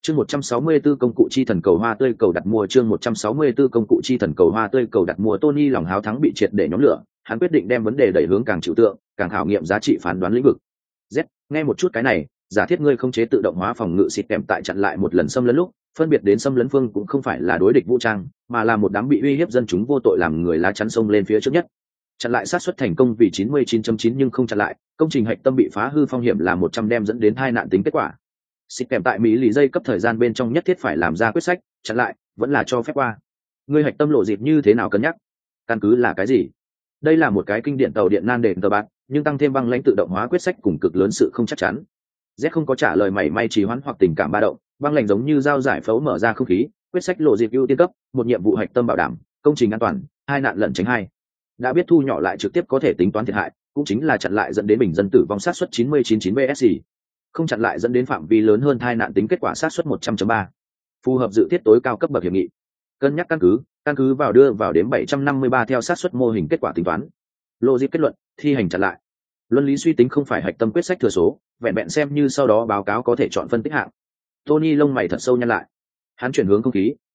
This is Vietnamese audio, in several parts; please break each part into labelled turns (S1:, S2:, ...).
S1: Chương 164 công cụ chi thần cầu hoa tươi cầu đặt mua chương 164 công cụ chi thần cầu hoa tươi cầu đặt mua Tony lòng háo thắng bị triệt để nhóm lửa, hắn quyết định đem vấn đề đẩy hướng càng trừu tượng, càng khảo nghiệm giá trị phán đoán lĩnh vực. Z, nghe một chút cái này, giả thiết ngươi không chế tự động hóa phòng ngự xịt kèm tại chặn lại một lần xâm lấn lúc, phân biệt đến xâm lấn phương cũng không phải là đối địch vũ trang, mà là một đám bị uy hiếp dân chúng vô tội làm người lá chắn sông lên phía trước nhất. Chặn lại sát suất thành công vì 99.9 nhưng không chặn lại, công trình hạch tâm bị phá hư phong hiểm là 100 đem dẫn đến tai nạn tính kết quả. Xịt kèm tại Mỹ lì dây cấp thời gian bên trong nhất thiết phải làm ra quyết sách, chặn lại, vẫn là cho phép qua. Ngươi hạch tâm lộ dịp như thế nào cân nhắc? Căn cứ là cái gì? Đây là một cái kinh điển tàu điện nan đền tờ bạc, nhưng tăng thêm băng lãnh tự động hóa quyết sách cùng cực lớn sự không chắc chắn. Z không có trả lời mảy may trì hoãn hoặc tình cảm ba động, băng lãnh giống như dao giải phẫu mở ra không khí, quyết sách lộ dịp ưu tiên cấp, một nhiệm vụ hạch tâm bảo đảm, công trình an toàn, hai nạn lẩn tránh hai. Đã biết thu nhỏ lại trực tiếp có thể tính toán thiệt hại, cũng chính là chặn lại dẫn đến bình dân tử vong sát suất 99.9 BSC. Không chặn lại dẫn đến phạm vi lớn hơn tai nạn tính kết quả sát suất 100.3. Phù hợp dự thiết tối cao cấp bậc hiệp nghị. Cân nhắc căn cứ vào đưa vào đến 753 theo sát suất mô hình kết quả tính toán. Logic kết luận, thi hành chặn lại. Luân lý suy tính không phải hạch tâm quyết sách thừa số, vẹn vẹn xem như sau đó báo cáo có thể chọn phân tích hạng. Tony lông mày thật sâu nhăn lại. Hắn chuyển hướng không khí,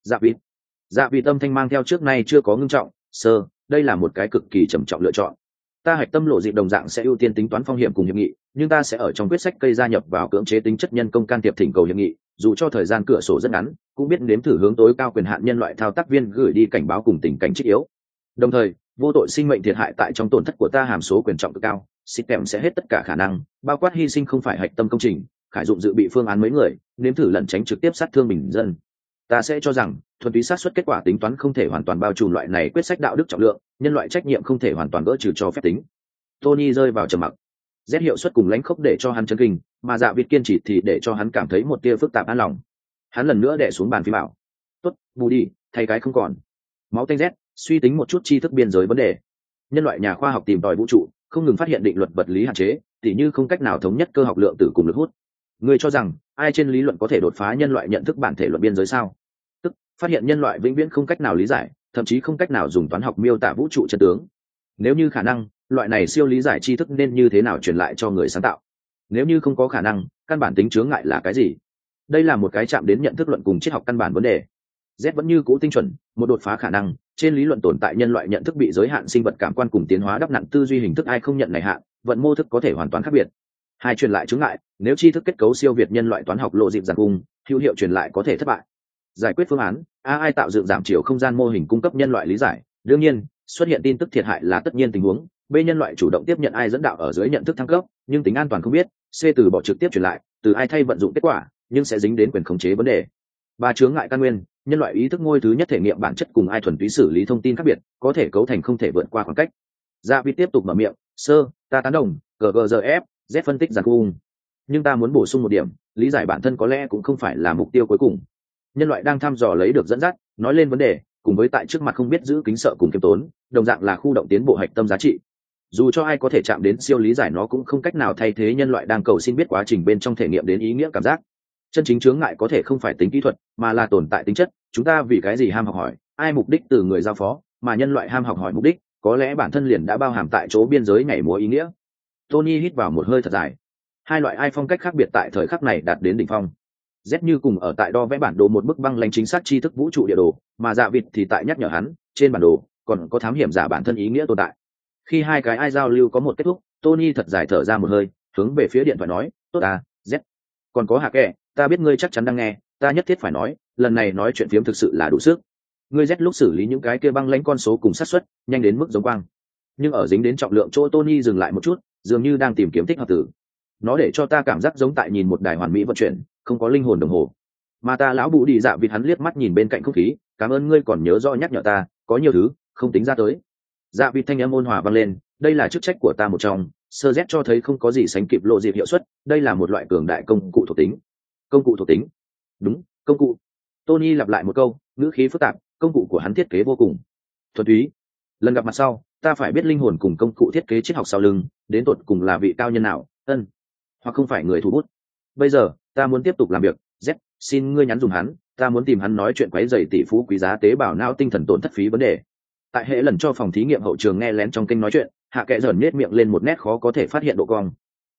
S1: dạ vịt tâm thanh mang theo trước nay chưa có ngưng trọng, đây là một cái cực kỳ trầm trọng lựa chọn. Ta hạch tâm lộ dịp đồng dạng sẽ ưu tiên tính toán phong hiểm cùng hiệp nghị, nhưng ta sẽ ở trong quyết sách cây gia nhập vào cưỡng chế tính chất nhân công can thiệp thỉnh cầu hiệp nghị, dù cho thời gian cửa sổ rất ngắn, cũng biết nếm thử hướng tối cao quyền hạn nhân loại thao tác viên gửi đi cảnh báo cùng tình cảnh trích yếu. Đồng thời, vô tội sinh mệnh thiệt hại tại trong tổn thất của ta hàm số quyền trọng cực cao, system sẽ hết tất cả khả năng, bao quát hy sinh không phải hạch tâm công trình, khải dụng dự bị phương án mấy người, nếm thử lẩn tránh trực tiếp sát thương bình dân. Ta sẽ cho rằng thuần túy sát xuất kết quả tính toán không thể hoàn toàn bao trùm loại này quyết sách đạo đức trọng lượng, nhân loại trách nhiệm không thể hoàn toàn gỡ trừ cho phép tính. Tony rơi vào trầm mặc. Z hiệu suất cùng lãnh khốc để cho hắn chấn kinh, mà dạ vịt kiên trì thì để cho hắn cảm thấy một tia phức tạp an lòng. Hắn lần nữa đè xuống bàn phím bảo. Tốt, bù đi, thay cái không còn. Máu tanh Z, suy tính một chút tri thức biên giới vấn đề. Nhân loại nhà khoa học tìm tòi vũ trụ, không ngừng phát hiện định luật vật lý hạn chế, tỉ như không cách nào thống nhất cơ học lượng tử cùng lực hút. Ngươi cho rằng ai trên lý luận có thể đột phá nhân loại nhận thức bản thể luận biên giới sao? Tức phát hiện nhân loại vĩnh viễn không cách nào lý giải, thậm chí không cách nào dùng toán học miêu tả vũ trụ chân tướng. Nếu như khả năng, loại này siêu lý giải tri thức nên như thế nào truyền lại cho người sáng tạo? Nếu như không có khả năng, căn bản tính chướng ngại là cái gì? Đây là một cái chạm đến nhận thức luận cùng triết học căn bản vấn đề. Z vẫn như cũ tinh chuẩn, một đột phá khả năng, trên lý luận tồn tại nhân loại nhận thức bị giới hạn sinh vật cảm quan cùng tiến hóa đắp nặng tư duy hình thức ai không nhận này hạn, vận mô thức có thể hoàn toàn khác biệt. Hai truyền lại chướng ngại, nếu tri thức kết cấu siêu việt nhân loại toán học lộ dịp giàn cung, hữu hiệu truyền lại có thể thất bại. Giải quyết phương án, ai tạo dựng giảm chiều không gian mô hình cung cấp nhân loại lý giải, đương nhiên, xuất hiện tin tức thiệt hại là tất nhiên tình huống, B nhân loại chủ động tiếp nhận ai dẫn đạo ở dưới nhận thức thăng cấp, nhưng tính an toàn không biết, C từ bỏ trực tiếp truyền lại, từ ai thay vận dụng kết quả, nhưng sẽ dính đến quyền khống chế vấn đề. Ba chướng ngại căn nguyên, nhân loại ý thức ngôi thứ nhất thể nghiệm bản chất cùng ai thuần túy xử lý thông tin khác biệt, có thể cấu thành không thể vượt qua khoảng cách. Dạ Vịt tiếp tục mở miệng, ta tán đồng, GGRF, Z phân tích giàn cung. Nhưng ta muốn bổ sung một điểm, lý giải bản thân có lẽ cũng không phải là mục tiêu cuối cùng. Nhân loại đang thăm dò lấy được dẫn dắt, nói lên vấn đề, cùng với tại trước mặt không biết giữ kính sợ cùng kiêm tốn, đồng dạng là khu động tiến bộ hạch tâm giá trị. Dù cho ai có thể chạm đến siêu lý giải nó cũng không cách nào thay thế nhân loại đang cầu xin biết quá trình bên trong thể nghiệm đến ý nghĩa cảm giác. Chân chính chướng ngại có thể không phải tính kỹ thuật, mà là tồn tại tính chất. Chúng ta vì cái gì ham học hỏi, ai mục đích từ người giao phó, mà nhân loại ham học hỏi mục đích, có lẽ bản thân liền đã bao hàm tại chỗ biên giới nhảy múa ý nghĩa. Tony hít vào một hơi thật dài. Hai loại ai phong cách khác biệt tại thời khắc này đạt đến đỉnh phong. Z như cùng ở tại đo vẽ bản đồ một bức băng lãnh chính xác tri thức vũ trụ địa đồ, mà Dạ Vịt thì tại nhắc nhở hắn, trên bản đồ còn có thám hiểm giả bản thân ý nghĩa tồn tại. Khi hai cái ai giao lưu có một kết thúc, Tony thật dài thở ra một hơi, hướng về phía điện thoại nói, tốt à, Z. Còn có Hạ Kệ, ta biết ngươi chắc chắn đang nghe, ta nhất thiết phải nói, lần này nói chuyện phiếm thực sự là đủ sức. Ngươi Z lúc xử lý những cái kia băng lãnh con số cùng xác suất, nhanh đến mức giống quang. Nhưng ở dính đến trọng lượng chỗ Tony dừng lại một chút, dường như đang tìm kiếm thích hợp tử. Nó để cho ta cảm giác giống tại nhìn một đài hoàn mỹ vận chuyển, không có linh hồn đồng hồ. Mà ta lão bụ đi Dạ Vịt hắn liếc mắt nhìn bên cạnh không khí, cảm ơn ngươi còn nhớ rõ nhắc nhở ta, có nhiều thứ không tính ra tới. Dạ Vịt thanh âm ôn hòa vang lên, đây là chức trách của ta một trong. Sơ Z cho thấy không có gì sánh kịp lộ dịp hiệu suất, đây là một loại cường đại công cụ thuộc tính. Công cụ thuộc tính? Đúng, công cụ. Tony lặp lại một câu, ngữ khí phức tạp, công cụ của hắn thiết kế vô cùng thuần túy. Lần gặp mặt sau, ta phải biết linh hồn cùng công cụ thiết kế triết học sau lưng, đến tột cùng là vị cao nhân nào, hoặc không phải người thủ bút. Bây giờ, ta muốn tiếp tục làm việc, Z, xin ngươi nhắn dùng hắn, ta muốn tìm hắn nói chuyện quấy rầy tỷ phú quý giá tế bào não tinh thần tổn thất phí vấn đề. Tại hệ lần cho phòng thí nghiệm hậu trường nghe lén trong kênh nói chuyện, Hạ Kệ dần nhếch miệng lên một nét khó có thể phát hiện độ cong.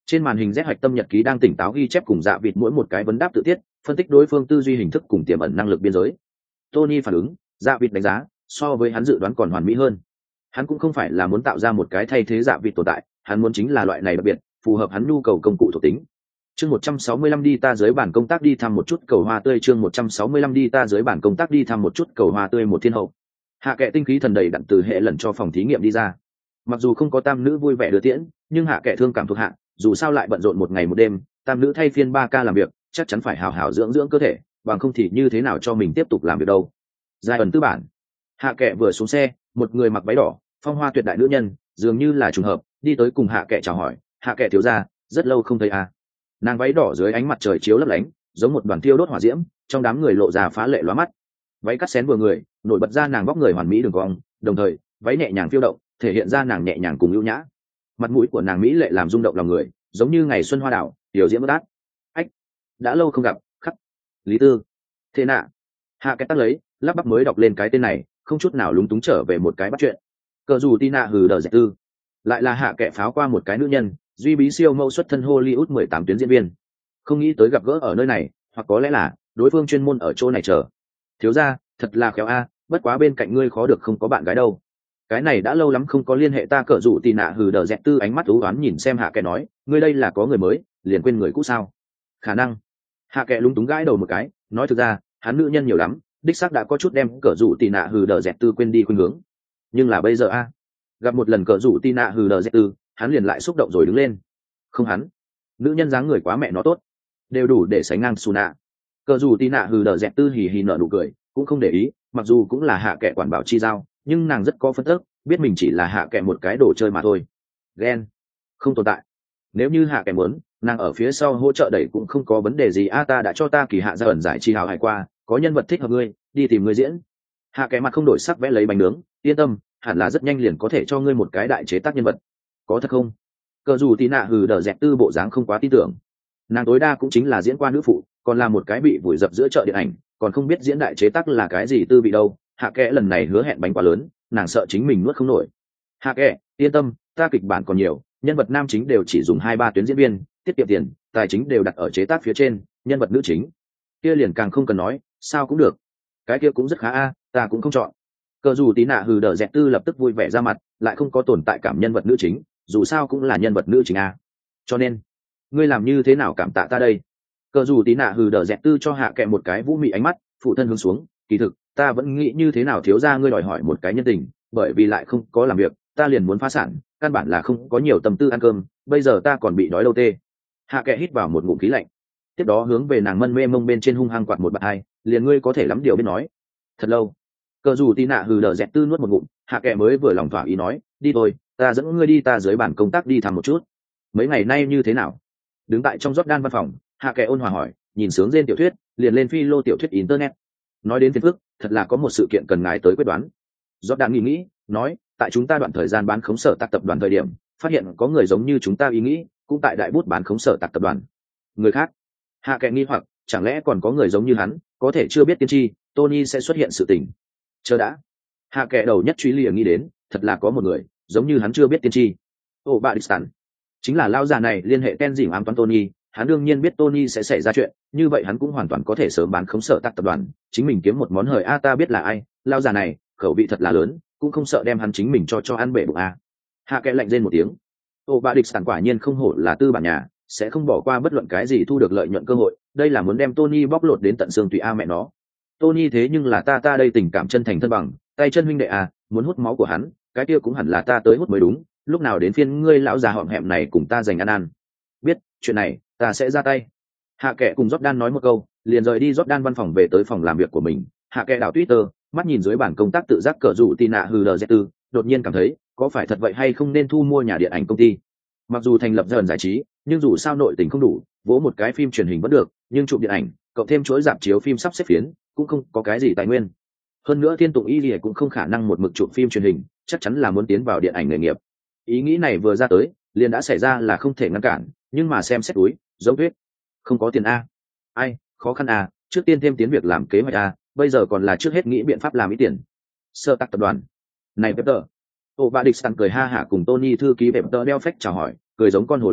S1: Trên màn hình Z hoạch tâm nhật ký đang tỉnh táo ghi chép cùng Dạ Vịt mỗi một cái vấn đáp tự tiết, phân tích đối phương tư duy hình thức cùng tiềm ẩn năng lực biên giới. Tony phản ứng, Dạ Vịt đánh giá, so với hắn dự đoán còn hoàn mỹ hơn. Hắn cũng không phải là muốn tạo ra một cái thay thế Dạ Vịt tồn tại, hắn muốn chính là loại này đặc biệt, phù hợp hắn nhu cầu công cụ thuộc tính. Chương 165 đi ta dưới bản công tác đi thăm một chút cầu hoa tươi, chương 165 đi ta dưới bản công tác đi thăm một chút cầu hoa tươi. Một thiên hậu. Hạ Kệ tinh khí thần đầy đặn từ hệ lần cho phòng thí nghiệm đi ra. Mặc dù không có tam nữ vui vẻ đưa tiễn, nhưng Hạ Kệ thương cảm thuộc hạ, dù sao lại bận rộn một ngày một đêm, tam nữ thay phiên 3 ca làm việc, chắc chắn phải hào hào dưỡng dưỡng cơ thể, bằng không thì như thế nào cho mình tiếp tục làm việc đâu. Giai ẩn tư bản. Hạ Kệ vừa xuống xe, một người mặc váy đỏ, phong hoa tuyệt đại nữ nhân, dường như là trùng hợp, đi tới cùng Hạ Kệ chào hỏi. Hạ Kệ thiếu gia, rất lâu không thấy à. Nàng váy đỏ dưới ánh mặt trời chiếu lấp lánh, giống một đoàn thiêu đốt hỏa diễm, trong đám người lộ ra phá lệ lóa mắt. Váy cắt xén vừa người, nổi bật ra nàng vóc người hoàn mỹ đường cong, đồng thời váy nhẹ nhàng phiêu động, thể hiện ra nàng nhẹ nhàng cùng ưu nhã. Mặt mũi của nàng mỹ lệ làm rung động lòng người, giống như ngày xuân hoa đảo, tiểu diễm bất át. Ách, đã lâu không gặp, khắc. Lý Tư. Thế nạ. Hạ Kệ tắt lấy, lắp bắp mới đọc lên cái tên này, không chút nào lúng túng trở về một cái bắt chuyện. Cờ dù Tina hừ đờ dẹt tư. Lại là Hạ Kệ pháo qua một cái nữ nhân, duy bí siêu mẫu xuất thân Hollywood 18 tuyến diễn viên. Không nghĩ tới gặp gỡ ở nơi này, hoặc có lẽ là đối phương chuyên môn ở chỗ này chờ. Thiếu gia, thật là khéo a, bất quá bên cạnh ngươi khó được không có bạn gái đâu. Cái này đã lâu lắm không có liên hệ ta. Cờ rủ tì nạ hừ đờ dẹt tư ánh mắt ú oán nhìn xem Hạ Kệ nói, ngươi đây là có người mới, liền quên người cũ sao? Khả năng. Hạ Kệ lúng túng gãi đầu một cái, nói thực ra, hắn nữ nhân nhiều lắm, đích xác đã có chút đem cờ rủ tì nạ hừ đờ dẹt tư quên đi khuynh hướng. Nhưng là bây giờ a, gặp một lần cờ rủ tì nạ hừ đờ dẹt tư, hắn liền lại xúc động rồi đứng lên. Không hắn, nữ nhân dáng người quá mẹ nó tốt, đều đủ để sánh ngang Su nạ. Cờ rủ tì nạ hừ đờ dẹt tư hì hì nở nụ cười, cũng không để ý, mặc dù cũng là Hạ Kệ quản bảo chi giao, nhưng nàng rất có phân tức, biết mình chỉ là Hạ Kệ một cái đồ chơi mà thôi. Ghen không tồn tại. Nếu như Hạ Kệ muốn, nàng ở phía sau hỗ trợ đẩy cũng không có vấn đề gì. Ta đã cho ta kỳ hạ ra ẩn giải chi hào hải qua, có nhân vật thích hợp ngươi, đi tìm ngươi diễn. Hạ Kệ mặt không đổi sắc vẽ lấy bánh nướng, yên tâm, hẳn là rất nhanh liền có thể cho ngươi một cái đại chế tác nhân vật. Có thật không? Cờ dù tí nạ hừ đờ dẹt tư bộ dáng không quá tin tưởng. Nàng tối đa cũng chính là diễn qua nữ phụ, còn là một cái bị vùi dập giữa chợ điện ảnh, còn không biết diễn đại chế tác là cái gì tư vị đâu. Hạ Kệ lần này hứa hẹn bánh quá lớn, nàng sợ chính mình nuốt không nổi. Hạ Kệ, yên tâm, ta kịch bản còn nhiều, nhân vật nam chính đều chỉ dùng 2-3 tuyến diễn viên, tiết kiệm tiền, tài chính đều đặt ở chế tác phía trên, nhân vật nữ chính kia liền càng không cần nói, sao cũng được. Cái kia cũng rất khá a, ta cũng không chọn. Cờ dù tí nạ hừ đờ dẹt tư lập tức vui vẻ ra mặt, lại không có tồn tại cảm nhân vật nữ chính, dù sao cũng là nhân vật nữ chính a. Cho nên, ngươi làm như thế nào cảm tạ ta đây? Cờ dù tí nạ hừ đờ dẹt tư cho Hạ Kệ một cái vũ mị ánh mắt, phụ thân hướng xuống, kỳ thực, ta vẫn nghĩ như thế nào thiếu gia ngươi đòi hỏi một cái nhân tình, bởi vì lại không có làm việc, ta liền muốn phá sản, căn bản là không có nhiều tâm tư ăn cơm, bây giờ ta còn bị đói lâu tê. Hạ Kệ hít vào một ngụm khí lạnh, tiếp đó hướng về nàng mân mê mông bên trên hung hăng quạt một bạt hai, liền ngươi có thể lắm điều biết nói. Thật lâu. Cờ dù tí nạ hừ đờ dẹt tư nuốt một ngụm, Hạ Kệ mới vừa lòng thỏa ý nói, đi thôi, ta dẫn ngươi đi ta dưới bản công tác đi thăm một chút. Mấy ngày nay như thế nào? Đứng tại trong Jordan văn phòng, Hạ Kệ ôn hòa hỏi, nhìn sướng trên tiểu thuyết, liền lên phi lô tiểu thuyết internet. Nói đến phiền phức, thật là có một sự kiện cần ngài tới quyết đoán. Jordan nghĩ, nói, tại chúng ta đoạn thời gian bán khống sở tạc tập đoàn thời điểm, phát hiện có người giống như chúng ta ý nghĩ, cũng tại đại bút bán khống sở tạc tập đoàn. Người khác? Hạ Kệ nghi hoặc, chẳng lẽ còn có người giống như hắn, có thể chưa biết tiên tri, Tony sẽ xuất hiện sự tình. Chờ đã. Hạ Kệ đầu nhất truy lìa nghĩ đến, thật là có một người, giống như hắn chưa biết tiên tri. Badistan. Chính là lao già này liên hệ Ken dỉm ám toán Tony, hắn đương nhiên biết Tony sẽ xảy ra chuyện, như vậy hắn cũng hoàn toàn có thể sớm bán khống sở tạc tập đoàn, chính mình kiếm một món hời. Ta biết là ai, lao già này, khẩu vị thật là lớn, cũng không sợ đem hắn chính mình cho ăn bể bụng a. Hạ Kệ lạnh rên một tiếng. Badistan quả nhiên không hổ là tư bản nhà, sẽ không bỏ qua bất luận cái gì thu được lợi nhuận cơ hội, đây là muốn đem Tony bóc lột đến tận xương tùy mẹ nó. Tony thế nhưng là ta đây tình cảm chân thành thân bằng, tay chân huynh đệ muốn hút máu của hắn, cái kia cũng hẳn là ta tới hút mới đúng, lúc nào đến phiên ngươi lão già họm hẹm này cùng ta giành ăn. Biết, chuyện này, ta sẽ ra tay. Hạ Kệ cùng Jordan nói một câu, liền rời đi Jordan văn phòng về tới phòng làm việc của mình. Hạ Kệ đảo Twitter, mắt nhìn dưới bản công tác tự giác cờ rủ Tina hừ LZ4, đột nhiên cảm thấy, có phải thật vậy hay không nên thu mua nhà điện ảnh công ty. Mặc dù thành lập dần giải trí, nhưng dù sao nội tình không đủ, vỗ một cái phim truyền hình vẫn được, nhưng chụp điện ảnh, cộng thêm chuỗi rạp chiếu phim sắp xếp phiến, cũng không có cái gì tài nguyên. Hơn nữa Thiên Tụng Y Lìa cũng không khả năng một mực chụp phim truyền hình, chắc chắn là muốn tiến vào điện ảnh nghề nghiệp. Ý nghĩ này vừa ra tới, liền đã xảy ra là không thể ngăn cản, nhưng mà xem xét túi, giống tuyết, không có tiền a. Ai, khó khăn a, trước tiên thêm tiến việc làm kế hoạch a, bây giờ còn là trước hết nghĩ biện pháp làm ít tiền. Sơ tạc tập đoàn. Này Peter. Badistan cười ha hả cùng Tony thư ký Peter đeo phách chào hỏi, cười giống con hồ ly,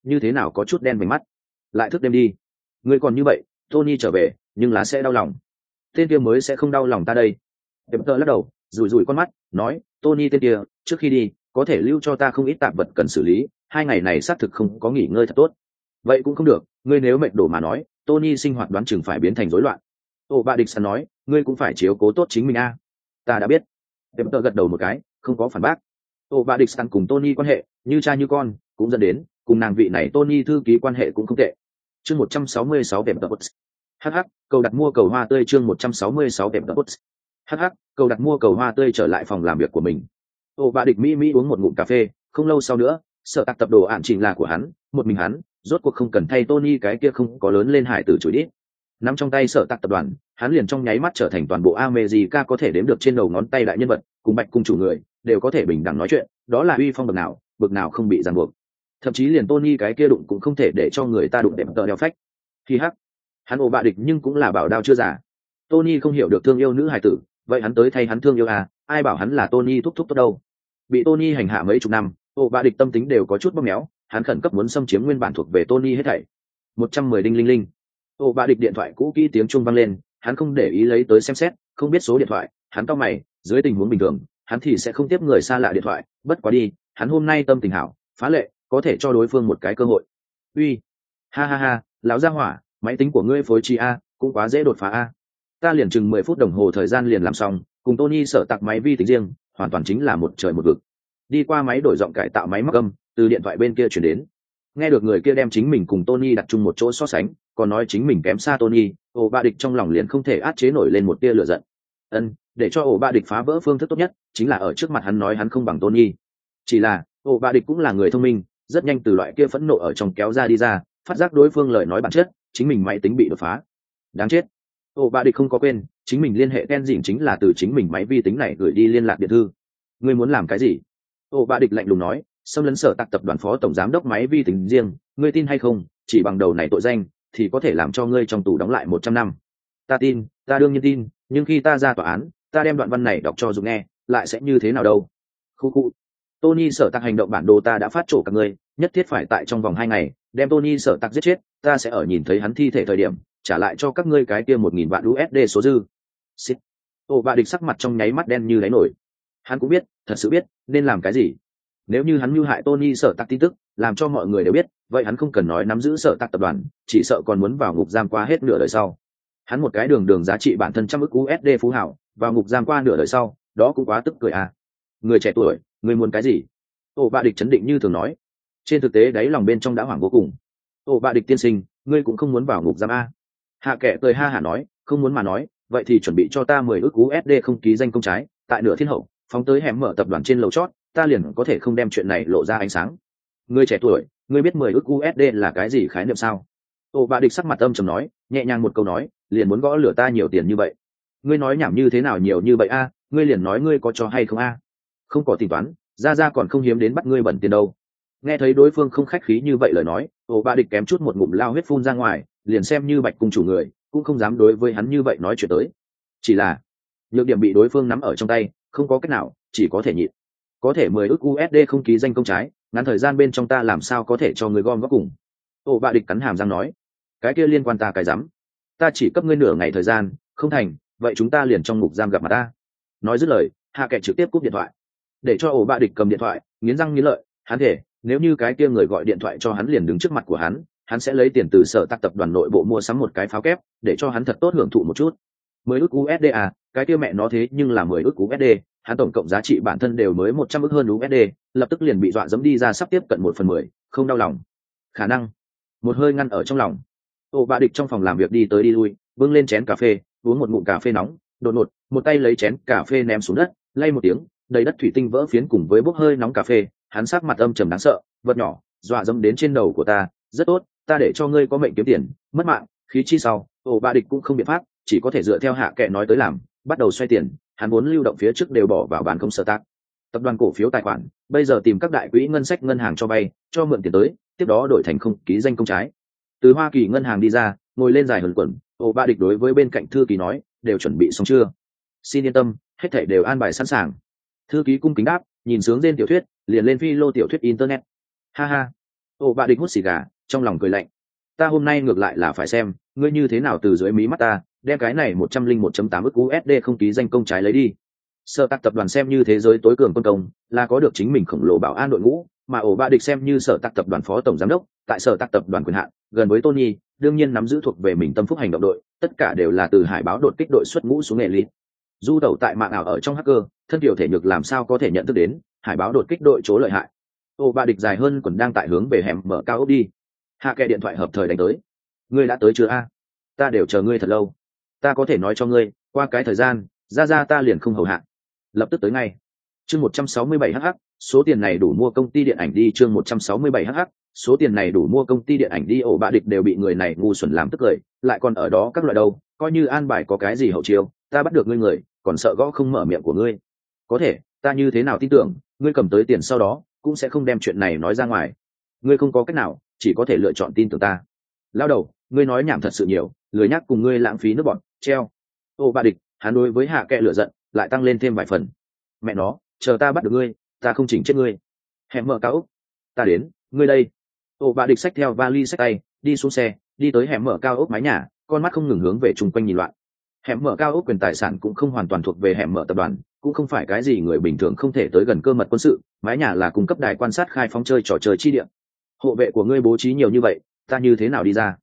S1: như thế nào có chút đen vành mắt. Lại thức đêm đi. Ngươi còn như vậy, Tony trở về nhưng là sẽ đau lòng. Tên kia mới sẽ không đau lòng ta đây. Tiệm tợ lắc đầu rủi rủi con mắt nói, Tony tên kia trước khi đi có thể lưu cho ta không ít tạp vật cần xử lý, 2 ngày này xác thực không có nghỉ ngơi thật tốt. Vậy cũng không được, ngươi nếu mệt đổ mà nói, Tony sinh hoạt đoán chừng phải biến thành rối loạn. Ô bà địch sẵn nói, ngươi cũng phải chiếu cố tốt chính mình a. Ta đã biết. Tiệm tợ gật đầu một cái không có phản bác. Ô bà địch sẵn cùng Tony quan hệ như cha như con, cũng dẫn đến cùng nàng vị này Tony thư ký quan hệ cũng không tệ. Chương 166 tiệm tợ. Hh, cầu đặt mua cầu hoa tươi chương 166 tiệm tợ. Hh, cầu đặt mua cầu hoa tươi trở lại phòng làm việc của mình. Ô bà địch mỹ uống một ngụm cà phê, không lâu sau nữa sợ tạc tập đồ ạn chỉnh là của hắn, một mình hắn rốt cuộc không cần thay Tony cái kia không có lớn lên hải tử chửi đít. Nắm trong tay sợ tạc tập đoàn, hắn liền trong nháy mắt trở thành toàn bộ America có thể đếm được trên đầu ngón tay đại nhân vật, cùng Bạch cung chủ người đều có thể bình đẳng nói chuyện, đó là uy phong bậc nào không bị ràng buộc. Thậm chí liền Tony cái kia đụng cũng không thể để cho người ta đụng đệm tợ đeo phách. Khi hắc, hắn ổ bạ địch nhưng cũng là bảo đao chưa già. Tony không hiểu được thương yêu nữ hài tử, vậy hắn tới thay hắn thương yêu à, ai bảo hắn là Tony thúc thúc tốt đâu. Bị Tony hành hạ mấy chục năm, ổ bạ địch tâm tính đều có chút bóp méo, hắn khẩn cấp muốn xâm chiếm nguyên bản thuộc về Tony hết thảy. 110 đinh linh linh. Ổ bạ địch điện thoại cũ kỹ tiếng chuông vang lên, hắn không để ý lấy tới xem xét, không biết số điện thoại, hắn cau mày, dưới tình huống bình thường, hắn thì sẽ không tiếp người xa lạ điện thoại, bất quá đi, hắn hôm nay tâm tình hảo, phá lệ, có thể cho đối phương một cái cơ hội. Uy, ha ha ha, lão gia hỏa, máy tính của ngươi phối trí a, cũng quá dễ đột phá a. Ta liền chừng 10 phút đồng hồ thời gian liền làm xong, cùng Tony sở tạc máy vi tính riêng, hoàn toàn chính là một trời một vực. Đi qua máy đổi giọng cải tạo máy móc âm, từ điện thoại bên kia chuyển đến. Nghe được người kia đem chính mình cùng Tony đặt chung một chỗ so sánh, còn nói chính mình kém xa Tony, ổ ba địch trong lòng liền không thể át chế nổi lên một tia lửa giận. Để cho ổ ba địch phá vỡ phương thức tốt nhất, chính là ở trước mặt hắn nói hắn không bằng Tony. Chỉ là, ổ ba địch cũng là người thông minh, rất nhanh từ loại kia phẫn nộ ở trong kéo ra đi ra, phát giác đối phương lời nói bản chất, chính mình máy tính bị đột phá. Đáng chết. Ổ ba địch không có quên, chính mình liên hệ Ken Dĩnh chính là từ chính mình máy vi tính này gửi đi liên lạc điện thư. Ngươi muốn làm cái gì? Ổ ba địch lạnh lùng nói, xâm lấn sở tạc tập đoàn phó tổng giám đốc máy vi tính riêng, ngươi tin hay không, chỉ bằng đầu này tội danh thì có thể làm cho ngươi trong tù đóng lại 100 năm. Ta tin, ta đương nhiên tin, nhưng khi ta ra tòa án, ta đem đoạn văn này đọc cho Dũng nghe, lại sẽ như thế nào đâu? Khu. Tony sở tạc hành động bản đồ ta đã phát trổ các ngươi, nhất thiết phải tại trong vòng 2 ngày đem Tony sở tạc giết chết, ta sẽ ở nhìn thấy hắn thi thể thời điểm trả lại cho các ngươi cái kia 1.000 vạn USD số dư. Xít. Ô bạ địch sắc mặt trong nháy mắt đen như đáy nổi. Hắn cũng biết, thật sự biết nên làm cái gì. Nếu như hắn mưu hại Tony sở tạc tin tức làm cho mọi người đều biết, vậy hắn không cần nói nắm giữ sở tạc tập đoàn, chỉ sợ còn muốn vào ngục giam qua hết nửa đời sau. Hắn một cái đường giá trị bản thân trăm ức USD phú hảo, vào ngục giam qua nửa đời sau, đó cũng quá tức cười à. Người trẻ tuổi, người muốn cái gì? Ô bạ địch chấn định như thường nói. Trên thực tế đáy lòng bên trong đã hoảng vô cùng. Ô bạ địch tiên sinh, ngươi cũng không muốn vào ngục giam a? Hạ kệ cười ha hả nói, không muốn mà nói, vậy thì chuẩn bị cho ta 10 ức USD không ký danh công trái, tại nửa thiên hậu, phóng tới hẻm mở tập đoàn trên lầu chót, ta liền có thể không đem chuyện này lộ ra ánh sáng. Ngươi trẻ tuổi, ngươi biết 10 ức USD là cái gì khái niệm sao? Ô bạ địch sắc mặt âm trầm nói, nhẹ nhàng một câu nói, liền muốn gõ lửa ta nhiều tiền như vậy. Ngươi nói nhảm như thế nào nhiều như vậy a? Ngươi liền nói ngươi có cho hay không a? Không có tính toán, ra còn không hiếm đến bắt ngươi bẩn tiền đâu. Nghe thấy đối phương không khách khí như vậy lời nói, ô bạ địch kém chút một ngụm lao huyết phun ra ngoài, liền xem như Bạch cung chủ người cũng không dám đối với hắn như vậy nói chuyện tới. Chỉ là nhược điểm bị đối phương nắm ở trong tay, không có cách nào, chỉ có thể nhịn. Có thể 10 ức USD không ký danh công trái, ngắn thời gian bên trong ta làm sao có thể cho người gom góp cùng. Ô bạ địch cắn hàm răng nói, cái kia liên quan ta cái rắm, ta chỉ cấp ngươi nửa ngày thời gian, không thành vậy chúng ta liền trong ngục giam gặp mặt ta. Nói dứt lời, hạ kệ trực tiếp cúp điện thoại, để cho ổ bạ địch cầm điện thoại, nghiến răng nghiến lợi, hắn thể nếu như cái kia người gọi điện thoại cho hắn liền đứng trước mặt của hắn sẽ lấy tiền từ sở tác tập đoàn nội bộ mua sắm một cái pháo kép, để cho hắn thật tốt hưởng thụ một chút. 10 ức USD à, cái kia mẹ nó thế nhưng là 10 ức USD, hắn tổng cộng giá trị bản thân đều mới 100 ức hơn USD, lập tức liền bị dọa dẫm đi ra sắp tiếp cận 1/10, không đau lòng. Khả năng một hơi ngăn ở trong lòng. Ổ bạ địch trong phòng làm việc đi tới đi lui, bưng lên chén cà phê, uống một ngụm cà phê nóng, đột ngột, một tay lấy chén cà phê ném xuống đất, lay một tiếng, đầy đất thủy tinh vỡ phiến cùng với bốc hơi nóng cà phê, hắn sắc mặt âm trầm đáng sợ, vật nhỏ, dọa dẫm đến trên đầu của ta, rất tốt, ta để cho ngươi có mệnh kiếm tiền, mất mạng, khí chi sau, ổ bạ địch cũng không biện pháp, chỉ có thể dựa theo hạ kệ nói tới làm, bắt đầu xoay tiền, hắn vốn lưu động phía trước đều bỏ vào bàn không sở tác. Tập đoàn cổ phiếu tài khoản, bây giờ tìm các đại quỹ ngân sách ngân hàng cho vay, cho mượn tiền tới, tiếp đó đổi thành không ký danh công trái. Từ Hoa Kỳ ngân hàng đi ra, ngồi lên dài hờn quẩn, ổ bạ địch đối với bên cạnh thư ký nói, đều chuẩn bị xong chưa? Xin yên tâm, hết thảy đều an bài sẵn sàng. Thư ký cung kính đáp, nhìn sướng trên tiểu thuyết, liền lên phi lô tiểu thuyết internet. Ha ha, Ổ bạ địch hút xì gà, trong lòng cười lạnh. Ta hôm nay ngược lại là phải xem ngươi như thế nào từ dưới mí mắt ta đem cái này 101.8 ức USD không ký danh công trái lấy đi. Sở Tạc tập đoàn xem như thế giới tối cường quân công, là có được chính mình khổng lồ bảo an đội ngũ, mà ổ bạ địch xem như Sở Tạc tập đoàn phó tổng giám đốc, tại Sở Tạc tập đoàn quyền hạn, gần với Tony, đương nhiên nắm giữ thuộc về mình tâm phúc hành động đội, tất cả đều là từ hải báo đột kích đội xuất ngũ xuống elite. Du tẩu tại mạng ảo ở trong hacker, thân tiểu thể nhược làm sao có thể nhận thức đến hải báo đột kích đội chỗ lợi hại. Ổ bạ địch dài hơn còn đang tại hướng về hẻm mở cao ốc đi. Hạ kệ điện thoại hợp thời đánh tới. Ngươi đã tới chưa a? Ta đều chờ ngươi thật lâu. Ta có thể nói cho ngươi, qua cái thời gian, ra ta liền không hầu hạ. Lập tức tới ngay. Chương 167 HH, số tiền này đủ mua công ty điện ảnh đi. Chương 167 HH, số tiền này đủ mua công ty điện ảnh đi. Ổ bạ địch đều bị người này ngu xuẩn làm tức cười, lại còn ở đó các loại đâu, coi như an bài có cái gì hậu chiêu, ta bắt được ngươi người, còn sợ gõ không mở miệng của ngươi. Có thể, ta như thế nào tin tưởng, ngươi cầm tới tiền sau đó, cũng sẽ không đem chuyện này nói ra ngoài. Ngươi không có cách nào, chỉ có thể lựa chọn tin tưởng ta. Lao đầu, ngươi nói nhảm thật sự nhiều, lười nhắc cùng ngươi lãng phí nước bọn, treo. Ô bạ địch, hắn đối với hạ kệ lửa giận lại tăng lên thêm vài phần. Mẹ nó, chờ ta bắt được ngươi, ta không chỉnh chết ngươi. Hẻm mở cao ốc, ta đến, ngươi đây. Ô bạ địch xách theo vali xách tay, đi xuống xe, đi tới hẻm mở cao ốc mái nhà, con mắt không ngừng hướng về chung quanh nhìn loạn. Hẻm mở cao ốc quyền tài sản cũng không hoàn toàn thuộc về hẻm mở tập đoàn, cũng không phải cái gì người bình thường không thể tới gần cơ mật quân sự, mái nhà là cung cấp đài quan sát khai phóng chơi trò chơi chi địa. Hộ vệ của ngươi bố trí nhiều như vậy, ta như thế nào đi ra?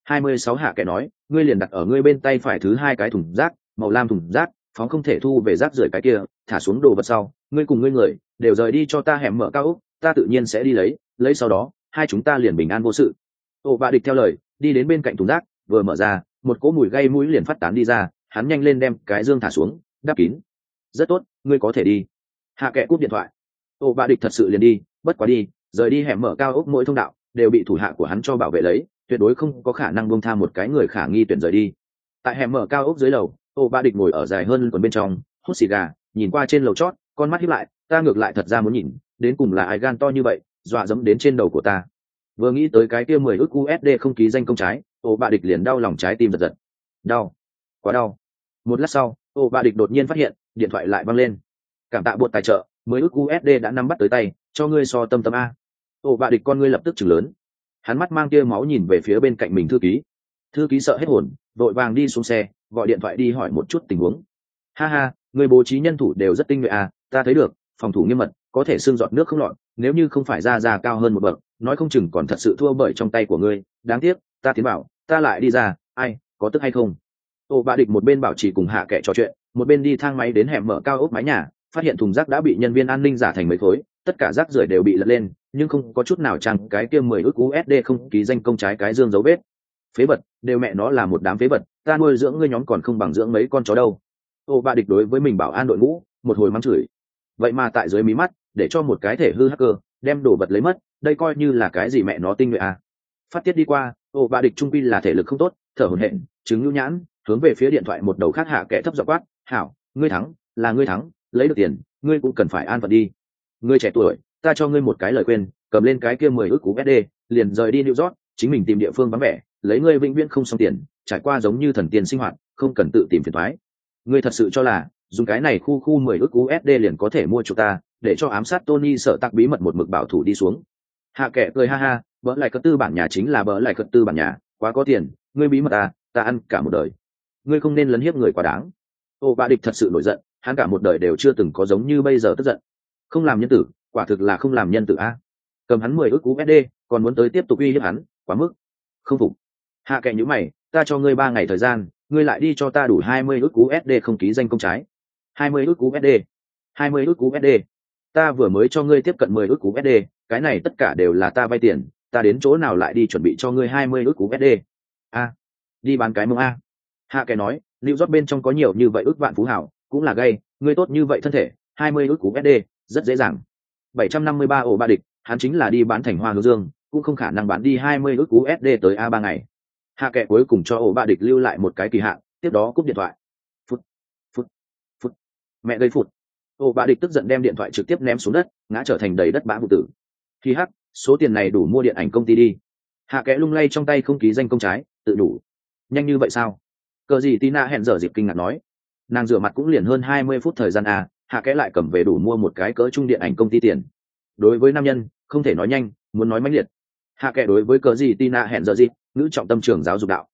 S1: 26 hạ kẻ nói, ngươi liền đặt ở ngươi bên tay phải thứ hai cái thùng rác, màu lam thùng rác, phóng không thể thu về rác rưởi cái kia, thả xuống đồ vật sau, ngươi cùng ngươi người đều rời đi cho ta hẻm mở cao ốc, ta tự nhiên sẽ đi lấy sau đó, hai chúng ta liền bình an vô sự. Ổ bạ địch theo lời, đi đến bên cạnh thùng rác, vừa mở ra, một cỗ mùi gây mũi liền phát tán đi ra, hắn nhanh lên đem cái dương thả xuống, đắp kín. Rất tốt, ngươi có thể đi. Hạ kệ cúp điện thoại. Ổ bạ địch thật sự liền đi, bất quá đi, rời đi hẻm mở cao ốc mỗi thông đạo đều bị thủ hạ của hắn cho bảo vệ lấy, tuyệt đối không có khả năng buông tha một cái người khả nghi tuyển rời đi. Tại hẻm mở cao ốc dưới lầu, Ổ bạ địch ngồi ở dài hơn còn bên trong, hút xì gà, nhìn qua trên lầu chót, con mắt híp lại, ta ngược lại thật ra muốn nhìn, đến cùng là ai gan to như vậy, dọa dẫm đến trên đầu của ta. Vừa nghĩ tới cái kia 10 ức USD không ký danh công trái, Ổ bạ địch liền đau lòng trái tim giật giật. Đau, quá đau. Một lát sau, Ổ bạ địch đột nhiên phát hiện, điện thoại lại vang lên. Cảm tạ buộc tài trợ, 10 ức USD đã nắm bắt tới tay, cho ngươi so tâm tâm a. Ổ bạ địch con ngươi lập tức chừng lớn, hắn mắt mang tia máu nhìn về phía bên cạnh mình thư ký sợ hết hồn, vội vàng đi xuống xe, gọi điện thoại đi hỏi một chút tình huống. Ha ha, người bố trí nhân thủ đều rất tinh nhuệ à, ta thấy được, phòng thủ nghiêm mật, có thể xương giọt nước không lọt, nếu như không phải ra cao hơn một bậc, nói không chừng còn thật sự thua bởi trong tay của ngươi, đáng tiếc, ta tiến bảo, ta lại đi ra, ai, có tức hay không? Ổ bạ địch một bên bảo trì cùng hạ kệ trò chuyện, một bên đi thang máy đến hẻm mở cao ốc mái nhà, phát hiện thùng rác đã bị nhân viên an ninh giả thành mấy khối, tất cả rác rưởi đều bị lật lên, nhưng không có chút nào chăng cái kia 10 ức USD không ký danh công trái cái dương dấu vết. Phế vật, đều mẹ nó là một đám phế vật, ta nuôi dưỡng ngươi nhóm còn không bằng dưỡng mấy con chó đâu. Ô bạ địch đối với mình bảo an đội ngũ, một hồi mắng chửi. Vậy mà tại dưới mí mắt, để cho một cái thể hư hacker đem đồ vật lấy mất, đây coi như là cái gì mẹ nó tinh nhuệ à? Phát tiết đi qua, ô bạ địch trung quy là thể lực không tốt, thở hổn hển, chứng nhu nhãn, hướng về phía điện thoại một đầu khác hạ kẻ thấp giọng quát, "Hảo, ngươi thắng, là ngươi thắng, lấy được tiền, ngươi cũng cần phải an phận đi. Ngươi trẻ tuổi, ta cho ngươi một cái lời khuyên, cầm lên cái kia 10 ức USD, liền rời đi New York, chính mình tìm địa phương vắng vẻ, lấy ngươi vĩnh viễn không xong tiền, trải qua giống như thần tiên sinh hoạt, không cần tự tìm phiền toái. Ngươi thật sự cho là dùng cái này khu 10 ức USD liền có thể mua chuộc ta, để cho ám sát Tony sợ tặc bí mật một mực bảo thủ đi xuống." Hạ kệ cười ha ha, bỡ lại cất tư bản nhà chính là bỡ lại cất tư bản nhà, quá có tiền, ngươi bí mật ta ăn cả một đời. Ngươi không nên lấn hiếp người quá đáng. Ô bạ địch thật sự nổi giận, hắn cả một đời đều chưa từng có giống như bây giờ tức giận. Không làm nhân tử, quả thực là không làm nhân tử a. Cầm hắn 10 ức USD, còn muốn tới tiếp tục uy hiếp hắn, quá mức. Không phục. Hạ kệ nhíu mày, ta cho ngươi 3 ngày thời gian, ngươi lại đi cho ta đủ 20 ức USD không ký danh công trái. 20 ức USD. 20 ức USD. Ta vừa mới cho ngươi tiếp cận 10 ức USD, cái này tất cả đều là ta vay tiền, ta đến chỗ nào lại đi chuẩn bị cho ngươi 20 ức USD. A, đi bán cái mông a. Hạ kệ nói, New York bên trong có nhiều như vậy ức vạn phú hảo, cũng là gay, ngươi tốt như vậy thân thể, 20 ức USD, rất dễ dàng. 753 ổ ba địch, hắn chính là đi bán thành hoa hướng dương, cũng không khả năng bán đi 20 ức USD tới A3 ngày. Hạ kệ cuối cùng cho ổ ba địch lưu lại một cái kỳ hạn, tiếp đó cúp điện thoại. Phút. Mẹ gây phụt. Ổ ba địch tức giận đem điện thoại trực tiếp ném xuống đất, ngã trở thành đầy đất bã vụ tử. Khi hắc, số tiền này đủ mua điện ảnh công ty đi. Hạ kệ lung lay trong tay không ký danh công trái, tự đủ. Nhanh như vậy sao? Cờ gì Tina hẹn giờ dịp kinh ngạc nói. Nàng rửa mặt cũng liền hơn 20 phút thời gian à, Hạ kệ lại cầm về đủ mua một cái cỡ trung điện ảnh công ty tiền. Đối với nam nhân, không thể nói nhanh, muốn nói mãnh liệt. Hạ kệ đối với cờ gì Tina hẹn giờ gì nữ trọng tâm trường giáo dục đạo.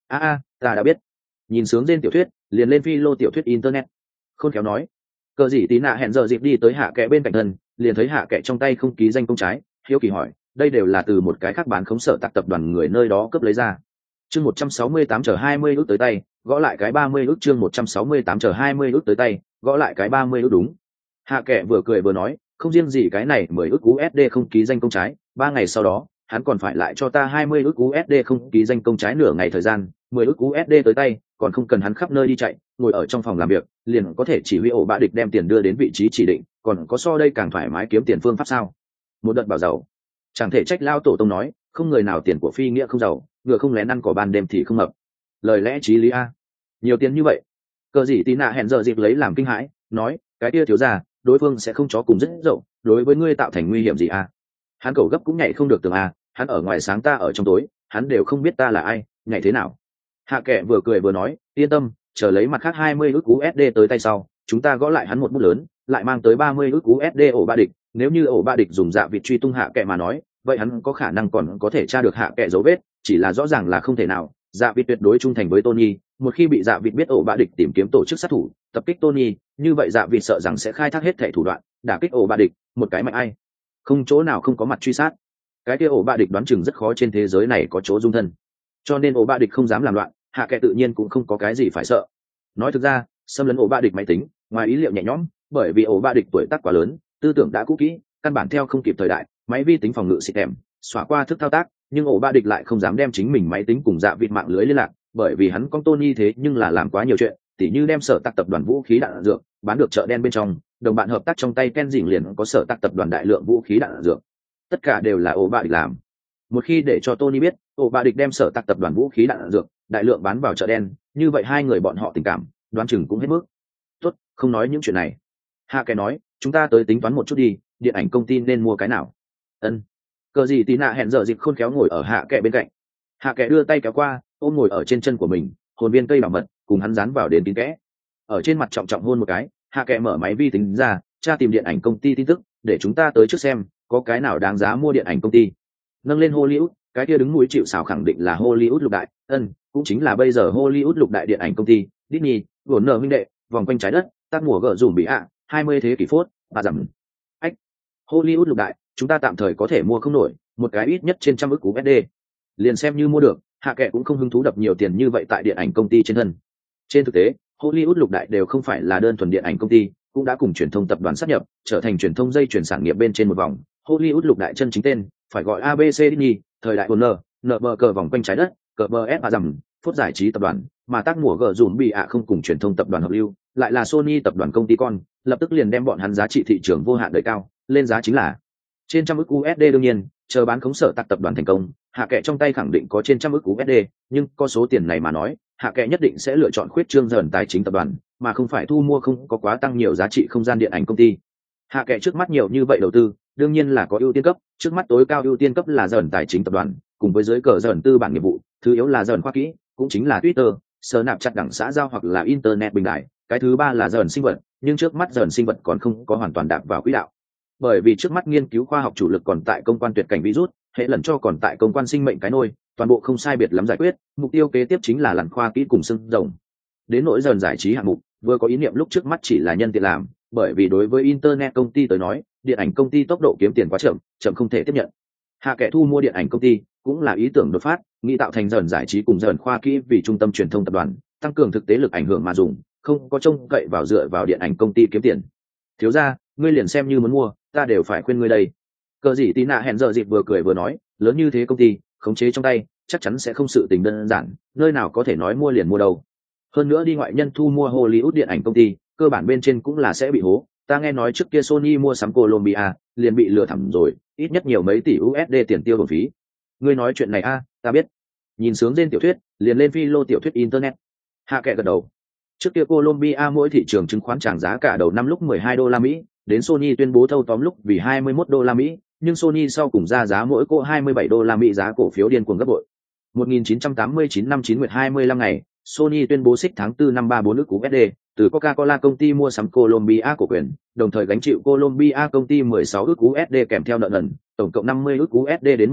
S1: Ta đã biết. Nhìn sướng trên tiểu thuyết liền lên phi lô tiểu thuyết internet. Khôn khéo nói. Cờ gì Tina hẹn giờ dịp đi tới hạ kệ bên cạnh thân, liền thấy hạ kệ trong tay không ký danh công trái, hiếu kỳ hỏi, đây đều là từ một cái khác bán khống sở tạc tập đoàn người nơi đó cướp lấy ra. Chương 168 chờ 20 ước tới tay, gõ lại cái 30 ước. Chương 168 chờ 20 ước tới tay, gõ lại cái 30 ước đúng. Hạ kệ vừa cười vừa nói, không riêng gì cái này 10 ước USD không ký danh công trái, 3 ngày sau đó, hắn còn phải lại cho ta 20 ước USD không ký danh công trái nửa ngày thời gian, 10 ước USD tới tay, còn không cần hắn khắp nơi đi chạy, ngồi ở trong phòng làm việc, liền có thể chỉ huy ổ bạ địch đem tiền đưa đến vị trí chỉ định, còn có so đây càng thoải mái kiếm tiền phương pháp sao? Một đợt bảo giàu. Chẳng thể trách lao tổ tông nói, không người nào tiền của phi nghĩa không giàu, ngựa không lén ăn cỏ ban đêm thì không mập. Lời lẽ chí lý a. Nhiều tiền như vậy. Cờ gì tí nạ hẹn giờ dịp lấy làm kinh hãi, nói, cái kia thiếu gia, đối phương sẽ không chó cùng rất dậu, đối với ngươi tạo thành nguy hiểm gì a? Hắn cầu gấp cũng nhảy không được tường a, hắn ở ngoài sáng ta ở trong tối, hắn đều không biết ta là ai, nhảy thế nào? Hạ kệ vừa cười vừa nói, yên tâm, chờ lấy mặt khác 20 ức USD tới tay sau, chúng ta gõ lại hắn một bút lớn, lại mang tới 30 ức USD ổ ba địch, nếu như ổ ba địch dùng dạ vịt truy tung hạ kệ mà nói, vậy hắn có khả năng còn có thể tra được hạ kệ dấu vết, chỉ là rõ ràng là không thể nào, dạ vịt tuyệt đối trung thành với Tony, một khi bị dạ vịt biết ổ ba địch tìm kiếm tổ chức sát thủ, tập kích Tony, như vậy dạ vịt sợ rằng sẽ khai thác hết thể thủ đoạn, đả kích ổ ba địch, một cái mạnh ai, không chỗ nào không có mặt truy sát. Cái kia ổ ba địch đoán chừng rất khó trên thế giới này có chỗ dung thân, cho nên ổ ba địch không dám làm loạn, hạ kệ tự nhiên cũng không có cái gì phải sợ. Nói thực ra, xâm lấn ổ ba địch máy tính ngoài ý liệu nhẹ nhõm, bởi vì ổ ba địch tuổi tác quá lớn, tư tưởng đã cũ kỹ, căn bản theo không kịp thời đại, máy vi tính phòng ngự xịt kèm xóa qua thức thao tác, nhưng ổ ba địch lại không dám đem chính mình máy tính cùng dạ vịt mạng lưới liên lạc, bởi vì hắn con Tony thế nhưng là làm quá nhiều chuyện, tỉ như đem sở tạc tập đoàn vũ khí đạn dược bán được chợ đen bên trong, đồng bạn hợp tác trong tay Ken Dĩnh liền có sở tạc tập đoàn đại lượng vũ khí đạn dược, tất cả đều là ổ ba địch làm. Một khi để cho Tony biết ổ ba địch đem sở tạc tập đoàn vũ khí đạn dược đại lượng bán vào chợ đen, như vậy hai người bọn họ tình cảm đoán chừng cũng hết mức. Tốt, không nói những chuyện này. Hạ kệ nói, chúng ta tới tính toán một chút đi, điện ảnh công ty nên mua cái nào? Ân. Cờ gì tí nạ hẹn giờ dịp khôn khéo ngồi ở hạ kệ bên cạnh. Hạ kệ đưa tay kéo qua, ôm ngồi ở trên chân của mình, hồn viên cây bảo mật cùng hắn dán vào đến kín kẽ. Ở trên mặt trọng trọng hôn một cái, hạ kệ mở máy vi tính ra, tra tìm điện ảnh công ty tin tức, để chúng ta tới trước xem có cái nào đáng giá mua điện ảnh công ty. Nâng lên Hollywood, cái kia đứng mũi chịu sào khẳng định là Hollywood lục đại, cũng chính là bây giờ Hollywood lục đại điện ảnh công ty, Disney, Warner huynh đệ, vòng quanh trái đất, tác mùa gở dùm bị 20 thế kỷ phốt, bà giảm. Ách, Hollywood lục đại, chúng ta tạm thời có thể mua không nổi, một cái ít nhất trên trăm ức USD. Liền xem như mua được, hạ kệ cũng không hứng thú đập nhiều tiền như vậy tại điện ảnh công ty trên thân. Trên thực tế, Hollywood lục đại đều không phải là đơn thuần điện ảnh công ty, cũng đã cùng truyền thông tập đoàn sát nhập, trở thành truyền thông dây chuyển sản nghiệp bên trên một vòng. Hollywood lục đại chân chính tên, phải gọi ABC Disney, thời đại Warner, nở cờ vòng quanh trái đất, cờ BS và rằng, phút giải trí tập đoàn, mà tác mùa gở dùm bị không cùng truyền thông tập đoàn hợp lưu, lại là Sony tập đoàn công ty con, lập tức liền đem bọn hắn giá trị thị trường vô hạn đẩy cao, lên giá chính là trên trăm ức USD. đương nhiên, chờ bán khống sở tạc tập đoàn thành công, hạ kệ trong tay khẳng định có trên trăm ức USD, nhưng có số tiền này mà nói, hạ kệ nhất định sẽ lựa chọn khuyết trương dần tài chính tập đoàn, mà không phải thu mua không có quá tăng nhiều giá trị không gian điện ảnh công ty. Hạ kệ trước mắt nhiều như vậy đầu tư, đương nhiên là có ưu tiên cấp, trước mắt tối cao ưu tiên cấp là dần tài chính tập đoàn, cùng với dưới cờ dần tư bản nghiệp vụ, thứ yếu là dần khoa kỹ, cũng chính là Twitter, sở nạp chặt đẳng xã giao hoặc là internet bình đại, cái thứ ba là dần sinh vật, nhưng trước mắt dần sinh vật còn không có hoàn toàn đạp vào quỹ đạo. Bởi vì trước mắt nghiên cứu khoa học chủ lực còn tại công quan tuyệt cảnh virus, hệ lần cho còn tại công quan sinh mệnh cái nôi, toàn bộ không sai biệt lắm giải quyết, mục tiêu kế tiếp chính là lặn khoa kỹ cùng xương rồng. Đến nỗi dần giải trí hạng mục, vừa có ý niệm lúc trước mắt chỉ là nhân tiện làm, bởi vì đối với internet công ty tới nói, điện ảnh công ty tốc độ kiếm tiền quá chậm không thể tiếp nhận. Hạ kệ thu mua điện ảnh công ty cũng là ý tưởng đột phát, nghĩ tạo thành dần giải trí cùng dần khoa kỹ vì trung tâm truyền thông tập đoàn, tăng cường thực tế lực ảnh hưởng mà dùng, không có trông cậy vào dựa vào điện ảnh công ty kiếm tiền. Thiếu gia, ngươi liền xem như muốn mua, ta đều phải khuyên ngươi đây. Cờ gì tí nạ hẹn giờ dịp vừa cười vừa nói, lớn như thế công ty khống chế trong tay, chắc chắn sẽ không sự tình đơn giản, nơi nào có thể nói mua liền mua đâu. Hơn nữa đi ngoại nhân thu mua Hollywood điện ảnh công ty, cơ bản bên trên cũng là sẽ bị hố. Ta nghe nói trước kia Sony mua sắm Columbia, liền bị lừa thẳm rồi, ít nhất nhiều mấy tỷ USD tiền tiêu bổng phí. Ngươi nói chuyện này ta biết. Nhìn sướng trên tiểu thuyết, liền lên phi lô tiểu thuyết internet. Hạ kệ gật đầu. Trước kia Columbia mỗi thị trường chứng khoán chàng giá cả đầu năm lúc 12 đô la Mỹ, đến Sony tuyên bố thâu tóm lúc vì 21 đô la Mỹ, nhưng Sony sau cùng ra giá mỗi cô 27 đô la Mỹ, giá cổ phiếu điên cuồng gấp bội. 1989 năm 9 nguyệt 25 ngày, Sony tuyên bố xích tháng 4 năm 34 ức USD, Từ Coca-Cola công ty mua sắm Colombia cổ quyền, đồng thời gánh chịu Colombia công ty 16 ức USD kèm theo nợ nần, tổng cộng 50 ức USD đến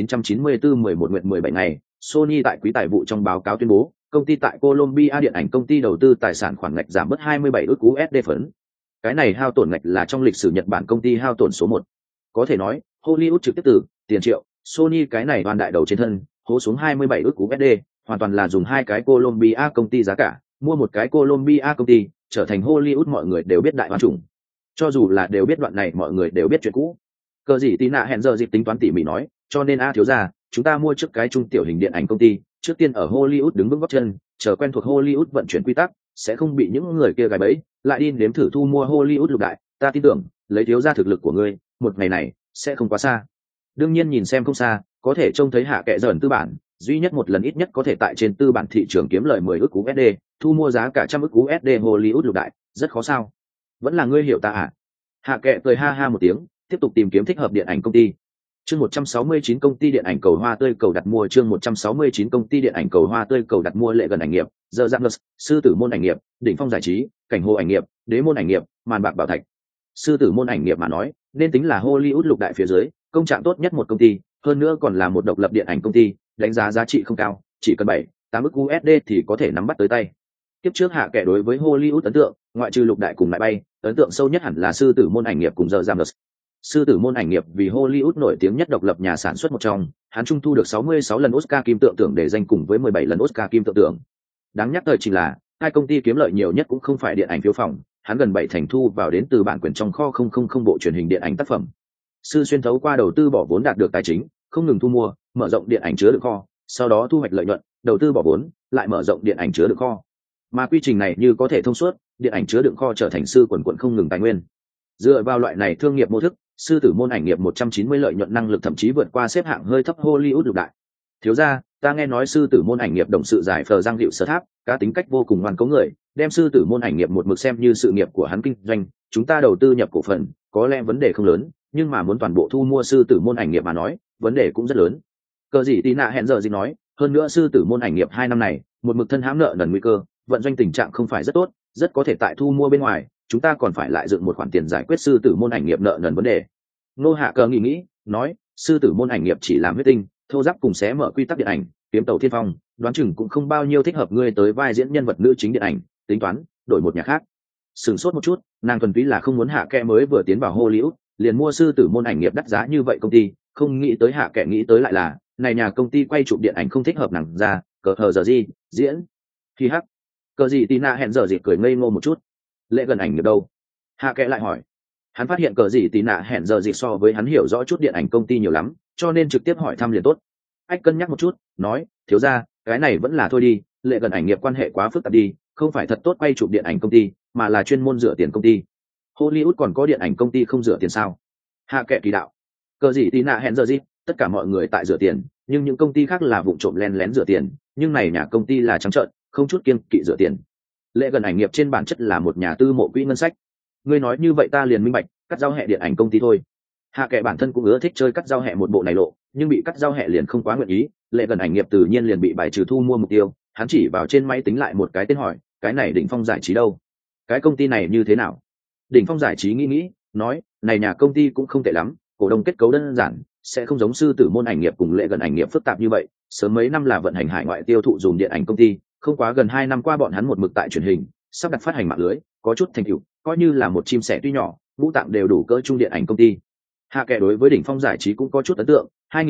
S1: 1994 11 nguyện 17 ngày. Sony tại quý tài vụ trong báo cáo tuyên bố, công ty tại Colombia điện ảnh công ty đầu tư tài sản khoản ngạch giảm bớt 27 ức USD phấn. Cái này hao tổn ngạch là trong lịch sử Nhật Bản công ty hao tổn số 1. Có thể nói, Hollywood trực tiếp từ tiền triệu, Sony cái này toàn đại đầu trên thân, hố xuống 27 ức USD, hoàn toàn là dùng hai cái Colombia công ty giá cả, mua một cái Colombia công ty, trở thành Hollywood mọi người đều biết đại hoàn trùng. Cho dù là đều biết đoạn này mọi người đều biết chuyện cũ. Cờ gì tí nạ hẹn giờ dịp tính toán tỉ mỉ nói, cho nên thiếu gia, chúng ta mua trước cái trung tiểu hình điện ảnh công ty, trước tiên ở Hollywood đứng vững gót chân, chờ quen thuộc Hollywood vận chuyển quy tắc, sẽ không bị những người kia gài bẫy, lại đi nếm thử thu mua Hollywood lục đại, ta tin tưởng, lấy thiếu gia thực lực của ngươi, một ngày này sẽ không quá xa. Đương nhiên nhìn xem không xa, có thể trông thấy hạ kệ dởn tư bản, duy nhất một lần ít nhất có thể tại trên tư bản thị trường kiếm lời 10 ức USD, thu mua giá cả trăm ức USD Hollywood lục đại, rất khó sao? Vẫn là ngươi hiểu ta à? Hạ kệ cười ha ha một tiếng, tiếp tục tìm kiếm thích hợp điện ảnh công ty. Chương 169 công ty điện ảnh cầu hoa tươi cầu đặt mua chương 169 công ty điện ảnh cầu hoa tươi cầu đặt mua lệ gần ảnh nghiệp, giờ dạng sư tử môn ảnh nghiệp, đỉnh phong giải trí, cảnh hồ ảnh nghiệp, đế môn ảnh nghiệp, màn bạc bảo thạch. Sư tử môn ảnh nghiệp mà nói, nên tính là Hollywood lục đại phía dưới, công trạng tốt nhất một công ty, hơn nữa còn là một độc lập điện ảnh công ty, đánh giá giá trị không cao, chỉ cần 7-8 ức USD thì có thể nắm bắt tới tay. Tiếp trước hạ kệ đối với Hollywood ấn tượng, ngoại trừ lục đại cùng lại bay, ấn tượng sâu nhất hẳn là sư tử môn ảnh nghiệp cùng giờ giam đợt. Sư tử môn ảnh nghiệp vì Hollywood nổi tiếng nhất độc lập nhà sản xuất một trong, hắn trung thu được 66 lần Oscar kim tượng tưởng để danh cùng với 17 lần Oscar kim tượng tưởng. Đáng nhắc tới chỉ là, hai công ty kiếm lợi nhiều nhất cũng không phải điện ảnh phiếu phòng, hắn gần 7 thành thu vào đến từ bản quyền trong kho 000 bộ truyền hình điện ảnh tác phẩm. Sư xuyên thấu qua đầu tư bỏ vốn đạt được tài chính, không ngừng thu mua, mở rộng điện ảnh chứa đựng kho, sau đó thu hoạch lợi nhuận, đầu tư bỏ vốn, lại mở rộng điện ảnh chứa đựng kho. Mà quy trình này như có thể thông suốt, điện ảnh chứa đựng kho trở thành sư quần quần không ngừng tài nguyên. Dựa vào loại này thương nghiệp mô thức, sư tử môn ảnh nghiệp 190 lợi nhuận năng lực thậm chí vượt qua xếp hạng hơi thấp Hollywood lục đại. Thiếu gia, ta nghe nói sư tử môn ảnh nghiệp đồng sự giải phờ giang hiệu sở tháp, cá tính cách vô cùng ngoan cố người, đem sư tử môn ảnh nghiệp một mực xem như sự nghiệp của hắn kinh doanh, chúng ta đầu tư nhập cổ phần, có lẽ vấn đề không lớn, nhưng mà muốn toàn bộ thu mua sư tử môn ảnh nghiệp mà nói, vấn đề cũng rất lớn. Cờ gì tí nạ hẹn giờ gì nói, hơn nữa sư tử môn ảnh nghiệp 2 năm này, một mực thân hãm nợ nần nguy cơ, vận doanh tình trạng không phải rất tốt, rất có thể tại thu mua bên ngoài, chúng ta còn phải lại dựng một khoản tiền giải quyết sư tử môn ảnh nghiệp nợ nần vấn đề. Nô Hạ Cờ nghĩ, nói, sư tử môn ảnh nghiệp chỉ làm huyết tinh, thô giáp cùng xé mở quy tắc điện ảnh, kiếm tàu thiên phong, đoán chừng cũng không bao nhiêu thích hợp ngươi tới vai diễn nhân vật nữ chính điện ảnh, tính toán, đổi một nhà khác. Sửng sốt một chút, nàng thuần túy là không muốn Hạ Kệ mới vừa tiến vào Hollywood, liền mua sư tử môn ảnh nghiệp đắt giá như vậy công ty, không nghĩ tới Hạ Kệ nghĩ tới lại là, này nhà công ty quay chụp điện ảnh không thích hợp nàng ra, cờ hờ giờ gì, diễn. Khi hắc, cờ gì Tina hẹn giờ gì cười ngây ngô một chút. Lệ gần ảnh nghiệp đâu? Hạ Kệ lại hỏi. Hắn phát hiện cờ gì tí nạ hẹn giờ gì so với hắn hiểu rõ chút điện ảnh công ty nhiều lắm, cho nên trực tiếp hỏi thăm liền tốt. Ách cân nhắc một chút, nói, thiếu gia, cái này vẫn là thôi đi, lệ gần ảnh nghiệp quan hệ quá phức tạp đi, không phải thật tốt quay chụp điện ảnh công ty, mà là chuyên môn rửa tiền công ty. Hollywood còn có điện ảnh công ty không rửa tiền sao? Hạ Kệ kỳ đạo. Cờ gì tí nạ hẹn giờ gì, tất cả mọi người tại rửa tiền, nhưng những công ty khác là vụng trộm lén lén rửa tiền, nhưng này nhà công ty là trắng trợn, không chút kiêng kỵ rửa tiền. Lệ gần ảnh nghiệp trên bản chất là một nhà tư mộ quỹ ngân sách. Ngươi nói như vậy ta liền minh bạch, cắt giao hẹ điện ảnh công ty thôi. Hạ Kệ bản thân cũng ưa thích chơi cắt giao hẹ một bộ này lộ, nhưng bị cắt giao hẹ liền không quá nguyện ý, lệ gần ảnh nghiệp tự nhiên liền bị bài trừ thu mua mục tiêu. Hắn chỉ vào trên máy tính lại một cái tên hỏi, cái này Đỉnh Phong giải trí đâu? Cái công ty này như thế nào? Đỉnh Phong giải trí nghĩ, nói, này nhà công ty cũng không tệ lắm, cổ đông kết cấu đơn giản, sẽ không giống sư tử môn ảnh nghiệp cùng lệ gần ảnh nghiệp phức tạp như vậy. Sớm mấy năm là vận hành hải ngoại tiêu thụ dùng điện ảnh công ty, không quá gần 2 năm qua bọn hắn một mực tại truyền hình, sắp đặt phát hành mạng lưới, có chút thành tựu, coi như là một chim sẻ tuy nhỏ, ngũ tạng đều đủ cỡ trung điện ảnh công ty. Hạ Kệ đối với Đỉnh Phong giải trí cũng có chút ấn tượng,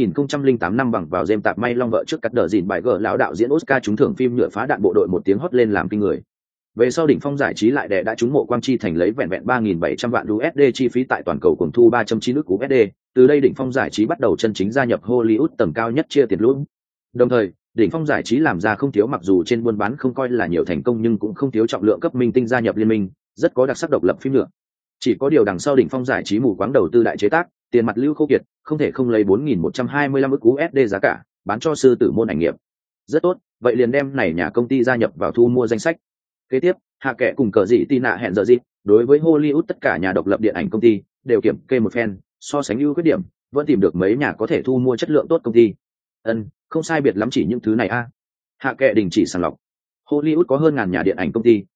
S1: 2008 năm bằng vào Dêm Tạp May Long vợ trước cắt đờ dìn bài gờ lão đạo diễn Oscar trúng thưởng phim nhựa phá đạn bộ đội một tiếng hót lên làm kinh người. Về sau Đỉnh Phong giải trí lại đè đã trúng Mộ Quang Chi thành lấy vẹn 3.700 vạn USD chi phí tại toàn cầu cùng thu 390 ức USD, từ đây Đỉnh Phong giải trí bắt đầu chân chính gia nhập Hollywood tầm cao nhất chia tiền lũm. Đồng thời, Đỉnh Phong giải trí làm ra không thiếu mặc dù trên buôn bán không coi là nhiều thành công nhưng cũng không thiếu trọng lượng cấp minh tinh gia nhập liên minh, rất có đặc sắc độc lập phim nhựa. Chỉ có điều đằng sau Đỉnh Phong giải trí mù quáng đầu tư đại chế tác, tiền mặt lưu khô kiệt, không thể không lấy 4.125 ức USD giá cả, bán cho sư tử môn ảnh nghiệp. Rất tốt, vậy liền đem này nhà công ty gia nhập vào thu mua danh sách. Kế tiếp, Hạ Kệ cùng cờ dị Tina hẹn giờ gì, đối với Hollywood tất cả nhà độc lập điện ảnh công ty đều kiểm kê một phen, so sánh ưu khuyết điểm, vẫn tìm được mấy nhà có thể thu mua chất lượng tốt công ty. Không sai biệt lắm chỉ những thứ này a. Hạ Kệ đình chỉ sàng lọc. Hollywood có hơn ngàn nhà điện ảnh công ty,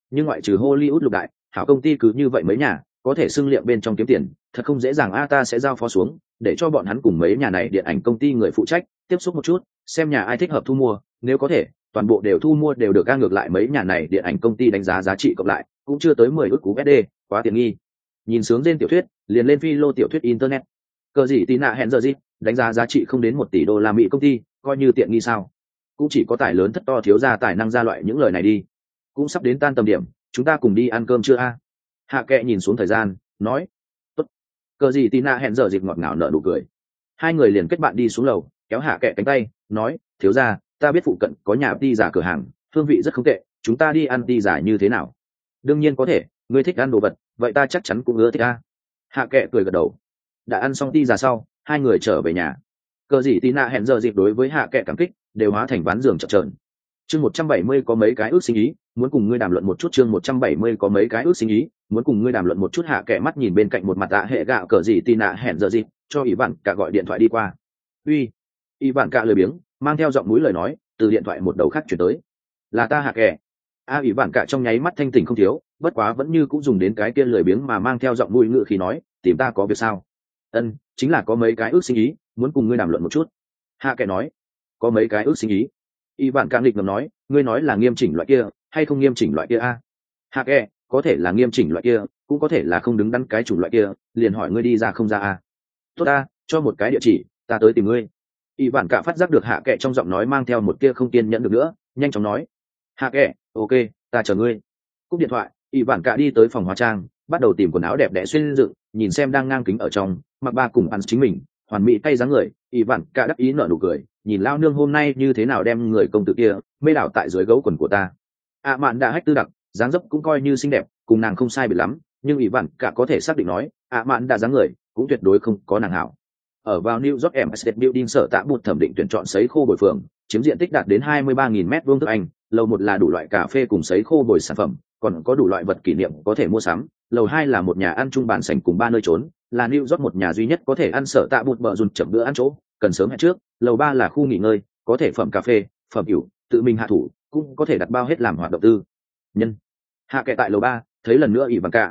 S1: nhưng ngoại trừ Hollywood lục đại hảo công ty cứ như vậy mấy nhà có thể xưng liệm bên trong kiếm tiền thật không dễ dàng. Ta sẽ giao phó xuống để cho bọn hắn cùng mấy nhà này điện ảnh công ty người phụ trách tiếp xúc một chút, xem nhà ai thích hợp thu mua, nếu có thể toàn bộ đều thu mua đều được. Ngược lại mấy nhà này điện ảnh công ty đánh giá giá trị cộng lại cũng chưa tới 10 ức cú USD, quá tiện nghi. Nhìn sướng trên tiểu thuyết liền lên philo tiểu thuyết internet. Cờ gì tí nạ hẹn giờ gì đánh giá giá trị không đến 1 tỷ đô la Mỹ công ty coi như tiện nghi sao? Cũng chỉ có tài lớn thất to thiếu ra tài năng ra loại những lời này đi. Cũng sắp đến tan tầm điểm, chúng ta cùng đi ăn cơm chưa a? Hạ Kệ nhìn xuống thời gian nói tốt. Cờ gì tí nạ hẹn giờ dịp ngọt ngào nở nụ cười. Hai người liền kết bạn đi xuống lầu, kéo Hạ Kệ cánh tay nói thiếu ra ta biết phụ cận có nhà đi giả cửa hàng hương vị rất không tệ, chúng ta đi ăn đi giả như thế nào? Đương nhiên có thể, ngươi thích ăn đồ vật vậy ta chắc chắn cũng ưa thích a. Hạ Kệ cười gật đầu. Đã ăn xong ti giả sau hai người trở về nhà. Cờ gì tí nạ hẹn giờ dịp đối với Hạ Kệ cảm kích đều hóa thành ván giường chập chờn. Chương 170 có mấy cái ước sinh ý muốn cùng ngươi đàm luận một chút. Chương 170 có mấy cái ước sinh ý muốn cùng ngươi đàm luận một chút. Hạ Kệ mắt nhìn bên cạnh một mặt hệ gạo cờ gì tí nạ hẹn giờ dịp, cho Ý Vạn cả gọi điện thoại đi qua. Uy. Ý Vạn cả lười biếng mang theo giọng mũi lời nói từ điện thoại một đầu khác chuyển tới. Là ta Hạ Kệ. Ý Vạn cả trong nháy mắt thanh tỉnh không thiếu, bất quá vẫn như cũng dùng đến cái kia lười biếng mà mang theo giọng mũi ngự khí nói tìm ta có việc sao? Ân, chính là có mấy cái ước sinh ý muốn cùng ngươi đàm luận một chút. Hạ Kệ nói. Có mấy cái ước sinh ý? Y Vạn càng lịch ngầm nói, ngươi nói là nghiêm chỉnh loại kia hay không nghiêm chỉnh loại kia a? Hạ Kệ, có thể là nghiêm chỉnh loại kia cũng có thể là không đứng đắn cái chủng loại kia, liền hỏi ngươi đi ra không ra a? Tốt a, cho một cái địa chỉ ta tới tìm ngươi. Y Vạn cả phát giác được Hạ Kệ trong giọng nói mang theo một tia không kiên nhẫn được nữa, nhanh chóng nói. Hạ Kệ, ok, ta chờ ngươi. Cúp điện thoại, Y Vạn cả đi tới phòng hóa trang, bắt đầu tìm quần áo đẹp đẽ xuyên dựng, nhìn xem đang ngang kính ở trong mặc ba cùng ăn chính mình hoàn mỹ tay dáng người. Y Vạn cả đắc ý nở nụ cười, nhìn lao nương hôm nay như thế nào đem người công tử kia mê đảo tại dưới gấu quần của ta. Mạn đã hách tư đặc dáng dấp cũng coi như xinh đẹp, cùng nàng không sai biệt lắm, nhưng Y Vạn cả có thể xác định nói Mạn đã dáng người cũng tuyệt đối không có nàng hảo. Ở vào New York Empire Building sở tạ bụt thẩm định tuyển chọn sấy khô bồi phường, chiếm diện tích đạt đến 23.000 m2 thức Anh. Lầu 1 là đủ loại cà phê cùng sấy khô bồi sản phẩm, còn có đủ loại vật kỷ niệm có thể mua sắm. Lầu 2 là một nhà ăn chung bàn sảnh cùng 3 nơi trốn, là New York một nhà duy nhất có thể ăn sở tạ bụt bờ run chậm bữa ăn chỗ, cần sớm hẹn trước. Lầu 3 là khu nghỉ ngơi, có thể phẩm cà phê, phẩm ỉu, tự mình hạ thủ, cũng có thể đặt bao hết làm hoạt động tư nhân. Hạ Kệ tại lầu 3 thấy lần nữa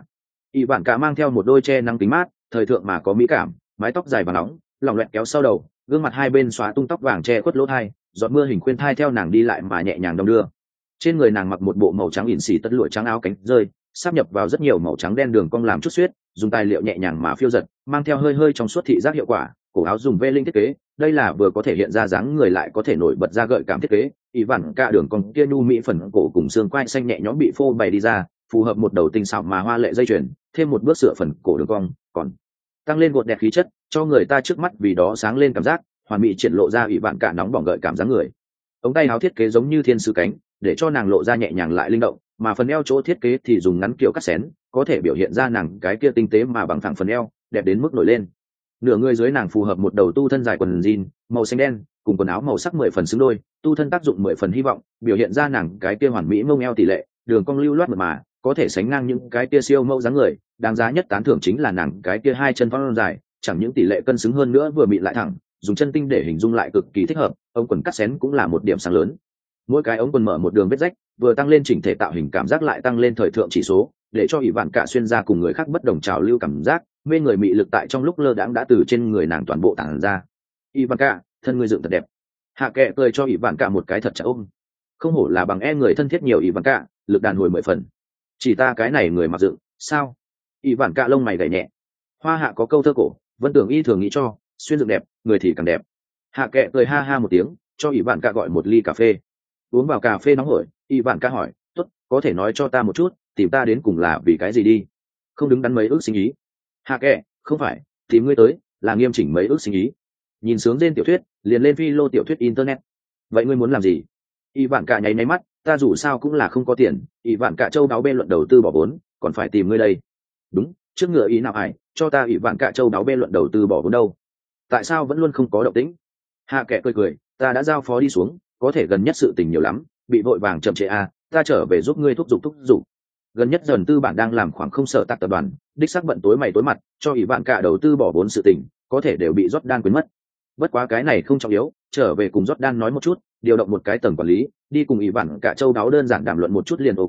S1: Ý Vạn cả mang theo một đôi che nắng kính mát, thời thượng mà có mỹ cảm, mái tóc dài và nóng lỏng loẹt kéo sau đầu, gương mặt hai bên xóa tung tóc vàng che khuất lỗ thai, giọt mưa hình khuyên thai theo nàng đi lại mà nhẹ nhàng đong đưa. Trên người nàng mặc một bộ màu trắng ỉn xì tất lụa trắng áo cánh rơi sáp nhập vào rất nhiều màu trắng đen đường cong làm chút xuyết, dùng tài liệu nhẹ nhàng mà phiêu giật, mang theo hơi hơi trong suốt thị giác hiệu quả. Cổ áo dùng vê linh thiết kế, đây là vừa có thể hiện ra dáng người lại có thể nổi bật ra gợi cảm thiết kế. Ý Vạn cả đường cong kia nhu mỹ phần cổ cùng xương quai xanh nhẹ nhõm bị phô bày đi ra, phù hợp một đầu tinh xảo mà hoa lệ dây chuyền, thêm một bước sửa phần cổ đường cong, còn tăng lên gột đẹp khí chất, cho người ta trước mắt vì đó sáng lên cảm giác hoàn mỹ, triển lộ ra Ý Vạn cả nóng bỏng gợi cảm dáng người. Ống tay áo thiết kế giống như thiên sứ cánh, để cho nàng lộ ra nhẹ nhàng lại linh động, mà phần eo chỗ thiết kế thì dùng ngắn kiểu cắt xén, có thể biểu hiện ra nàng cái kia tinh tế mà bằng thẳng phần eo, đẹp đến mức nổi lên. Nửa người dưới nàng phù hợp một đầu tu thân dài quần jean màu xanh đen, cùng quần áo màu sắc 10 phần xứng đôi, tu thân tác dụng 10 phần hy vọng, biểu hiện ra nàng cái kia hoàn mỹ mông eo tỷ lệ, đường cong lưu loát mượt mà, có thể sánh ngang những cái kia siêu mẫu dáng người. Đáng giá nhất tán thưởng chính là nàng cái kia hai chân thon dài, chẳng những tỷ lệ cân xứng hơn nữa vừa mịn lại thẳng, dùng chân tinh để hình dung lại cực kỳ thích hợp. Ống quần cắt xén cũng là một điểm sáng lớn, mỗi cái ống quần mở một đường vết rách, vừa tăng lên chỉnh thể tạo hình cảm giác lại tăng lên thời thượng chỉ số, để cho Ý Vạn cả xuyên ra cùng người khác bất đồng trào lưu cảm giác, mê người mị lực tại trong lúc lơ đãng đã từ trên người nàng toàn bộ tản ra. Ý Vạn cả, thân người dựng thật đẹp. Hạ Kệ cười cho Ý Vạn cả một cái thật chặt ôm. Không hổ là bằng người thân thiết nhiều. Ý Vạn cả, lực đàn hồi 10 phần. Chỉ ta cái này người mặc dựng, sao? Ý Vạn cả lông mày gảy nhẹ. Hoa hạ có câu thơ cổ, Vân Tưởng y thường nghĩ cho, xuyên dựng đẹp, người thì càng đẹp. Hạ Kệ cười ha ha một tiếng, cho Ý Vạn cả gọi một ly cà phê. Uống vào cà phê nóng hổi, Ý Vạn cả hỏi, tốt, có thể nói cho ta một chút, tìm ta đến cùng là vì cái gì đi? Không đứng đắn mấy ước sinh ý. Hạ Kệ, không phải, tìm ngươi tới là nghiêm chỉnh mấy ước sinh ý. Nhìn sướng trên tiểu thuyết liền lên philo tiểu thuyết internet. Vậy ngươi muốn làm gì? Ý Vạn cả nháy nháy mắt, ta dù sao cũng là không có tiền. Ý Vạn cả châu đáo bên luận đầu tư bỏ vốn, còn phải tìm ngươi đây. Đúng, trước ngựa ý nào ải, cho ta Ý Vạn cả châu đáo bên luận đầu tư bỏ vốn đâu? Tại sao vẫn luôn không có động tĩnh? Hạ Kệ cười cười, ta đã giao phó đi xuống, có thể gần nhất sự tình nhiều lắm, bị vội vàng chậm trễ ta trở về giúp ngươi thúc giục. Gần nhất dần tư bản đang làm khoảng không sở tác tập đoàn, đích xác bận tối mày tối mặt, cho Ý Vạn cả đầu tư bỏ vốn sự tình, có thể đều bị Jordan quên mất. Bất quá cái này không trọng yếu, trở về cùng Jordan nói một chút, điều động một cái tầng quản lý, đi cùng Ý Vạn cả châu đáo đơn giản đàm luận một chút liền ok,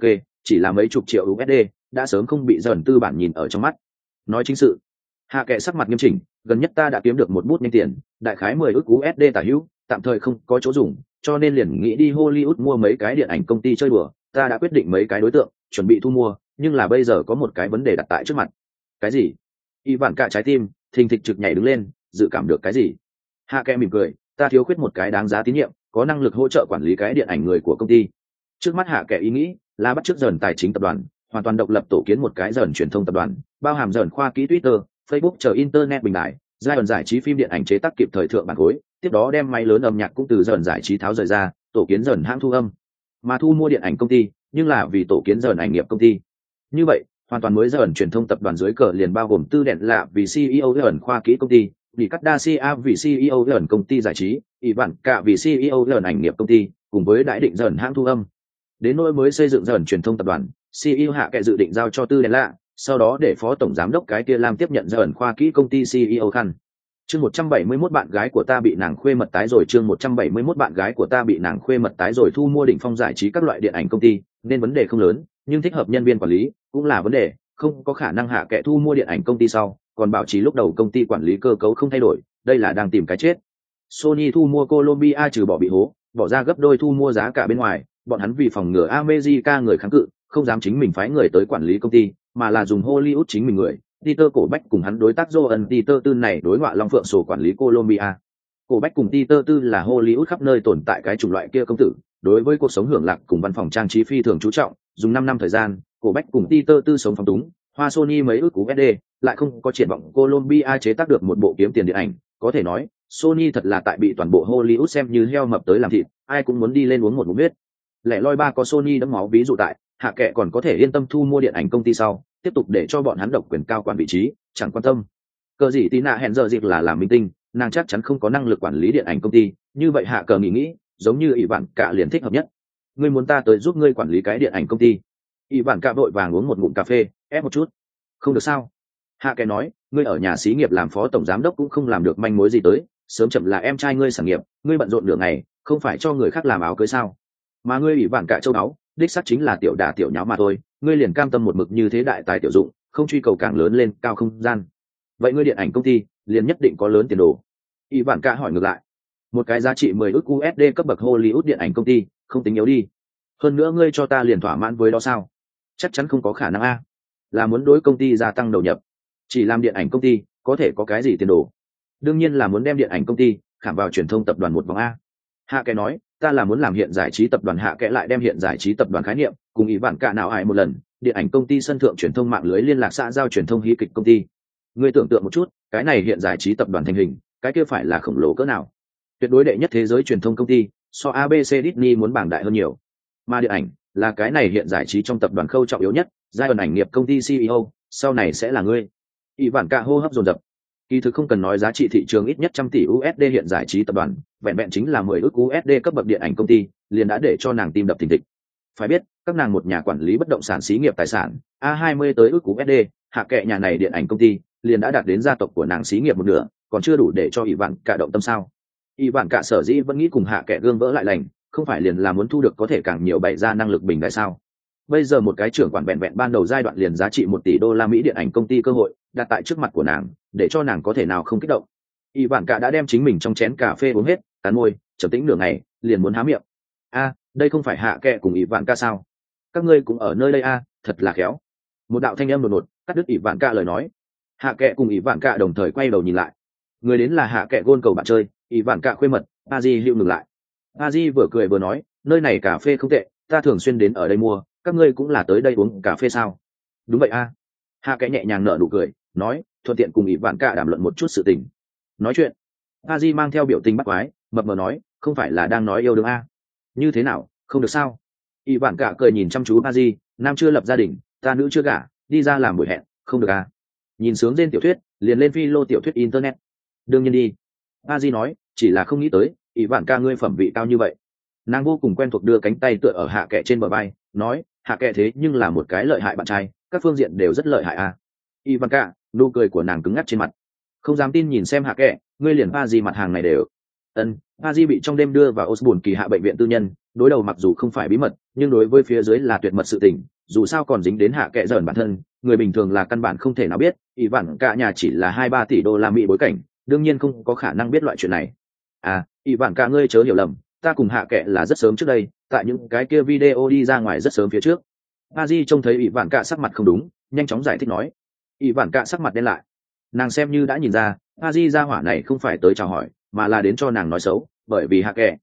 S1: chỉ là mấy chục triệu USD đã sớm không bị dần tư bản nhìn ở trong mắt. Nói chính sự, hạ kệ sắc mặt nghiêm chỉnh, gần nhất ta đã kiếm được một bút nhanh tiền, đại khái 10 ức USD tả hữu, tạm thời không có chỗ dùng, cho nên liền nghĩ đi Hollywood mua mấy cái điện ảnh công ty chơi đùa. Ta đã quyết định mấy cái đối tượng, chuẩn bị thu mua, nhưng là bây giờ có một cái vấn đề đặt tại trước mặt. Cái gì? Y vạn cả trái tim thình thịch trực nhảy đứng lên, dự cảm được cái gì. Hạ kệ mỉm cười, ta thiếu khuyết một cái đáng giá tín nhiệm, có năng lực hỗ trợ quản lý cái điện ảnh người của công ty. Trước mắt hạ kệ ý nghĩ là bắt chước dần tài chính tập đoàn, hoàn toàn độc lập tổ kiến một cái dần truyền thông tập đoàn, bao hàm dần khoa kỹ Twitter, Facebook chờ internet bình đại, giai đoạn giải trí phim điện ảnh chế tác kịp thời thượng bản gối, tiếp đó đem máy lớn âm nhạc cũng từ dần giải trí tháo rời ra, tổ kiến dần hãng thu âm, mà thu mua điện ảnh công ty, nhưng là vì tổ kiến dần ảnh nghiệp công ty. Như vậy, hoàn toàn mới dần truyền thông tập đoàn dưới cờ liền bao gồm Tư Đèn Lạ vì CEO dần khoa kỹ công ty, vì cắt Dacia vì CEO dần công ty giải trí, ỷ vạn cả vì CEO dần ảnh nghiệp công ty, cùng với đại định dần hãng thu âm. Đến nỗi mới xây dựng dần truyền thông tập đoàn, CEO hạ kệ dự định giao cho Tư Đèn Lạ, sau đó để phó tổng giám đốc cái kia làm tiếp nhận dần khoa kỹ công ty CEO khăn. Chương 171 bạn gái của ta bị nàng khuê mật tái rồi, chương 171 bạn gái của ta bị nàng khuê mật tái rồi. Thu mua đỉnh phong giải trí các loại điện ảnh công ty, nên vấn đề không lớn, nhưng thích hợp nhân viên quản lý cũng là vấn đề, không có khả năng hạ kệ thu mua điện ảnh công ty sau, còn bảo trì lúc đầu công ty quản lý cơ cấu không thay đổi, đây là đang tìm cái chết. Sony thu mua Colombia trừ bỏ bị hố, bỏ ra gấp đôi thu mua giá cả bên ngoài, bọn hắn vì phòng ngừa America người kháng cự, không dám chính mình phái người tới quản lý công ty, mà là dùng Hollywood chính mình người. Peter Cổ Bách cùng hắn đối tác Joan Peter Tư này đối ngoại Long Phượng sổ quản lý Colombia. Cổ Bách cùng Peter Tư là Hollywood khắp nơi tồn tại cái chủng loại kia công tử, đối với cuộc sống hưởng lạc cùng văn phòng trang trí phi thường chú trọng, dùng 5 năm thời gian, Cổ Bách cùng Peter Tư sống phóng túng, hoa Sony mấy ức USD, lại không có triển vọng Colombia chế tác được một bộ kiếm tiền điện ảnh, có thể nói, Sony thật là tại bị toàn bộ Hollywood xem như heo mập tới làm thịt, ai cũng muốn đi lên uống một ngụm huyết. Lẻ loi ba có Sony đẫm máu ví dụ tại, hạ kệ còn có thể yên tâm thu mua điện ảnh công ty sau, tiếp tục để cho bọn hắn độc quyền cao quản vị trí, chẳng quan tâm. Cờ gì tí nạ hẹn giờ dịp là làm minh tinh, nàng chắc chắn không có năng lực quản lý điện ảnh công ty, như vậy hạ cờ nghĩ, giống như ỷ vạn cả liền thích hợp nhất. Ngươi muốn ta tới giúp ngươi quản lý cái điện ảnh công ty? ỷ vạn cả vội vàng uống một ngụm cà phê, ép một chút. Không được sao? Hạ kệ nói, ngươi ở nhà xí nghiệp làm phó tổng giám đốc cũng không làm được manh mối gì tới, sớm chậm là em trai ngươi sản nghiệp, ngươi bận rộn nửa ngày, không phải cho người khác làm áo cưới sao? Mà ngươi ỷ vạn cả châu áo, đích xác chính là tiểu đả tiểu nháo mà thôi, ngươi liền cam tâm một mực như thế đại tài tiểu dụng, không truy cầu càng lớn lên cao không gian. Vậy ngươi điện ảnh công ty liền nhất định có lớn tiền đồ? ỷ vạn cả hỏi ngược lại. Một cái giá trị 10 ức USD cấp bậc Hollywood điện ảnh công ty, không tính yếu đi. Hơn nữa ngươi cho ta liền thỏa mãn với đó sao? Chắc chắn không có khả năng a. Là muốn đối công ty gia tăng đầu nhập. Chỉ làm điện ảnh công ty, có thể có cái gì tiền đồ? Đương nhiên là muốn đem điện ảnh công ty khảm vào truyền thông tập đoàn một vòng a. Hạ kệ nói, ta là muốn làm hiện giải trí tập đoàn. Hạ kệ lại đem hiện giải trí tập đoàn khái niệm cùng ý vạn cả nào ải một lần, điện ảnh công ty sân thượng truyền thông mạng lưới liên lạc xã giao truyền thông hí kịch công ty. Ngươi tưởng tượng một chút, cái này hiện giải trí tập đoàn thành hình, cái kia phải là khổng lồ cỡ nào? Tuyệt đối đệ nhất thế giới truyền thông công ty, so ABC Disney muốn bảng đại hơn nhiều. Mà điện ảnh là cái này hiện giải trí trong tập đoàn khâu trọng yếu nhất, giai đoạn ảnh nghiệp công ty CEO, sau này sẽ là ngươi. Ý vạn cả hô hấp dồn dập. Kỳ thực không cần nói giá trị thị trường ít nhất 100 tỷ USD hiện giải trí tập đoàn, vẹn vẹn chính là 10 ức USD cấp bậc điện ảnh công ty, liền đã để cho nàng tim đập thình thịch. Phải biết, các nàng một nhà quản lý bất động sản xí nghiệp tài sản, A20 tới ức USD, hạ kệ nhà này điện ảnh công ty, liền đã đạt đến gia tộc của nàng xí nghiệp một nửa, còn chưa đủ để cho ỷ vạn cả động tâm sao? Ỷ vạn cả sở dĩ vẫn nghĩ cùng hạ kệ gương vỡ lại lành, không phải liền là muốn thu được có thể càng nhiều bày ra năng lực bình đại sao? Bây giờ một cái trưởng quản vẹn vẹn ban đầu giai đoạn liền giá trị 1 tỷ đô la Mỹ điện ảnh công ty cơ hội đặt tại trước mặt của nàng, để cho nàng có thể nào không kích động. Y vạn cả đã đem chính mình trong chén cà phê uống hết, cắn môi, trầm tĩnh nửa ngày, liền muốn há miệng. A, đây không phải hạ kệ cùng Y vạn cả sao? Các ngươi cũng ở nơi đây a, thật là khéo. Một đạo thanh âm đột ngột cắt đứt Y vạn cả lời nói. Hạ kệ cùng Y vạn cả đồng thời quay đầu nhìn lại. Người đến là hạ kệ gôn cầu bạn chơi, Y vạn cả khuê mật, Aji hữu ngừng lại. Aji vừa cười vừa nói, nơi này cà phê không tệ, ta thường xuyên đến ở đây mua, các ngươi cũng là tới đây uống cà phê sao? Đúng vậy a. Hạ kệ nhẹ nhàng nở nụ cười, nói, thuận tiện cùng ỷ vạn cả đàm luận một chút sự tình. Nói chuyện, Aji mang theo biểu tình bắt quái, mập mờ nói, không phải là đang nói yêu đương a? Như thế nào, không được sao? ỷ vạn cả cười nhìn chăm chú Aji, nam chưa lập gia đình, ta nữ chưa gả, đi ra làm buổi hẹn, không được a? Nhìn sướng trên tiểu thuyết, liền lên philo tiểu thuyết internet. Đương nhiên đi. Aji nói, chỉ là không nghĩ tới, ỷ vạn cả ngươi phẩm vị cao như vậy. Nàng vô cùng quen thuộc đưa cánh tay tựa ở hạ kệ trên bờ vai, nói, hạ kệ thế nhưng là một cái lợi hại bạn trai, các phương diện đều rất lợi hại a. Ivanka, nụ cười của nàng cứng ngắc trên mặt, không dám tin nhìn xem hạ kệ, ngươi liền pa gì mặt hàng này đều. Pa di bị trong đêm đưa vào Osborne kỳ hạ bệnh viện tư nhân, đối đầu mặc dù không phải bí mật, nhưng đối với phía dưới là tuyệt mật sự tình, dù sao còn dính đến hạ kệ dởn bản thân, người bình thường là căn bản không thể nào biết. Ỷ vạn cả nhà chỉ là 2-3 tỷ đô la Mỹ bối cảnh, đương nhiên không có khả năng biết loại chuyện này. Ỷ vạn cả ngươi chớ hiểu lầm, ta cùng hạ kệ là rất sớm trước đây, tại những cái kia video đi ra ngoài rất sớm phía trước. Aji trông thấy Ỷ vạn cả sắc mặt không đúng, nhanh chóng giải thích nói. Ỷ vạn cả sắc mặt đen lại, nàng xem như đã nhìn ra Aji gia hỏa này không phải tới chào hỏi mà là đến cho nàng nói xấu, bởi vì hạ kệ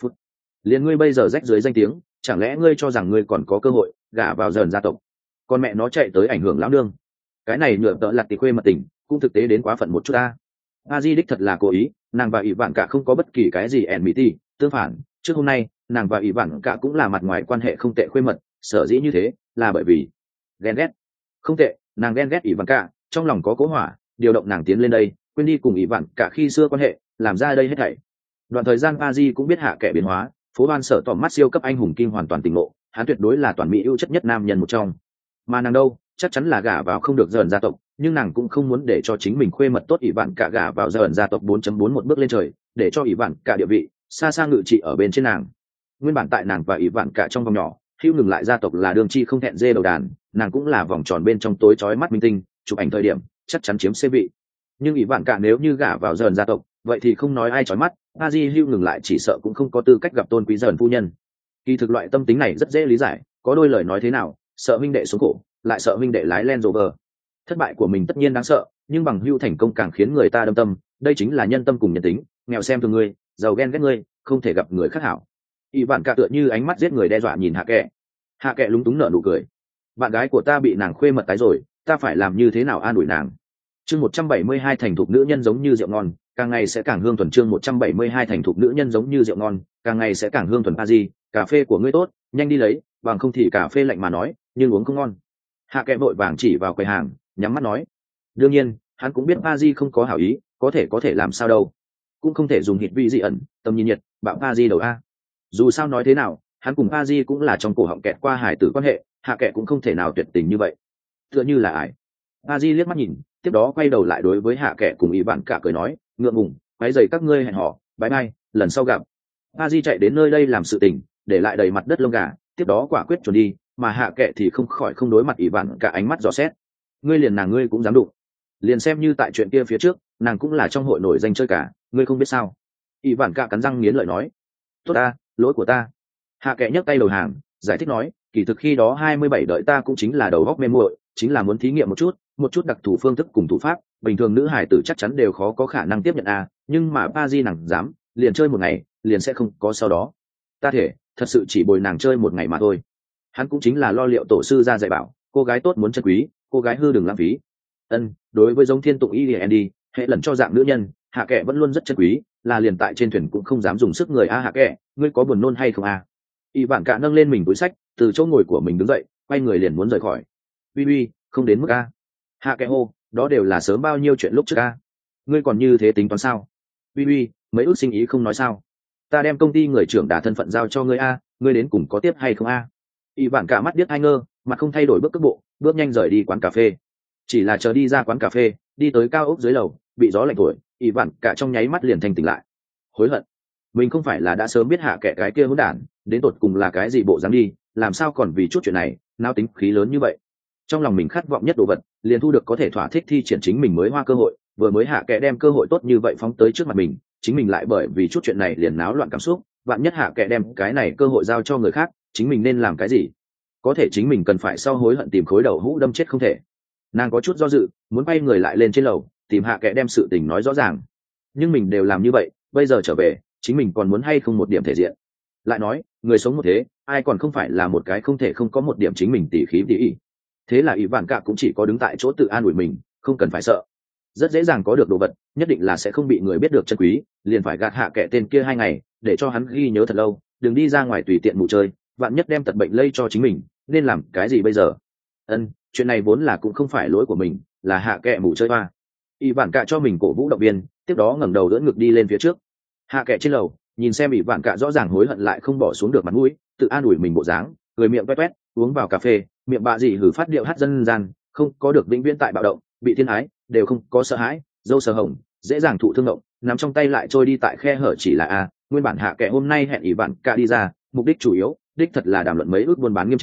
S1: liền ngươi bây giờ rách dưới danh tiếng, chẳng lẽ ngươi cho rằng ngươi còn có cơ hội gả vào dần gia tộc, con mẹ nó chạy tới ảnh hưởng lão nương. Cái này nhựa tợ lặt tì khuê mật tình cũng thực tế đến quá phận một chút ta. Aji đích thật là cố ý, nàng và Ỷ vạn cả không có bất kỳ cái gì enmity, tương phản trước hôm nay nàng và Ỷ vạn cả cũng là mặt ngoài quan hệ không tệ khuê mật, sở dĩ như thế là bởi vì ghen ghét. Không tệ, nàng ghen ghét Ỷ vạn cả, trong lòng có cố hỏa điều động nàng tiến lên đây, quên đi cùng Ỷ vạn cả khi xưa quan hệ, làm ra đây hết thảy. Đoạn thời gian Aji cũng biết hạ kệ biến hóa, phố ban sở tỏm mắt siêu cấp anh hùng kim hoàn toàn tỉnh ngộ, hắn tuyệt đối là toàn mỹ ưu chất nhất nam nhân một trong. Mà nàng đâu, chắc chắn là gả vào không được dần gia tộc, nhưng nàng cũng không muốn để cho chính mình khuê mật tốt Ỷ vạn cả gả vào dần gia tộc 4.4 một bước lên trời, để cho Ỷ vạn cả địa vị xa xa ngự trị ở bên trên nàng. Nguyên bản tại nàng và Ỷ vạn cả trong vòng nhỏ, hữu ngừng lại gia tộc là đường chi không thẹn dê đầu đàn, nàng cũng là vòng tròn bên trong tối chói mắt minh tinh, chụp ảnh thời điểm chắc chắn chiếm xê vị. Nhưng Ỷ vạn cả nếu như gả vào dần gia tộc, vậy thì không nói ai chói mắt, Aji hữu ngừng lại chỉ sợ cũng không có tư cách gặp tôn quý dần phu nhân. Kỳ thực loại tâm tính này rất dễ lý giải, có đôi lời nói thế nào, sợ huynh đệ xuống cổ, lại sợ huynh đệ lái Land Rover. Thất bại của mình tất nhiên đáng sợ, nhưng bằng hữu thành công càng khiến người ta đâm tâm, đây chính là nhân tâm cùng nhân tính, nghèo xem thường ngươi, giàu ghen ghét ngươi, không thể gặp người khác hảo. Ỷ vạn cả tựa như ánh mắt giết người đe dọa nhìn hạ kệ. Hạ kệ lúng túng nở nụ cười. Bạn gái của ta bị nàng khuê mật tái rồi, ta phải làm như thế nào an ủi nàng? Chương 172 thành thục nữ nhân giống như rượu ngon, càng ngày sẽ càng hương thuần. Chương 172 thành thục nữ nhân giống như rượu ngon, càng ngày sẽ càng hương thuần. Aji, cà phê của ngươi tốt, nhanh đi lấy, bằng không thì cà phê lạnh mà nói, nhưng uống không ngon. Hạ kệ vội vàng chỉ vào quầy hàng, nhắm mắt nói. Đương nhiên, hắn cũng biết Aji không có hảo ý, có thể làm sao đâu, cũng không thể dùng hít vị dị ẩn, tầm nhìn nhiệt, bạo Aji đầu a. Dù sao nói thế nào, hắn cùng Aji cũng là trong cổ họng kẹt qua hải tử quan hệ, hạ kệ cũng không thể nào tuyệt tình như vậy. Tựa như là ải. Aji liếc mắt nhìn, tiếp đó quay đầu lại đối với hạ kệ cùng Ỷ vạn cả cười nói, ngượng ngùng, váy giày các ngươi hẹn hò, bye bye, lần sau gặp. Aji chạy đến nơi đây làm sự tình, để lại đầy mặt đất lông gà, tiếp đó quả quyết chuẩn đi, mà hạ kệ thì không khỏi không đối mặt Ỷ vạn cả ánh mắt dò xét. Ngươi liền nàng ngươi cũng dám đụng, liền xem như tại chuyện kia phía trước, nàng cũng là trong hội nổi danh chơi cả, ngươi không biết sao? Ỷ vạn cả cắn răng nghiến lợi nói. Tốt ta, lỗi của ta. Hạ kệ nhấc tay đầu hàng, giải thích nói, kỳ thực khi đó 27 đợi ta cũng chính là đầu góc mê muội, chính là muốn thí nghiệm một chút đặc thù phương thức cùng thủ pháp, bình thường nữ hải tử chắc chắn đều khó có khả năng tiếp nhận nhưng mà Pazi nàng dám, liền chơi một ngày, liền sẽ không có sau đó. Ta thể, thật sự chỉ bồi nàng chơi một ngày mà thôi. Hắn cũng chính là lo liệu tổ sư ra dạy bảo, cô gái tốt muốn chân quý, cô gái hư đừng lãng phí. Đối với giống thiên tụng Andy, hệ lần cho dạng nữ nhân, hạ kệ vẫn luôn rất chân quý, là liền tại trên thuyền cũng không dám dùng sức người hạ kệ, ngươi có buồn nôn hay không Ỷ vạn cả nâng lên mình túi sách, từ chỗ ngồi của mình đứng dậy, quay người liền muốn rời khỏi. Uy, không đến mức hạ kệ hô, đó đều là sớm bao nhiêu chuyện lúc trước ngươi còn như thế tính toán sao? Uy, mấy ước sinh ý không nói sao? Ta đem công ty người trưởng đà thân phận giao cho ngươi ngươi đến cùng có tiếp hay không Ỷ vạn cả mắt biết ai ngơ, mặt không thay đổi bước cước bộ, bước nhanh rời đi quán cà phê. Chỉ là chờ đi ra quán cà phê, đi tới cao ốc dưới lầu, bị gió lạnh thổi, Ỷ vạn cả trong nháy mắt liền thanh tỉnh lại. Hối hận, mình không phải là đã sớm biết hạ kệ cái kia hỗn đản đến tột cùng là cái gì bộ dáng đi, làm sao còn vì chút chuyện này nao tính khí lớn như vậy. Trong lòng mình khát vọng nhất đồ vật, liền thu được có thể thỏa thích thi triển chính mình mới hoa cơ hội, vừa mới hạ kệ đem cơ hội tốt như vậy phóng tới trước mặt mình, chính mình lại bởi vì chút chuyện này liền náo loạn cảm xúc, vạn nhất hạ kệ đem cái này cơ hội giao cho người khác, chính mình nên làm cái gì? Có thể chính mình cần phải sau hối hận tìm khối đầu hũ đâm chết không thể. Nàng có chút do dự, muốn bay người lại lên trên lầu, tìm hạ kệ đem sự tình nói rõ ràng. Nhưng mình đều làm như vậy, bây giờ trở về, chính mình còn muốn hay không một điểm thể diện? Lại nói, người sống một thế, ai còn không phải là một cái không thể không có một điểm chính mình tỉ khí tỉ ý. Thế là Ỷ vạn cả cũng chỉ có đứng tại chỗ tự an ủi mình, không cần phải sợ. Rất dễ dàng có được đồ vật, nhất định là sẽ không bị người biết được chân quý, liền phải gạt hạ kệ tên kia 2 ngày, để cho hắn ghi nhớ thật lâu, đừng đi ra ngoài tùy tiện mù chơi, vạn nhất đem tật bệnh lây cho chính mình, nên làm cái gì bây giờ? Chuyện này vốn là cũng không phải lỗi của mình, là hạ kệ mù chơi hoa. Ỷ vạn cả cho mình cổ vũ động viên, tiếp đó ngẩng đầu đỡ ngực đi lên phía trước. Hạ kệ trên lầu, nhìn xem Ỷ vạn cả rõ ràng hối hận lại không bỏ xuống được mặt mũi, tự an ủi mình bộ dáng, cười miệng toét toét, uống vào cà phê, miệng bạ gì hử phát điệu hát dân gian, không có được vĩnh viễn tại bạo động, bị thiên ái, đều không có sợ hãi, dâu sờ hồng, dễ dàng thụ thương động, nắm trong tay lại trôi đi tại khe hở chỉ là nguyên bản hạ kệ hôm nay hẹn Ỷ vạn cả đi ra, mục đích chủ yếu, đích thật là đàm luận mấy ước buôn bán nghiêm chỉnh,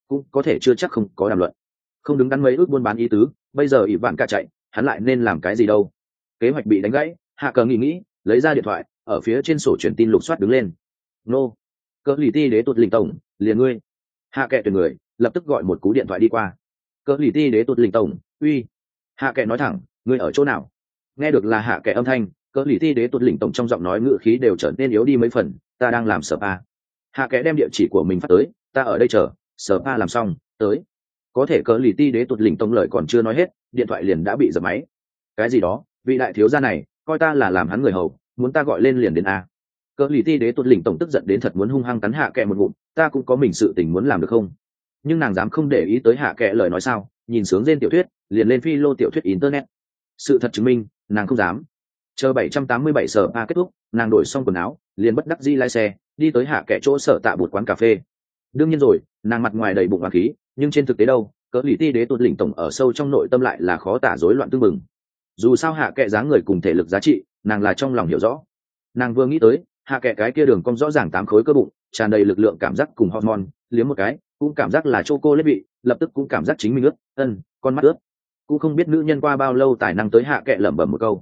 S1: cũng có thể chưa chắc không có đàm luận. Không đứng đắn mấy ước buôn bán ý tứ, bây giờ ỷ vạn cả chạy, hắn lại nên làm cái gì đâu. Kế hoạch bị đánh gãy, hạ cờ nghĩ, lấy ra điện thoại, ở phía trên sổ truyền tin lục soát đứng lên. Nô, cỡ lì ti đế tuột lình tổng, liền ngươi. Hạ kệ tuyển người, lập tức gọi một cú điện thoại đi qua. Cỡ lì ti đế tuột lình tổng, uy. Hạ kệ nói thẳng, ngươi ở chỗ nào? Nghe được là hạ kệ âm thanh, cỡ lì ti đế tuột lình tổng trong giọng nói ngữ khí đều trở nên yếu đi mấy phần. Ta đang làm spa. Hạ kệ đem địa chỉ của mình phát tới, ta ở đây chờ, spa làm xong, tới. Có thể cỡ lì ti đế tuột lình tổng lời còn chưa nói hết, điện thoại liền đã bị giật máy. Cái gì đó, vị đại thiếu gia này, coi ta là làm hắn người hầu, muốn ta gọi lên liền đến a. Cỡ lì ti đế tuột lình tổng tức giận đến thật muốn hung hăng cắn hạ kệ một ngụm, ta cũng có mình sự tình muốn làm được không? Nhưng nàng dám không để ý tới hạ kệ lời nói sao? Nhìn sướng trên tiểu thuyết, liền lên phi lô tiểu thuyết internet. Sự thật chứng minh, nàng không dám. Chờ 787 sở a kết thúc, nàng đổi xong quần áo, liền bất đắc dĩ lái xe, đi tới hạ kệ chỗ sở tạ bột quán cà phê. Đương nhiên rồi, nàng mặt ngoài đầy bụng oán khí, nhưng trên thực tế đâu, cỡ lì ti đế tuột lình tổng ở sâu trong nội tâm lại là khó tả rối loạn tương mừng. Dù sao hạ kệ dáng người cùng thể lực giá trị, nàng là trong lòng hiểu rõ. Nàng vừa nghĩ tới hạ kệ cái kia đường cong rõ ràng 8 khối cơ bụng, tràn đầy lực lượng cảm giác cùng hormone, liếm một cái cũng cảm giác là chocolate vị, lập tức cũng cảm giác chính mình ướt, con mắt ướt. Cũng không biết nữ nhân qua bao lâu tài năng tới hạ kệ lẩm bẩm một câu,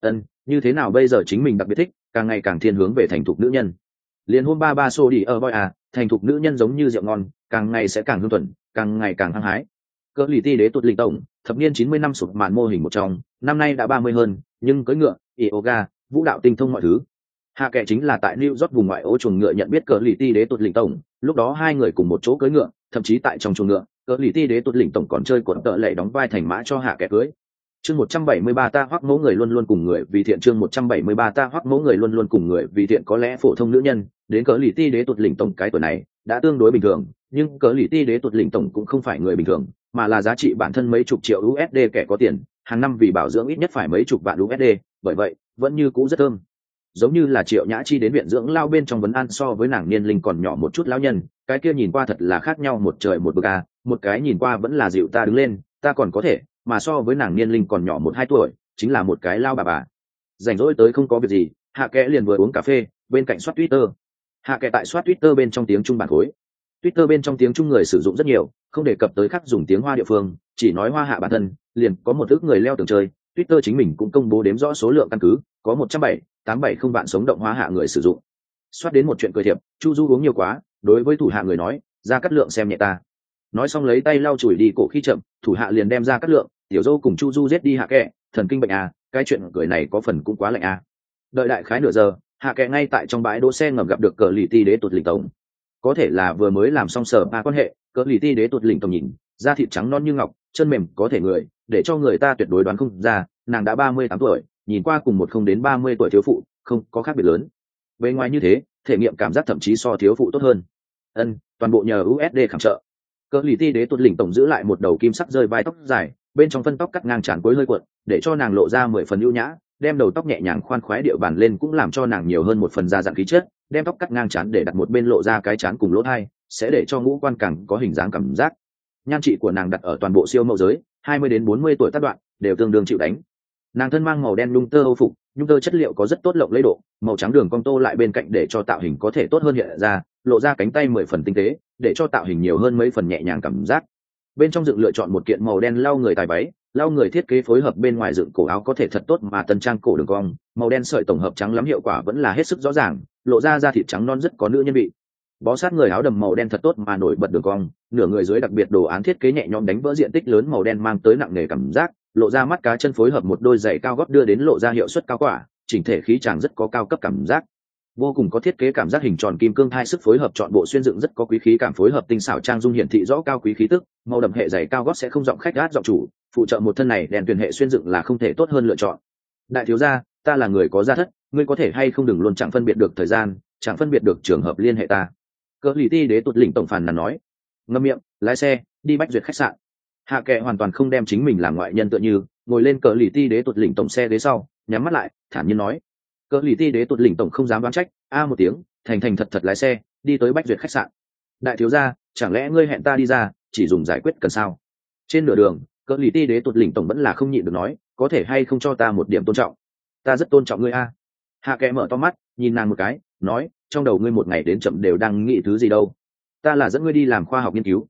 S1: như thế nào bây giờ chính mình đặc biệt thích, càng ngày càng thiên hướng về thành thục nữ nhân. Liên hôm ba xô đi ở boy thành thục nữ nhân giống như rượu ngon, càng ngày sẽ càng hương thuần, càng ngày càng hăng hái. Cỡ lì ti đế tuột lình tổng, thập niên 90 năm sụp màn mô hình một trong, năm nay đã 30 hơn, nhưng cưỡi ngựa, yoga, vũ đạo tinh thông mọi thứ. Hạ kệ chính là tại New York vùng ngoại ô chuồng ngựa nhận biết cỡ lì ti đế tuột lình tổng, lúc đó hai người cùng một chỗ cưỡi ngựa, thậm chí tại trong chuồng ngựa, cỡ lì ti đế tuột lình tổng còn chơi cuộn tợ lệ đóng vai thành mã cho hạ kệ cưới. Chương 173 ta hoắc mẫu người luôn luôn cùng người vì thiện, chương 173 ta hoắc mẫu người luôn luôn cùng người vì thiện, có lẽ phổ thông nữ nhân đến cỡ lì ti đế tuột lình tổng cái tuổi này đã tương đối bình thường, nhưng cỡ lì ti đế tuột lình tổng cũng không phải người bình thường, mà là giá trị bản thân mấy chục triệu USD kẻ có tiền, hàng năm vì bảo dưỡng ít nhất phải mấy chục vạn USD, bởi vậy vẫn như cũ rất thơm. Giống như là Triệu Nhã Chi đến viện dưỡng lao bên trong vấn an so với nàng niên linh còn nhỏ một chút lão nhân, cái kia nhìn qua thật là khác nhau một trời một vực a, một cái nhìn qua vẫn là dịu ta đứng lên, ta còn có thể, mà so với nàng niên linh còn nhỏ 1-2 tuổi, chính là một cái lao bà. Rảnh rỗi tới không có việc gì, hạ kẽ liền vừa uống cà phê, bên cạnh soát Twitter. Hạ kẽ tại soát Twitter bên trong tiếng Trung bản khối. Twitter bên trong tiếng Trung người sử dụng rất nhiều, không đề cập tới khác dùng tiếng Hoa địa phương, chỉ nói Hoa hạ bản thân, liền có một ước người leo tường chơi. Twitter chính mình cũng công bố đếm rõ số lượng căn cứ, có 107,870 vạn sống động Hoa hạ người sử dụng. Soát đến một chuyện cười thiệp, Chu Du uống nhiều quá, đối với thủ hạ người nói, ra cắt lượng xem nhẹ ta. Nói xong lấy tay lau chùi đi cổ khi chậm, thủ hạ liền đem ra cắt lượng, tiểu dâu cùng Chu Du giết đi hạ kệ, thần kinh bệnh à, cái chuyện cười này có phần cũng quá lạnh à. Đợi đại khái nửa giờ, hạ kệ ngay tại trong bãi đỗ xe ngầm gặp được cờ lì ti đế tuột lình tổng. Có thể là vừa mới làm xong sở ba quan hệ, cờ lì ti đế tuột lình tổng nhìn, da thịt trắng non như ngọc, chân mềm có thể người, để cho người ta tuyệt đối đoán không ra, nàng đã 38 tuổi, nhìn qua cùng một không đến 30 tuổi thiếu phụ, không có khác biệt lớn. Về ngoài như thế, thể nghiệm cảm giác thậm chí so thiếu phụ tốt hơn. Toàn bộ nhờ USD khảm trợ. Cỡ lì ti đế tuột lình tổng giữ lại một đầu kim sắc rơi vai tóc dài, bên trong phân tóc cắt ngang trán cuối hơi cuộn, để cho nàng lộ ra 10 phần ưu nhã, đem đầu tóc nhẹ nhàng khoan khoái điệu bàn lên cũng làm cho nàng nhiều hơn một phần da dặn khí chất, đem tóc cắt ngang trán để đặt một bên lộ ra cái trán cùng lỗ tai, sẽ để cho ngũ quan càng có hình dáng cảm giác. Nhan trị của nàng đặt ở toàn bộ siêu mẫu giới, 20 đến 40 tuổi tác đoạn, đều tương đương chịu đánh. Nàng thân mang màu đen nhung tơ Âu phục, nhung tơ chất liệu có rất tốt lộng lẫy độ, màu trắng đường cong tô lại bên cạnh để cho tạo hình có thể tốt hơn hiện ra, lộ ra cánh tay 10 phần tinh tế, để cho tạo hình nhiều hơn mấy phần nhẹ nhàng cảm giác. Bên trong dựng lựa chọn một kiện màu đen lau người tài váy, lau người thiết kế phối hợp bên ngoài dựng cổ áo có thể thật tốt mà tân trang cổ đường cong, màu đen sợi tổng hợp trắng lắm hiệu quả vẫn là hết sức rõ ràng, lộ ra da thịt trắng non rất có nữ nhân vị. Bó sát người áo đầm màu đen thật tốt mà nổi bật đường cong, nửa người dưới đặc biệt đồ án thiết kế nhẹ nhõm đánh vỡ diện tích lớn màu đen mang tới nặng nề cảm giác, lộ ra mắt cá chân phối hợp một đôi giày cao gót đưa đến lộ ra hiệu suất cao quả, chỉnh thể khí chàng rất có cao cấp cảm giác. Vô cùng có thiết kế cảm giác hình tròn kim cương hai sức phối hợp chọn bộ xuyên dựng rất có quý khí cảm phối hợp tinh xảo trang dung hiển thị rõ cao quý khí tức, màu đậm hệ giày cao gót sẽ không giọng khách gát giọng chủ, phụ trợ một thân này đèn tuyển hệ xuyên dựng là không thể tốt hơn lựa chọn. Đại thiếu gia, ta là người có gia thất, ngươi có thể hay không đừng luôn chẳng phân biệt được thời gian, chẳng phân biệt được trường hợp liên hệ ta. Cỡ lì ti đế tuột lình tổng phàn nàn nói. Ngậm miệng, lái xe đi bách duyệt khách sạn. Hạ kệ hoàn toàn không đem chính mình làm ngoại nhân tựa như, ngồi lên cỡ lì ti đế tuột lình tổng xe ghế sau, nhắm mắt lại thản nhiên nói. Cỡ lì ti đế tuột lình tổng không dám đoán trách, một tiếng, thành thành thật thật lái xe đi tới bách duyệt khách sạn. Đại thiếu gia, chẳng lẽ ngươi hẹn ta đi ra chỉ dùng giải quyết cần sao? Trên nửa đường, cỡ lì ti đế tuột lình tổng vẫn là không nhịn được nói, có thể hay không cho ta một điểm tôn trọng? Ta rất tôn trọng ngươi a. Hạ kệ mở to mắt nhìn nàng một cái, nói, trong đầu ngươi một ngày đến chậm đều đang nghĩ thứ gì đâu? Ta là dẫn ngươi đi làm khoa học nghiên cứu.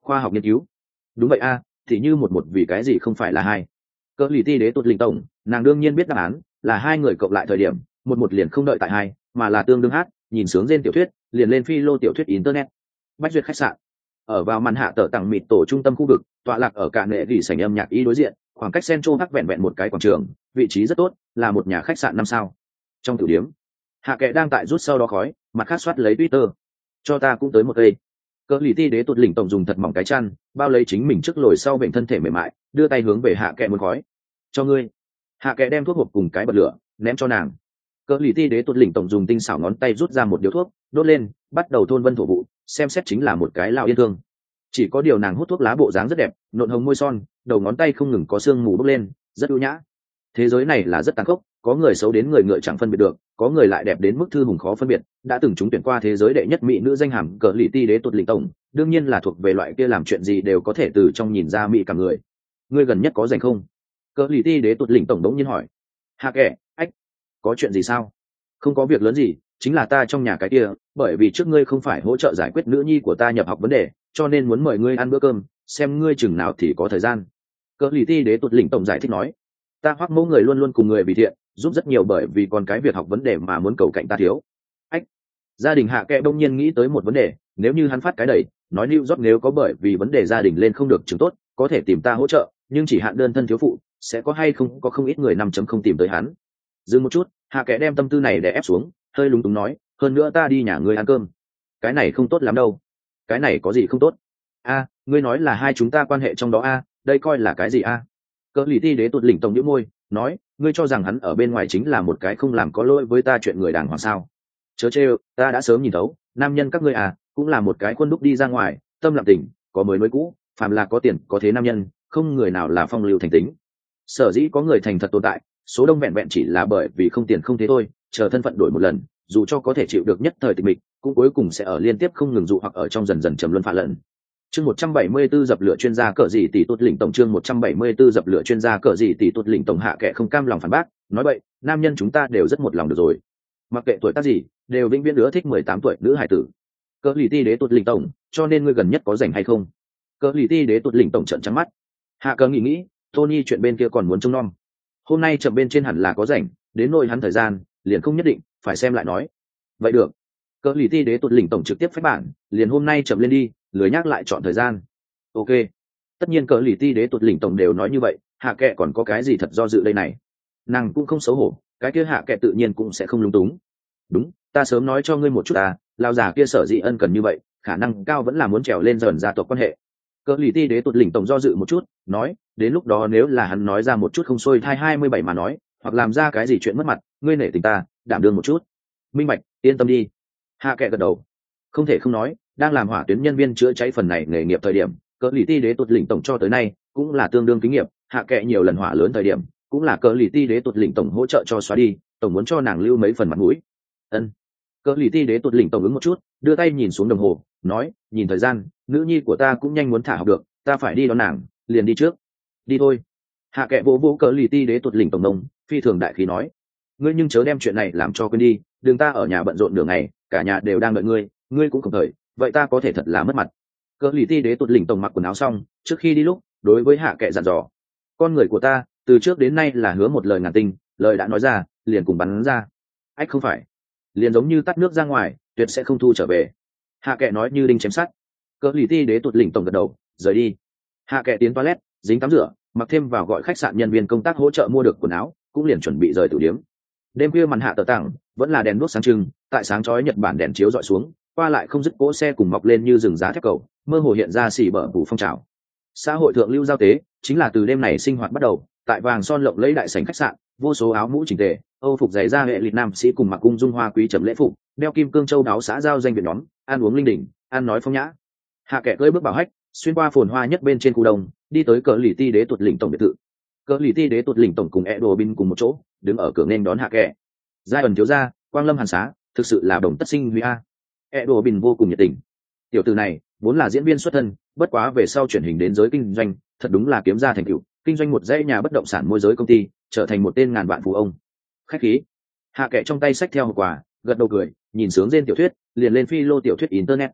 S1: khoa học nghiên cứu. Đúng vậy a, thì như một vì cái gì không phải là hai. Cỡ lì ti đế tuột lình tổng, nàng đương nhiên biết đáp án là hai người cộng lại thời điểm một liền không đợi tại hai, mà là tương đương hát nhìn sướng trên tiểu thuyết liền lên phi lô tiểu thuyết internet. Bách duyệt khách sạn ở vào màn hạ tờ tặng mịt tổ trung tâm khu vực, tọa lạc ở cả nệ gỉ sảnh âm nhạc y đối diện, khoảng cách Central Park vẹn vẹn một cái quảng trường, vị trí rất tốt, là một nhà khách sạn 5 sao. Trong tiểu điểm, hạ kệ đang tại rút sau đó khói, mặt khác soát lấy Twitter. Cho ta cũng tới một cây. Cỡ lì ti đế tuột lỉnh tổng dùng thật mỏng cái chăn bao lấy chính mình trước lồi sau bệnh thân thể mềm mại, đưa tay hướng về hạ kệ muốn khói. Cho ngươi. Hạ kệ đem thuốc hộp cùng cái bật lửa ném cho nàng. Cỡ lì ti đế tuột lỉnh tổng dùng tinh xảo ngón tay rút ra một điếu thuốc, đốt lên, bắt đầu thôn vân thổ vụ, xem xét chính là một cái lao yên thương. Chỉ có điều nàng hút thuốc lá bộ dáng rất đẹp, nộn hồng môi son, đầu ngón tay không ngừng có sương mù bốc lên, rất ưu nhã. Thế giới này là rất tàn khốc, có người xấu đến người ngựa chẳng phân biệt được, có người lại đẹp đến mức thư hùng khó phân biệt. Đã từng trúng tuyển qua thế giới đệ nhất mỹ nữ danh hàm cỡ lì ti đế tuột lỉnh tổng, đương nhiên là thuộc về loại kia làm chuyện gì đều có thể từ trong nhìn ra mỹ cả người. Ngươi gần nhất có rảnh không? Cỡ lì ti đế tuột lỉnh tổng đống nhiên hỏi. Hạ kệ, ách, có chuyện gì sao? Không có việc lớn gì, chính là ta trong nhà cái kia, bởi vì trước ngươi không phải hỗ trợ giải quyết nữ nhi của ta nhập học vấn đề, cho nên muốn mời ngươi ăn bữa cơm, xem ngươi chừng nào thì có thời gian. Cỡ lì ti đế tuột lỉnh tổng giải thích nói. Ta Hoắc mẫu người luôn luôn cùng người vì thiện, giúp rất nhiều bởi vì còn cái việc học vấn đề mà muốn cầu cạnh ta thiếu. Ách, gia đình hạ kệ đông nhiên nghĩ tới một vấn đề, nếu như hắn phát cái đẩy nói New York nếu có bởi vì vấn đề gia đình lên không được chứng tốt, có thể tìm ta hỗ trợ, nhưng chỉ hạn đơn thân thiếu phụ, sẽ có hay không có không ít người 5.0 tìm tới hắn. Dừng một chút, hạ kệ đem tâm tư này để ép xuống, hơi lúng túng nói, hơn nữa ta đi nhà ngươi ăn cơm. Cái này không tốt lắm đâu. Cái này có gì không tốt? A, ngươi nói là hai chúng ta quan hệ trong đó a, đây coi là cái gì a? Cỡ lì ti đế tuột lỉnh tổng nhíu môi, nói, ngươi cho rằng hắn ở bên ngoài chính là một cái không làm có lỗi với ta chuyện người đàng hoàng sao? Chớ trêu, ta đã sớm nhìn thấu, nam nhân các ngươi à, cũng là một cái khuôn đúc đi ra ngoài, tâm lặng tình, có mới nối cũ, phàm là có tiền, có thế nam nhân, không người nào là phong lưu thành tính. Sở dĩ có người thành thật tồn tại, số đông vẹn vẹn chỉ là bởi vì không tiền không thế thôi, chờ thân phận đổi một lần, dù cho có thể chịu được nhất thời tịch mịch, cũng cuối cùng sẽ ở liên tiếp không ngừng dụ hoặc ở trong dần dần trầm luân phản lần. Chương 174 dập lửa chuyên gia cỡ gì tỷ tuột lỉnh tổng, chương 174 dập lửa chuyên gia cỡ gì tỷ tuột lỉnh tổng. Hạ kệ không cam lòng phản bác, nói vậy, nam nhân chúng ta đều rất một lòng được rồi. Mặc kệ tuổi tác gì, đều vĩnh viễn ưa thích 18 tuổi nữ hải tử. Cỡ lì ti đế tuột lỉnh tổng, cho nên ngươi gần nhất có rảnh hay không? Cỡ lì ti đế tuột lỉnh tổng trợn trắng mắt. Hạ cờ nghĩ, Tony chuyện bên kia còn muốn trông nom. Hôm nay chậm bên trên hẳn là có rảnh, đến nỗi hắn thời gian, liền không nhất định, phải xem lại nói. Vậy được. Cỡ lì ti đế tuột lỉnh tổng trực tiếp phép bản, liền hôm nay chậm lên đi, lười nhắc lại chọn thời gian. Ok. Tất nhiên cỡ lì ti đế tuột lỉnh tổng đều nói như vậy, hạ kệ còn có cái gì thật do dự đây này? Nàng cũng không xấu hổ, cái kia hạ kệ tự nhiên cũng sẽ không lung túng. Đúng, ta sớm nói cho ngươi một chút à, lao già kia sở dĩ ân cần như vậy, khả năng cao vẫn là muốn trèo lên dần gia tộc quan hệ. Cỡ lì ti đế tuột lỉnh tổng do dự một chút, nói, đến lúc đó nếu là hắn nói ra một chút không xuôi thai 27 mà nói, hoặc làm ra cái gì chuyện mất mặt, ngươi nể tình ta, đảm đương một chút. Minh bạch, yên tâm đi. Hạ kệ gật đầu. Không thể không nói, đang làm hỏa tuyến nhân viên chữa cháy phần này nghề nghiệp thời điểm, cỡ lì ti đế tuột lỉnh tổng cho tới nay cũng là tương đương kinh nghiệm. Hạ kệ nhiều lần hỏa lớn thời điểm, cũng là cỡ lì ti đế tuột lỉnh tổng hỗ trợ cho xóa đi, tổng muốn cho nàng lưu mấy phần mặt mũi. Ân. Cỡ lì ti đế tuột lỉnh tổng ứng một chút, đưa tay nhìn xuống đồng hồ, nói, nhìn thời gian, nữ nhi của ta cũng nhanh muốn thả học được, ta phải đi đón nàng, liền đi trước. Đi thôi. Hạ kệ vỗ vỗ cỡ lì ti đế tuột lỉnh tổng đồng, phi thường đại khí nói, ngươi nhưng chớ đem chuyện này làm cho quên đi, đừng ta ở nhà bận rộn nửa ngày, cả nhà đều đang đợi ngươi, ngươi cũng không thời, vậy ta có thể thật là mất mặt. Cỡ lì ti đế tuột lỉnh tổng mặc quần áo xong, trước khi đi lúc, đối với hạ kệ dặn dò, con người của ta từ trước đến nay là hứa một lời ngàn tinh, lời đã nói ra liền cùng bắn ra. Ách không phải, liền giống như tắt nước ra ngoài, tuyệt sẽ không thu trở về. Hạ kệ nói như đinh chém sắt. Cỡ lì ti đế tuột lỉnh tổng gật đầu, rời đi. Hạ kệ tiến toilet, dính tắm rửa, mặc thêm vào gọi khách sạn nhân viên công tác hỗ trợ mua được quần áo, cũng liền chuẩn bị rời tử điếm. Đêm khuya màn hạ tờ tảng, vẫn là đèn đuốc sáng trưng, tại sáng chói Nhật Bản đèn chiếu dọi xuống, qua lại không dứt cỗ xe cùng mọc lên như rừng giá thép cầu, mơ hồ hiện ra xỉ bở phủ phong trào. Xã hội thượng lưu giao tế chính là từ đêm này sinh hoạt bắt đầu, tại vàng son lộng lẫy đại sảnh khách sạn, vô số áo mũ chỉnh tề, âu phục giày da hệ lịch nam sĩ cùng mặc cung dung hoa quý trầm lễ phục, đeo kim cương châu đáo xã giao danh viện nhóm, ăn uống linh đình, ăn nói phong nhã. Hạ kệ cưỡi bước bảo hách, xuyên qua phồn hoa nhất bên trên khu đông, đi tới cỡ lì ti đế tuột lỉnh tổng biệt thự. Cỡ lì ti đế tuột lỉnh tổng cùng Edo Bin cùng một chỗ, đứng ở cửa nên đón hạ kệ. Giai ẩn thiếu gia, quang lâm hàn xá, thực sự là đồng tất sinh huy a. Edo Bin vô cùng nhiệt tình. Tiểu tử này vốn là diễn viên xuất thân, bất quá về sau chuyển hình đến giới kinh doanh, thật đúng là kiếm ra thành tựu, kinh doanh một dãy nhà bất động sản môi giới công ty, trở thành một tên ngàn vạn phú ông. Khách khí. Hạ kệ trong tay xách theo hộp quà, gật đầu cười, nhìn sướng trên tiểu thuyết, liền lên phi lô tiểu thuyết internet.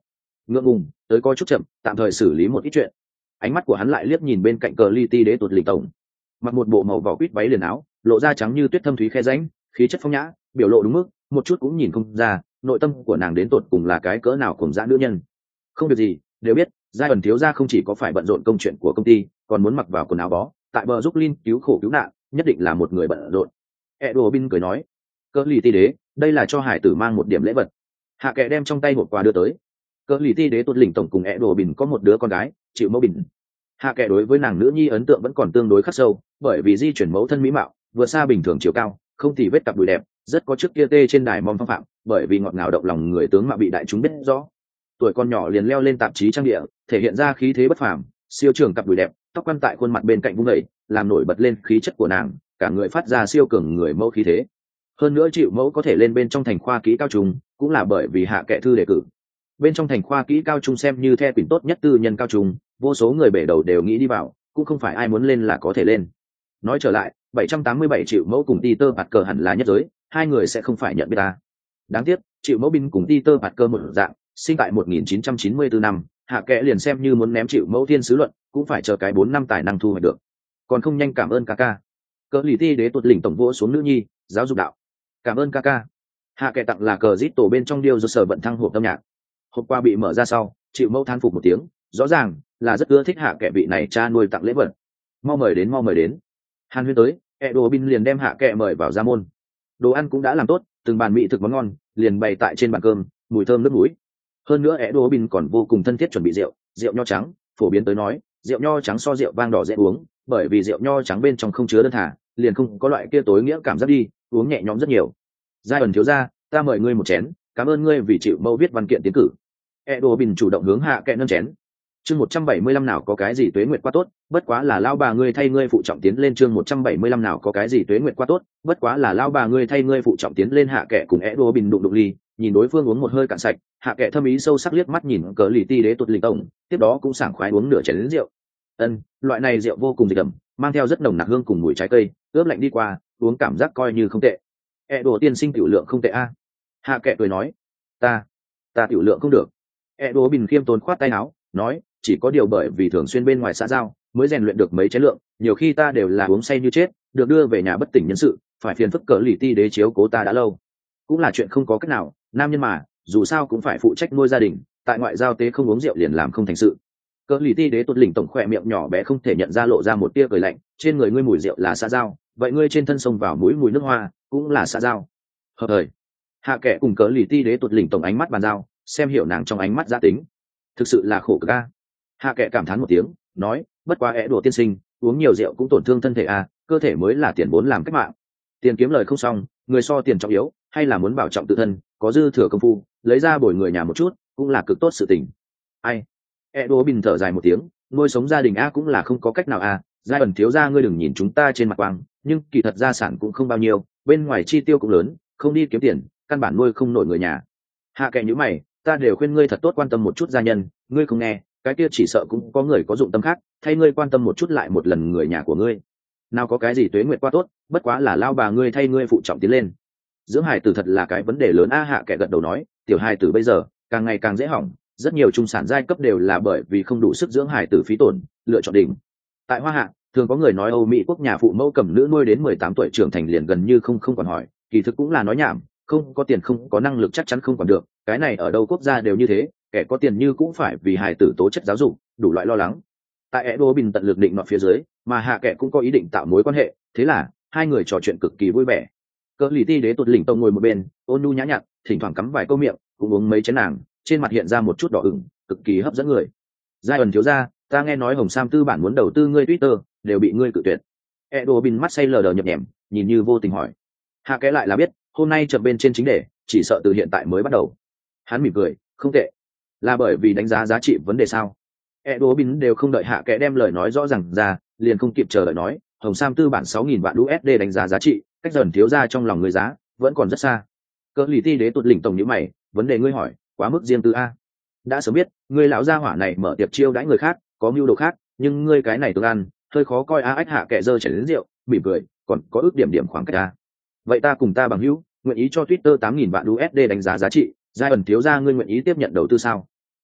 S1: ngượng ngùng tới có chút chậm, tạm thời xử lý một ít chuyện. Ánh mắt của hắn lại liếc nhìn bên cạnh cờ li ti đế tuột lình tổng, mặc một bộ màu vỏ quýt váy liền áo, lộ ra trắng như tuyết thâm thúy khe rãnh, khí chất phong nhã, biểu lộ đúng mức, một chút cũng nhìn không ra nội tâm của nàng đến tột cùng là cái cỡ nào cùng dã nữ nhân. Không việc gì, đều biết giai ẩn thiếu gia không chỉ có phải bận rộn công chuyện của công ty, còn muốn mặc vào quần áo bó tại bờ giúp linh cứu khổ cứu nạn, nhất định là một người bận rộn. Edwin cười nói, cỡ lì ti đế, đây là cho hải tử mang một điểm lễ vật. Hạ kệ đem trong tay hộp quà đưa tới. Cỡ lì ti đế tuột lình tổng cùng Edwin có một đứa con gái, chịu mẫu bình. Hạ kệ đối với nàng nữ nhi ấn tượng vẫn còn tương đối khắc sâu, bởi vì di chuyển mẫu thân mỹ mạo vượt xa bình thường chiều cao, không thì vết cặp đùi đẹp, rất có trước kia tê trên đài mong phong phạm, bởi vì ngọt ngào động lòng người tướng mạo bị đại chúng biết rõ. Tuổi con nhỏ liền leo lên tạp chí trang địa, thể hiện ra khí thế bất phàm, siêu trường cặp đùi đẹp, tóc quăn tại khuôn mặt bên cạnh vung vẩy, làm nổi bật lên khí chất của nàng, cả người phát ra siêu cường người mẫu khí thế. Hơn nữa chịu mẫu có thể lên bên trong thành khoa kỹ cao trung, cũng là bởi vì hạ kệ thư đề cử. Bên trong thành khoa kỹ cao trung xem như the quyển tốt nhất tư nhân cao trung, vô số người bể đầu đều nghĩ đi vào, cũng không phải ai muốn lên là có thể lên. Nói trở lại, 787 triệu mẫu cùng Peter Parker hẳn là nhất giới, hai người sẽ không phải nhận biết ta. Đáng tiếc, triệu mẫu bin cùng Peter Parker một dạng, sinh tại 1994 năm, hạ kệ liền xem như muốn ném triệu mẫu thiên sứ luận, cũng phải chờ cái 4 năm tài năng thu hoạch được. Còn không nhanh cảm ơn ca. Cỡ lì ti đế tuột lỉnh tổng vỗ xuống nữ nhi, giáo dục đạo. Cảm ơn ca. Hạ kệ tặng là cờ rít tổ bên trong điêu do sở vận thăng hộp âm nhạc. Hộp qua bị mở ra sau, triệu mẫu than phục một tiếng, rõ ràng là rất ưa thích hạ kệ vị này cha nuôi tặng lễ vật. Mau mời đến. Hàn Huyên tới, Edwin liền đem hạ kệ mời vào ra môn. Đồ ăn cũng đã làm tốt, từng bàn mỹ thực món ngon liền bày tại trên bàn cơm, mùi thơm nước mũi. Hơn nữa Edwin còn vô cùng thân thiết chuẩn bị rượu nho trắng, phổ biến tới nói, rượu nho trắng so rượu vang đỏ dễ uống, bởi vì rượu nho trắng bên trong không chứa đơn thả, liền không có loại kia tối nghĩa cảm giác đi, uống nhẹ nhõm rất nhiều. Giai ẩn thiếu gia, ta mời ngươi một chén, cảm ơn ngươi vì chịu mẫu viết văn kiện tiến cử. Edwin chủ động hướng hạ kệ nâng chén. Chương 175 nào có cái gì tuế nguyệt qua tốt, bất quá là lao bà ngươi thay ngươi phụ trọng tiến lên. Chương 175 nào có cái gì tuế nguyệt qua tốt, bất quá là lao bà ngươi thay ngươi phụ trọng tiến lên. Hạ kệ cùng Edwin đụng ly, nhìn đối phương uống một hơi cạn sạch, hạ kệ thâm ý sâu sắc liếc mắt nhìn cờ lì ti đế tuột lình tổng, tiếp đó cũng sảng khoái uống nửa chén lớn rượu. Loại này rượu vô cùng dịch ẩm, mang theo rất nồng nặc hương cùng mùi trái cây, ướp lạnh đi qua, uống cảm giác coi như không tệ. Edo tiên sinh tiểu lượng không tệ a. Hạ kệ cười nói, ta tiểu lượng không được. Edo bình khiêm tốn khoát tay áo, nói, chỉ có điều bởi vì thường xuyên bên ngoài xã giao mới rèn luyện được mấy chén lượng, nhiều khi ta đều là uống say như chết, được đưa về nhà bất tỉnh nhân sự, phải phiền phức cờ lì ti đế chiếu cố ta đã lâu. Cũng là chuyện không có cách nào, nam nhân mà, dù sao cũng phải phụ trách nuôi gia đình, tại ngoại giao tế không uống rượu liền làm không thành sự. Cờ lì ti đế tuột lỉnh tổng khỏe miệng nhỏ bé không thể nhận ra lộ ra một tia cười lạnh, trên người ngươi mùi rượu là xã giao, vậy ngươi trên thân sông vào mũi mùi nước hoa cũng là xã giao. Hợp thời, hạ kệ cùng cờ lì ti đế tuột lỉnh tổng ánh mắt bàn giao, xem hiểu nàng trong ánh mắt gia tính, thực sự là khổ cực a. Hạ kệ cảm thán một tiếng, nói, bất quá đùa tiên sinh, uống nhiều rượu cũng tổn thương thân thể a, cơ thể mới là tiền vốn làm cách mạng. Tiền kiếm lời không xong, người so tiền trọng yếu, hay là muốn bảo trọng tự thân, có dư thừa công phu, lấy ra bồi người nhà một chút, cũng là cực tốt sự tình. Ai? Đùa bình thở dài một tiếng, nuôi sống gia đình a cũng là không có cách nào a. Giai ẩn thiếu gia ngươi đừng nhìn chúng ta trên mặt quang, nhưng kỳ thật gia sản cũng không bao nhiêu, bên ngoài chi tiêu cũng lớn, không đi kiếm tiền, căn bản nuôi không nổi người nhà. Hạ kệ nhíu mày, ta đều khuyên ngươi thật tốt quan tâm một chút gia nhân, ngươi không nghe, cái kia chỉ sợ cũng có người có dụng tâm khác, thay ngươi quan tâm một chút lại một lần người nhà của ngươi. Nào có cái gì tuế nguyệt qua tốt, bất quá là lao bà ngươi thay ngươi phụ trọng tiến lên. Dưỡng hài tử thật là cái vấn đề lớn a. Hạ kệ gật đầu nói, tiểu hài tử bây giờ càng ngày càng dễ hỏng, rất nhiều trung sản giai cấp đều là bởi vì không đủ sức dưỡng hài tử phí tổn, lựa chọn đỉnh. Tại Hoa Hạ, thường có người nói Âu Mỹ quốc nhà phụ mẫu cầm nữ nuôi đến 18 tuổi trưởng thành liền gần như không còn hỏi, kỳ thực cũng là nói nhảm, không có tiền không có năng lực chắc chắn không còn được, cái này ở đâu quốc gia đều như thế, kẻ có tiền như cũng phải vì hài tử tố chất giáo dục, đủ loại lo lắng. Tại Edo bình tận lực định nọ phía dưới, mà hạ kệ cũng có ý định tạo mối quan hệ, thế là hai người trò chuyện cực kỳ vui vẻ. Cỡ lì ti đế tuột lỉnh tông ngồi một bên, ôn nhu nhã nhặn, thỉnh thoảng cắm vài câu miệng, cũng uống mấy chén nàng, trên mặt hiện ra một chút đỏ ửng, cực kỳ hấp dẫn người. Giai ẩn thiếu gia, ta nghe nói Hồng Sam tư bản muốn đầu tư ngươi Twitter, đều bị ngươi cự tuyệt. Edo bình mắt say lờ đờ nhập nhèm, nhìn như vô tình hỏi. Hạ kệ lại là biết, hôm nay chợt bên trên chính đề, chỉ sợ từ hiện tại mới bắt đầu. Hắn mỉm cười, không tệ, là bởi vì đánh giá giá trị vấn đề sao? Edo bin đều không đợi hạ kệ đem lời nói rõ ràng ra, liền không kịp chờ đợi nói, Hồng Sam tư bản 6.000 vạn USD đánh giá giá trị, cách dần thiếu ra trong lòng người giá vẫn còn rất xa. Cỡ lì ti đế tuột lỉnh tổng như mày, vấn đề ngươi hỏi quá mức riêng tư a. Đã sớm biết ngươi lão gia hỏa này mở tiệc chiêu đãi người khác, có mưu đồ khác, nhưng ngươi cái này tương ăn hơi khó coi a. Ách hạ kệ giơ chén rượu, mỉm cười, còn có ước điểm khoảng cách a. Vậy ta cùng ta bằng hữu nguyện ý cho Twitter 8.000 vạn USD đánh giá giá trị, giai ẩn thiếu ra ngươi nguyện ý tiếp nhận đầu tư sao?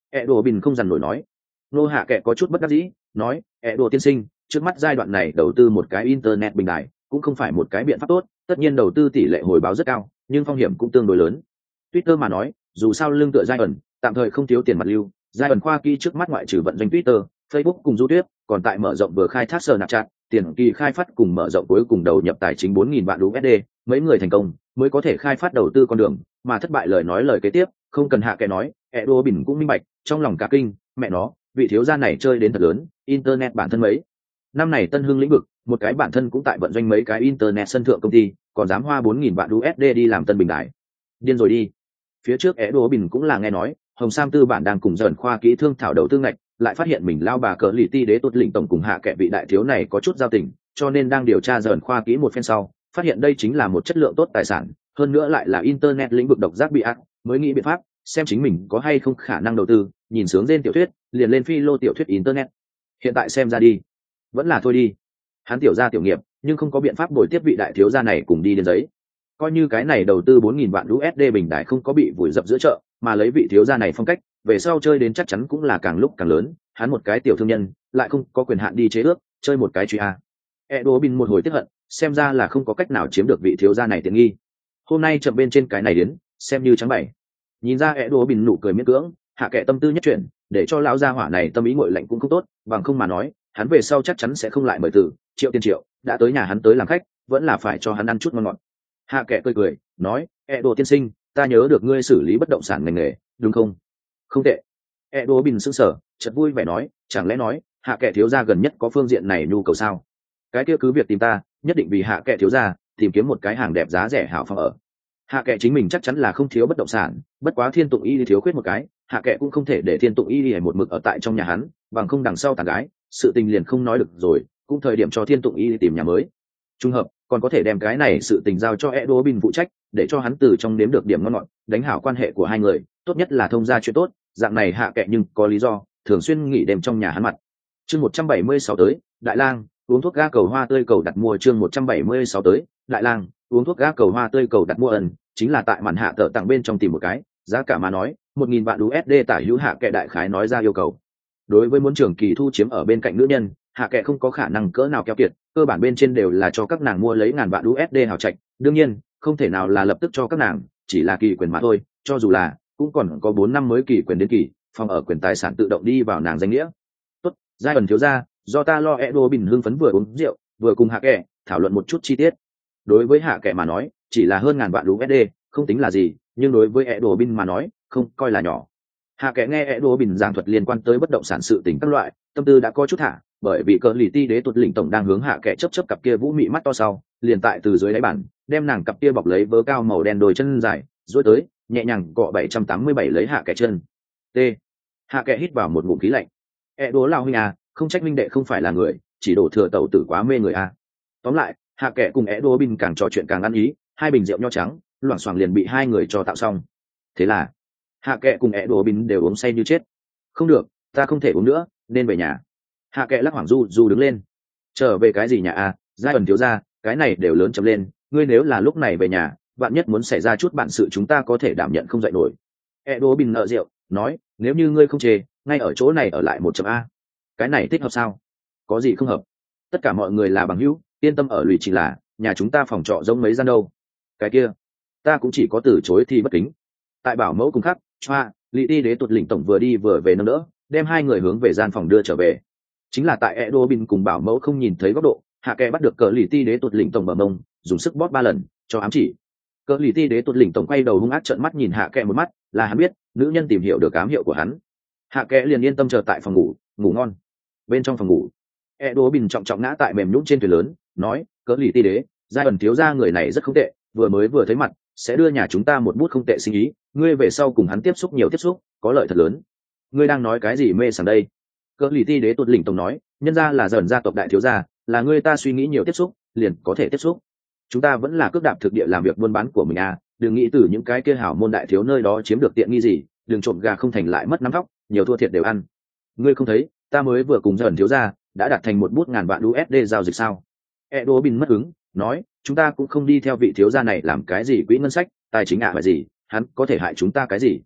S1: Edo Bin không dằn nổi nói. Nô Hạ Kệ có chút bất đắc dĩ, nói, Edo tiên sinh, trước mắt giai đoạn này đầu tư một cái internet bình đại cũng không phải một cái biện pháp tốt, tất nhiên đầu tư tỷ lệ hồi báo rất cao, nhưng phong hiểm cũng tương đối lớn. Twitter mà nói, dù sao lương tựa giai ẩn, tạm thời không thiếu tiền mặt lưu, giai ẩn khoa kỹ trước mắt ngoại trừ vận doanh Twitter, Facebook cùng du tuyết, còn tại mở rộng vừa khai thác Snapchat, tiền kỳ khai phát cùng mở rộng cuối cùng đầu nhập tài chính 4.000 vạn USD, mấy người thành công mới có thể khai phát đầu tư con đường, mà thất bại lời nói lời kế tiếp, không cần Hạ Kệ nói, Edo Bin cũng minh bạch, trong lòng cả kinh, mẹ nó, vị thiếu gia này chơi đến thật lớn, internet bản thân mấy năm này tân hưng lĩnh vực, một cái bản thân cũng tại vận doanh mấy cái internet sân thượng công ty, còn dám hoa 4.000 vạn USD đi làm tân bình đại, điên rồi đi. Phía trước Edo Bin cũng là nghe nói, Hồng Sam tư bản đang cùng dần khoa kỹ thương thảo đầu tư ngạch, lại phát hiện mình lao bà cỡ lì ti đế tốt lĩnh tổng cùng Hạ Kệ vị đại thiếu này có chút giao tình, cho nên đang điều tra dần khoa kỹ một phen sau, phát hiện đây chính là một chất lượng tốt tài sản, hơn nữa lại là internet lĩnh vực độc giác bị ác, mới nghĩ biện pháp xem chính mình có hay không khả năng đầu tư, nhìn sướng trên tiểu thuyết, liền lên phi lô tiểu thuyết internet. Hiện tại xem ra đi, vẫn là thôi đi. Hắn tiểu gia tiểu nghiệp, nhưng không có biện pháp bồi tiếp vị đại thiếu gia này cùng đi đến giấy. Coi như cái này đầu tư 4.000 vạn USD bình đại không có bị vùi dập giữa chợ, mà lấy vị thiếu gia này phong cách, về sau chơi đến chắc chắn cũng là càng lúc càng lớn, hắn một cái tiểu thương nhân, lại không có quyền hạn đi chế ước, chơi một cái truy a. Edo Bin một hồi tiếc hận, xem ra là không có cách nào chiếm được vị thiếu gia này tiện nghi. Hôm nay chậm bên trên cái này đến, xem như trắng bảy. Nhìn ra Edo Bin nụ cười miễn cưỡng, Hạ Kệ tâm tư nhất chuyển, để cho lão gia hỏa này tâm ý nguội lạnh cũng không tốt, bằng không mà nói, hắn về sau chắc chắn sẽ không lại mời từ Triệu Tiên Triệu, đã tới nhà hắn tới làm khách, vẫn là phải cho hắn ăn chút ngon ngọt. Hạ Kệ cười, nói, Edo tiên sinh, ta nhớ được ngươi xử lý bất động sản ngành nghề, đúng không? Không tệ. Edo Bin sững sờ, chợt vui vẻ nói, chẳng lẽ nói, Hạ Kệ thiếu gia gần nhất có phương diện này nhu cầu sao? Cái kia cứ việc tìm ta, nhất định vì Hạ Kệ thiếu gia tìm kiếm một cái hàng đẹp giá rẻ hảo phòng ở. Hạ Kệ chính mình chắc chắn là không thiếu bất động sản, bất quá Thiên Tụng Y thiếu khuyết một cái, Hạ Kệ cũng không thể để Thiên Tụng Y một mực ở tại trong nhà hắn, bằng không đằng sau tàn gái, sự tình liền không nói được rồi, cũng thời điểm cho Thiên Tụng Y tìm nhà mới. Trung hợp, còn có thể đem cái này sự tình giao cho Edo Bin phụ trách, để cho hắn từ trong nếm được điểm ngon ngọt, đánh hảo quan hệ của hai người, tốt nhất là thông gia chuyện tốt, dạng này Hạ Kệ nhưng có lý do, thường xuyên nghỉ đêm trong nhà hắn mặt. Chương 176 tới, Đại Lang, uống thuốc ga cầu hoa tươi cầu đặt mua chương 176 tới, Đại Lang, uống thuốc ga cầu hoa tươi cầu đặt mua ẩn, chính là tại màn hạ tờ tặng bên trong tìm một cái, giá cả mà nói, 1.000 vạn USD tả hữu Hạ Kệ đại khái nói ra yêu cầu. Đối với muốn trường kỳ thu chiếm ở bên cạnh nữ nhân, Hạ Kệ không có khả năng cỡ nào keo kiệt, cơ bản bên trên đều là cho các nàng mua lấy ngàn vạn USD hào trạch, đương nhiên, không thể nào là lập tức cho các nàng, chỉ là kỳ quyền mà thôi, cho dù là, cũng còn có 4 năm mới kỳ quyền đến kỳ, phòng ở quyền tài sản tự động đi vào nàng danh nghĩa. Tốt, giai ẩn thiếu gia, do ta lo Edo Bin hưng phấn vừa uống rượu, vừa cùng Hạ Kệ thảo luận một chút chi tiết. Đối với Hạ Kệ mà nói, chỉ là hơn ngàn vạn USD, không tính là gì, nhưng đối với Edo Bin mà nói, không coi là nhỏ. Hạ Kệ nghe Edo Bin giảng thuật liên quan tới bất động sản sự tình các loại, tâm tư đã có chút thả, bởi vì cỡ lì ti đế tuột lĩnh tổng đang hướng Hạ Kệ chớp cặp kia vũ mị mắt to sau, liền tại từ dưới đáy bản, đem nàng cặp kia bọc lấy vớ cao màu đen đôi chân dài, duỗi tới, nhẹ nhàng cọ 787 lấy Hạ Kệ chân. T. Hạ Kệ hít vào một ngụm khí lạnh. Edo lão huynh à, không trách minh đệ không phải là người, chỉ đổ thừa tẩu tử quá mê người à. Tóm lại, Hạ Kệ cùng Edo Bin càng trò chuyện càng ăn ý, hai bình rượu nho trắng, loảng xoảng liền bị hai người cho tạo xong. Thế là, Hạ Kệ cùng Edo Bin đều uống say như chết. Không được, ta không thể uống nữa, nên về nhà. Hạ Kệ lắc hoảng du đứng lên. Trở về cái gì nhà à, giai ẩn thiếu gia, cái này đều lớn chấm lên, ngươi nếu là lúc này về nhà, bạn nhất muốn xảy ra chút bản sự chúng ta có thể đảm nhận không dậy nổi. Edo Bin nợ rượu, nói, nếu như ngươi không chê, ngay ở chỗ này ở lại 1.A. Cái này thích hợp sao? Có gì không hợp? Tất cả mọi người là bằng hữu, yên tâm ở lùi chỉ là, nhà chúng ta phòng trọ giống mấy gian đâu. Cái kia, ta cũng chỉ có từ chối thì bất kính. Tại bảo mẫu cùng khắc, choa, Lý Ti đế tuột lĩnh tổng vừa đi vừa về nâng đỡ, đem hai người hướng về gian phòng đưa trở về. Chính là tại Edo Bin cùng bảo mẫu không nhìn thấy góc độ, Hạ Kệ bắt được cỡ Lý Ti đế tuột lĩnh tổng bờ mông, dùng sức bóp 3 lần, cho ám chỉ. Cỡ Lý Ti đế tuột lĩnh tổng quay đầu hung ác trợn mắt nhìn Hạ Kệ một mắt, là hắn biết, nữ nhân tìm hiểu được ám hiệu của hắn. Hạ Kệ liền yên tâm chờ tại phòng ngủ, ngủ ngon. Bên trong phòng ngủ, Edo Bin trọng ngã tại mềm nhũn trên thuyền lớn, nói, cỡ Lý Ti đế, giai ẩn thiếu gia người này rất không tệ, vừa thấy mặt, sẽ đưa nhà chúng ta một bút không tệ sinh ý, ngươi về sau cùng hắn tiếp xúc, có lợi thật lớn. Ngươi đang nói cái gì mê sảng đây? Cỡ Lý Ti đế tuột lĩnh tổng nói, nhân ra là dần gia tộc đại thiếu gia, là ngươi ta suy nghĩ nhiều tiếp xúc, liền có thể tiếp xúc. Chúng ta vẫn là cước đạp thực địa làm việc buôn bán của mình à, đừng nghĩ từ những cái kia hảo môn đại thiếu nơi đó chiếm được tiện nghi gì, đừng trộm gà không thành lại mất nắm thóc, nhiều thua thiệt đều ăn. Ngươi không thấy, ta mới vừa cùng dần thiếu gia đã đạt thành một bút ngàn vạn USD giao dịch sao? Edo Bin mất hứng, nói, chúng ta cũng không đi theo vị thiếu gia này làm cái gì quỹ ngân sách, tài chính ạ phải gì, hắn có thể hại chúng ta cái gì?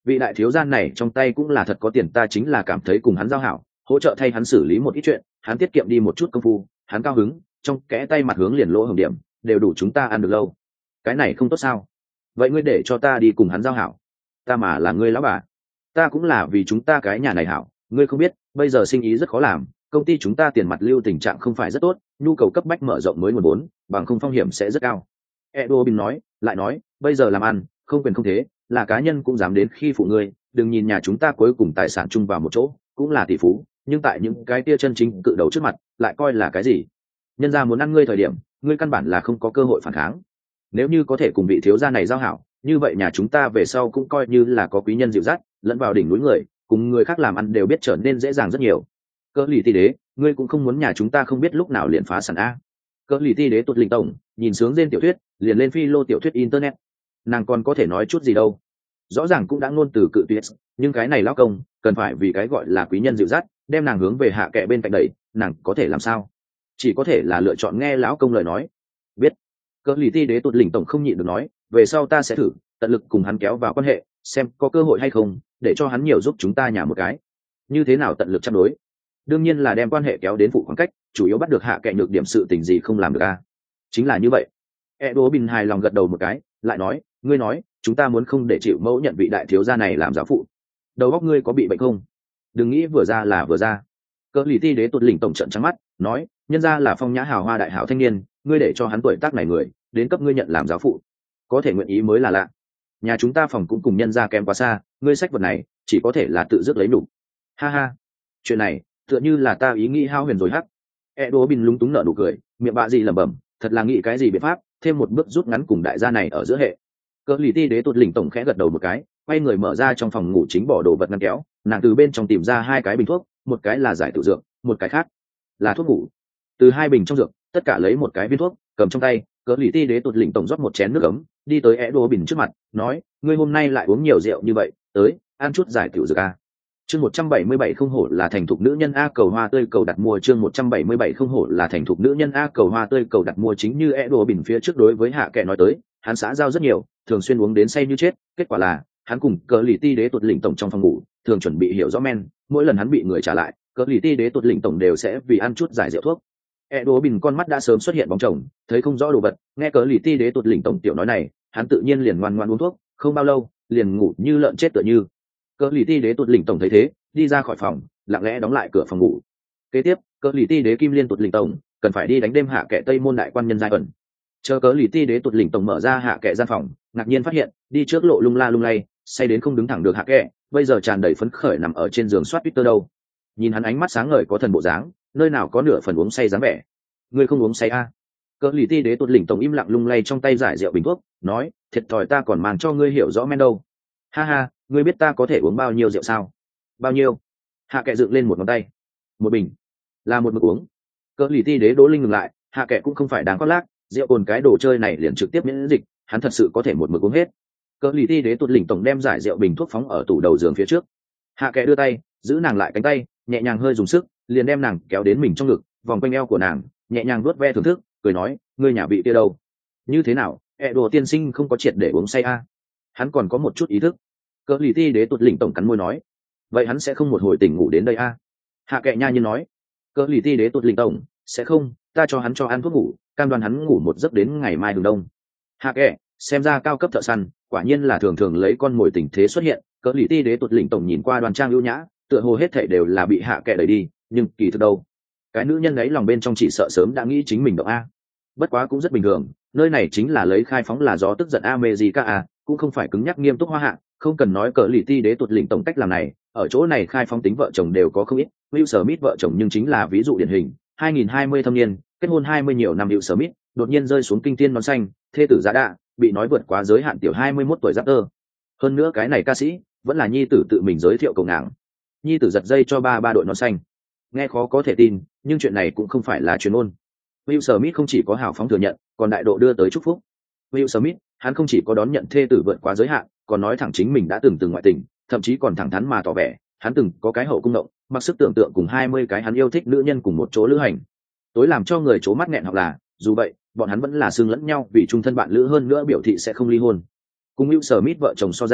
S1: vị đại thiếu gia này trong tay cũng là thật có tiền, ta chính là cảm thấy cùng hắn giao hảo, hỗ trợ thay hắn xử lý một ít chuyện, hắn tiết kiệm đi một chút công phu, hắn cao hứng, trong kẽ tay mặt hướng liền lỗ hồng điểm đều đủ chúng ta ăn được lâu. Cái này không tốt sao? Vậy ngươi để cho ta đi cùng hắn giao hảo? Ta mà là ngươi lão bà, ta cũng là vì chúng ta cái nhà này hảo. Ngươi không biết bây giờ sinh ý rất khó làm, công ty chúng ta tiền mặt lưu tình trạng không phải rất tốt, nhu cầu cấp bách mở rộng mới nguồn vốn, bằng không phong hiểm sẽ rất cao. Edo Bin nói, lại nói, bây giờ làm ăn không quyền không thế, là cá nhân cũng dám đến khi phụ ngươi. Đừng nhìn nhà chúng ta cuối cùng tài sản chung vào một chỗ cũng là tỷ phú, nhưng tại những cái tia chân chính cự đầu trước mặt lại coi là cái gì? Nhân gia muốn ăn ngươi thời điểm, ngươi căn bản là không có cơ hội phản kháng. Nếu như có thể cùng vị thiếu gia này giao hảo, như vậy nhà chúng ta về sau cũng coi như là có quý nhân dịu dắt, lẫn vào đỉnh núi người, cùng người khác làm ăn đều biết trở nên dễ dàng rất nhiều. Cỡ lì ti đế, ngươi cũng không muốn nhà chúng ta không biết lúc nào liền phá sản a? Cỡ lì ti đế tuột linh tổng nhìn sướng trên tiểu thuyết, liền lên phi lô tiểu thuyết internet. Nàng còn có thể nói chút gì đâu? Rõ ràng cũng đã ngôn từ cự tuyệt, nhưng cái này lão công cần phải vì cái gọi là quý nhân dịu dắt, đem nàng hướng về hạ kệ bên cạnh đẩy, nàng có thể làm sao? Chỉ có thể là lựa chọn nghe lão công lời nói. Biết. Cỡ lì ti đế tuột linh tổng không nhịn được nói, về sau ta sẽ thử tận lực cùng hắn kéo vào quan hệ, xem có cơ hội hay không, để cho hắn nhiều giúp chúng ta nhà một cái. Như thế nào tận lực chấp đối? Đương nhiên là đem quan hệ kéo đến phụ khoảng cách, chủ yếu bắt được hạ kệ nhược điểm sự tình gì không làm được a? Chính là như vậy. Edo Bin hài lòng gật đầu một cái, lại nói, ngươi nói chúng ta muốn không để chịu mẫu nhận vị đại thiếu gia này làm giáo phụ, đầu óc ngươi có bị bệnh không? Đừng nghĩ vừa ra là vừa ra. Cỡ lì ti đế tuột lỉnh tổng trận trắng mắt nói, nhân ra là phong nhã hào hoa đại hảo thanh niên, ngươi để cho hắn tuổi tác này người đến cấp ngươi nhận làm giáo phụ, có thể nguyện ý mới là lạ. Nhà chúng ta phòng cũng cùng nhân ra kém quá xa, ngươi sách vật này chỉ có thể là tự dứt lấy đủ. Ha ha, chuyện này tựa như là ta ý nghĩ hao huyền rồi hắc. Edo Bin lúng túng nở nụ cười, miệng bạ gì lẩm bẩm, thật là nghĩ cái gì biện pháp thêm một bước rút ngắn cùng đại gia này ở giữa hệ. Cỡ lì ti đế tuột lỉnh tổng khẽ gật đầu một cái, quay người mở ra trong phòng ngủ chính bỏ đồ vật ngăn kéo, nàng từ bên trong tìm ra 2 cái bình thuốc, một cái là giải tự dược, một cái khác là thuốc ngủ. Từ 2 bình trong dược tất cả lấy một cái viên thuốc, cầm trong tay. Cỡ lì ti đế tuột lỉnh tổng rót một chén nước ấm, đi tới Edo Bin trước mặt, nói, ngươi hôm nay lại uống nhiều rượu như vậy, tới ăn chút giải tiểu dược a. Chương 177 không hổ là thành thục nữ nhân a, cầu hoa tươi cầu đặt mua. Chương 177 không hổ là thành thục nữ nhân a, cầu hoa tươi cầu đặt mua. Chính như Edo Bin phía trước đối với hạ kệ nói tới, hắn xã giao rất nhiều, thường xuyên uống đến say như chết, kết quả là hắn cùng Cỡ lì ti đế tuột lỉnh tổng trong phòng ngủ thường chuẩn bị hiểu rõ men, mỗi lần hắn bị người trả lại, Cỡ lì ti đế tuột lỉnh tổng đều sẽ vì ăn chút giải rượu thuốc. Edo Bin con mắt đã sớm xuất hiện bóng chồng, thấy không rõ đồ vật, nghe Cỡ lì ti đế tuột lỉnh tổng tiểu nói này, hắn tự nhiên liền ngoan ngoãn uống thuốc, không bao lâu liền ngủ như lợn chết tựa như. Cỡ lì ti đế tuột lỉnh tổng thấy thế, đi ra khỏi phòng, lặng lẽ đóng lại cửa phòng ngủ. Kế tiếp, Cỡ lì ti đế kim liên tuột lỉnh tổng cần phải đi đánh đêm hạ kệ tây môn đại quan nhân giai ẩn. Chờ Cỡ lì ti đế tuột lỉnh tổng mở ra hạ kệ gian phòng, ngạc nhiên phát hiện đi trước lộ lung la lung lay, say đến không đứng thẳng được hạ kệ, bây giờ tràn đầy phấn khởi nằm ở trên giường soát Twitter đâu. Nhìn hắn ánh mắt sáng ngời có thần bộ dáng, nơi nào có nửa phần uống say dáng vẻ. Ngươi không uống say a? Cỡ lì ti đế tuột lỉnh tổng im lặng lung lay trong tay giải rượu bình thuốc, nói, thiệt thòi ta còn màn cho ngươi hiểu rõ men đâu. Ha ha, ngươi biết ta có thể uống bao nhiêu rượu sao? Bao nhiêu? Hạ kệ dựng lên một ngón tay. Một bình. Là một mực uống. Cỡ lì ti đế đỗ linh ngừng lại, hạ kệ cũng không phải đáng khoác lác, rượu cồn cái đồ chơi này liền trực tiếp miễn dịch, hắn thật sự có thể một mực uống hết. Cỡ lì ti đế tuột lỉnh tổng đem giải rượu bình thuốc phóng ở tủ đầu giường phía trước. Hạ kệ đưa tay giữ nàng lại cánh tay, nhẹ nhàng hơi dùng sức, liền đem nàng kéo đến mình trong ngực, vòng quanh eo của nàng, nhẹ nhàng vuốt ve thưởng thức, cười nói, ngươi nhà vị kia đâu? Như thế nào, đồ tiên sinh không có triệt để uống say a? Hắn còn có một chút ý thức. Cỡ lì ti đế tuột lỉnh tổng cắn môi nói, vậy hắn sẽ không một hồi tỉnh ngủ đến đây a? Hạ kệ nha nhiên nói, Cỡ lì ti đế tuột lỉnh tổng sẽ không, ta cho hắn cho ăn thuốc ngủ, cam đoan hắn ngủ một giấc đến ngày mai hừng đông. Hạ kệ xem ra cao cấp thợ săn, quả nhiên là thường thường lấy con mồi tình thế xuất hiện. Cỡ lì ti đế tuột lỉnh tổng nhìn qua đoàn trang ưu nhã, tựa hồ hết thảy đều là bị hạ kệ đẩy đi, nhưng kỳ thực đâu, cái nữ nhân ấy lòng bên trong chỉ sợ sớm đã nghĩ chính mình động a. Bất quá cũng rất bình thường, nơi này chính là lấy khai phóng là gió tức giận America a, cũng không phải cứng nhắc nghiêm túc hoa hạ, không cần nói Cỡ lì ti đế tuột lỉnh tổng cách làm này, ở chỗ này khai phóng tính vợ chồng đều có không ít. Will Smith vợ chồng nhưng chính là ví dụ điển hình. 2020 thâm niên, kết hôn 20 nhiều năm, Will Smith đột nhiên rơi xuống kinh thiên nón xanh, thê tử giá đạ, bị nói vượt quá giới hạn tiểu 21 tuổi giáp tơ. Hơn nữa cái này ca sĩ vẫn là nhi tử tự mình giới thiệu cầu nàng, nhi tử giật dây cho ba đội nón xanh. Nghe khó có thể tin, nhưng chuyện này cũng không phải là truyền ngôn. Will Smith không chỉ có hào phóng thừa nhận, còn đại độ đưa tới chúc phúc. Will Smith, hắn không chỉ có đón nhận thê tử vượt quá giới hạn, còn nói thẳng chính mình đã từng ngoại tình, thậm chí còn thẳng thắn mà tỏ vẻ, hắn từng có cái hậu cung động, mặc sức tưởng tượng cùng 20 cái hắn yêu thích nữ nhân cùng một chỗ lữ hành. Tối làm cho người chố mắt nghẹn hoặc là, dù vậy, bọn hắn vẫn là xương lẫn nhau vì chung thân bạn lữ, hơn nữa biểu thị sẽ không ly hôn. Cùng Will Smith vợ chồng so ra,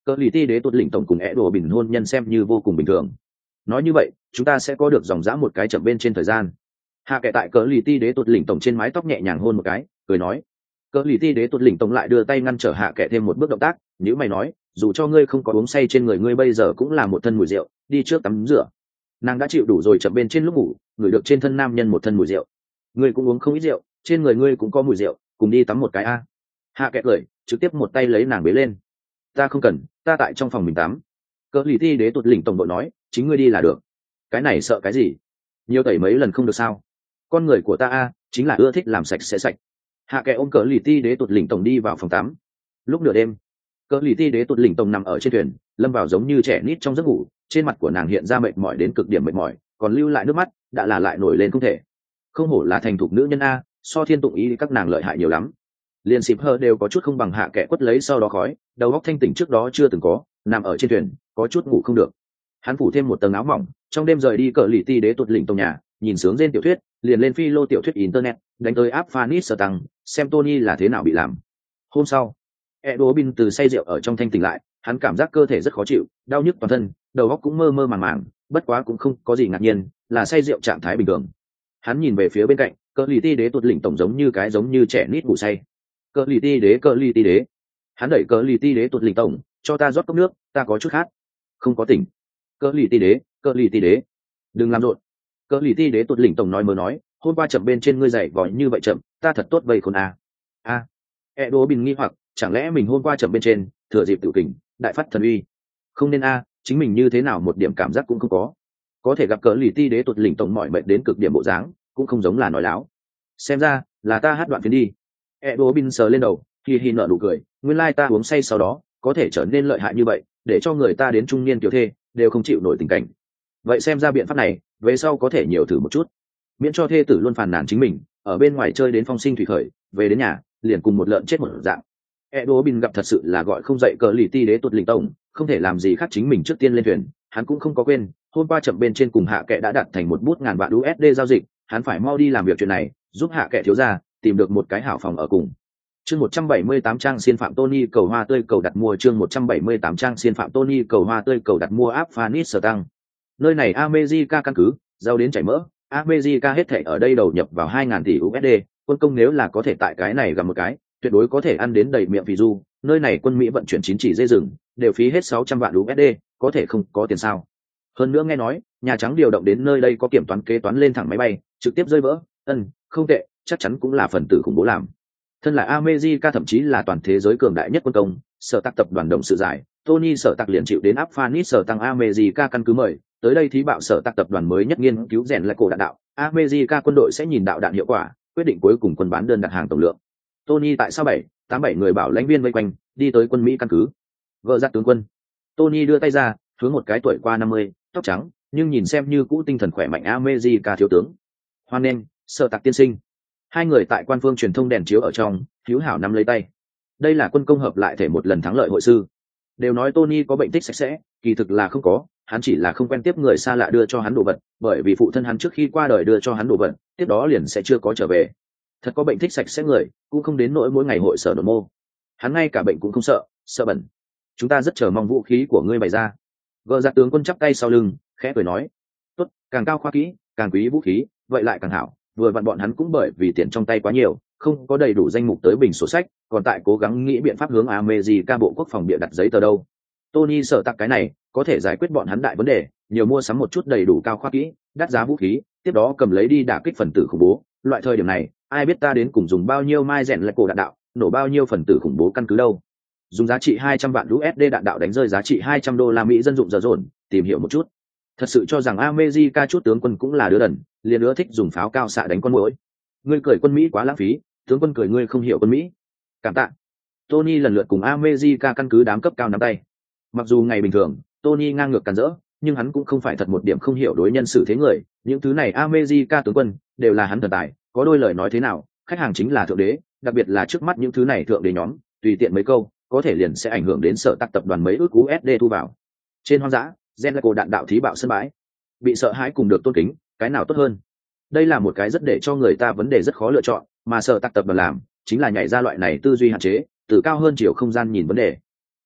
S1: cờ lì ti đế tuột lĩnh tổng cùng é đồ bình hôn nhân xem như vô cùng bình thường. Nói như vậy chúng ta sẽ có được dòng dã một cái chậm bên trên thời gian. Hạ kệ tại cờ lì ti đế tuột lĩnh tổng trên mái tóc nhẹ nhàng hôn một cái, cười nói. Cờ lì ti đế tuột lĩnh tổng lại đưa tay ngăn trở hạ kệ thêm một bước động tác, nếu mày nói dù cho ngươi không có uống say trên người ngươi bây giờ cũng là một thân mùi rượu, đi trước tắm rửa. Nàng đã chịu đủ rồi chậm bên trên lúc ngủ, ngửi được trên thân nam nhân một thân mùi rượu. Ngươi cũng uống không ít rượu, trên người ngươi cũng có mùi rượu, cùng đi tắm một cái a. Hạ kệ cười, trực tiếp một tay lấy nàng bế lên. Ta không cần, ta tại trong phòng mình tắm. Cờ lì ti đế tuột lĩnh tổng đội nói, chính ngươi đi là được. Cái này sợ cái gì? Nhiều tẩy mấy lần không được sao? Con người của ta a chính là ưa thích làm sạch sẽ sạch. Hạ kệ ôm cờ lì ti đế tuột lĩnh tổng đi vào phòng tắm. Lúc nửa đêm, cờ lì ti đế tuột lĩnh tổng nằm ở trên thuyền, lâm vào giống như trẻ nít trong giấc ngủ. Trên mặt của nàng hiện ra mệt mỏi đến cực điểm mệt mỏi, còn lưu lại nước mắt đã là lại nổi lên không thể. Không hổ là thành thục nữ nhân a, so thiên tụng ý các nàng lợi hại nhiều lắm. Liền xịp hơ đều có chút không bằng hạ kệ quất lấy sau đó khói, đầu óc thanh tỉnh trước đó chưa từng có, nằm ở trên thuyền có chút ngủ không được. Hắn phủ thêm một tầng áo mỏng, trong đêm rời đi cờ lì ti đế tuột lĩnh tổng nhà, nhìn sướng trên tiểu thuyết, liền lên phi lô tiểu thuyết internet, đánh tới áp Phanis tăng, xem Tony là thế nào bị làm. Hôm sau, Edobin từ say rượu ở trong thanh tỉnh lại, hắn cảm giác cơ thể rất khó chịu, đau nhức toàn thân, đầu óc cũng mơ mơ màng màng, bất quá cũng không có gì ngạc nhiên, là say rượu trạng thái bình thường. Hắn nhìn về phía bên cạnh, cờ lì ti đế tuột lĩnh tổng giống như trẻ nít ngủ say. Cờ lì ti đế. Hắn đẩy cờ lì ti đế tuột lĩnh tổng, cho ta rót cốc nước, ta có chút khát. Không có tỉnh. Cờ lì ti đế. Đừng làm rộn. Cờ lì ti đế tuột lĩnh tổng nói, hôm qua chậm bên trên ngươi dậy vòi như vậy chậm, ta thật tốt vây khốn a. Edo bình nghi hoặc, chẳng lẽ mình hôm qua chậm bên trên, thừa dịp tự kình, đại phát thần uy. Không nên chính mình như thế nào một điểm cảm giác cũng không có. Có thể gặp cờ lì ti đế tuột lĩnh tổng mỏi mệt đến cực điểm bộ dáng, cũng không giống là nói láo. Xem ra là ta hát đoạn phiến đi. Edo bin sờ lên đầu, hi nở nụ cười, nguyên lai ta uống say sau đó có thể trở nên lợi hại như vậy, để cho người ta đến trung niên tiểu thê đều không chịu nổi tình cảnh. Vậy xem ra biện pháp này về sau có thể nhiều thử một chút, miễn cho thê tử luôn phàn nàn chính mình ở bên ngoài chơi đến phong sinh thủy khởi, về đến nhà liền cùng một lợn chết một dạng. Edo bin gặp thật sự là gọi không dậy cờ lì ti đế tuột lĩnh tổng, không thể làm gì khác chính mình trước tiên lên thuyền. Hắn cũng không có quên hôm qua chậm bên trên cùng hạ kệ đã đạt thành một bút ngàn vạn USD giao dịch, hắn phải mau đi làm việc chuyện này, giúp hạ kệ thiếu gia tìm được một cái hảo phòng ở cùng. Chương 178 trang xiên phạm Tony cầu hoa tươi cầu đặt mua. Chương 178 trang xiên phạm Tony cầu hoa tươi cầu đặt mua áp Phanis tăng. Nơi này America căn cứ, giàu đến chảy mỡ, America hết thảy ở đây đầu nhập vào 2.000 tỷ USD, quân công nếu là có thể tại cái này gặp một cái, tuyệt đối có thể ăn đến đầy miệng vì du. Nơi này quân Mỹ vận chuyển 9 chỉ dây rừng, đều phí hết 600 vạn USD, có thể không có tiền sao? Hơn nữa nghe nói, Nhà Trắng điều động đến nơi đây có kiểm toán kế toán lên thẳng máy bay, trực tiếp rơi vỡ. Không tệ, chắc chắn cũng là phần tử khủng bố làm. Thân là America thậm chí là toàn thế giới cường đại nhất quân công, sở tạc tập đoàn đồng sự giải, Tony sở tạc liền chịu đến áp Phanis sở tăng America căn cứ mời, tới đây thí bạo sở tạc tập đoàn mới nhất nghiên cứu rèn lại cổ đạn đạo, America quân đội sẽ nhìn đạo đạn hiệu quả, quyết định cuối cùng quân bán đơn đặt hàng tổng lượng. Tony tại sao 787 người bảo lãnh viên vây quanh, đi tới quân Mỹ căn cứ. Vợ giặt tướng quân. Tony đưa tay ra, hướng một cái tuổi qua 50, tóc trắng, nhưng nhìn xem như cũ tinh thần khỏe mạnh America thiếu tướng. Hoan nghênh, sở tạc tiên sinh. Hai người tại quan phương truyền thông đèn chiếu ở trong, hữu hảo nắm lấy tay. Đây là quân công hợp lại thể một lần thắng lợi hội sư. Đều nói Tony có bệnh thích sạch sẽ, kỳ thực là không có, hắn chỉ là không quen tiếp người xa lạ đưa cho hắn đồ vật, bởi vì phụ thân hắn trước khi qua đời đưa cho hắn đồ vật, tiếp đó liền sẽ chưa có trở về. Thật có bệnh thích sạch sẽ người, cũng không đến nỗi mỗi ngày hội sở nội mô. Hắn ngay cả bệnh cũng không sợ, sợ bẩn. Chúng ta rất chờ mong vũ khí của ngươi bày ra. Gờ giặt tướng quân chắp tay sau lưng, khẽ cười nói: tốt, càng cao khoa kỹ, càng quý vũ khí, vậy lại càng hảo. Vừa vặn bọn hắn cũng bởi vì tiền trong tay quá nhiều, không có đầy đủ danh mục tới bình sổ sách, còn tại cố gắng nghĩ biện pháp hướng America bộ quốc phòng bịa đặt giấy tờ đâu. Tony sợ tặc cái này có thể giải quyết bọn hắn đại vấn đề, nhiều mua sắm một chút đầy đủ cao khoa kỹ, đắt giá vũ khí, tiếp đó cầm lấy đi đả kích phần tử khủng bố. Loại thời điểm này, ai biết ta đến cùng dùng bao nhiêu mai rèn lại cổ đạn đạo, nổ bao nhiêu phần tử khủng bố căn cứ đâu. Dùng giá trị 200 vạn USD đạn đạo đánh rơi giá trị 200 đô la Mỹ dân dụng dở dồn, tìm hiểu một chút. Thật sự cho rằng America chút tướng quân cũng là đứa đần, liền ưa thích dùng pháo cao xạ đánh con muỗi. Ngươi cười quân Mỹ quá lãng phí, tướng quân cười ngươi không hiểu quân Mỹ. Cảm tạ. Tony lần lượt cùng America căn cứ đám cấp cao nắm tay. Mặc dù ngày bình thường, Tony ngang ngược càn rỡ, nhưng hắn cũng không phải thật một điểm không hiểu đối nhân xử thế người. Những thứ này America tướng quân đều là hắn thần tài, có đôi lời nói thế nào, khách hàng chính là thượng đế, đặc biệt là trước mắt những thứ này thượng đế nhóm, tùy tiện mấy câu, có thể liền sẽ ảnh hưởng đến sở tác tập đoàn mấy ước USD thu vào. Trên hoang dã, Genco đạn đạo thí bạo sân bãi, bị sợ hãi cùng được tôn kính, cái nào tốt hơn? Đây là một cái rất để cho người ta vấn đề rất khó lựa chọn, mà sở tác tập đoàn làm chính là nhảy ra loại này tư duy hạn chế, từ cao hơn chiều không gian nhìn vấn đề.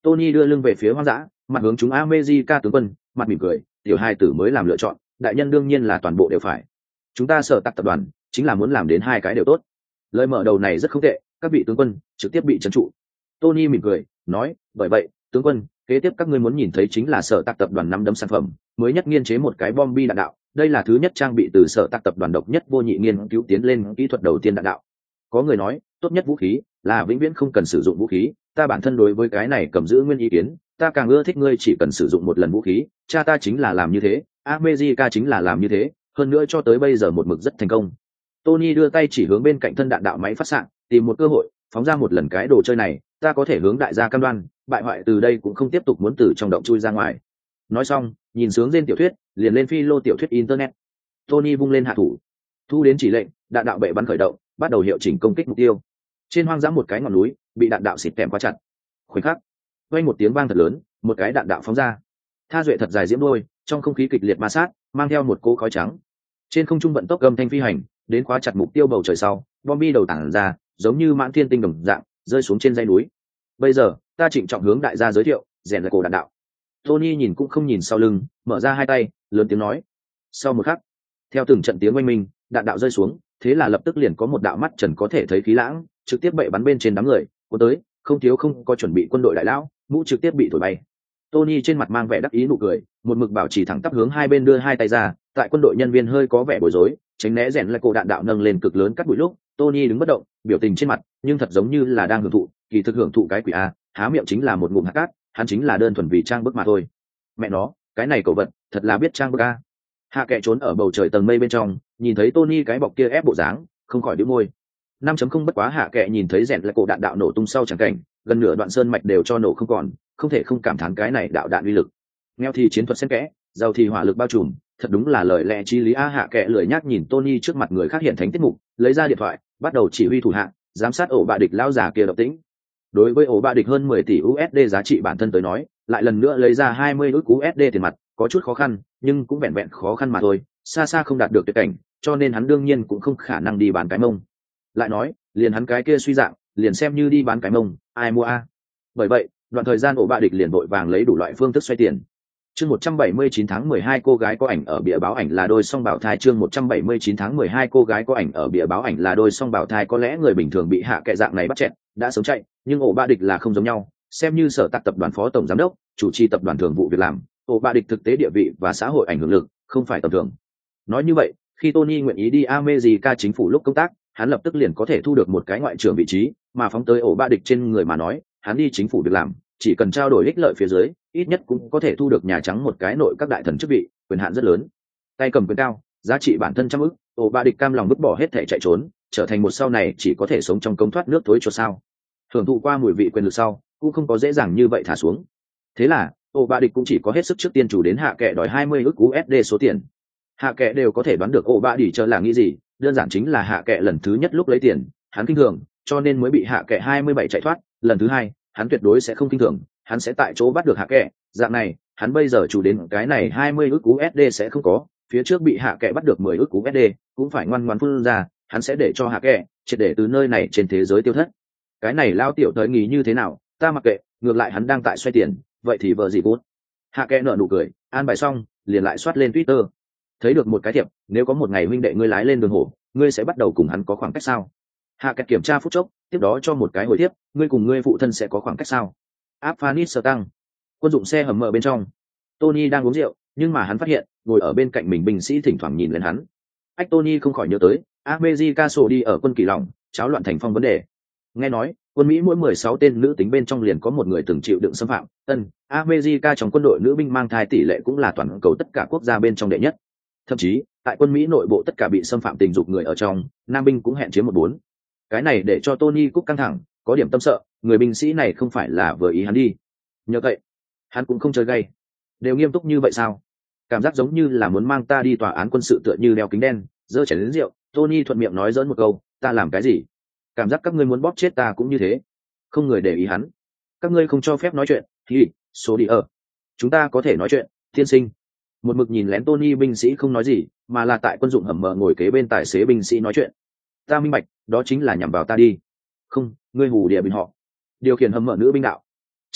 S1: Tony đưa lưng về phía hoang dã, mặt hướng chúng America tướng quân, mặt mỉm cười, tiểu hai tử mới làm lựa chọn, đại nhân đương nhiên là toàn bộ đều phải. Chúng ta sở tạc tập đoàn chính là muốn làm đến hai cái đều tốt. Lời mở đầu này rất không tệ, các vị tướng quân trực tiếp bị trấn trụ. Tony mỉm cười nói, bởi vậy tướng quân, kế tiếp các ngươi muốn nhìn thấy chính là sở tạc tập đoàn nắm đấm sản phẩm mới nhất, nghiên chế một cái bom bi đạn đạo. Đây là thứ nhất trang bị từ sở tạc tập đoàn độc nhất vô nhị nghiên cứu tiến lên kỹ thuật đầu tiên đạn đạo. Có người nói tốt nhất vũ khí là vĩnh viễn không cần sử dụng vũ khí, ta bản thân đối với cái này cầm giữ nguyên ý kiến, ta càng ưa thích ngươi chỉ cần sử dụng một lần vũ khí. Cha ta chính là làm như thế, America chính là làm như thế, hơn nữa cho tới bây giờ một mực rất thành công. Tony đưa tay chỉ hướng bên cạnh thân đạn đạo máy phát xạ, tìm một cơ hội phóng ra một lần cái đồ chơi này, ta có thể hướng đại gia cam đoan bại hoại từ đây cũng không tiếp tục muốn từ trong động chui ra ngoài. Nói xong nhìn sướng trên tiểu thuyết liền lên phi lô tiểu thuyết internet. Tony vung lên hạ thủ, thu đến chỉ lệnh, đạn đạo bệ bắn khởi động, bắt đầu hiệu chỉnh công kích mục tiêu. Trên hoang dã một cái ngọn núi bị đạn đạo xịt kèm quá chặt, khoảnh khắc vang một tiếng vang thật lớn, một cái đạn đạo phóng ra, tha duệ thật dài diễm đôi trong không khí kịch liệt ma sát, mang theo một cỗ khói trắng. Trên không trung vận tốc gầm thanh phi hành đến khóa chặt mục tiêu bầu trời sau, bom bi đầu tản ra giống như mãn thiên tinh đồng dạng rơi xuống trên dãy núi. Bây giờ ta trịnh trọng hướng đại gia giới thiệu rèn lại cổ đạn đạo. Tony nhìn cũng không nhìn sau lưng, mở ra hai tay lớn tiếng nói. Sau một khắc, theo từng trận tiếng oanh minh, đạn đạo rơi xuống, thế là lập tức liền có một đạo mắt trần có thể thấy khí lãng trực tiếp bậy bắn bên trên đám người cuốn tới, không thiếu không có chuẩn bị quân đội đại lão, mũ trực tiếp bị thổi bay. Tony trên mặt mang vẻ đắc ý nụ cười, một mực bảo trì thẳng tắp hướng hai bên đưa hai tay ra. Tại quân đội nhân viên hơi có vẻ bối rối tránh né rèn lại cổ đạn đạo nâng lên cực lớn cắt bụi lúc, Tony đứng bất động, biểu tình trên mặt nhưng thật giống như là đang hưởng thụ, kỳ thực hưởng thụ cái quỷ a, há miệng chính là một ngụm hạt cát, hắn chính là đơn thuần vì trang bức mà thôi. Mẹ nó, cái này cẩu vật thật là biết trang bức a. Hạ Kệ trốn ở bầu trời tầng mây bên trong, nhìn thấy Tony cái bọc kia ép bộ dáng, không khỏi đĩu môi. 5.0 bất quá Hạ Kệ nhìn thấy rèn lại cổ đạn đạo nổ tung sau chẳng cảnh, gần nửa đoạn sơn mạch đều cho nổ không còn, không thể không cảm thán cái này đạo đạn uy lực. Nghèo thì chiến thuật xen kẽ, giàu thì hỏa lực bao trùm, thật đúng là lời lẽ chí lý a. Hạ Kệ lười nhác nhìn Tony trước mặt người khác hiện thánh tiết mục, lấy ra điện thoại, bắt đầu chỉ huy thủ hạ, giám sát ổ bạ địch lão già kia động tĩnh. Đối với ổ bạ địch hơn 10 tỷ USD giá trị bản thân tới nói, lại lần nữa lấy ra 20 ức USD tiền mặt, có chút khó khăn, nhưng cũng vẹn vẹn khó khăn mà thôi, xa xa không đạt được tuyệt cảnh, cho nên hắn đương nhiên cũng không khả năng đi bán cái mông. Lại nói, liền hắn cái kia suy dạng, liền xem như đi bán cái mông, ai mua a? Bởi vậy, đoạn thời gian ổ bạ địch liền vội vàng lấy đủ loại phương thức xoay tiền. Chương 179 tháng 12 cô gái có ảnh ở bìa báo ảnh là đôi song bảo thai. Chương 179 tháng 12 cô gái có ảnh ở bìa báo ảnh là đôi song bảo thai. Có lẽ người bình thường bị Hạ Kệ dạng này bắt chẹt đã sớm chạy, nhưng ổ bạ địch là không giống nhau, xem như sở tạc tập đoàn phó tổng giám đốc, chủ trì tập đoàn thường vụ việc làm, ổ bạ địch thực tế địa vị và xã hội ảnh hưởng lực không phải tầm thường. Nói như vậy, khi Tony nguyện ý đi America chính phủ lúc công tác, hắn lập tức liền có thể thu được một cái ngoại trưởng vị trí, mà phóng tới ổ bạ địch trên người mà nói, hắn đi chính phủ việc làm, chỉ cần trao đổi ích lợi phía dưới, ít nhất cũng có thể thu được Nhà Trắng một cái nội các đại thần chức vị, quyền hạn rất lớn, tay cầm quyền cao, giá trị bản thân trăm ức. Ổ bạ địch cam lòng vứt bỏ hết thể chạy trốn, trở thành một sau này chỉ có thể sống trong cống thoát nước tối cho sao. Hưởng thụ qua mùi vị quyền lực sau, cũng không có dễ dàng như vậy thả xuống. Thế là ổ bạ địch cũng chỉ có hết sức trước tiên chủ đến Hạ Kệ đòi 20 ức USD số tiền. Hạ Kệ đều có thể đoán được ổ bạ địch chờ là nghĩ gì, đơn giản chính là Hạ Kệ lần thứ nhất lúc lấy tiền, hắn kinh thường, cho nên mới bị Hạ Kệ 27 chạy thoát. Lần thứ hai, hắn tuyệt đối sẽ không kinh thường, hắn sẽ tại chỗ bắt được Hạ Kệ. Dạng này, hắn bây giờ chủ đến cái này 20 ức USD sẽ không có, phía trước bị Hạ Kệ bắt được 10 ức USD, cũng phải ngoan ngoãn phun ra, hắn sẽ để cho Hạ Kệ triệt để từ nơi này trên thế giới tiêu thất. Cái này lao tiểu tới nghĩ như thế nào, ta mặc kệ, ngược lại hắn đang tại xoay tiền, vậy thì vợ gì bút. Hạ Kệ nở nụ cười, an bài xong, liền lại soát lên Twitter. Thấy được một cái thiệp, nếu có một ngày huynh đệ ngươi lái lên đường hổ, ngươi sẽ bắt đầu cùng hắn có khoảng cách sao? Hạ Kệ kiểm tra phút chốc, tiếp đó cho một cái hồi tiếp, ngươi cùng ngươi phụ thân sẽ có khoảng cách sao? Afghanistan. Quân dụng xe hầm mở bên trong, Tony đang uống rượu, nhưng mà hắn phát hiện ngồi ở bên cạnh mình binh sĩ thỉnh thoảng nhìn lên hắn. Tony không khỏi nhớ tới America sổ đi ở quân kỳ lỏng, cháo loạn thành phong vấn đề. Nghe nói quân Mỹ mỗi 16 tên nữ tính bên trong liền có một người từng chịu đựng xâm phạm. America trong quân đội nữ binh mang thai tỷ lệ cũng là toàn cầu tất cả quốc gia bên trong đệ nhất. Thậm chí tại quân Mỹ nội bộ tất cả bị xâm phạm tình dục người ở trong, nam binh cũng hẹn chiếm 1/4. Cái này để cho Tony cũng căng thẳng, có điểm tâm sợ, người binh sĩ này không phải là vừa ý hắn đi. Nhờ vậy, hắn cũng không chơi gay. Đều nghiêm túc như vậy sao? Cảm giác giống như là muốn mang ta đi tòa án quân sự tựa như đeo kính đen, giơ chén đến rượu. Tony thuận miệng nói giỡn một câu, ta làm cái gì? Cảm giác các ngươi muốn bóp chết ta cũng như thế. Không người để ý hắn. Các ngươi không cho phép nói chuyện, thì số đi ở. Chúng ta có thể nói chuyện, tiên sinh. Một mực nhìn lén Tony binh sĩ không nói gì, mà là tại quân dụng hầm mở ngồi kế bên tài xế binh sĩ nói chuyện. Ta minh bạch, đó chính là nhằm vào ta đi. Không, ngươi hù địa bình họ. Điều khiển hầm mở nữ binh đạo. Trời ạ,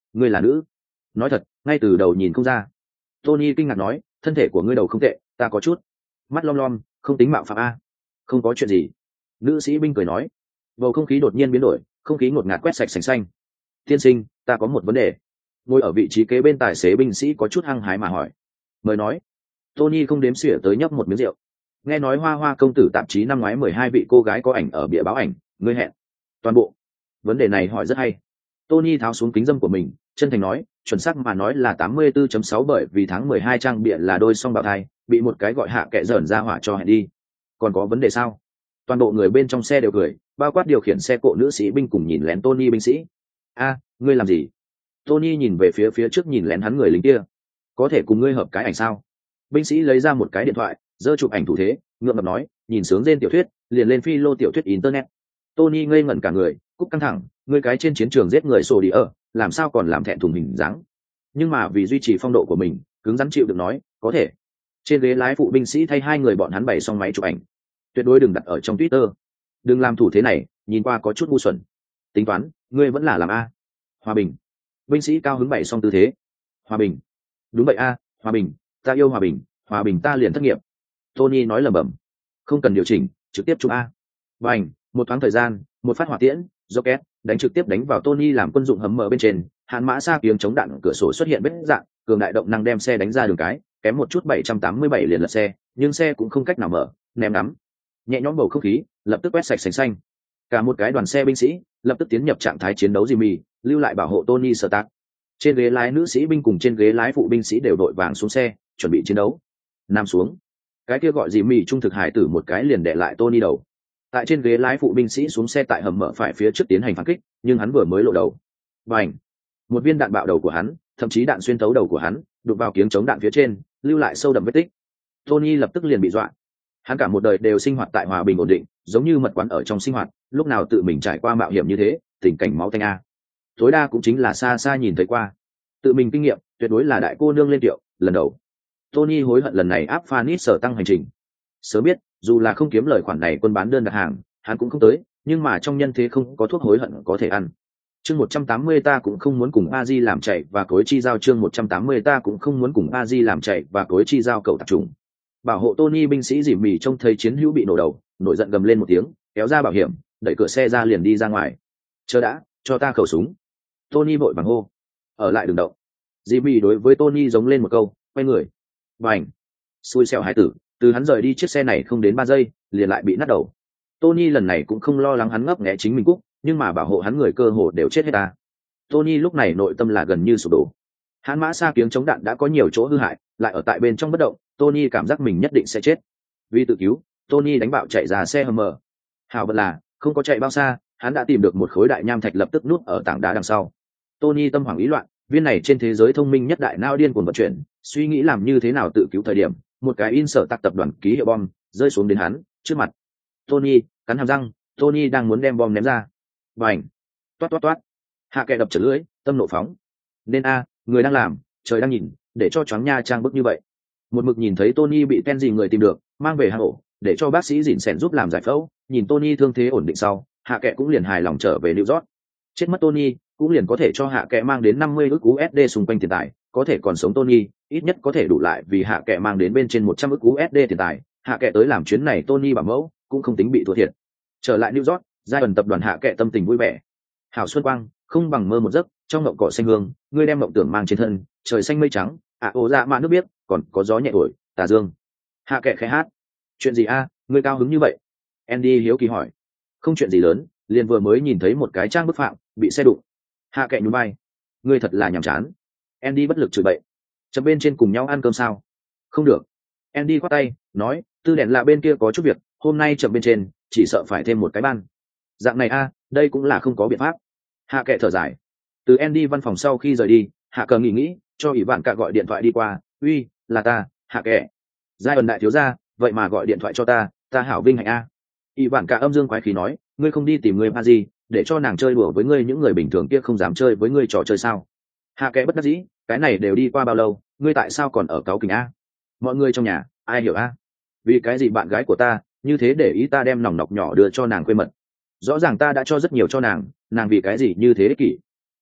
S1: ngươi là nữ? Nói thật, ngay từ đầu nhìn không ra. Tony kinh ngạc nói, thân thể của ngươi đầu không tệ, ta có chút mắt lom lom, không tính mạo phạm a. Không có chuyện gì. Nữ sĩ binh cười nói. Bầu không khí đột nhiên biến đổi, không khí ngột ngạt quét sạch sành xanh. Tiên sinh, ta có một vấn đề. Ngồi ở vị trí kế bên tài xế binh sĩ có chút hăng hái mà hỏi. Mời nói. Tony không đếm xỉa tới nhấp một miếng rượu. Nghe nói Hoa Hoa công tử tạp chí năm ngoái 12 vị cô gái có ảnh ở bìa báo ảnh, ngươi hẹn toàn bộ. Vấn đề này hỏi rất hay. Tony tháo xuống kính dâm của mình, chân thành nói, chuẩn xác mà nói là 84.6 bởi vì tháng 12 trang bìa là đôi song bào thai, bị một cái gọi hạ kệ dởn ra hỏa cho hẹn đi. Còn có vấn đề sao? Toàn bộ người bên trong xe đều cười, bao quát điều khiển xe cộ nữ sĩ binh cùng nhìn lén Tony binh sĩ. A, ngươi làm gì? Tony nhìn về phía trước nhìn lén hắn người lính kia. Có thể cùng ngươi hợp cái ảnh sao? Binh sĩ lấy ra một cái điện thoại, giơ chụp ảnh thủ thế, ngượng ngập nói, nhìn sướng trên tiểu thuyết, liền lên phi lô tiểu thuyết internet. Tony ngây ngẩn cả người, cúc căng thẳng, ngươi cái trên chiến trường giết người sổ đi ở, làm sao còn làm thẹn thùng hình dáng? Nhưng mà vì duy trì phong độ của mình, cứng rắn chịu được nói, có thể. Trên ghế lái phụ binh sĩ thay hai người bọn hắn bày xong máy chụp ảnh. Tuyệt đối đừng đặt ở trong Twitter. Đừng làm thủ thế này, nhìn qua có chút ngu xuẩn. Tính toán, ngươi vẫn là làm a. Hòa bình. Binh sĩ cao hứng bày xong tư thế. Hòa bình. Đúng vậy a, hòa bình, ta yêu hòa bình ta liền thất nghiệp. Tony nói lẩm bẩm. Không cần điều chỉnh, trực tiếp chụp a. Bành, một thoáng thời gian, một phát hỏa tiễn, rocket, đánh trực tiếp đánh vào Tony làm quân dụng hấm mở bên trên, hạn mã xa kiếng chống đạn cửa sổ xuất hiện vết dạng, cường đại động năng đem xe đánh ra đường cái, kém một chút 787 liền lật xe, nhưng xe cũng không cách nào mở, ném đắm. Nhẹ nhõm bầu không khí, lập tức quét sạch sành xanh. Cả một cái đoàn xe binh sĩ lập tức tiến nhập trạng thái chiến đấu Jimmy, lưu lại bảo hộ Tony Stark. Trên ghế lái nữ sĩ binh cùng trên ghế lái phụ binh sĩ đều đội vàng xuống xe, chuẩn bị chiến đấu. Nam xuống. Cái kia gọi Jimmy trung thực hải tử một cái liền đè lại Tony đầu. Tại trên ghế lái phụ binh sĩ xuống xe tại hầm mở phải phía trước tiến hành phản kích, nhưng hắn vừa mới lộ đầu. Bành! Một viên đạn bạo đầu của hắn, thậm chí đạn xuyên thấu đầu của hắn, đụng vào kiếng chống đạn phía trên, lưu lại sâu đậm vết tích. Tony lập tức liền bị dọa. Hắn cả một đời đều sinh hoạt tại hòa bình ổn định, giống như mật quán ở trong sinh hoạt, lúc nào tự mình trải qua mạo hiểm như thế, tình cảnh máu tanh a. Tối đa cũng chính là xa xa nhìn thấy qua. Tự mình kinh nghiệm, tuyệt đối là đại cô nương lên tiệu, lần đầu. Tony hối hận lần này áp Phanis sở tăng hành trình. Sớm biết, dù là không kiếm lời khoản này quân bán đơn đặt hàng, hắn cũng không tới, nhưng mà trong nhân thế không có thuốc hối hận có thể ăn. Chương 180 ta cũng không muốn cùng Aji làm chạy và cối chi giao chương 180 ta cũng không muốn cùng Aji làm chạy và cối chi giao cậu tạp trùng. Bảo hộ Tony binh sĩ dỉ mì trông thấy chiến hữu bị nổ đầu, nổi giận gầm lên một tiếng, kéo ra bảo hiểm, đẩy cửa xe ra liền đi ra ngoài. Chờ đã, cho ta khẩu súng. Tony vội vàng hô. Ở lại đừng động. Jimmy đối với Tony giống lên một câu, quay người. Bành. Xui xẻo hải tử, từ hắn rời đi chiếc xe này không đến 3 giây, liền lại bị nát đầu. Tony lần này cũng không lo lắng hắn ngấp nghé chính mình cúc, nhưng mà bảo hộ hắn người cơ hồ đều chết hết ta. Tony lúc này nội tâm là gần như sụp đổ. Hắn mã xa kiếng chống đạn đã có nhiều chỗ hư hại, lại ở tại bên trong bất động, Tony cảm giác mình nhất định sẽ chết. Vì tự cứu, Tony đánh bạo chạy ra xe Hummer. Hảo vật là, không có chạy bao xa, hắn đã tìm được một khối đại nham thạch lập tức núp ở tảng đá đằng sau. Tony tâm hoảng ý loạn, viên này trên thế giới thông minh nhất đại não điên cuồng vận chuyển, suy nghĩ làm như thế nào tự cứu thời điểm, một cái in sở tạc tập đoàn ký hiệu bom rơi xuống đến hắn trước mặt. Tony cắn hàm răng, Tony đang muốn đem bom ném ra. Bành! Toát toát toát! Hạ kệ đập chật lưỡi, tâm nộ phóng. Nên người đang làm, trời đang nhìn, để cho choáng nha trang bức như vậy. Một mực nhìn thấy Tony bị ten gì người tìm được, mang về hang ổ, để cho bác sĩ dỉn xẻn giúp làm giải phẫu. Nhìn Tony thương thế ổn định sau, hạ kệ cũng liền hài lòng trở về New York. Chết mất Tony, cũng liền có thể cho hạ kệ mang đến 50 ức USD xung quanh tiền tài, có thể còn sống Tony, ít nhất có thể đủ lại vì hạ kệ mang đến bên trên 100 ức USD tiền tài. Hạ kệ tới làm chuyến này Tony bảo mẫu, cũng không tính bị thua thiệt. Trở lại New York, giai ẩn tập đoàn hạ kệ tâm tình vui vẻ. Hảo Xuân Quang, không bằng mơ một giấc, trong ngộng cỏ xanh hương, ngươi đem mộng tưởng mang trên thân, trời xanh mây trắng, ồ dạ mạ nước biếc, còn có gió nhẹ thổi, tà dương. Hạ kệ khẽ hát. Chuyện gì ngươi cao hứng như vậy? Andy hiếu kỳ hỏi. Không chuyện gì lớn, liền vừa mới nhìn thấy một cái trang bức phạm, bị xe đụng. Hạ kệ nhún vai. Ngươi thật là nhàm chán. Andy bất lực chửi bậy. Chấm bên trên cùng nhau ăn cơm sao? Không được. Andy khoát tay, nói, tư đèn lạ bên kia có chút việc, hôm nay chậm bên trên, chỉ sợ phải thêm một cái ban. Dạng này đây cũng là không có biện pháp. Hạ kệ thở dài. Từ Andy văn phòng sau khi rời đi, hạ cờ nghĩ, cho ủy vạn cả gọi điện thoại đi qua. Uy, là ta, hạ kệ. Giai ẩn đại thiếu gia, vậy mà gọi điện thoại cho ta hảo vinh hạnh ủy vạn cả âm dương quái khí nói, ngươi không đi tìm người ba gì, để cho nàng chơi đùa với ngươi, những người bình thường kia không dám chơi với ngươi trò chơi sao? Hạ kệ bất đắc dĩ, cái này đều đi qua bao lâu, ngươi tại sao còn ở cáu kỉnh mọi người trong nhà ai hiểu vì cái gì bạn gái của ta như thế để ý ta đem nòng nọc nhỏ đưa cho nàng quê mật, rõ ràng ta đã cho rất nhiều cho nàng vì cái gì như thế ích kỷ.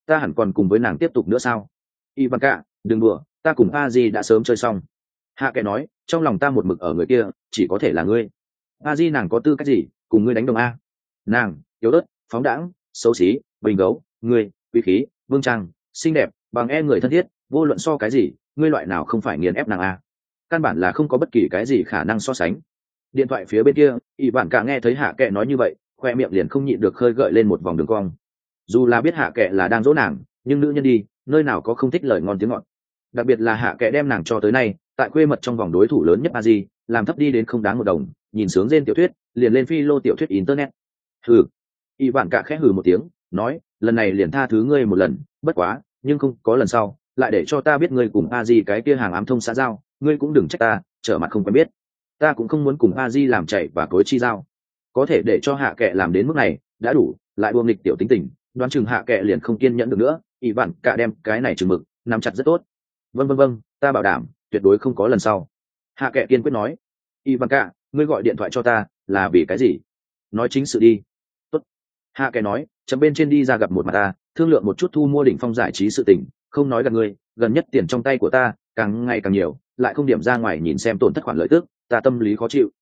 S1: ta hẳn còn cùng với nàng tiếp tục nữa sao? Ivanka, đừng đùa, ta cùng Aji đã sớm chơi xong. Hạ kệ nói, trong lòng ta một mực ở người kia, chỉ có thể là ngươi. Aji nàng có tư cách gì cùng ngươi đánh đồng a? Nàng yếu ớt, phóng đãng, xấu xí, bình gấu, ngươi quý khí, vương trang, xinh đẹp, bằng người thân thiết, vô luận so cái gì, ngươi loại nào không phải nghiền ép nàng a? Căn bản là không có bất kỳ cái gì khả năng so sánh. Điện thoại phía bên kia, Ivanka nghe thấy Hạ kệ nói như vậy, khoe miệng liền không nhịn được khơi gợi lên một vòng đường cong. Dù là biết Hạ kệ là đang dỗ nàng, nhưng nữ nhân đi, nơi nào có không thích lời ngon tiếng ngọt. Đặc biệt là Hạ kệ đem nàng cho tới nay, tại khuê mật trong vòng đối thủ lớn nhất Aji, làm thấp đi đến không đáng một đồng, nhìn sướng trên tiểu thuyết, liền lên phi lô tiểu thuyết internet. Hừ. Ivanka khẽ hừ một tiếng, nói, lần này liền tha thứ ngươi một lần, bất quá, nhưng không có lần sau, lại để cho ta biết ngươi cùng Aji cái kia hàng ám thông xã giao, ngươi cũng đừng trách ta, trở mặt không quen biết. Ta cũng không muốn cùng Aji làm chạy và cối chi giao. Có thể để cho Hạ kệ làm đến mức này, đã đủ, lại buông nghịch tiểu tính tình, đoán chừng Hạ kệ liền không kiên nhẫn được nữa. Ivanka đem cái này chừng mực, nắm chặt rất tốt. Vâng, ta bảo đảm, tuyệt đối không có lần sau. Hạ kệ kiên quyết nói. Ivanka, ngươi gọi điện thoại cho ta, là vì cái gì? Nói chính sự đi. Tốt. Hạ kệ nói, chấm bên trên đi ra gặp một mặt ta, thương lượng một chút thu mua đỉnh phong giải trí sự tình, không nói gặp ngươi, gần nhất tiền trong tay của ta, càng ngày càng nhiều, lại không điểm ra ngoài nhìn xem tổn thất khoản lợi tức, ta tâm lý khó chịu.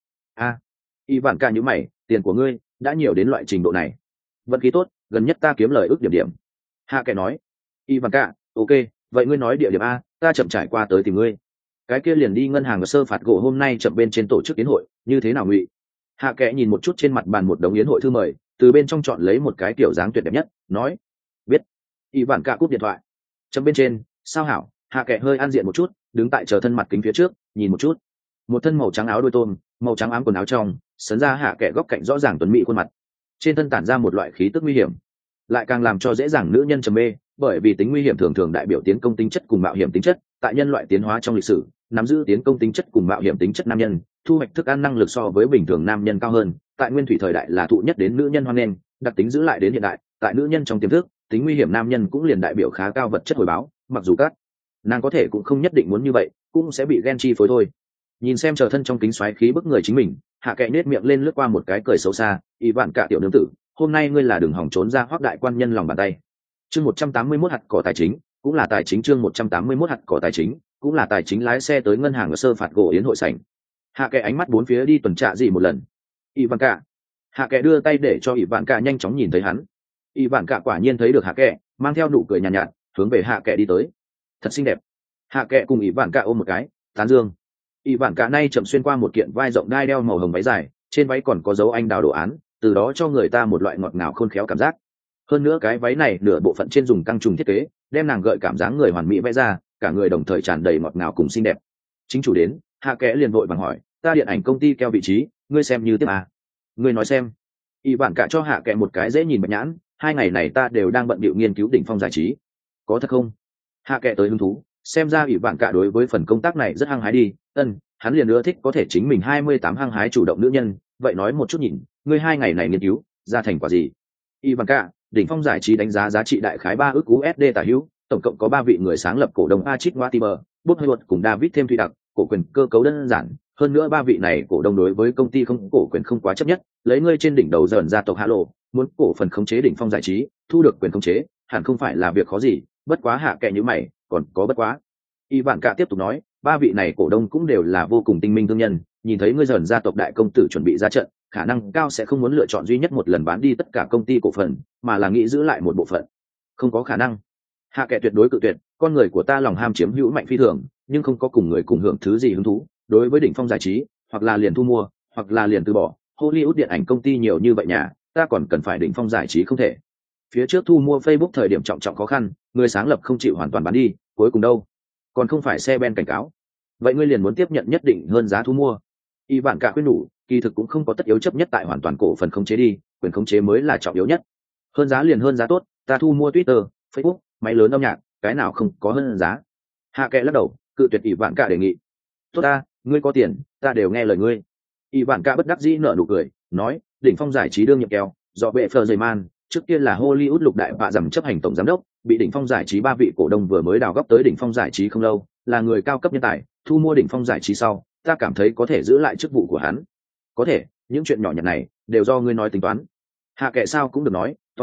S1: Ivanka nhíu mày, tiền của ngươi đã nhiều đến loại trình độ này. Vận khí tốt, gần nhất ta kiếm lời ước điểm. Hạ kệ nói. Ivanka, ok, vậy ngươi nói địa điểm a, ta chậm trải qua tới tìm ngươi. Cái kia liền đi ngân hàng và sơ phạt gỗ hôm nay chậm bên trên tổ chức yến hội, như thế nào ngụy? Hạ kệ nhìn một chút trên mặt bàn một đống yến hội thư mời, từ bên trong chọn lấy một cái kiểu dáng tuyệt đẹp nhất, nói. Biết. Ivanka cúp điện thoại. Chậm bên trên, sao hảo? Hạ kệ hơi an diện một chút, đứng tại chờ thân mặt kính phía trước, nhìn một chút. Một thân màu trắng áo đôi tôm, màu trắng ám quần áo trong, sấn ra Hạ kệ góc cạnh rõ ràng tuấn mỹ khuôn mặt. Trên thân tản ra một loại khí tức nguy hiểm, lại càng làm cho dễ dàng nữ nhân trầm mê, bởi vì tính nguy hiểm thường thường đại biểu tiến công tính chất cùng mạo hiểm tính chất, tại nhân loại tiến hóa trong lịch sử, nắm giữ tiến công tính chất cùng mạo hiểm tính chất nam nhân, thu hoạch thức ăn năng lực so với bình thường nam nhân cao hơn, tại nguyên thủy thời đại là thụ nhất đến nữ nhân hoan nghênh, đặc tính giữ lại đến hiện đại, tại nữ nhân trong tiềm thức, tính nguy hiểm nam nhân cũng liền đại biểu khá cao vật chất hồi báo, mặc dù các nàng có thể cũng không nhất định muốn như vậy, cũng sẽ bị ghen chi phối thôi. Nhìn xem chờ thân trong kính xoáy khí bức người chính mình, Hạ kệ nết miệng lên lướt qua một cái cười xấu xa. Ivanka tiểu nương tử, hôm nay ngươi là đừng hòng trốn ra Hoắc đại quan nhân lòng bàn tay. Chương 181 hạt cỏ tài chính, cũng là tài chính. Chương 181 hạt cỏ tài chính, cũng là tài chính. Lái xe tới ngân hàng ở sơ phạt gỗ yến hội sảnh. Hạ kệ ánh mắt bốn phía đi tuần tra gì một lần. Ivanka. Hạ kệ đưa tay để cho Ivanka nhanh chóng nhìn thấy hắn. Ivanka quả nhiên thấy được Hạ kệ, mang theo nụ cười nhàn nhạt, hướng về Hạ kệ đi tới. Thật xinh đẹp. Hạ kệ cùng Ivanka ôm một cái, tán dương. Ivanka nay chậm xuyên qua một kiện vai rộng đai đeo màu hồng váy dài, trên váy còn có dấu anh đào đồ án, từ đó cho người ta một loại ngọt ngào khôn khéo cảm giác. Hơn nữa cái váy này nửa bộ phận trên dùng căng trùng thiết kế, đem nàng gợi cảm giác người hoàn mỹ vẽ ra, cả người đồng thời tràn đầy ngọt ngào cùng xinh đẹp. Chính chủ đến, Hạ kẽ liền vội vàng hỏi, ta điện ảnh công ty keo vị trí, ngươi xem như tiếp à? Ngươi nói xem. Ivanka cho Hạ kẽ một cái dễ nhìn bạch nhãn, 2 ngày này ta đều đang bận bịu nghiên cứu đỉnh phong giải trí. Có thật không? Hạ kẽ tới hứng thú, xem ra Ivanka đối với phần công tác này rất hăng hái đi. Hắn liền ưa thích có thể chính mình 28 hăng hái chủ động nữ nhân, vậy nói một chút nhìn, ngươi 2 ngày này nghiên cứu ra thành quả gì? Ivanka, đỉnh phong giải trí đánh giá giá trị đại khái 3 ức USD tả hữu, tổng cộng có 3 vị người sáng lập cổ đông Patrick Mortimer, Bob Hayward cùng David thêm Thụy Đặc, cổ quyền cơ cấu đơn giản, hơn nữa 3 vị này cổ đông đối với công ty không cổ quyền không quá chấp nhất, lấy ngươi trên đỉnh đầu dần gia tộc Hạ Lộ, muốn cổ phần khống chế đỉnh phong giải trí, thu được quyền khống chế, hẳn không phải là việc khó gì, bất quá Hạ kệ như mày, còn có bất quá. Ivanka tiếp tục nói, 3 vị này cổ đông cũng đều là vô cùng tinh minh thương nhân, nhìn thấy ngươi dần gia tộc đại công tử chuẩn bị ra trận, khả năng cao sẽ không muốn lựa chọn duy nhất một lần bán đi tất cả công ty cổ phần, mà là nghĩ giữ lại một bộ phận. Không có khả năng. Hạ kệ tuyệt đối cự tuyệt, con người của ta lòng ham chiếm hữu mạnh phi thường, nhưng không có cùng người cùng hưởng thứ gì hứng thú, đối với đỉnh phong giải trí, hoặc là liền thu mua, hoặc là liền từ bỏ. Hollywood điện ảnh công ty nhiều như vậy nhà, ta còn cần phải đỉnh phong giải trí không thể. Phía trước thu mua Facebook thời điểm trọng trọng khó khăn, người sáng lập không chịu hoàn toàn bán đi, cuối cùng đâu? Còn không phải xe ben cảnh cáo. Vậy ngươi liền muốn tiếp nhận nhất định hơn giá thu mua. Ivanka khuyên nhủ, kỳ thực cũng không có tất yếu chấp nhất tại hoàn toàn cổ phần khống chế đi, quyền khống chế mới là trọng yếu nhất. Hơn giá liền hơn giá tốt, ta thu mua Twitter, Facebook, máy lớn âm nhạc, cái nào không có hơn giá. Hạ kệ lắc đầu, cự tuyệt Ivanka đề nghị. Tốt ta, ngươi có tiền, ta đều nghe lời ngươi. Ivanka bất đắc dĩ nở nụ cười, nói, đỉnh phong giải trí đương nhiệm keo, do bệ Fleur trước kia là Hollywood lục đại bạ giảm chấp hành tổng giám đốc, bị đỉnh phong giải trí 3 vị cổ đông vừa mới đào góp tới đỉnh phong giải trí không lâu, là người cao cấp nhân tài, thu mua đỉnh phong giải trí sau, ta cảm thấy có thể giữ lại chức vụ của hắn. Có thể, những chuyện nhỏ nhặt này đều do ngươi nói tính toán. Hạ kệ sao cũng được nói, tóm lại,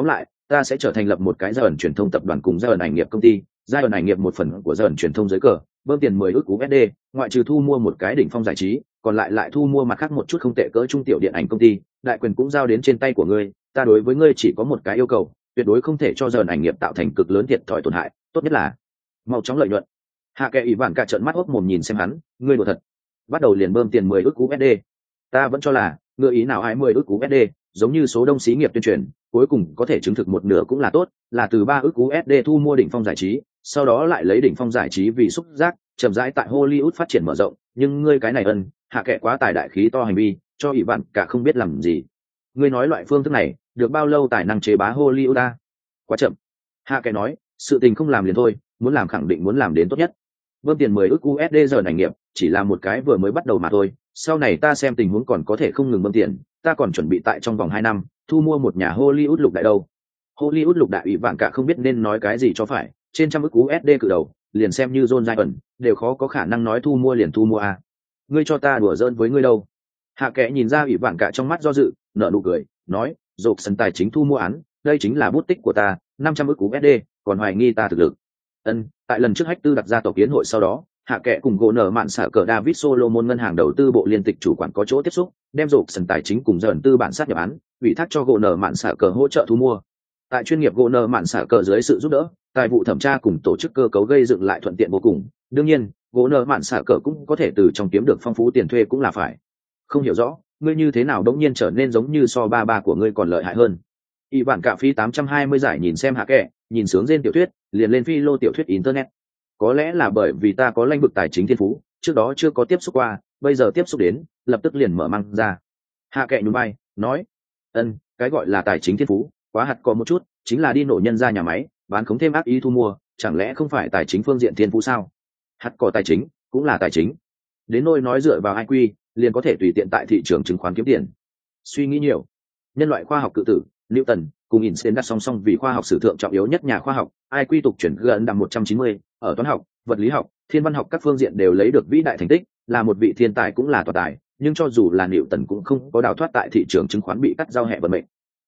S1: ta sẽ trở thành lập một cái gia ẩn truyền thông tập đoàn cùng gia ẩn ảnh nghiệp công ty, gia ẩn ảnh nghiệp một phần của gia ẩn truyền thông dưới cờ, bơm tiền 10 ức USD, ngoại trừ thu mua một cái đỉnh phong giải trí, còn lại thu mua mặt khác một chút không tệ cỡ trung tiểu điện ảnh công ty, đại quyền cũng giao đến trên tay của ngươi, ta đối với ngươi chỉ có một cái yêu cầu, tuyệt đối không thể cho gia ẩn ảnh nghiệp tạo thành cực lớn thiệt thòi tổn hại, tốt nhất là mau chóng lợi nhuận. Hạ Kệ ỷ vạn cả trợn mắt hốc mồm nhìn xem hắn, ngươi đùa thật? Bắt đầu liền bơm tiền 10 ức USD. Ta vẫn cho là, ngựa ý nào ai 10 ức USD, giống như số đông xí nghiệp tuyên truyền, cuối cùng có thể chứng thực một nửa cũng là tốt, là từ 3 ức USD thu mua đỉnh phong giải trí, sau đó lại lấy đỉnh phong giải trí vì xúc giác, chậm rãi tại Hollywood phát triển mở rộng, nhưng ngươi cái này Hạ Kệ quá tài đại khí to hành vi, cho ỷ vạn cả không biết làm gì. Ngươi nói loại phương thức này, được bao lâu tài năng chế bá Hollywood ta? Quá chậm. Hạ Kệ nói, sự tình không làm liền thôi, muốn làm khẳng định muốn làm đến tốt nhất. Bơm tiền 10 ức USD giờ ảnh nghiệp, chỉ là một cái vừa mới bắt đầu mà thôi, sau này ta xem tình huống còn có thể không ngừng bơm tiền, ta còn chuẩn bị tại trong vòng 2 năm, thu mua một nhà Hollywood lục đại đâu. Hollywood lục đại ủy vạn cả không biết nên nói cái gì cho phải, trên trăm ức USD cự đầu, liền xem như John Giant, đều khó có khả năng nói thu mua liền thu mua à. Ngươi cho ta đùa giỡn với ngươi đâu. Hạ Kệ nhìn ra ủy vạn cả trong mắt do dự, nở nụ cười, nói, rộp sân tài chính thu mua án, đây chính là bút tích của ta, 500 ức USD, còn hoài nghi ta thực lực. Tại lần trước hách tư đặt ra tổ kiến hội sau đó, Hạ Kệ cùng gỗ nở mạn xả cờ David Solomon ngân hàng đầu tư bộ liên tịch chủ quản có chỗ tiếp xúc, đem rộp sân tài chính cùng dần tư bản sát nhập án, ủy thác cho gỗ nở mạn xả cờ hỗ trợ thu mua. Tại chuyên nghiệp gỗ nở mạn xả cờ dưới sự giúp đỡ, tài vụ thẩm tra cùng tổ chức cơ cấu gây dựng lại thuận tiện vô cùng. Đương nhiên, gỗ nở mạn xả cờ cũng có thể từ trong kiếm được phong phú tiền thuê cũng là phải. Không hiểu rõ, ngươi như thế nào đống nhiên trở nên giống như so ba của ngươi còn lợi hại hơn. Y bản cà phí 820 giải nhìn xem Hạ Kệ, nhìn sướng trên tiểu thuyết, liền lên phi lô tiểu thuyết internet. Có lẽ là bởi vì ta có lãnh vực tài chính thiên phú, trước đó chưa có tiếp xúc qua, bây giờ tiếp xúc đến, lập tức liền mở mang ra. Hạ Kệ nhún vai, nói, cái gọi là tài chính thiên phú, quá hạt có một chút, chính là đi nổ nhân ra nhà máy, bán khống thêm ác ý thu mua, chẳng lẽ không phải tài chính phương diện thiên phú sao? Hạt có tài chính, cũng là tài chính. Đến nỗi nói dựa vào IQ, liền có thể tùy tiện tại thị trường chứng khoán kiếm tiền. Suy nghĩ nhiều. Nhân loại khoa học cự tử, Newton, cùng Einstein đặt song song vì khoa học sử thượng trọng yếu nhất nhà khoa học, IQ tục chuyển gần đằng 190, ở toán học, vật lý học, thiên văn học các phương diện đều lấy được vĩ đại thành tích, là một vị thiên tài cũng là toàn tài, nhưng cho dù là Newton cũng không có đào thoát tại thị trường chứng khoán bị cắt giao hệ vận mệnh.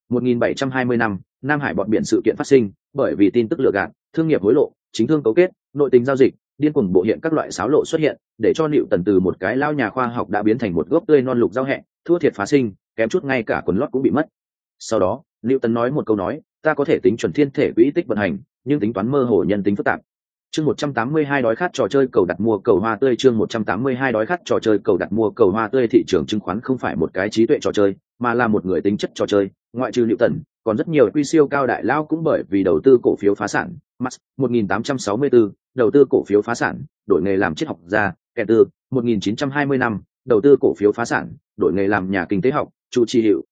S1: 1720 năm, Nam Hải bọt biển sự kiện phát sinh, bởi vì tin tức lừa gạt, thương nghiệp hối lộ, chính thương cấu kết, nội tình giao dịch, điên cuồng bộ hiện các loại xáo lộ xuất hiện, để cho Newton từ một cái lao nhà khoa học đã biến thành một gốc tươi non lục giao hệ, thua thiệt phá sinh, kém chút ngay cả quần lót cũng bị mất. Sau đó, Newton nói một câu nói, ta có thể tính chuẩn thiên thể quỹ tích vận hành, nhưng tính toán mơ hồ nhân tính phức tạp. Chương 182 đói khát trò chơi cầu đặt mua cầu hoa tươi. Chương 182 đói khát trò chơi cầu đặt mua cầu hoa tươi. Thị trường chứng khoán không phải một cái trí tuệ trò chơi, mà là một người tính chất trò chơi. Ngoại trừ Newton, còn rất nhiều quy siêu cao đại lao cũng bởi vì đầu tư cổ phiếu phá sản. Max 1864, đầu tư cổ phiếu phá sản, đổi nghề làm triết học gia. Kẻ tư 1920 năm, đầu tư cổ phiếu phá sản, đổi nghề làm nhà kinh tế học. Chu Chi Hiệu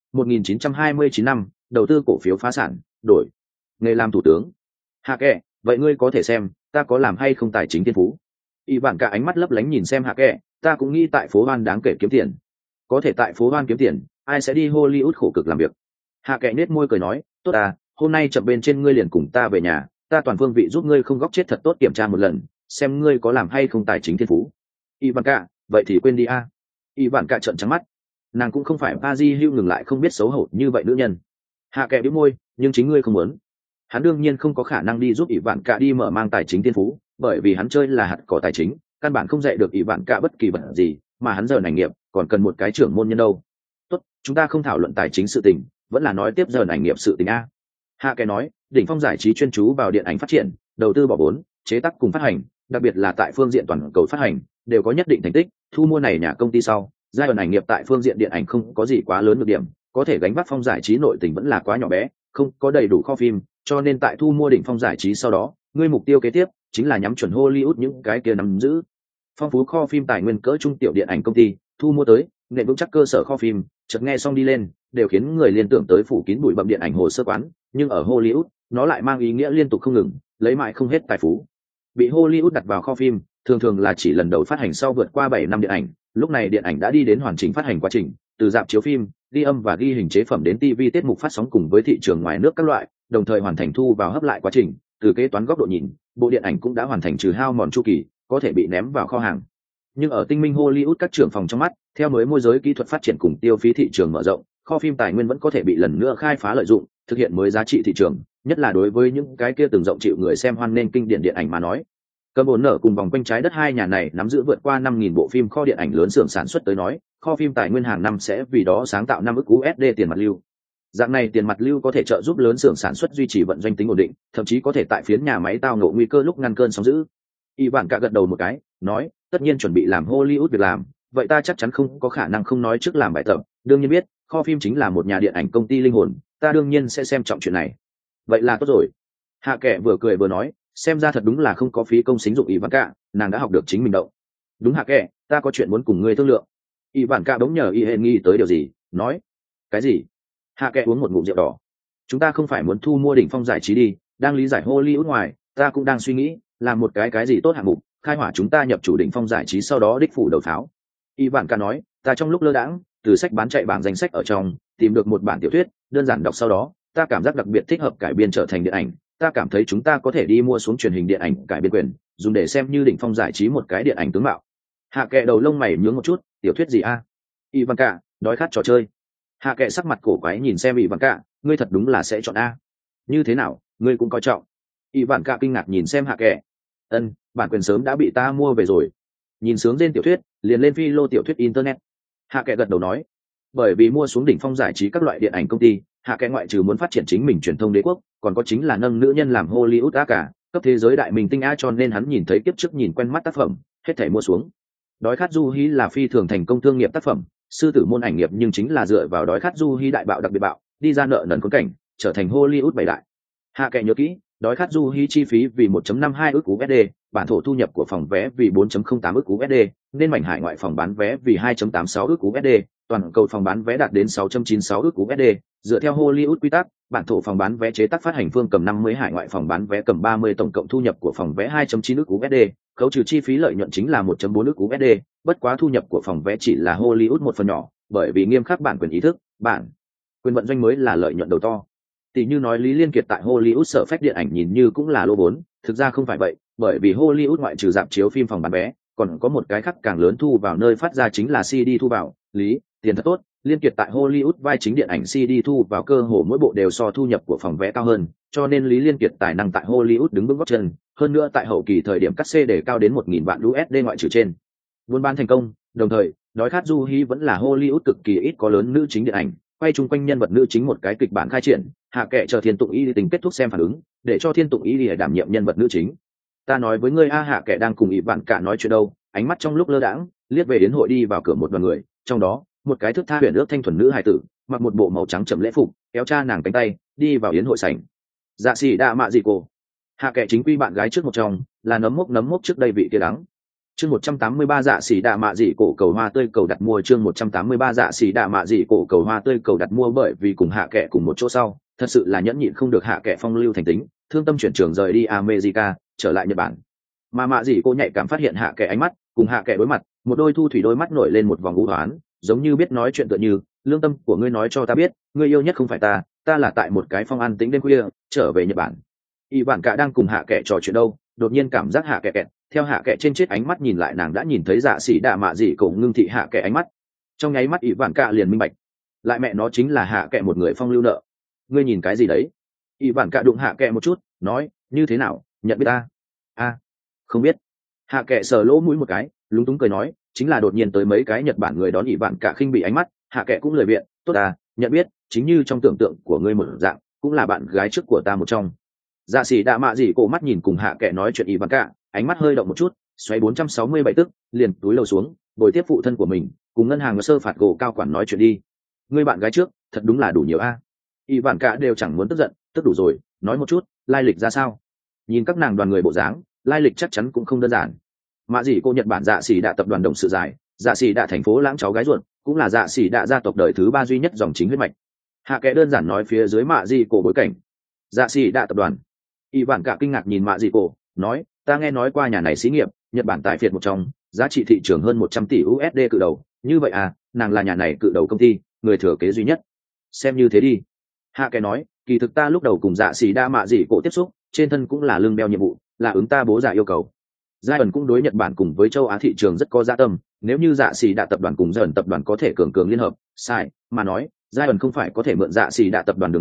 S1: 1929 năm, đầu tư cổ phiếu phá sản, đổi nghề làm thủ tướng. Hạ Kệ, vậy ngươi có thể xem ta có làm hay không tài chính thiên phú. Y bản cả ánh mắt lấp lánh nhìn xem Hạ Kệ, ta cũng nghĩ tại phố Hoan đáng kể kiếm tiền. Có thể tại phố Hoan kiếm tiền, ai sẽ đi Hollywood khổ cực làm việc. Hạ Kệ nết môi cười nói, tốt à, hôm nay chậm bên trên ngươi liền cùng ta về nhà, ta toàn phương vị giúp ngươi không góc chết thật tốt kiểm tra một lần, xem ngươi có làm hay không tài chính thiên phú. Y bản cả, vậy thì quên đi a. Y bản cả trợn trắng mắt, nàng cũng không phải ba di hưu ngừng lại không biết xấu hổ như vậy nữ nhân. Hạ Kệ bĩu môi, nhưng chính ngươi không muốn. Hắn đương nhiên không có khả năng đi giúp ỷ vạn cả đi mở mang tài chính thiên phú, bởi vì hắn chơi là hạt cỏ tài chính, căn bản không dạy được ỷ vạn cả bất kỳ vật gì, mà hắn giờ ngành nghiệp còn cần một cái trưởng môn nhân đâu. Tốt, chúng ta không thảo luận tài chính sự tình, vẫn là nói tiếp giờ ngành nghiệp sự tình a. Hạ Kệ nói, đỉnh phong giải trí chuyên chú vào điện ảnh phát triển, đầu tư bỏ vốn, chế tác cùng phát hành, đặc biệt là tại phương diện toàn cầu phát hành, đều có nhất định thành tích. Thu mua này nhà công ty sau, giai đoạn ảnh nghiệp tại phương diện điện ảnh không có gì quá lớn được điểm, có thể gánh vác phong giải trí nội tình vẫn là quá nhỏ bé, không có đầy đủ kho phim, cho nên tại thu mua đỉnh phong giải trí sau đó, ngươi mục tiêu kế tiếp chính là nhắm chuẩn Hollywood những cái kia nắm giữ phong phú kho phim tài nguyên cỡ trung tiểu điện ảnh công ty, thu mua tới, nền vững chắc cơ sở kho phim, chợt nghe xong đi lên, đều khiến người liên tưởng tới phủ kín bụi bặm điện ảnh hồ sơ quán, nhưng ở Hollywood, nó lại mang ý nghĩa liên tục không ngừng, lấy mãi không hết tài phú. Bị Hollywood đặt vào kho phim, thường thường là chỉ lần đầu phát hành sau vượt qua 7 năm điện ảnh, lúc này điện ảnh đã đi đến hoàn chỉnh phát hành quá trình, từ rạp chiếu phim, ghi âm và ghi hình chế phẩm đến TV tiết mục phát sóng cùng với thị trường ngoài nước các loại, đồng thời hoàn thành thu vào hấp lại quá trình. Từ kế toán góc độ nhìn, bộ điện ảnh cũng đã hoàn thành trừ hao mòn chu kỳ, có thể bị ném vào kho hàng. Nhưng ở tinh minh Hollywood các trưởng phòng trong mắt, theo mới môi giới kỹ thuật phát triển cùng tiêu phí thị trường mở rộng, kho phim tài nguyên vẫn có thể bị lần nữa khai phá lợi dụng, thực hiện mới giá trị thị trường, nhất là đối với những cái kia từng rộng chịu người xem hoan nghênh kinh điển điện ảnh mà nói. Cầm ổn nở cùng vòng quanh trái đất hai nhà này nắm giữ vượt qua 5.000 bộ phim kho điện ảnh lớn xưởng sản xuất tới nói, kho phim tài nguyên hàng năm sẽ vì đó sáng tạo 5 ức USD tiền mặt lưu. Dạng này tiền mặt lưu có thể trợ giúp lớn xưởng sản xuất duy trì vận doanh tính ổn định, thậm chí có thể tại phiến nhà máy tao ngộ nguy cơ lúc ngăn cơn sóng dữ. Y Vạn cả gật đầu một cái, nói, tất nhiên chuẩn bị làm Hollywood việc làm, vậy ta chắc chắn không có khả năng không nói trước làm bài tập, đương nhiên biết, kho phim chính là một nhà điện ảnh công ty linh hồn, ta đương nhiên sẽ xem trọng chuyện này. Vậy là tốt rồi. Hạ Kệ vừa cười vừa nói, xem ra thật đúng là không có phí công xính dụng Y Vạn cả, nàng đã học được chính mình động. Đúng Hạ Kệ, ta có chuyện muốn cùng ngươi thương lượng. Y Vạn cả bỗng nhờ Y Hên nghĩ tới điều gì, nói, cái gì? Hạ Kệ uống một ngụm rượu đỏ. Chúng ta không phải muốn thu mua đỉnh phong giải trí đi, đang lý giải Hollywood ngoài, ta cũng đang suy nghĩ, làm một cái gì tốt hạng mục, khai hỏa chúng ta nhập chủ đỉnh phong giải trí sau đó đích phủ đầu pháo. Y Vạn Ca nói, ta trong lúc lơ đãng, từ sách bán chạy bảng danh sách ở trong, tìm được một bản tiểu thuyết, đơn giản đọc sau đó, ta cảm giác đặc biệt thích hợp cải biên trở thành điện ảnh, ta cảm thấy chúng ta có thể đi mua xuống truyền hình điện ảnh cải biên quyền, dùng để xem như đỉnh phong giải trí một cái điện ảnh tướng mạo. Hạ Kệ đầu lông mày nhướng một chút, tiểu thuyết gì a? Y Vạn Ca, đói khát trò chơi. Hạ Kệ sắc mặt cổ quái nhìn xem Y Vạn Ca, ngươi thật đúng là sẽ chọn a? Như thế nào, ngươi cũng coi trọng? Y Vạn Ca kinh ngạc nhìn xem Hạ Kệ. Bản quyền sớm đã bị ta mua về rồi. Nhìn sướng trên tiểu thuyết, liền lên phi lô tiểu thuyết internet. Hạ Kệ gật đầu nói, bởi vì mua xuống đỉnh phong giải trí các loại điện ảnh công ty, Hạ Kệ ngoại trừ muốn phát triển chính mình truyền thông đế quốc, còn có chính là nâng nữ nhân làm Hollywood á cả, cấp thế giới đại minh tinh a, cho nên hắn nhìn thấy kiếp trước nhìn quen mắt tác phẩm, hết thảy mua xuống. Đói khát du hí là phi thường thành công thương nghiệp tác phẩm, sư tử môn ảnh nghiệp nhưng chính là dựa vào đói khát du hí đại bạo đặc biệt bạo, đi ra nợ nần khốn cảnh, trở thành Hollywood bảy đại. Hạ Kệ nhớ kỹ, đói khát du hí chi phí vì 1.52 ức USD, bản thổ thu nhập của phòng vé vì 4.08 ức USD, nên mảnh hải ngoại phòng bán vé vì 2.86 ức USD, toàn cầu phòng bán vé đạt đến 6.96 ức USD. Dựa theo Hollywood quy tắc, bản thổ phòng bán vé chế tác phát hành phương cầm 50, hải ngoại phòng bán vé cầm 30, tổng cộng thu nhập của phòng vé 2.9 ức USD, khấu trừ chi phí lợi nhuận chính là 1.4 ức USD, bất quá thu nhập của phòng vé chỉ là Hollywood một phần nhỏ, bởi vì nghiêm khắc bản quyền ý thức, bản quyền vận doanh mới là lợi nhuận đầu to. Tỷ như nói Lý Liên Kiệt tại Hollywood sở phách điện ảnh nhìn như cũng là lô vốn, thực ra không phải vậy, bởi vì Hollywood ngoại trừ rạp chiếu phim phòng bán vé, còn có một cái khác càng lớn thu vào nơi phát ra chính là CD thu vào. Tiền thật tốt, Liên Kiệt tại Hollywood vai chính điện ảnh CD thu vào cơ hồ mỗi bộ đều so thu nhập của phòng vé cao hơn, cho nên Lý Liên Kiệt tài năng tại Hollywood đứng vững gót chân, hơn nữa tại hậu kỳ thời điểm cắt xê để cao đến 1.000 vạn USD ngoại trừ trên. Buôn bán thành công, đồng thời, đói khát du hí vẫn là Hollywood cực kỳ ít có lớn nữ chính điện ảnh, quay chung quanh nhân vật nữ chính một cái kịch bản khai triển. Hạ Kệ chờ Thiên Tụng Y tình kết thúc xem phản ứng, để cho Thiên Tụng Y đảm nhiệm nhân vật nữ chính. Ta nói với ngươi a, Hạ Kệ đang cùng Y Vạn Cả nói chuyện đâu, ánh mắt trong lúc lơ đãng liếc về đến hội đi vào cửa một đoàn người, trong đó một cái thước tha huyền ước thanh thuần nữ hài tử, mặc một bộ màu trắng chậm lễ phục, kéo cha nàng cánh tay đi vào yến hội sảnh. Dạ xỉ đạ mạ gì cô. Hạ Kệ chính quy bạn gái trước một trong, là nấm mốc trước đây vị kia đắng. Chương 183 dạ xỉ đạ mạ dị cổ cầu hoa tươi cầu đặt mua. Chương 183 dạ xỉ đạ mạ dị cổ cầu hoa tươi cầu đặt mua. Bởi vì cùng Hạ Kệ cùng một chỗ sau, thật sự là nhẫn nhịn không được Hạ Kệ phong lưu thành tính, thương tâm chuyển trường rời đi America, trở lại Nhật Bản. Mà mạ dị cô nhạy cảm phát hiện Hạ Kệ ánh mắt, cùng Hạ Kệ đối mặt, một đôi thu thủy đôi mắt nổi lên một vòng u hoán, giống như biết nói chuyện tựa như, lương tâm của ngươi nói cho ta biết, ngươi yêu nhất không phải ta, ta là tại một cái phong an tĩnh đêm khuya trở về Nhật Bản. Y Vạn Cả đang cùng Hạ Kệ trò chuyện đâu, đột nhiên cảm giác Hạ Kệ kẹt, theo Hạ Kệ trên chết ánh mắt nhìn lại nàng đã nhìn thấy dạ xỉ đạ mạ dị cổ ngưng thị Hạ Kệ ánh mắt. Trong nháy mắt Y Vạn Cả liền minh bạch, lại mẹ nó chính là Hạ Kệ một người phong lưu nợ. Ngươi nhìn cái gì đấy? Y Vạn Cả đụng Hạ Kệ một chút, nói, như thế nào, nhận biết ta? A, không biết. Hạ Kệ sờ lỗ mũi một cái, lúng túng cười nói, chính là đột nhiên tới mấy cái Nhật Bản người đón Y Vạn Cả khinh bị ánh mắt. Hạ Kệ cũng lời biện, tốt à, nhận biết, chính như trong tưởng tượng của ngươi một dạng, cũng là bạn gái trước của ta một trong. Dạ xỉ đạ mạ dị cổ mắt nhìn cùng Hạ Kệ nói chuyện Y Vạn Cả, ánh mắt hơi động một chút, xoáy 467 tức, liền túi lầu xuống, bồi tiếp phụ thân của mình, cùng ngân hàng sơ phạt gỗ cao quản nói chuyện đi. Ngươi bạn gái trước, thật đúng là đủ nhiều a. Y Vạn Cả đều chẳng muốn tức giận, tức đủ rồi, nói một chút, lai lịch ra sao? Nhìn các nàng đoàn người bộ dáng, lai lịch chắc chắn cũng không đơn giản. Mạ dị cô Nhật Bản dạ xỉ đạ tập đoàn đồng sự dài, dạ xỉ đạ thành phố lãng cháu gái ruột, cũng là dạ xỉ đạ gia tộc đời thứ 3 duy nhất dòng chính huyết mạch. Hạ Kệ đơn giản nói phía dưới mạ dị cổ bối cảnh. Dạ xỉ đạ tập đoàn. Y Vạn Cả kinh ngạc nhìn mạ dị cổ, nói, ta nghe nói qua nhà này xí nghiệp, Nhật Bản tại phiệt một trong, giá trị thị trường hơn 100 tỷ USD cự đầu, như vậy à, nàng là nhà này cự đầu công ty, người thừa kế duy nhất. Xem như thế đi. Hạ Kệ nói, kỳ thực ta lúc đầu cùng dạ xỉ đa mạ dị cổ tiếp xúc, trên thân cũng là lương đeo nhiệm vụ, là ứng ta bố giả yêu cầu. Giai ẩn cũng đối Nhật Bản cùng với châu Á thị trường rất có dạ tâm, nếu như dạ xỉ đa tập đoàn cùng Giai ẩn tập đoàn có thể cường cường liên hợp, sai, mà nói, Giai ẩn không phải có thể mượn dạ xỉ đa tập đoàn đường đi,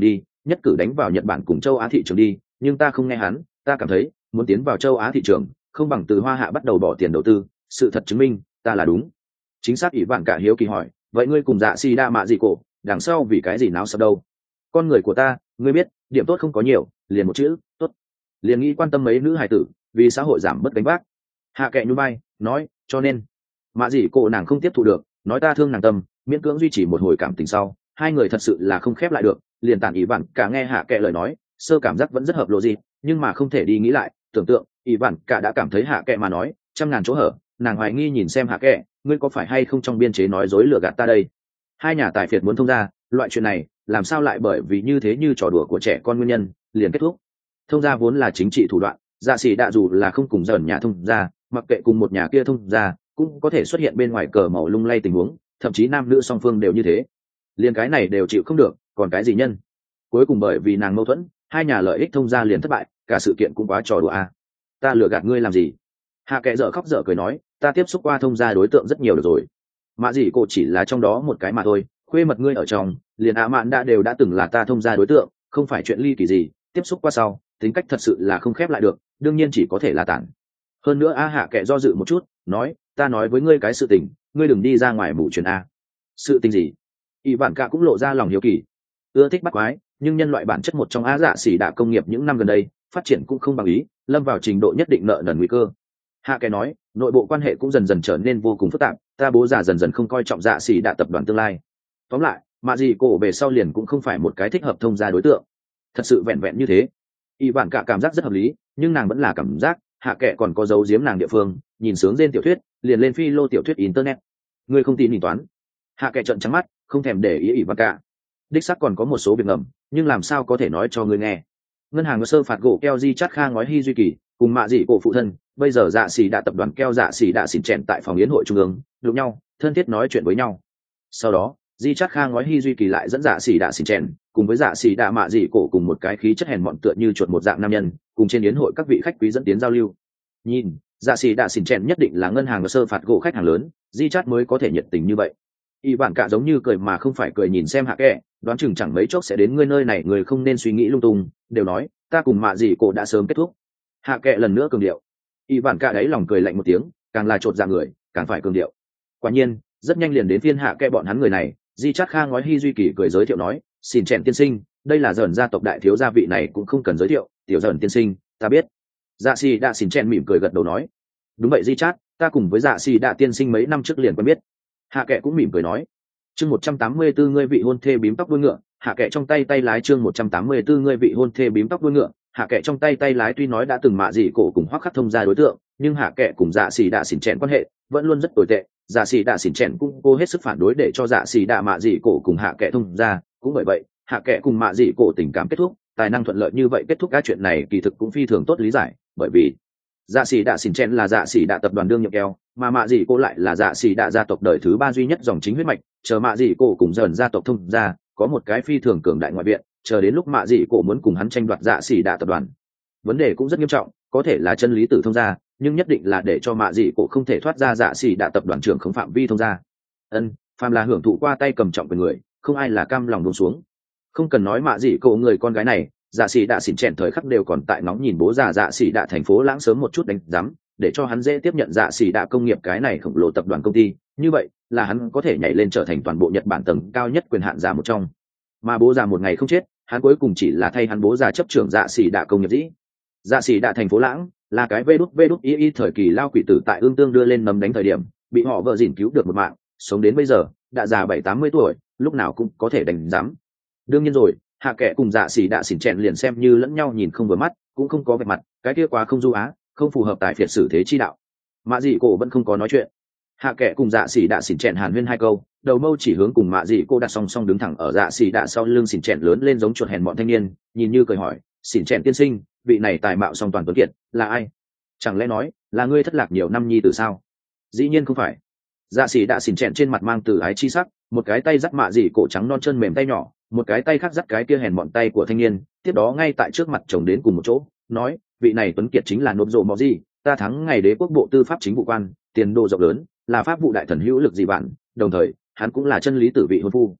S1: nhất cử đánh vào Nhật Bản cùng châu Á thị trường đi, nhưng ta không nghe hắn, ta cảm thấy muốn tiến vào châu Á thị trường không bằng từ Hoa Hạ bắt đầu bỏ tiền đầu tư, sự thật chứng minh ta là đúng. Chính xác. Ỷ Vạn cả hiếu kỳ hỏi, vậy ngươi cùng dạ xì đa mạ gì cổ đằng sau vì cái gì náo sập đâu? Con người của ta ngươi biết, điểm tốt không có nhiều, liền một chữ tốt. Liền nghĩ quan tâm mấy nữ hài tử, vì xã hội giảm bớt gánh vác. Hạ Kệ nhún vai nói, cho nên mạ gì cổ nàng không tiếp thu được, nói ta thương nàng tâm, miễn cưỡng duy trì một hồi cảm tình sau, hai người thật sự là không khép lại được, liền tản. Ỷ Vạn cả nghe Hạ Kệ lời nói, sơ cảm giác vẫn rất hợp logic, nhưng mà không thể đi nghĩ lại tưởng tượng. Ỷ Vạn cả đã cảm thấy Hạ Kệ mà nói trăm ngàn chỗ hở, nàng hoài nghi nhìn xem Hạ Kệ, ngươi có phải hay không trong biên chế nói dối lừa gạt ta đây? Hai nhà tài phiệt muốn thông gia, loại chuyện này làm sao lại bởi vì như thế như trò đùa của trẻ con nguyên nhân liền kết thúc? Thông gia vốn là chính trị thủ đoạn, dạ sĩ đạ dù là không cùng dần nhà thông gia, mặc kệ cùng một nhà kia thông gia, cũng có thể xuất hiện bên ngoài cờ màu lung lay tình huống, thậm chí nam nữ song phương đều như thế. Liên cái này đều chịu không được, còn cái gì nhân? Cuối cùng bởi vì nàng mâu thuẫn, hai nhà lợi ích thông gia liền thất bại, cả sự kiện cũng quá trò đùa à. Ta lừa gạt ngươi làm gì? Hạ Kệ dở khóc dở cười nói, ta tiếp xúc qua thông gia đối tượng rất nhiều được rồi, mạ gì cô chỉ là trong đó một cái mà thôi, khuê mật ngươi ở trong liền ạ mạn đã đều đã từng là ta thông gia đối tượng, không phải chuyện ly kỳ gì. Tiếp xúc qua sau tính cách thật sự là không khép lại được, đương nhiên chỉ có thể là tản. Hơn nữa Hạ Kệ do dự một chút nói, ta nói với ngươi cái sự tình, ngươi đừng đi ra ngoài mù truyền a. Sự tình gì? Ỷ Vạn cả cũng lộ ra lòng hiếu kỳ. Ưa thích bắt quái, nhưng nhân loại bản chất một trong Á Dạ xỉ đạ công nghiệp những năm gần đây phát triển cũng không bằng ý, lâm vào trình độ nhất định nợ nần nguy cơ. Hạ Kệ nói, nội bộ quan hệ cũng dần dần trở nên vô cùng phức tạp, ta bố già dần dần không coi trọng Dạ xỉ đạ tập đoàn tương lai. Tóm lại mạ gì cổ về sau liền cũng không phải một cái thích hợp thông gia đối tượng. Thật sự vẹn vẹn như thế. Ỷ Vạn cả cảm giác rất hợp lý, nhưng nàng vẫn là cảm giác Hạ Kệ còn có giấu giếm nàng địa phương. Nhìn sướng trên tiểu thuyết liền lên phi lô tiểu thuyết internet, ngươi không tin nhìn toán. Hạ Kệ trợn trắng mắt, không thèm để ý Ỷ Vạn cả. Đích xác còn có một số việc ngầm, nhưng làm sao có thể nói cho ngươi nghe? Ngân hàng sơ phạt gỗ keo di chát kha ngói hy duy kỳ cùng mạ dị cổ phụ thân, bây giờ dạ xỉ đạ tập đoàn keo dạ xỉ đạ xỉn chèn tại phòng yến hội trung ương đụng nhau, thân thiết nói chuyện với nhau. Sau đó di chát kha ngói hy duy kỳ lại dẫn dạ xỉ đạ xỉn chèn cùng với dạ xỉ đạ mạ dị cổ cùng một cái khí chất hèn mọn tựa như chuột một dạng nam nhân cùng trên yến hội các vị khách quý dẫn tiến giao lưu. Nhìn dạ xỉ đạ xỉn chèn nhất định là ngân hàng sơ phạt gỗ khách hàng lớn, di chát mới có thể nhiệt tình như vậy. Ỷ Vạn cả giống như cười mà không phải cười nhìn xem Hạ Kệ, đoán chừng chẳng mấy chốc sẽ đến ngươi nơi này, người không nên suy nghĩ lung tung, đều nói ta cùng mạ dị cổ đã sớm kết thúc. Hạ Kệ lần nữa cường điệu. Ỷ Vạn cả đấy lòng cười lạnh một tiếng, càng là chột dạ người càng phải cường điệu. Quả nhiên rất nhanh liền đến phiên Hạ Kệ bọn hắn người này. Di Chát Kha ngói hy duy kỳ cười giới thiệu nói, xin chèn tiên sinh, đây là dần gia tộc đại thiếu gia, vị này cũng không cần giới thiệu, tiểu dần tiên sinh ta biết. Dạ xì đạ xin chèn mỉm cười gật đầu nói, đúng vậy Di Chát, ta cùng với dạ xì đạ tiên sinh mấy năm trước liền quen biết. Hạ Kệ cũng mỉm cười nói, chương 184 ngươi vị hôn thê bím tóc đuôi ngựa. Hạ Kệ trong tay tay lái, chương 184 ngươi vị hôn thê bím tóc đuôi ngựa. Hạ Kệ trong tay tay lái tuy nói đã từng mạ dị cổ cùng Hoắc Khắc thông gia đối tượng, nhưng Hạ Kệ cùng dạ xì đạ xỉn chèn quan hệ vẫn luôn rất tồi tệ. Dạ xì đạ xỉn chèn cũng cố hết sức phản đối để cho dạ xì đạ mạ dị cổ cùng Hạ Kệ thông gia, cũng bởi vậy Hạ Kệ cùng mạ dị cổ tình cảm kết thúc, tài năng thuận lợi như vậy kết thúc. Cái chuyện này kỳ thực cũng phi thường tốt lý giải, bởi vì dạ xì đạ xỉn chèn là dạ xì đạ tập đoàn đương nhiệm keo, mà mạ dị cổ lại là dạ xì đạ gia tộc đời thứ 3 duy nhất dòng chính huyết mạch. Chờ mạ dị cổ cùng dần gia tộc thông gia, có một cái phi thường cường đại ngoại viện, chờ đến lúc mạ dị cổ muốn cùng hắn tranh đoạt dạ xỉ đạ tập đoàn, vấn đề cũng rất nghiêm trọng. Có thể là chân lý tử thông gia, nhưng nhất định là để cho mạ dị cổ không thể thoát ra dạ xỉ đạ tập đoàn trưởng không phạm vi thông gia. Phàm là hưởng thụ qua tay cầm trọng quyền người, không ai là cam lòng buông xuống. Không cần nói mạ dị cổ người con gái này, dạ xỉ đạ xỉn chèn thời khắc đều còn tại ngóng nhìn bố già dạ xỉ đạ thành phố lãng sớm một chút đánh giám, để cho hắn dễ tiếp nhận dạ xỉ đạ công nghiệp cái này khổng lồ tập đoàn công ty. Như vậy là hắn có thể nhảy lên trở thành toàn bộ Nhật Bản tầng cao nhất quyền hạn giả một trong. Mà bố già một ngày không chết, hắn cuối cùng chỉ là thay hắn bố già chấp trưởng dạ xỉ đạ công nghiệp dĩ. Dạ xỉ đạ thành phố lãng là cái vê đút y thời kỳ lao quỷ tử tại ương tương đưa lên nấm đánh thời điểm, bị họ vợ dỉn cứu được một mạng, sống đến bây giờ đã già 70-80 tuổi, lúc nào cũng có thể đánh giám. Đương nhiên rồi, Hạ Kệ cùng dạ xỉ đạ xỉn chèn liền xem như lẫn nhau nhìn không vừa mắt, cũng không có vạch mặt, cái kia quá không du á, không phù hợp tại phiệt xử thế chi đạo. Mạ dị cổ vẫn không có nói chuyện. Hạ Kệ cùng dạ xỉ đạ xỉn chèn hàn huyên hai câu, đầu mâu chỉ hướng cùng mạ dị cô đặt song song đứng thẳng ở dạ xỉ đạ sau lưng xỉn chèn lớn lên giống chuột hèn bọn thanh niên, nhìn như cười hỏi, xỉn chèn tiên sinh, vị này tài mạo song toàn tuấn kiệt là ai? Chẳng lẽ nói là ngươi thất lạc nhiều năm nhi từ sao? Dĩ nhiên không phải. Dạ xỉ đạ xỉn chèn trên mặt mang từ ái chi sắc, một cái tay dắt mạ dị cổ trắng non chân mềm tay nhỏ, một cái tay khác dắt cái kia hèn bọn tay của thanh niên, tiếp đó ngay tại trước mặt chồng đến cùng một chỗ, nói, vị này tuấn kiệt chính là nộp rộ mò gì, ta thắng ngày đế quốc bộ tư pháp chính vụ quan, tiền đồ rộng lớn, là pháp vụ đại thần hữu lực dị bạn, đồng thời hắn cũng là chân lý tử vị hôn phu.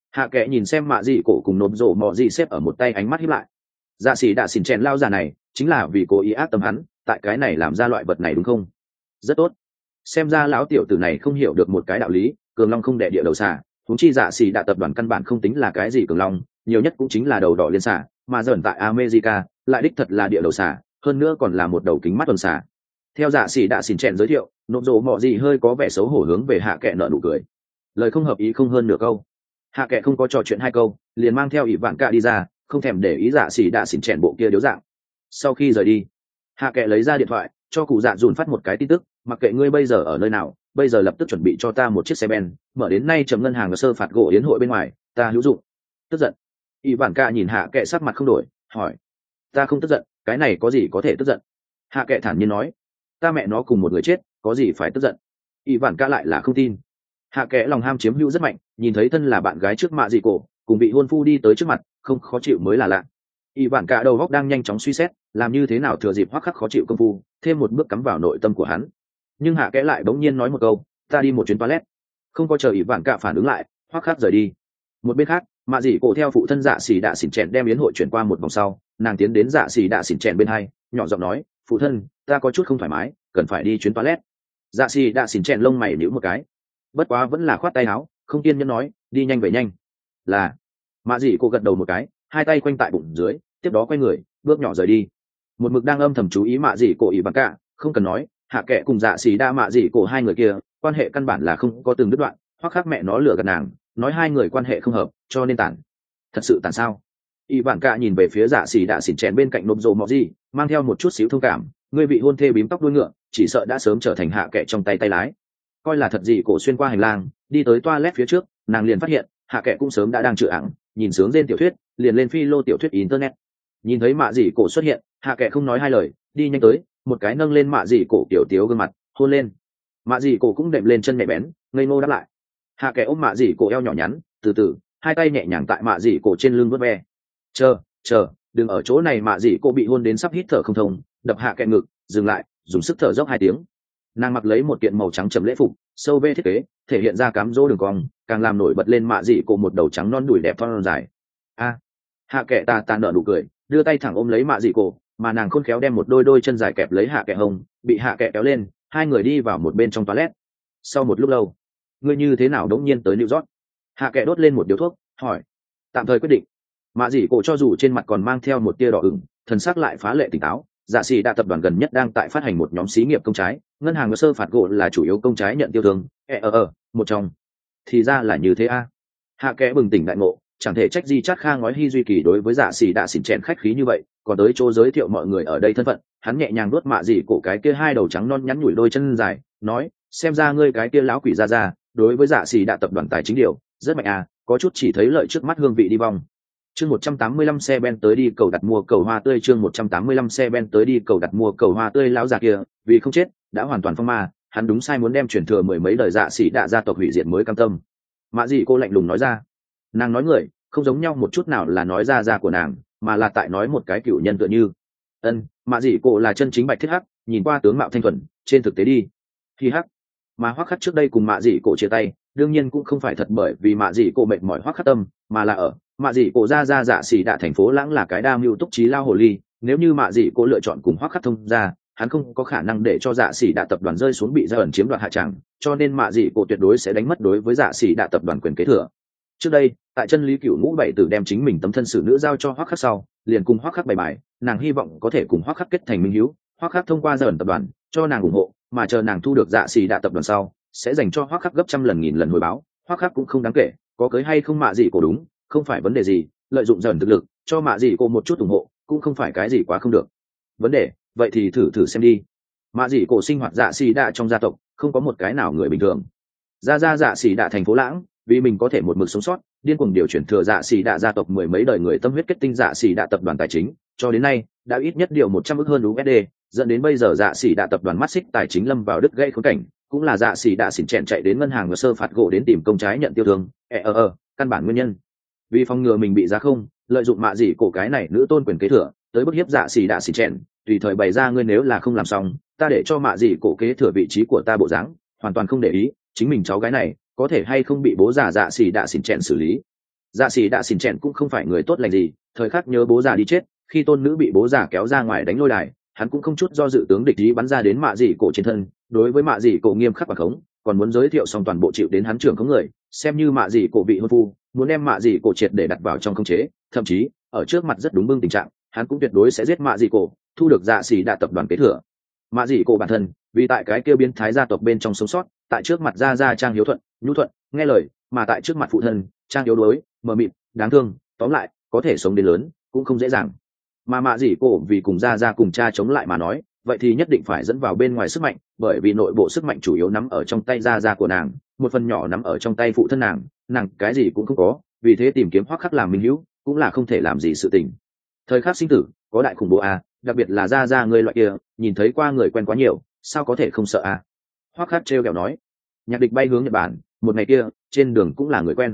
S1: Hạ kệ nhìn xem mạ dị cổ cùng nộp rổ mọ dị xếp ở một tay, ánh mắt hiếp lại. Dạ xỉ đạ xỉn chèn lao già này chính là vì cố ý ác tâm hắn, tại cái này làm ra loại vật này đúng không? Rất tốt. Xem ra lão tiểu tử này không hiểu được một cái đạo lý, cường long không đẻ địa đầu xả, huống chi dạ xỉ đạ tập đoàn căn bản không tính là cái gì cường long, nhiều nhất cũng chính là đầu đỏ liên xả, mà dởn tại America lại đích thật là địa đầu xả, hơn nữa còn là một đầu kính mắt tuần xả. Theo dạ xỉ đạ xỉn chèn giới thiệu, nộp rổ mọ dị hơi có vẻ xấu hổ hướng về hạ kệ nở nụ cười. Lời không hợp ý không hơn nửa câu. Hạ kệ không có trò chuyện hai câu, liền mang theo ỷ vạn cạ đi ra, không thèm để ý dạ xỉ đạ xỉn chèn bộ kia điếu dạng. Sau khi rời đi, hạ kệ lấy ra điện thoại cho cụ dạ dùn phát một cái tin tức, mặc kệ ngươi bây giờ ở nơi nào, bây giờ lập tức chuẩn bị cho ta một chiếc xe ben, mở đến nay chấm ngân hàng và sơ phạt gỗ yến hội bên ngoài, ta hữu dụng. Tức giận? ỷ vạn cạ nhìn hạ kệ sắc mặt không đổi, hỏi. Ta không tức giận, cái này có gì có thể tức giận? Hạ kệ thản nhiên nói. Ta mẹ nó cùng một người chết, có gì phải tức giận? ỷ vạn cạ lại là không tin. Hạ kệ lòng ham chiếm hữu rất mạnh, nhìn thấy thân là bạn gái trước mạ dị cổ cùng bị hôn phu đi tới trước mặt, không khó chịu mới là lạ. ỷ vạn cả đầu góc đang nhanh chóng suy xét làm như thế nào thừa dịp hoắc khắc khó chịu công phu thêm một bước cắm vào nội tâm của hắn. Nhưng hạ kẽ lại bỗng nhiên nói một câu, ta đi một chuyến toilet. Không có chờ ỷ vạn cả phản ứng lại, hoắc khắc rời đi. Một bên khác, mạ dị cổ theo phụ thân dạ xỉ đạ xỉn chèn đem yến hội chuyển qua một vòng sau, nàng tiến đến dạ xỉ đạ xỉn chèn bên hai, nhỏ giọng nói, phụ thân, ta có chút không thoải mái, cần phải đi chuyến toilet. Dạ xỉ đạ xỉn chèn lông mày nhíu một cái, bất quá vẫn là khoát tay áo, không kiên nhẫn nói, đi nhanh về nhanh. Là. Mạ dị cổ gật đầu một cái, hai tay quanh tại bụng dưới, tiếp đó quay người bước nhỏ rời đi. Một mực đang âm thầm chú ý mạ dị cổ ỷ bằng cả, không cần nói, hạ kệ cùng dạ xỉ đa mạ dị cổ hai người kia quan hệ căn bản là không có từng đứt đoạn, hoặc khác mẹ nó lừa gạt nàng, nói hai người quan hệ không hợp cho nên tản. Thật sự tản sao? ỷ bằng cả nhìn về phía dạ xỉ đa xỉn chèn bên cạnh nộp rồ mọ gì, mang theo một chút xíu thông cảm, người vị hôn thê bím tóc đuôi ngựa chỉ sợ đã sớm trở thành hạ kệ trong tay tay lái. Coi là thật dị cổ xuyên qua hành lang đi tới toilet phía trước, nàng liền phát hiện hạ kệ cũng sớm đã đang chữa ẳng, nhìn sướng trên tiểu thuyết, liền lên phi lô tiểu thuyết internet. Nhìn thấy mạ dị cổ xuất hiện, hạ kệ không nói hai lời, đi nhanh tới, một cái nâng lên mạ dị cổ kiểu tiếu gương mặt, hôn lên. Mạ dị cổ cũng đệm lên chân nhẹ bén, ngây ngô đáp lại. Hạ kệ ôm mạ dị cổ eo nhỏ nhắn, từ từ, hai tay nhẹ nhàng tại mạ dị cổ trên lưng vuốt ve. Chờ, đừng ở chỗ này. Mạ dị cổ bị hôn đến sắp hít thở không thông, đập hạ kệ ngực, dừng lại, dùng sức thở dốc hai tiếng. Nàng mặc lấy một kiện màu trắng trầm lễ phục, sâu vê thiết kế, thể hiện ra cám dỗ đường cong, càng làm nổi bật lên mạ dị cổ một đầu trắng non đùi đẹp thon dài. Hạ kệ tà nở nụ cười, đưa tay thẳng ôm lấy mạ dị cổ, mà nàng khôn khéo đem một đôi chân dài kẹp lấy hạ kệ hông, bị hạ kệ kéo lên, hai người đi vào một bên trong toilet. Sau một lúc lâu, ngươi như thế nào đống nhiên tới New York? Hạ kệ đốt lên một điếu thuốc, hỏi. Tạm thời quyết định. Mạ dị cổ cho dù trên mặt còn mang theo một tia đỏ ửng, thần sắc lại phá lệ tỉnh táo. Dạ xỉ đa tập đoàn gần nhất đang tại phát hành một nhóm xí nghiệp công trái, ngân hàng sơ phạt gỗ là chủ yếu công trái nhận tiêu thương, một trong. Thì ra là như thế a. Hạ kệ bừng tỉnh đại ngộ, chẳng thể trách Di Chát Kha ngói Hy Duy Kỳ đối với dạ xỉ đạ xỉn chèn khách khí như vậy, còn tới chỗ giới thiệu mọi người ở đây thân phận, hắn nhẹ nhàng nuốt mạ dị cổ cái kia hai đầu trắng non nhắn nhủi đôi chân dài, nói, xem ra ngươi cái kia láo quỷ ra, đối với dạ xỉ đạ tập đoàn tài chính điều rất mạnh à, có chút chỉ thấy lợi trước mắt hương vị đi vòng. Chương 185 xe ben tới đi cầu đặt mua cầu hoa tươi. Chương 185 xe ben tới đi cầu đặt mua cầu hoa tươi. Lão già kia vì không chết đã hoàn toàn phong ma, hắn đúng sai muốn đem truyền thừa mười mấy đời dạ xỉ đạ gia tộc hủy diệt mới cam tâm. Mạ dị cô lạnh lùng nói ra. Nàng nói người không giống nhau một chút nào là nói ra của nàng, mà là tại nói một cái cựu nhân tựa như. Mạ dị cô là chân chính bạch thiết hắc, nhìn qua tướng mạo thanh thuần, trên thực tế đi khi hắc. Mà hoắc khắc trước đây cùng mạ dị cổ chia tay, đương nhiên cũng không phải thật bởi vì mạ dị cổ mệt mỏi hoắc khắc tâm, mà là ở mạ dị cổ ra dạ xỉ đạ thành phố lãng là cái đa mưu túc trí lao hồ ly, nếu như mạ dị cổ lựa chọn cùng hoắc khắc thông ra, hắn không có khả năng để cho dạ xỉ đạ tập đoàn rơi xuống bị gia ẩn chiếm đoạt hạ tràng, cho nên mạ dị cổ tuyệt đối sẽ đánh mất đối với dạ xỉ đạ tập đoàn quyền kế thừa. Trước đây tại chân lý cựu ngũ bảy tử đem chính mình tấm thân xử nữ giao cho hoắc khắc sau, liền cùng hoắc khắc bày bài, nàng hy vọng có thể cùng hoắc khắc kết thành minh hữu, hoắc khắc thông qua gia ẩn tập đoàn cho nàng ủng hộ, mà chờ nàng thu được dạ xỉ đạ tập đoàn sau sẽ dành cho hoắc khắc gấp trăm lần nghìn lần hồi báo. Hoắc khắc cũng không đáng kể, có cưới hay không mạ dị cổ đúng không phải vấn đề gì, lợi dụng dần thực lực cho mạ dị cổ một chút ủng hộ cũng không phải cái gì quá không được vấn đề. Vậy thì thử xem đi. Mạ dị cổ sinh hoạt dạ xỉ đạ trong gia tộc không có một cái nào người bình thường, ra dạ xỉ đạ thành phố lãng vì mình có thể một mực sống sót, điên cuồng điều chuyển thừa dạ xỉ đạ gia tộc mười mấy đời người tâm huyết kết tinh dạ xỉ đạ tập đoàn tài chính, cho đến nay đã ít nhất điều 100 ức hơn USD, dẫn đến bây giờ dạ xỉ đạ tập đoàn mắt xích tài chính lâm vào đứt gãy khốn cảnh, cũng là dạ xỉ đạ xỉn chèn chạy đến ngân hàng và sơ phạt gỗ đến tìm công trái nhận tiêu thương, căn bản nguyên nhân vì phòng ngừa mình bị giá không, lợi dụng mạ dị cổ cái này nữ tôn quyền kế thừa tới bức hiếp dạ xỉ đạ xỉn chèn, tùy thời bày ra ngươi nếu là không làm xong, ta để cho mạ dị cổ kế thừa vị trí của ta bộ dáng, hoàn toàn không để ý chính mình cháu gái này có thể hay không bị bố già dạ xỉ đạ xỉn chèn xử lý. Dạ xỉ đạ xỉn chèn cũng không phải người tốt lành gì, thời khắc nhớ bố già đi chết, khi tôn nữ bị bố già kéo ra ngoài đánh lôi đài, hắn cũng không chút do dự tướng địch ý bắn ra đến mạ dị cổ trên thân. Đối với mạ dị cổ nghiêm khắc và khống, còn muốn giới thiệu xong toàn bộ chịu đến hắn trưởng khống người, xem như mạ dị cổ vị hôn phu, muốn đem mạ dị cổ triệt để đặt vào trong khống chế, thậm chí ở trước mặt rất đúng bưng tình trạng, hắn cũng tuyệt đối sẽ giết mạ dị cổ, thu được dạ xỉ đạ tập đoàn kế thừa. Mạ dị cổ bản thân vì tại cái kia biến thái gia tộc bên trong sống sót, tại trước mặt gia trang hiếu thuận nhu thuận nghe lời, mà tại trước mặt phụ thân trang yếu đuối mờ mịt đáng thương, tóm lại có thể sống đến lớn cũng không dễ dàng. Mà mạ dị cổ vì cùng gia cùng cha chống lại mà nói, vậy thì nhất định phải dẫn vào bên ngoài sức mạnh, bởi vì nội bộ sức mạnh chủ yếu nắm ở trong tay gia của nàng, một phần nhỏ nắm ở trong tay phụ thân nàng cái gì cũng không có, vì thế tìm kiếm Hoắc Khắc làm minh hữu cũng là không thể làm gì sự tình. Thời khắc sinh tử có đại khủng bố à, đặc biệt là gia ngươi loại kia, nhìn thấy qua người quen quá nhiều, sao có thể không sợ à? Hoắc Khắc trêu ghẹo nói. Nhạc Địch bay hướng Nhật Bản, một ngày kia trên đường cũng là người quen.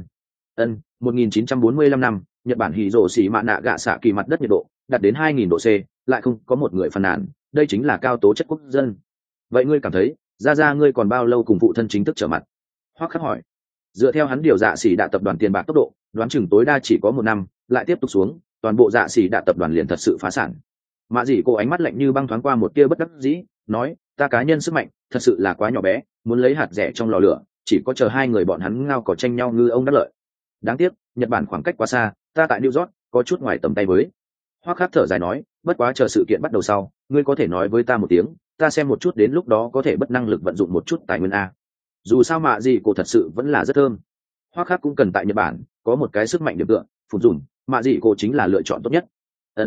S1: 1945 năm, Nhật Bản Hiroshima nạ gạ xạ kỳ mặt đất nhiệt độ đạt đến 2000 độ C, lại không có một người phàn nàn, đây chính là cao tố chất quốc dân. Vậy ngươi cảm thấy, gia ngươi còn bao lâu cùng phụ thân chính thức trở mặt? Hoắc Khắc hỏi. Dựa theo hắn điều dạ xỉ đạ tập đoàn tiền bạc tốc độ, đoán chừng tối đa chỉ có 1 năm, lại tiếp tục xuống, toàn bộ dạ xỉ đạ tập đoàn liền thật sự phá sản. Mạ dị cổ ánh mắt lạnh như băng thoáng qua một tia bất đắc dĩ, nói, ta cá nhân sức mạnh thật sự là quá nhỏ bé, muốn lấy hạt rẻ trong lò lửa, chỉ có chờ hai người bọn hắn ngao cỏ tranh nhau ngư ông đắc lợi. Đáng tiếc Nhật Bản khoảng cách quá xa, ta tại New York có chút ngoài tầm tay với. Hoắc Khắc thở dài nói, bất quá chờ sự kiện bắt đầu sau, ngươi có thể nói với ta một tiếng, ta xem một chút đến lúc đó có thể bất năng lực vận dụng một chút tài nguyên a. Dù sao mạ dị cổ thật sự vẫn là rất thơm. Hoắc Khắc cũng cần tại Nhật Bản có một cái sức mạnh điểm tựa, phụng dùng, mạ dị cổ chính là lựa chọn tốt nhất.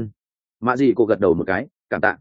S1: Mạ dị cổ gật đầu một cái, cảm tạ.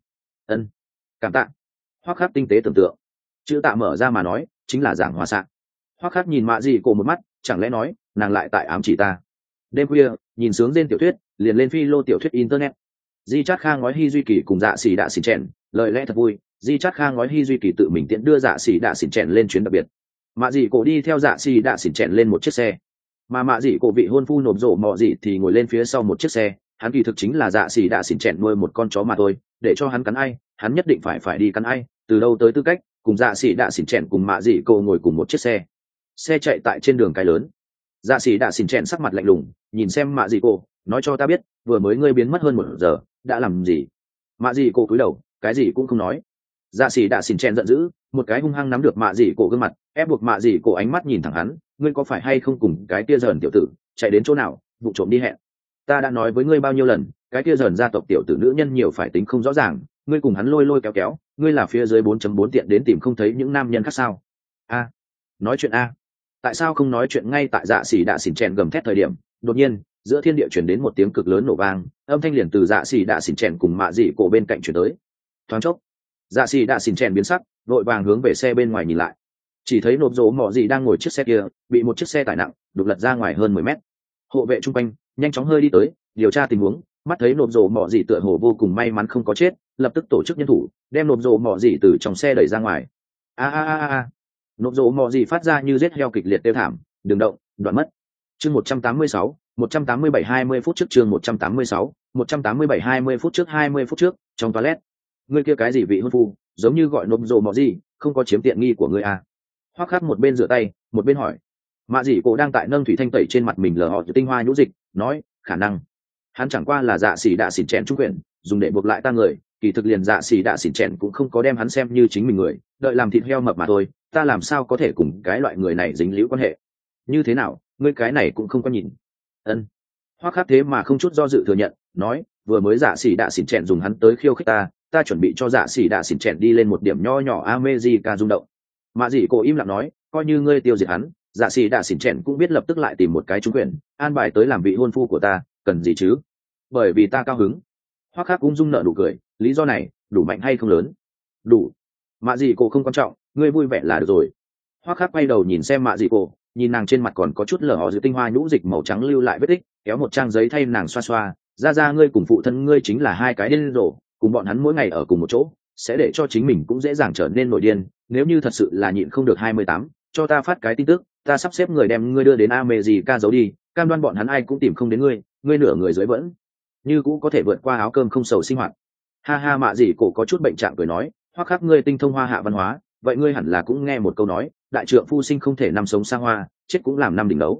S1: Cảm tạ. Hoắc Khắc tinh tế tưởng tượng, chữ tạ mở ra mà nói chính là giảng hòa xạ. Hoắc Khắc nhìn mạ dị cổ một mắt, chẳng lẽ nói nàng lại tại ám chỉ ta? Đêm khuya nhìn sướng trên tiểu thuyết, liền lên phi lô tiểu thuyết internet. Di Chát Kha ngói Hi Duy Kỳ cùng dạ xỉ đạ xỉn chèn, lời lẽ thật vui. Di Chát Kha ngói Hi Duy Kỳ tự mình tiện đưa dạ xỉ đạ xỉn chèn lên chuyến đặc biệt. Mạ dị cổ đi theo dạ xỉ đạ xỉn chèn lên một chiếc xe, mà mạ dị cổ vị hôn phu nộp rổ mọ dị thì ngồi lên phía sau một chiếc xe. Hắn kỳ thực chính là dạ xỉ đạ xỉn chèn nuôi một con chó mà thôi, để cho hắn cắn ai hắn nhất định phải đi cắn ai, từ đâu tới tư cách cùng dạ xỉ đạ xỉn chèn cùng mạ dị cổ ngồi cùng một chiếc xe. Xe chạy tại trên đường cái lớn, dạ xỉ đạ xỉn chèn sắc mặt lạnh lùng nhìn xem mạ dị cổ, nói cho ta biết vừa mới ngươi biến mất hơn 1 giờ đã làm gì? Mạ dị cổ cúi đầu cái gì cũng không nói. Dạ xỉ đạ xỉn chèn giận dữ, một cái hung hăng nắm được mạ dị cổ gương mặt, ép buộc mạ dị cổ ánh mắt nhìn thẳng hắn, ngươi có phải hay không cùng cái kia dởn tiểu tử chạy đến chỗ nào vụ trộm đi hẹn? Ta đã nói với ngươi bao nhiêu lần, cái kia dởn gia tộc tiểu tử nữ nhân nhiều phải tính không rõ ràng, ngươi cùng hắn lôi kéo, ngươi là phía dưới 4.4 tiện đến tìm không thấy những nam nhân khác sao? A, nói chuyện a. Tại sao không nói chuyện ngay tại dạ xỉ đạ xỉn chèn gầm thét thời điểm, đột nhiên giữa thiên địa chuyển đến một tiếng cực lớn nổ vang, âm thanh liền từ dạ xỉ đạ xỉn chèn cùng mạ dị cổ bên cạnh chuyển tới. Thoáng chốc dạ xỉ đạ xỉn chèn biến sắc, vội vàng hướng về xe bên ngoài nhìn lại, chỉ thấy nộp rỗ mọ dị đang ngồi chiếc xe kia bị một chiếc xe tải nặng đục lật ra ngoài hơn 10 mét. Hộ vệ chung quanh nhanh chóng hơi đi tới điều tra tình huống, mắt thấy nộp rỗ mọ dị tựa hồ vô cùng may mắn không có chết, lập tức tổ chức nhân thủ đem nộp rỗ mọ dị từ trong xe đẩy ra ngoài. A. Nộp rỗ mọ dị phát ra như giết heo kịch liệt tiêu thảm, đừng động, đoạn mất. Chương 186, 187 20 phút trước. Chương 186, 187 20 phút trước. 20 phút trước trong toilet. Ngươi kia cái gì vị hôn phu, giống như gọi nộp rỗ mọ dị, không có chiếm tiện nghi của ngươi à? Hoắc Khắc một bên rửa tay một bên hỏi. Mạ dị cổ đang tại nâng thủy thanh tẩy trên mặt mình lờ họ tinh hoa nhũ dịch, nói, khả năng hắn chẳng qua là dạ xỉ đạ xỉn chèn trung quyền dùng để buộc lại ta người, kỳ thực liền dạ xỉ đạ xỉn chèn cũng không có đem hắn xem như chính mình người, đợi làm thịt heo mập mà thôi, ta làm sao có thể cùng cái loại người này dính líu quan hệ? Như thế nào, ngươi cái này cũng không có nhìn? Hoắc Khắc thế mà không chút do dự thừa nhận, nói, vừa mới dạ xỉ đạ xỉn chèn dùng hắn tới khiêu khích ta chuẩn bị cho dạ xỉ đạ xỉn chèn đi lên một điểm nho nhỏ America rung động. Mạ dị cổ im lặng nói, coi như ngươi tiêu diệt hắn, dạ xỉ đạ xỉn chèn cũng biết lập tức lại tìm một cái trúng quyền an bài tới làm vị hôn phu của ta, cần gì chứ? Bởi vì ta cao hứng. Hoắc Khắc ung dung nở nụ cười, lý do này đủ mạnh hay không lớn? Đủ. Mạ dị cổ không quan trọng, ngươi vui vẻ là được rồi. Hoắc Khắc quay đầu nhìn xem mạ dị cổ, nhìn nàng trên mặt còn có chút lở họ giữa tinh hoa nhũ dịch màu trắng lưu lại vết tích, kéo một trang giấy thay nàng xoa xoa, ra ngươi cùng phụ thân ngươi chính là hai cái điên rồ, cùng bọn hắn mỗi ngày ở cùng một chỗ sẽ để cho chính mình cũng dễ dàng trở nên nổi điên, nếu như thật sự là nhịn không được 28, cho ta phát cái tin tức, ta sắp xếp người đem ngươi đưa đến America giấu đi, cam đoan bọn hắn ai cũng tìm không đến ngươi nửa người dưới vẫn như cũ có thể vượt qua áo cơm không sầu sinh hoạt. Ha, mạ dị cổ có chút bệnh trạng cười nói, Hoắc Khắc ngươi tinh thông hoa hạ văn hóa, vậy ngươi hẳn là cũng nghe một câu nói, đại trượng phu sinh không thể năm sống xa hoa, chết cũng làm năm đỉnh đấu.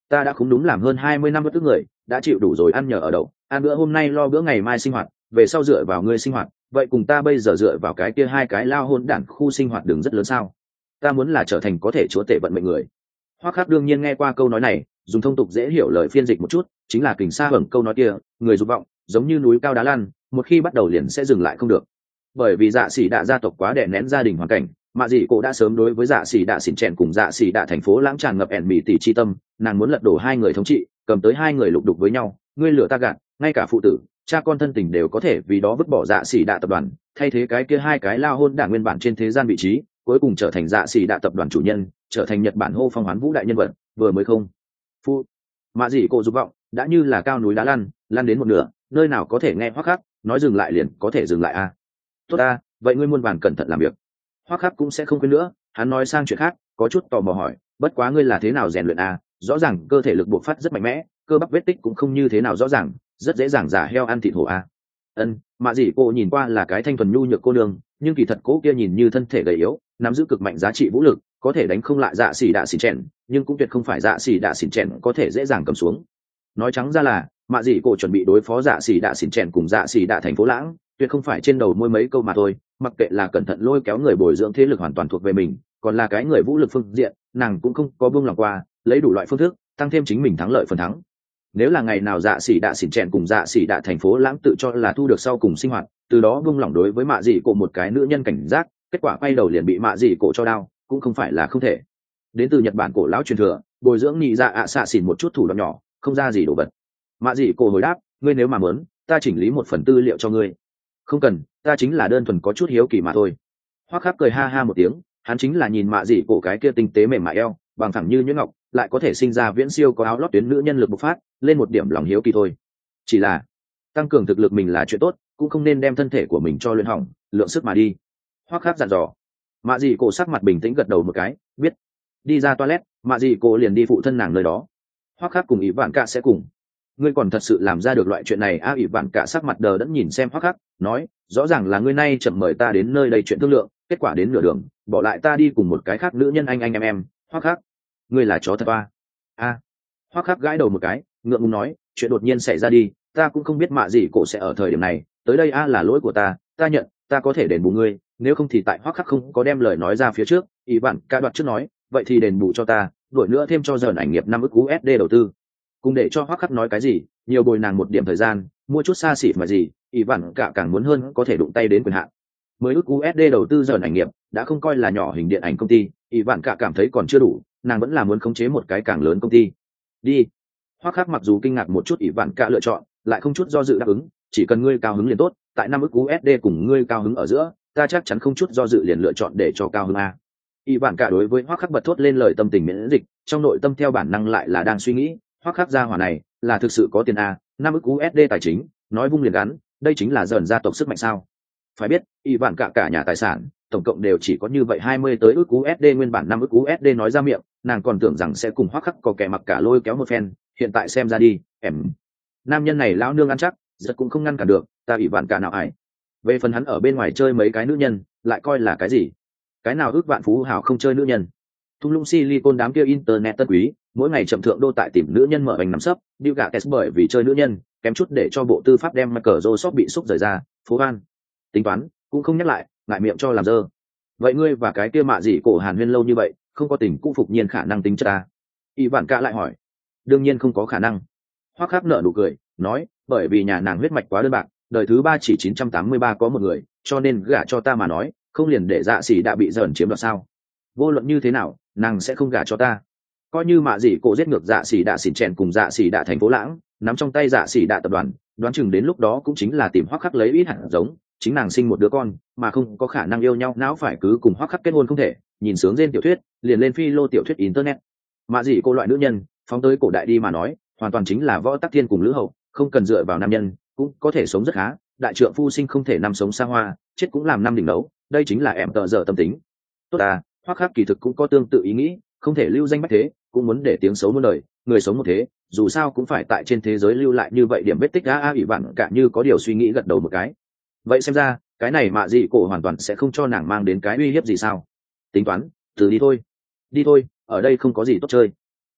S1: ta đã không đúng làm hơn 20 năm bất tức người, đã chịu đủ rồi ăn nhờ ở đậu, ăn bữa hôm nay lo bữa ngày mai sinh hoạt, về sau dựa vào ngươi sinh hoạt, vậy cùng ta bây giờ dựa vào cái kia hai cái lao hôn đản khu sinh hoạt đường rất lớn sao? Ta muốn là trở thành có thể chúa tể vận mệnh người. Hoắc Khắc đương nhiên nghe qua câu nói này, dùng thông tục dễ hiểu lời phiên dịch một chút, chính là kình xa hưởng câu nói kia, người dục vọng, giống như núi cao đá lăn, một khi bắt đầu liền sẽ dừng lại không được. Bởi vì Dạ Sĩ Đạ gia tộc quá đè nén gia đình hoàn cảnh, Mạ Dị Cổ đã sớm đối với Dạ Sĩ Đạ xỉn chèn cùng Dạ Sĩ Đạ thành phố lãng tràn ngập ẻn mỉ tỷ chi tâm, nàng muốn lật đổ hai người thống trị, cầm tới hai người lục đục với nhau, ngươi lửa ta gạt, ngay cả phụ tử, cha con thân tình đều có thể vì đó vứt bỏ Dạ Sĩ Đạ tập đoàn, thay thế cái kia hai cái lao hôn đảng nguyên bản trên thế gian vị trí, cuối cùng trở thành Dạ Sĩ Đạ tập đoàn chủ nhân, trở thành Nhật Bản hô phong hoán vũ đại nhân vật, vừa mới không. Phụ, Mạ Dị Cổ dục vọng, đã như là cao núi đá lăn, lăn đến một nửa, nơi nào có thể nghe Hoắc Khắc nói dừng lại liền có thể dừng lại a. Tốt a, vậy ngươi muôn vàn cẩn thận làm việc. Hoắc Khắc cũng sẽ không quên nữa, hắn nói sang chuyện khác, có chút tò mò hỏi, bất quá ngươi là thế nào rèn luyện a? Rõ ràng cơ thể lực bộc phát rất mạnh mẽ, cơ bắp vết tích cũng không như thế nào rõ ràng, rất dễ dàng giả heo ăn thịt hổ a. Mạ Dị Cổ nhìn qua là cái thanh thuần nhu nhược cô nương, nhưng kỳ thật cô kia nhìn như thân thể gầy yếu, nắm giữ cực mạnh giá trị vũ lực, có thể đánh không lại Dạ Sĩ Đạ xỉn chèn, nhưng cũng tuyệt không phải Dạ Sĩ Đạ xỉn chèn có thể dễ dàng cầm xuống. Nói trắng ra là, Mạ Dị Cổ chuẩn bị đối phó Dạ Sĩ Đạ xỉn chèn cùng Dạ Sĩ Đạ thành phố lãng, tuyệt không phải trên đầu môi mấy câu mà thôi, mặc kệ là cẩn thận lôi kéo người bồi dưỡng thế lực hoàn toàn thuộc về mình, còn là cái người vũ lực phương diện, nàng cũng không có buông lòng qua, lấy đủ loại phương thức tăng thêm chính mình thắng lợi phần thắng. Nếu là ngày nào Dạ Sĩ Đạ xỉn chèn cùng Dạ Sĩ Đạ thành phố lãng tự cho là thu được sau cùng sinh hoạt, từ đó buông lỏng đối với Mạ Dị Cổ một cái nữ nhân cảnh giác, kết quả quay đầu liền bị Mạ Dị Cổ cho đao, cũng không phải là không thể. Đến từ Nhật Bản cổ lão truyền thừa, bồi dưỡng nhị dạ ạ xạ xỉn một chút thủ đoạn nhỏ, không ra gì đồ vật. Mạ Dị Cổ hồi đáp, ngươi nếu mà muốn, ta chỉnh lý một phần tư liệu cho ngươi. Không cần, ta chính là đơn thuần có chút hiếu kỳ mà thôi. Hoắc Khắc cười ha ha một tiếng, hắn chính là nhìn Mạ Dị Cổ cái kia tinh tế mềm mại eo, bằng thẳng như nhuyễn ngọc, lại có thể sinh ra viễn siêu có áo lót tuyến nữ nhân lực bộc phát, lên một điểm lòng hiếu kỳ thôi. Chỉ là tăng cường thực lực mình là chuyện tốt, cũng không nên đem thân thể của mình cho luyện hỏng, lượng sức mà đi. Hoắc Khắc dặn dò. Mạ Dị Cổ sắc mặt bình tĩnh gật đầu một cái, biết. Đi ra toilet, Mạ Dị Cổ liền đi phụ thân nàng nơi đó. Hoắc Khắc cùng Ý Vạn Cả sẽ cùng. Ngươi còn thật sự làm ra được loại chuyện này a? Ý Vạn Cả sắc mặt đờ đẫn nhìn xem Hoắc Khắc, nói, rõ ràng là ngươi nay chậm mời ta đến nơi đây chuyện thương lượng, kết quả đến nửa đường, bỏ lại ta đi cùng một cái khác nữ nhân anh em. Hoắc Khắc, ngươi là chó thật a? A. Hoắc Khắc gãi đầu một cái, ngượng ngùng nói, chuyện đột nhiên xảy ra đi, ta cũng không biết Mạ Dị Cổ sẽ ở thời điểm này tới đây a, là lỗi của ta nhận, ta có thể đền bù ngươi, nếu không thì tại Hoắc Khắc không có đem lời nói ra phía trước, Ý Vạn Cả đoạt trước nói, vậy thì đền bù cho ta, đuổi nữa thêm cho dần ảnh nghiệp 5 ức USD đầu tư. Cùng để cho Hoắc Khắc nói cái gì, nhiều bồi nàng một điểm thời gian, mua chút xa xỉ mà gì, Ý Vạn Cả càng muốn hơn có thể đụng tay đến quyền hạn. 10 ức USD đầu tư dần ảnh nghiệp, đã không coi là nhỏ hình điện ảnh công ty, Ý Vạn Cả cảm thấy còn chưa đủ, nàng vẫn là muốn khống chế một cái càng lớn công ty. Đi. Hoắc Khắc mặc dù kinh ngạc một chút Ý Vạn Cả lựa chọn, lại không chút do dự đáp ứng, chỉ cần ngươi cao hứng liền tốt, tại 5 ức USD cùng ngươi cao hứng ở giữa, ta chắc chắn không chút do dự liền lựa chọn để cho cao hứng a. Ý Vạn Cả đối với Hoắc Khắc bật thốt lên lời tâm tình miễn dịch, trong nội tâm theo bản năng lại là đang suy nghĩ, Hoắc Khắc gia hỏa này là thực sự có tiền a, 5 ức USD tài chính, nói vung liền gắn, đây chính là dần gia tộc sức mạnh sao? Phải biết, Ý Vạn cả nhà tài sản, tổng cộng đều chỉ có như vậy 20 tới ức USD, nguyên bản 5 ức USD nói ra miệng, nàng còn tưởng rằng sẽ cùng Hoắc Khắc có kẻ mặc cả lôi kéo một phen, hiện tại xem ra đi, nam nhân này lão nương ăn chắc, giật cũng không ngăn cản được, ta Ý Vạn cả nào ải. Về phần hắn ở bên ngoài chơi mấy cái nữ nhân, lại coi là cái gì? Cái nào ước vạn phú hào không chơi nữ nhân? Thung lũng silicon đám kia internet tân quý, mỗi ngày chậm thượng đô tại tìm nữ nhân mở bánh nắm sấp, Bill Gates bởi vì chơi nữ nhân, kém chút để cho bộ tư pháp đem Microsoft bị xúc rời ra, phố An. Tính toán, cũng không nhắc lại, ngại miệng cho làm dơ. Vậy ngươi và cái kia Mạ Dị Cổ hàn huyên lâu như vậy, không có tình cũng phục nhiên khả năng tính chất ta? Y Vạn Cả lại hỏi. Đương nhiên không có khả năng. Hoắc Khắc nở nụ cười, nói, bởi vì nhà nàng huyết mạch quá đơn bạc, đời thứ 3 chỉ 983 có một người, cho nên gả cho ta mà nói, không liền để Dạ Sĩ đã bị dởn chiếm đoạt sao? Vô luận như thế nào, nàng sẽ không gả cho ta. Coi như Mạ Dị Cổ giết ngược Dạ Sĩ đã xỉn chèn cùng Dạ Sĩ đã thành phố lãng, nắm trong tay Dạ Sĩ đã tập đoàn, đoán chừng đến lúc đó cũng chính là tìm Hoắc Khắc lấy ít hạt giống, chính nàng sinh một đứa con, mà không có khả năng yêu nhau, não phải cứ cùng Hoắc Khắc kết hôn không thể. Nhìn sướng trên tiểu thuyết, liền lên phi lô tiểu thuyết internet. Mạ Dị Cổ loại nữ nhân, phóng tới cổ đại đi mà nói, hoàn toàn chính là võ tắc thiên cùng lữ hậu, không cần dựa vào nam nhân, cũng có thể sống rất khá. Đại trượng phu sinh không thể năm sống xa hoa, chết cũng làm năm đỉnh đấu, đây chính là em tợ dở tâm tính. Tốt à, Hoắc Khắc kỳ thực cũng có tương tự ý nghĩ, không thể lưu danh bách thế, cũng muốn để tiếng xấu muôn đời, người sống một thế, dù sao cũng phải tại trên thế giới lưu lại như vậy điểm vết tích. Ủy Vạn Cả như có điều suy nghĩ gật đầu một cái. Vậy xem ra, cái này Mạ Dị Cổ hoàn toàn sẽ không cho nàng mang đến cái uy hiếp gì sao? Tính toán, từ đi thôi, ở đây không có gì tốt chơi.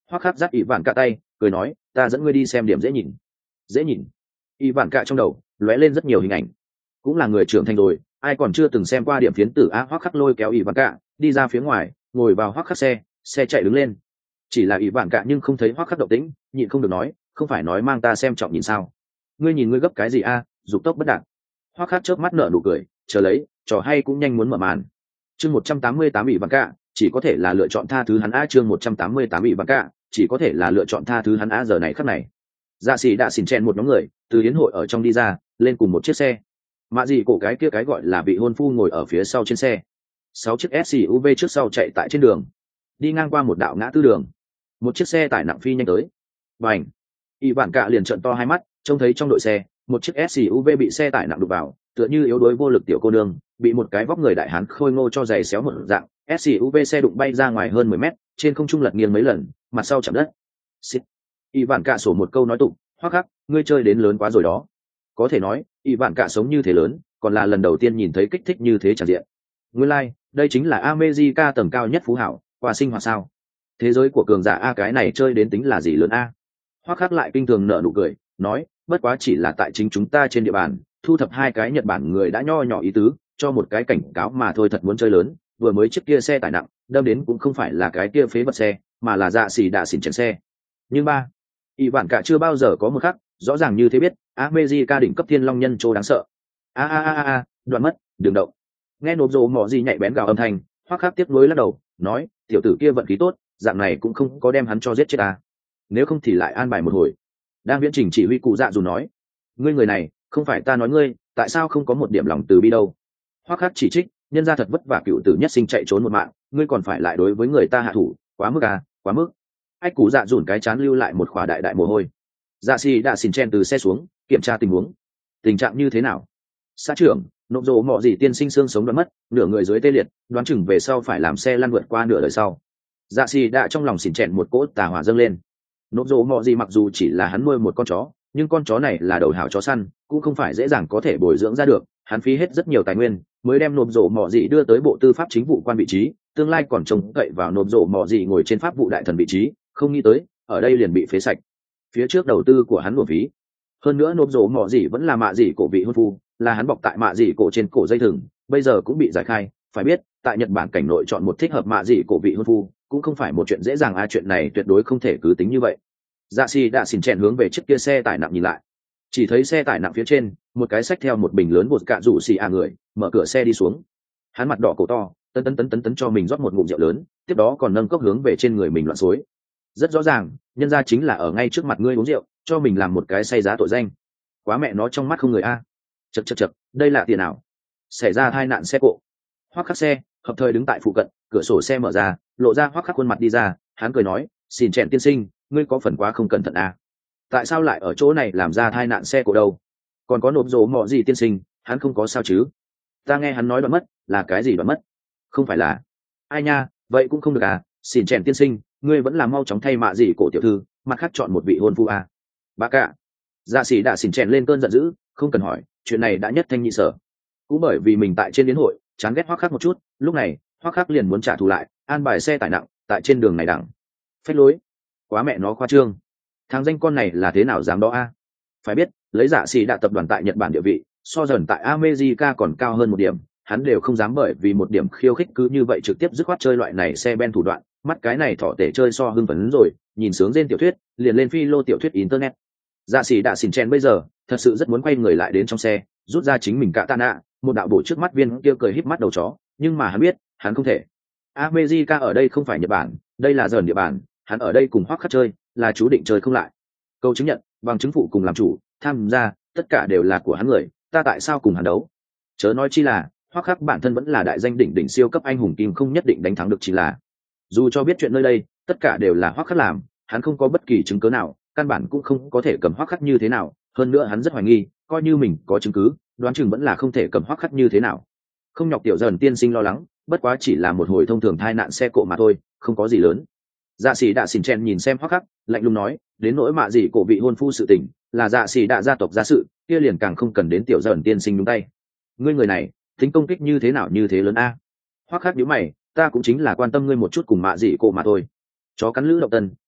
S1: Hoắc Khắc dắt ỷ vạn cả tay cười nói, ta dẫn ngươi đi xem điểm dễ nhìn. Dễ nhìn? ỷ vạn cả trong đầu lóe lên rất nhiều hình ảnh. Cũng là người trưởng thành rồi, ai còn chưa từng xem qua điểm phiến tử a. Hoắc Khắc lôi kéo ỷ vạn cả đi ra phía ngoài, ngồi vào Hoắc Khắc xe chạy đứng lên. Chỉ là ỷ vạn cả nhưng không thấy Hoắc Khắc động tĩnh, nhịn không được nói, không phải nói mang ta xem trọng nhìn sao? Ngươi nhìn ngươi gấp cái gì a? Dục tốc bất đạt. Hoắc Khắc chớp mắt nở nụ cười, chờ lấy, trò hay cũng nhanh muốn mở màn. Chương 188 ỷ vạn cả, chỉ có thể là lựa chọn tha thứ hắn a. Chương 188 ỷ vạn cả, chỉ có thể là lựa chọn tha thứ hắn a. Giờ này khắc này, dạ xỉ đã xỉn chen một nhóm người từ yến hội ở trong đi ra, lên cùng một chiếc xe. Mạ gì cổ cái kia cái gọi là vị hôn phu ngồi ở phía sau trên xe. 6 chiếc SUV trước sau chạy tại trên đường, đi ngang qua một đạo ngã tư đường, một chiếc xe tải nặng phi nhanh tới. Bành! ỷ vạn cả liền trợn to hai mắt, trông thấy trong đội xe một chiếc SUV bị xe tải nặng đụng vào, tựa như yếu đuối vô lực tiểu cô nương bị một cái vóc người đại hán khôi ngô cho giày xéo một dạng. SUV xe đụng bay ra ngoài hơn 10 mét, trên không trung lật nghiêng mấy lần, mặt sau chạm đất. Xịt! ỷ vạn cả sổ một câu nói tụng, Hoắc Khắc, ngươi chơi đến lớn quá rồi đó. Có thể nói ỷ vạn cả sống như thế lớn, còn là lần đầu tiên nhìn thấy kích thích như thế tràn diện. Nguyên lai, đây chính là America tầng cao nhất phú hảo, qua sinh hoạt sao? Thế giới của cường giả a, cái này chơi đến tính là gì lớn a? Hoắc Khắc lại kinh thường nở nụ cười, nói, bất quá chỉ là tại chính chúng ta trên địa bàn, thu thập 2 cái Nhật Bản người đã nho nhỏ ý tứ, cho một cái cảnh cáo mà thôi. Thật muốn chơi lớn, vừa mới chiếc kia xe tải nặng, đâm đến cũng không phải là cái kia phế vật xe, mà là dạ xỉ đạ xỉn chèn xe. Nhưng ỷ vạn cả chưa bao giờ có một khắc rõ ràng như thế biết America đỉnh cấp thiên long nhân trô đáng sợ. Đoạn mất, đừng động. Nghe nộp rộ mỏ gì nhạy bén gào âm thanh, Hoắc Khắc tiếp nối lắc đầu, nói, tiểu tử kia vận khí tốt, dạng này cũng không có đem hắn cho giết chết ta, nếu không thì lại an bài một hồi. Đang viễn trình chỉ huy cụ dạ dù nói, ngươi người này, không phải ta nói ngươi, tại sao không có một điểm lòng từ bi đâu? Hoắc Khắc chỉ trích, nhân gia thật vất vả cựu tử nhất sinh chạy trốn một mạng, ngươi còn phải lại đối với người ta hạ thủ, quá mức à, quá mức. Ách cụ dạ dùn cái chán lưu lại một khỏa đại đại mồ hôi. Dạ xì đã xỉn chen từ xe xuống, kiểm tra tình huống. Tình trạng như thế nào? Xã trưởng, nộp rộ mọ gì tiên sinh xương sống đoán mất, nửa người dưới tê liệt, đoán chừng về sau phải làm xe lăn vượt qua nửa đời sau. Dạ xì đã trong lòng xỉn chèn một cỗ tà hỏa dâng lên. Nộp rộ mọ gì mặc dù chỉ là hắn nuôi một con chó, nhưng con chó này là đầu hảo chó săn, cũng không phải dễ dàng có thể bồi dưỡng ra được. Hắn phí hết rất nhiều tài nguyên mới đem nộp rộ mọ gì đưa tới bộ tư pháp chính vụ quan vị trí, tương lai còn trông cậy vào nộp rộ mọ gì ngồi trên pháp vụ đại thần vị trí, không nghĩ tới ở đây liền bị phế sạch. Phía trước đầu tư của hắn uổng phí. Hơn nữa nộp rộ mọ gì vẫn là mạ gì cổ vị hôn phu, là hắn bọc tại mạ dị cổ trên cổ dây thừng, bây giờ cũng bị giải khai. Phải biết, tại Nhật Bản cảnh nội chọn một thích hợp mạ dị cổ vị hôn phu cũng không phải một chuyện dễ dàng. Chuyện này tuyệt đối không thể cứ tính như vậy. Dạ xì đã xỉn chèn hướng về chiếc kia xe tải nặng nhìn lại, chỉ thấy xe tải nặng phía trên một cái xách theo một bình lớn bột cạ rủ xì người mở cửa xe đi xuống. Hắn mặt đỏ cổ to, tấn cho mình rót một ngụm rượu lớn, tiếp đó còn nâng cốc hướng về trên người mình loạn xối. Rất rõ ràng, nhân ra chính là ở ngay trước mặt ngươi uống rượu, cho mình làm một cái say giá tội danh. Quá mẹ nó trong mắt không người a. Chật, đây là tiền nào? Xảy ra tai nạn xe cộ. Hoắc Khắc xe hợp thời đứng tại phụ cận, cửa sổ xe mở ra, lộ ra Hoắc Khắc khuôn mặt đi ra. Hắn cười nói, xin chèn tiên sinh, ngươi có phần quá không cẩn thận à? Tại sao lại ở chỗ này làm ra tai nạn xe cộ đâu? Còn có nộp rổ mọ gì tiên sinh, hắn không có sao chứ? Ta nghe hắn nói đoạn mất, là cái gì đoạn mất? Không phải là... Ai nha, vậy cũng không được à? Xin chèn tiên sinh, ngươi vẫn là mau chóng thay mạ gì cổ tiểu thư, mặt khác chọn một vị hôn phu à? Bà cả. Dạ sĩ đã xỉn chèn lên cơn giận dữ, không cần hỏi, chuyện này đã nhất thanh nhị sở. Cũng bởi vì mình tại trên đến hội chán ghét Hoắc Khắc một chút, lúc này Hoắc Khắc liền muốn trả thù lại, an bài xe tải nặng tại trên đường này đẳng phách lối, quá mẹ nó khoa trương. Thằng danh con này là thế nào dám đó a? Phải biết, lấy Dạ sĩ đã tập đoàn tại Nhật Bản địa vị so dần tại America còn cao hơn một điểm, hắn đều không dám bởi vì một điểm khiêu khích cứ như vậy trực tiếp dứt khoát chơi loại này xe ben thủ đoạn. Mắt cái này thọ tể chơi so hưng phấn rồi, nhìn sướng trên tiểu thuyết liền lên phi lô tiểu thuyết internet. Dạ sĩ đã xỉn chen bây giờ thật sự rất muốn quay người lại đến trong xe, rút ra chính mình cả tạ nạ, một đạo bổ trước mắt viên kia cười híp mắt đầu chó, nhưng mà hắn biết hắn không thể. America ở đây không phải Nhật Bản, đây là dần địa bàn, hắn ở đây cùng Hoắc Khắc chơi là chú định chơi không lại. Câu chứng nhận, bằng chứng phụ cùng làm chủ, tham gia, tất cả đều là của hắn người, ta tại sao cùng hắn đấu? Chớ nói chi là Hoắc Khắc bản thân vẫn là đại danh đỉnh đỉnh siêu cấp anh hùng kim, không nhất định đánh thắng được. Chỉ là dù cho biết chuyện nơi đây tất cả đều là Hoắc Khắc làm, hắn không có bất kỳ chứng cứ nào, căn bản cũng không có thể cầm Hoắc Khắc như thế nào. Hơn nữa hắn rất hoài nghi, coi như mình có chứng cứ, đoán chừng vẫn là không thể cầm Hoắc Khắc như thế nào. Không nhọc tiểu dần tiên sinh lo lắng, bất quá chỉ là một hồi thông thường tai nạn xe cộ mà thôi, không có gì lớn. Dạ sĩ đã xỉn chen nhìn xem Hoắc Khắc, lạnh lùng nói, đến nỗi mạ gì cổ vị hôn phu sự tình, là dạ sĩ đã gia tộc gia sự, kia liền càng không cần đến tiểu dần tiên sinh nhúng tay. Ngươi người này tính công kích như thế nào như thế lớn a? Hoắc Khắc nhíu mày, ta cũng chính là quan tâm ngươi một chút cùng mạ gì cổ mà thôi. Chó cắn lữ động tân,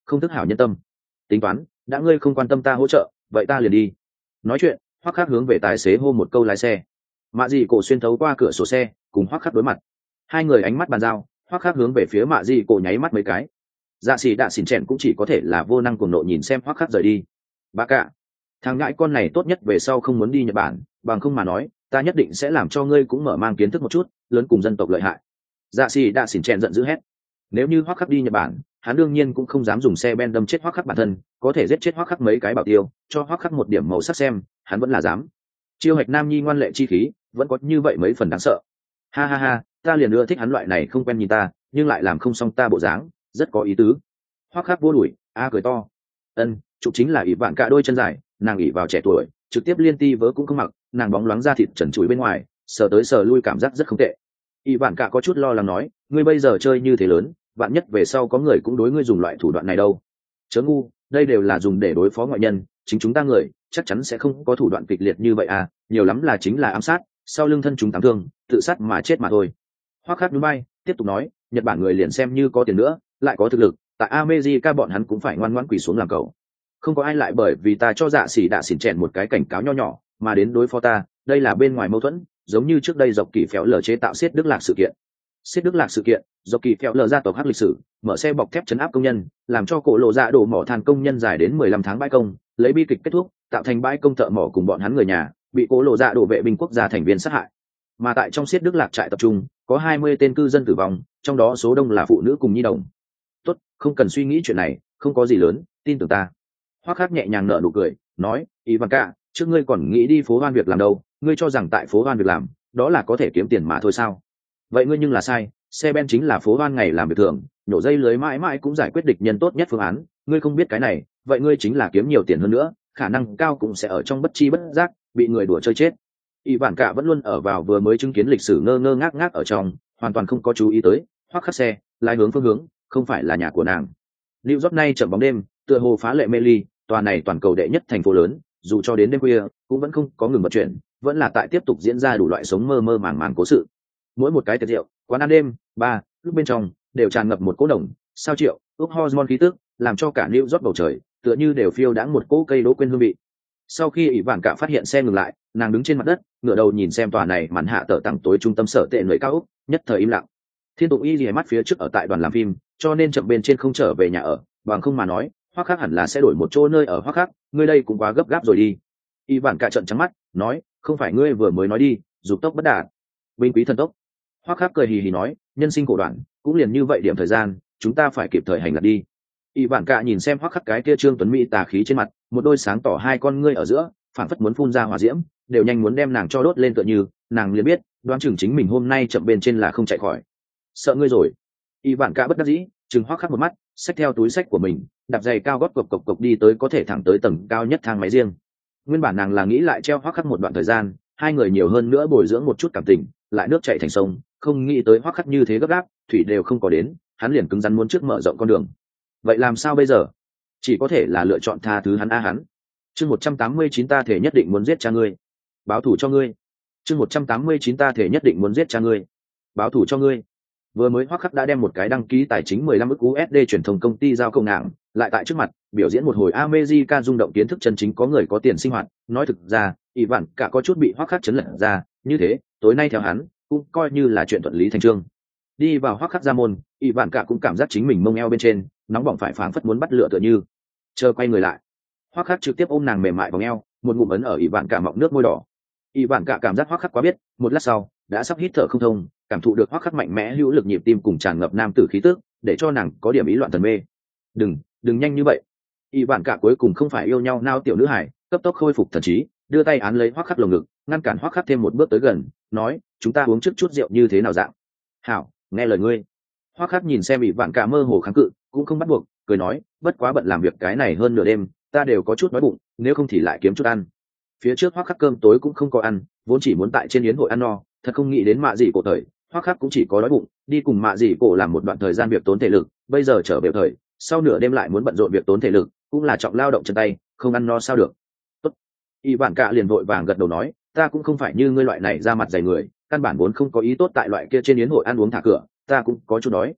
S1: không thức hảo nhân tâm. Tính toán, đã ngươi không quan tâm ta hỗ trợ, vậy ta liền đi. Nói chuyện, Hoắc Khắc hướng về tài xế hô một câu lái xe. Mạ Dị Cổ xuyên thấu qua cửa sổ xe, cùng Hoắc Khắc đối mặt. Hai người ánh mắt bàn giao, Hoắc Khắc hướng về phía Mạ Dị Cổ nháy mắt mấy cái. Dạ xỉ đạ xỉn chèn cũng chỉ có thể là vô năng cuồng nộ nhìn xem Hoắc Khắc rời đi. Bà cả, thằng ngãi con này tốt nhất về sau không muốn đi Nhật Bản, bằng không mà nói, ta nhất định sẽ làm cho ngươi cũng mở mang kiến thức một chút, lớn cùng dân tộc lợi hại. Dạ xỉ đạ xỉn chèn giận dữ hét. Nếu như Hoắc Khắc đi Nhật Bản, hắn đương nhiên cũng không dám dùng xe ben đâm chết Hoắc Khắc bản thân, có thể giết chết Hoắc Khắc mấy cái bảo tiêu, cho Hoắc Khắc một điểm màu sắc xem, hắn vẫn là dám. Chiêu Hạch Nam Nhi ngoan lệ chi khí, vẫn có như vậy mấy phần đáng sợ. Ha ha ha, ta liền ưa thích hắn loại này không quen nhìn ta, nhưng lại làm không xong ta bộ dáng, rất có ý tứ. Hoắc Khắc vô đuổi, cười to. Chụp chính là ỷ vạn cả đôi chân dài, nàng ỷ vào trẻ tuổi, trực tiếp liên ti vớ cũng không mặc, nàng bóng loáng da thịt trần trụi bên ngoài, sờ tới sờ lui cảm giác rất không tệ. ỷ vạn cả có chút lo lắng nói, ngươi bây giờ chơi như thế lớn, vạn nhất về sau có người cũng đối ngươi dùng loại thủ đoạn này đâu. Chớ ngu, đây đều là dùng để đối phó ngoại nhân, chính chúng ta người chắc chắn sẽ không có thủ đoạn kịch liệt như vậy nhiều lắm là chính là ám sát, sau lưng thân chúng tám thương, tự sát mà chết mà thôi. Hoắc Khắc núi bay tiếp tục nói, Nhật Bản người liền xem như có tiền nữa, lại có thực lực, tại America bọn hắn cũng phải ngoan ngoãn quỳ xuống làm cậu. Không có ai lại bởi vì ta cho dạ xỉ đạ xỉn chèn một cái cảnh cáo nho nhỏ mà đến đối phó ta, đây là bên ngoài mâu thuẫn, giống như trước đây dọc kỳ phéo lở chế tạo xiết Đức Lạc sự kiện. Xiết Đức Lạc sự kiện, dọc kỳ phéo lở gia tộc hắc lịch sử, mở xe bọc thép chấn áp công nhân, làm cho cổ lộ dạ đổ mỏ than công nhân dài đến 15 tháng bãi công, lấy bi kịch kết thúc, tạo thành bãi công thợ mỏ cùng bọn hắn người nhà, bị cổ lộ dạ đổ vệ binh quốc gia thành viên sát hại. Mà tại trong xiết Đức Lạc trại tập trung, có 20 tên cư dân tử vong, trong đó số đông là phụ nữ cùng nhi đồng. Tốt, không cần suy nghĩ chuyện này, không có gì lớn, tin tưởng ta. Hoắc Khắc nhẹ nhàng nở nụ cười, nói, Ivanka, trước ngươi còn nghĩ đi phố hoan việc làm đâu, ngươi cho rằng tại phố hoan việc làm, đó là có thể kiếm tiền mà thôi sao? Vậy ngươi nhưng là sai, xe ben chính là phố hoan ngày làm việc thường, nhổ dây lưới mãi mãi cũng giải quyết địch nhân tốt nhất phương án, ngươi không biết cái này, vậy ngươi chính là kiếm nhiều tiền hơn nữa, khả năng cao cũng sẽ ở trong bất chi bất giác bị người đùa chơi chết. Ivanka vẫn luôn ở vào vừa mới chứng kiến lịch sử ngơ ngơ ngác ngác ở trong, hoàn toàn không có chú ý tới, Hoắc Khắc xe lái hướng phương hướng, không phải là nhà của nàng. New York nay chậm bóng đêm, tựa hồ phá lệ mê ly, tòa này toàn cầu đệ nhất thành phố lớn, dù cho đến đêm khuya cũng vẫn không có ngừng bật chuyện, vẫn là tại tiếp tục diễn ra đủ loại sống mơ mơ màng màng cố sự. Mỗi một cái tiệc rượu, quán ăn đêm, bar, lúc bên trong đều tràn ngập một cỗ nồng, sao triệu, ước hormone khí tức, làm cho cả New York bầu trời tựa như đều phiêu đãng một cỗ cây đỗ quên hương vị. Sau khi ỷ vạn cả phát hiện xe ngừng lại, nàng đứng trên mặt đất, ngửa đầu nhìn xem tòa này màn hạ tở tặng tối trung tâm sở tệ người cao ốc, nhất thời im lặng. Thiên Tụng Y lìa mắt phía trước ở tại đoàn làm phim, cho nên chậm bên trên không trở về nhà ở, bằng không mà nói, Hoắc Khắc hẳn là sẽ đổi một chỗ nơi ở. Hoắc Khắc, ngươi đây cũng quá gấp gáp rồi đi. Y Vạn cả trận trắng mắt, nói, không phải ngươi vừa mới nói đi, dục tốc bất đạt, binh quý thần tốc. Hoắc Khắc cười hì hì nói, nhân sinh khổ đoạn, cũng liền như vậy điểm thời gian, chúng ta phải kịp thời hành lạc đi. Y Vạn cả nhìn xem Hoắc Khắc cái kia trương tuấn mỹ tà khí trên mặt, một đôi sáng tỏ hai con ngươi ở giữa, phản phất muốn phun ra hỏa diễm, đều nhanh muốn đem nàng cho đốt lên tựa như, nàng liền biết, đoán chừng chính mình hôm nay chậm bên trên là không chạy khỏi. Sợ ngươi rồi. Y Vạn cả bất đắc dĩ, chừng Hoắc Khắc một mắt, xách theo túi xách của mình, đạp giày cao gót cộc cộc cộc đi tới có thể thẳng tới tầng cao nhất thang máy riêng. Nguyên bản nàng là nghĩ lại treo Hoắc Khắc một đoạn thời gian, hai người nhiều hơn nữa bồi dưỡng một chút cảm tình, lại nước chảy thành sông, không nghĩ tới Hoắc Khắc như thế gấp gáp, thủy đều không có đến, hắn liền cứng rắn muốn trước mở rộng con đường. Vậy làm sao bây giờ? Chỉ có thể là lựa chọn tha thứ hắn hắn. Chương 189 ta thể nhất định muốn giết cha ngươi, báo thù cho ngươi. Chương 189 ta thể nhất định muốn giết cha ngươi, báo thù cho ngươi. Vừa mới Hoắc Khắc đã đem một cái đăng ký tài chính 15 ức USD truyền thông công ty giao công nặng, lại tại trước mặt biểu diễn một hồi America rung động kiến thức chân chính có người có tiền sinh hoạt, nói thực ra, ỷ vạn cả có chút bị Hoắc Khắc chấn lật ra, như thế, tối nay theo hắn, cũng coi như là chuyện thuận lý thành chương. Đi vào Hoắc Khắc ra môn, ỷ vạn cả cũng cảm giác chính mình mông eo bên trên, nóng bỏng phải phảng phất muốn bắt lửa tựa như. Chờ quay người lại, Hoắc Khắc trực tiếp ôm nàng mềm mại vòng eo, một ngụm ấn ở ỷ vạn cả mọng nước môi đỏ. Ỷ vạn cả cảm giác Hoắc Khắc quá biết, một lát sau, đã sắp hít thở không thông, cảm thụ được Hoắc Khắc mạnh mẽ hữu lực nhịp tim cùng tràn ngập nam tử khí tức, để cho nàng có điểm ý loạn thần mê. Đừng nhanh như vậy. Y Vạn cả cuối cùng không phải yêu nhau nao tiểu nữ hải, cấp tốc khôi phục thần trí, đưa tay án lấy Hoắc Khắc lồng ngực, ngăn cản Hoắc Khắc thêm một bước tới gần, nói, chúng ta uống trước chút rượu như thế nào dạng? Hảo, nghe lời ngươi. Hoắc Khắc nhìn xem Y Vạn cả mơ hồ kháng cự, cũng không bắt buộc, cười nói, bất quá bận làm việc cái này hơn nửa đêm, ta đều có chút đói bụng, nếu không thì lại kiếm chút ăn. Phía trước Hoắc Khắc cơm tối cũng không có ăn, vốn chỉ muốn tại trên yến hội ăn no, thật không nghĩ đến Mạ Dị Cổ thời, Hoắc Khắc cũng chỉ có đói bụng, đi cùng Mạ Dị Cổ làm một đoạn thời gian việc tốn thể lực, bây giờ trở về thời, sau nửa đêm lại muốn bận rộn việc tốn thể lực, cũng là trọng lao động chân tay, không ăn no sao được. Tốt. Y Vạn cả liền vội vàng gật đầu nói, ta cũng không phải như ngươi loại này ra mặt dày người, căn bản vốn không có ý tốt tại loại kia trên yến hội ăn uống thả cửa, ta cũng có chút đói.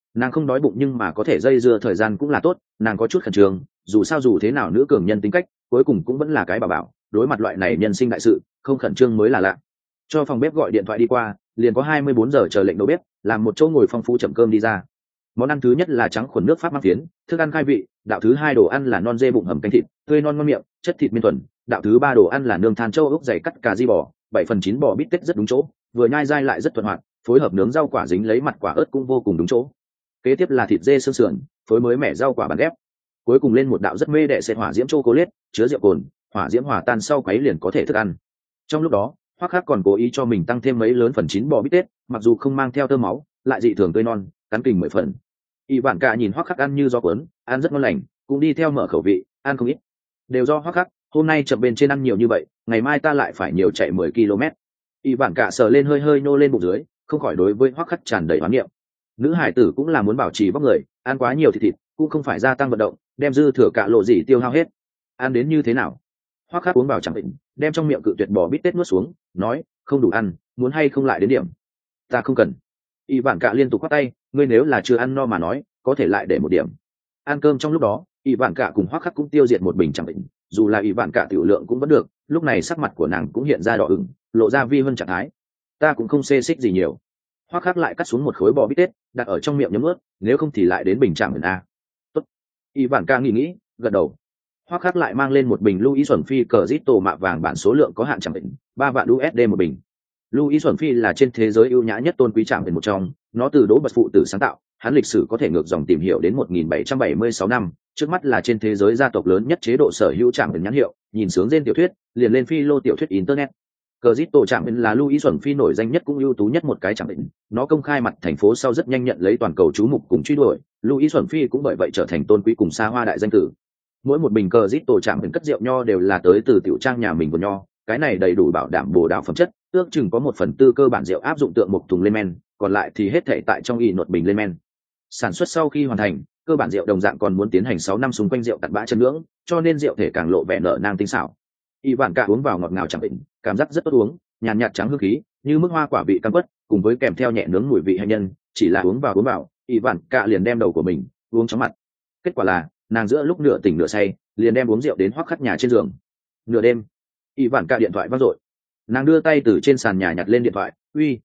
S1: Nàng không đói bụng nhưng mà có thể dây dưa thời gian cũng là tốt, nàng có chút khẩn trương, dù sao dù thế nào nữ cường nhân tính cách cuối cùng cũng vẫn là cái bà bảo, đối mặt loại này nhân sinh đại sự không khẩn trương mới là lạ. Cho phòng bếp gọi điện thoại đi qua, liền có 24 giờ chờ lệnh đầu bếp làm một chỗ ngồi phong phú chậm cơm đi ra. Món ăn thứ nhất là trắng khuẩn nước pháp măng phiến, thức ăn khai vị. Đạo thứ hai đồ ăn là non dê bụng hầm canh thịt tươi non ngon miệng, chất thịt miên thuần. Đạo thứ ba đồ ăn là nương than châu ốc dày cắt cà ri bò, 7/9 bò bít tết rất đúng chỗ, vừa nhai dai lại rất thuận hoạt, phối hợp nướng rau quả dính lấy mặt quả ớt cũng vô cùng đúng chỗ. Kế tiếp là thịt dê xương sườn, phối mới mẻ rau quả bàn ghép. Cuối cùng lên một đạo rất mê đệ sệt hỏa diễm chocolate, chứa rượu cồn, hỏa diễm hòa tan sau quấy liền có thể thức ăn. Trong lúc đó, Hoắc Khắc còn cố ý cho mình tăng thêm mấy lớn phần chín bò bít tết, mặc dù không mang theo tơ máu, lại dị thường tươi non, cắn kình 10 phần. Y Vạn Cả nhìn Hoắc Khắc ăn như gió cuốn, ăn rất ngon lành, cũng đi theo mở khẩu vị, ăn không ít. Đều do Hoắc Khắc, hôm nay chậm bên trên ăn nhiều như vậy, ngày mai ta lại phải nhiều chạy 10 km. Y Vạn Cả sờ lên hơi hơi nô lên bụng dưới, không khỏi đối với Hoắc Khắc tràn đầy oán niệm. Nữ hải tử cũng là muốn bảo trì vóc người, ăn quá nhiều thịt cũng không phải gia tăng vận động, đem dư thừa cả lộ gì tiêu hao hết. Ăn đến như thế nào? Hoắc Khắc uống vào chẳng định, đem trong miệng cự tuyệt bò bít tết nuốt xuống, nói, không đủ ăn, muốn hay không lại đến điểm. Ta không cần. Y Vạn Cả liên tục khoát tay, ngươi nếu là chưa ăn no mà nói, có thể lại để một điểm. Ăn cơm trong lúc đó, Y Vạn Cả cùng Hoắc Khắc cũng tiêu diệt một bình chẳng định, dù là Y Vạn Cả tiểu lượng cũng vẫn được, lúc này sắc mặt của nàng cũng hiện ra đỏ ửng, lộ ra vi hơn trạng thái. Ta cũng không xê xích gì nhiều. Hoắc Khắc lại cắt xuống một khối bò bít tết, đặt ở trong miệng nhấm ướt, nếu không thì lại đến bình trạng ẩn a. Tốt. Y Vạn Ca nghĩ, gật đầu. Hoắc Khắc lại mang lên một bình Louis Xuân Phi cờ rít tổ mạ vàng bản số lượng có hạn chẳng định, 3 vạn USD một bình. Louis Xuân Phi là trên thế giới ưu nhã nhất tôn quý trạng một trong, nó từ Đỗ Bật phụ tử sáng tạo, hắn lịch sử có thể ngược dòng tìm hiểu đến 1776 năm, trước mắt là trên thế giới gia tộc lớn nhất chế độ sở hữu trạng nhãn hiệu, nhìn sướng trên tiểu thuyết, liền lên phi lô tiểu thuyết internet. Cờ Zit tổ trạm là Louis Xuân Phi nổi danh nhất cũng ưu tú nhất một cái trạm định, nó công khai mặt thành phố sau rất nhanh nhận lấy toàn cầu chú mục cùng truy đuổi, Louis Xuân Phi cũng bởi vậy trở thành tôn quý cùng xa hoa đại danh tử. Mỗi một bình cờ Zit tổ trạm cất rượu nho đều là tới từ tiểu trang nhà mình của nho, cái này đầy đủ bảo đảm bổ đạo phẩm chất, ước chừng có 1/4 cơ bản rượu áp dụng tượng mục thùng lên men, còn lại thì hết thảy tại trong y nột bình lên men. Sản xuất sau khi hoàn thành, cơ bản rượu đồng dạng còn muốn tiến hành 6 năm xung quanh rượu cặn bã chân ngưỡng, cho nên rượu thể càng lộ vẻ nở nang tinh xảo. Y Vạn Cả uống vào ngọt ngào chẳng định, cảm giác rất tốt uống, nhàn nhạt trắng hương khí, như mức hoa quả vị cam quất, cùng với kèm theo nhẹ nướng mùi vị hành nhân, chỉ là uống vào, Y Vạn Cả liền đem đầu của mình uống chóng mặt. Kết quả là, nàng giữa lúc nửa tỉnh nửa say, liền đem uống rượu đến Hoắc Khắc nhà trên giường. Nửa đêm, Y Vạn Cả điện thoại vang dội. Nàng đưa tay từ trên sàn nhà nhặt lên điện thoại, "Uy,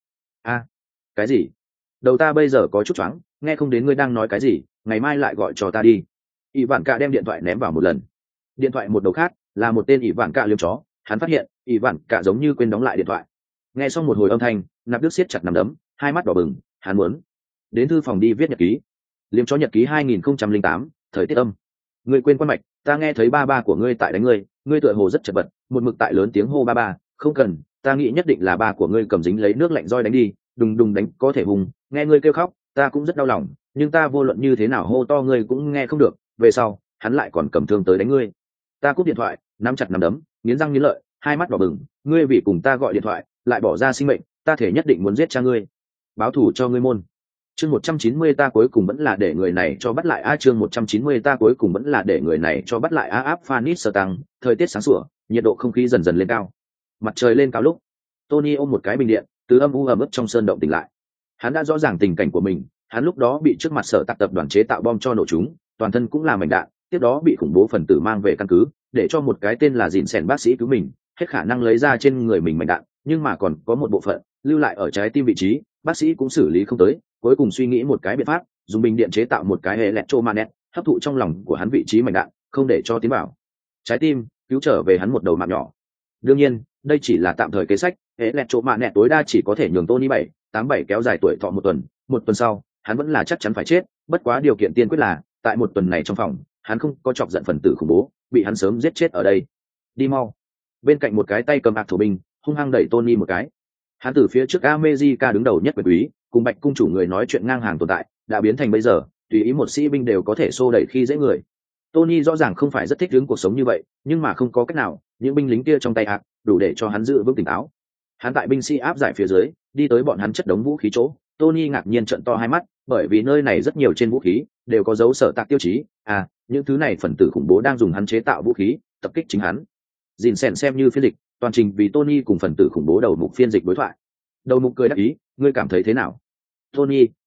S1: cái gì? Đầu ta bây giờ có chút choáng, nghe không đến ngươi đang nói cái gì, ngày mai lại gọi cho ta đi." Y Vạn Cả đem điện thoại ném vào một lần. Điện thoại một đầu khác là một tên Y Vạn Cả liếm chó, hắn phát hiện Y Vạn Cả giống như quên đóng lại điện thoại. Nghe xong một hồi âm thanh, Nạp Đức siết chặt nắm đấm, hai mắt đỏ bừng, hắn muốn đến thư phòng đi viết nhật ký. Liếm chó nhật ký 2008, thời tiết âm. Ngươi quên quan mạch, ta nghe thấy ba của ngươi tại đánh ngươi, ngươi tựa hồ rất chật vật, một mực tại lớn tiếng hô ba, không cần, ta nghĩ nhất định là ba của ngươi cầm dính lấy nước lạnh roi đánh đi, đùng đùng đánh có thể hùng, nghe ngươi kêu khóc, ta cũng rất đau lòng, nhưng ta vô luận như thế nào hô to ngươi cũng nghe không được, về sau, hắn lại còn cầm thương tới đánh ngươi. Ta cúp điện thoại, nắm chặt nắm đấm, nghiến răng nghiến lợi, hai mắt đỏ bừng, ngươi vì cùng ta gọi điện thoại, lại bỏ ra sinh mệnh, ta thể nhất định muốn giết cha ngươi, báo thù cho ngươi môn. Chương 190 ta cuối cùng vẫn là để người này cho bắt lại chương 190 ta cuối cùng vẫn là để người này cho bắt lại áp Phanis sơ tăng, thời tiết sáng sủa, nhiệt độ không khí dần dần lên cao. Mặt trời lên cao lúc, Tony ôm một cái bình điện, từ âm u ẩm ướt trong sơn động tỉnh lại. Hắn đã rõ ràng tình cảnh của mình, hắn lúc đó bị trước mặt sở tạc tập đoàn chế tạo bom cho nổ chúng, toàn thân cũng là mảnh đạn, tiếp đó bị khủng bố phần tử mang về căn cứ, để cho một cái tên là Dìn Sèn bác sĩ cứu mình, hết khả năng lấy ra trên người mình mảnh đạn, nhưng mà còn có một bộ phận lưu lại ở trái tim vị trí, bác sĩ cũng xử lý không tới, cuối cùng suy nghĩ một cái biện pháp, dùng bình điện chế tạo một cái electromagnet, hấp thụ trong lòng của hắn vị trí mảnh đạn, không để cho tiến vào trái tim, cứu trở về hắn một đầu mạng nhỏ. Đương nhiên, đây chỉ là tạm thời kế sách, electromagnet tối đa chỉ có thể nhường Tony 787 kéo dài tuổi thọ một tuần sau, hắn vẫn là chắc chắn phải chết, bất quá điều kiện tiên quyết là, tại một tuần này trong phòng, hắn không có chọc giận phần tử khủng bố, bị hắn sớm giết chết ở đây. Đi mau. Bên cạnh một cái tay cầm ạc thổ binh, hung hăng đẩy Tony một cái. Hắn từ phía trước America đứng đầu nhất quyền quý, cùng Bạch cung chủ người nói chuyện ngang hàng tồn tại, đã biến thành bây giờ, tùy ý một sĩ binh đều có thể xô đẩy khi dễ người. Tony rõ ràng không phải rất thích hướng cuộc sống như vậy, nhưng mà không có cách nào, những binh lính kia trong tay ạc, đủ để cho hắn giữ vững tỉnh táo. Hắn tại binh sĩ áp giải phía dưới, đi tới bọn hắn chất đống vũ khí chỗ, Tony ngạc nhiên trợn to hai mắt, bởi vì nơi này rất nhiều trên vũ khí đều có dấu sở tạc tiêu chí, những thứ này phần tử khủng bố đang dùng hắn chế tạo vũ khí, tập kích chính hắn. Dìn Sèn xem như phiên dịch, toàn trình vì Tony cùng phần tử khủng bố đầu mục phiên dịch đối thoại. Đầu mục cười đáp ý, ngươi cảm thấy thế nào? Tony,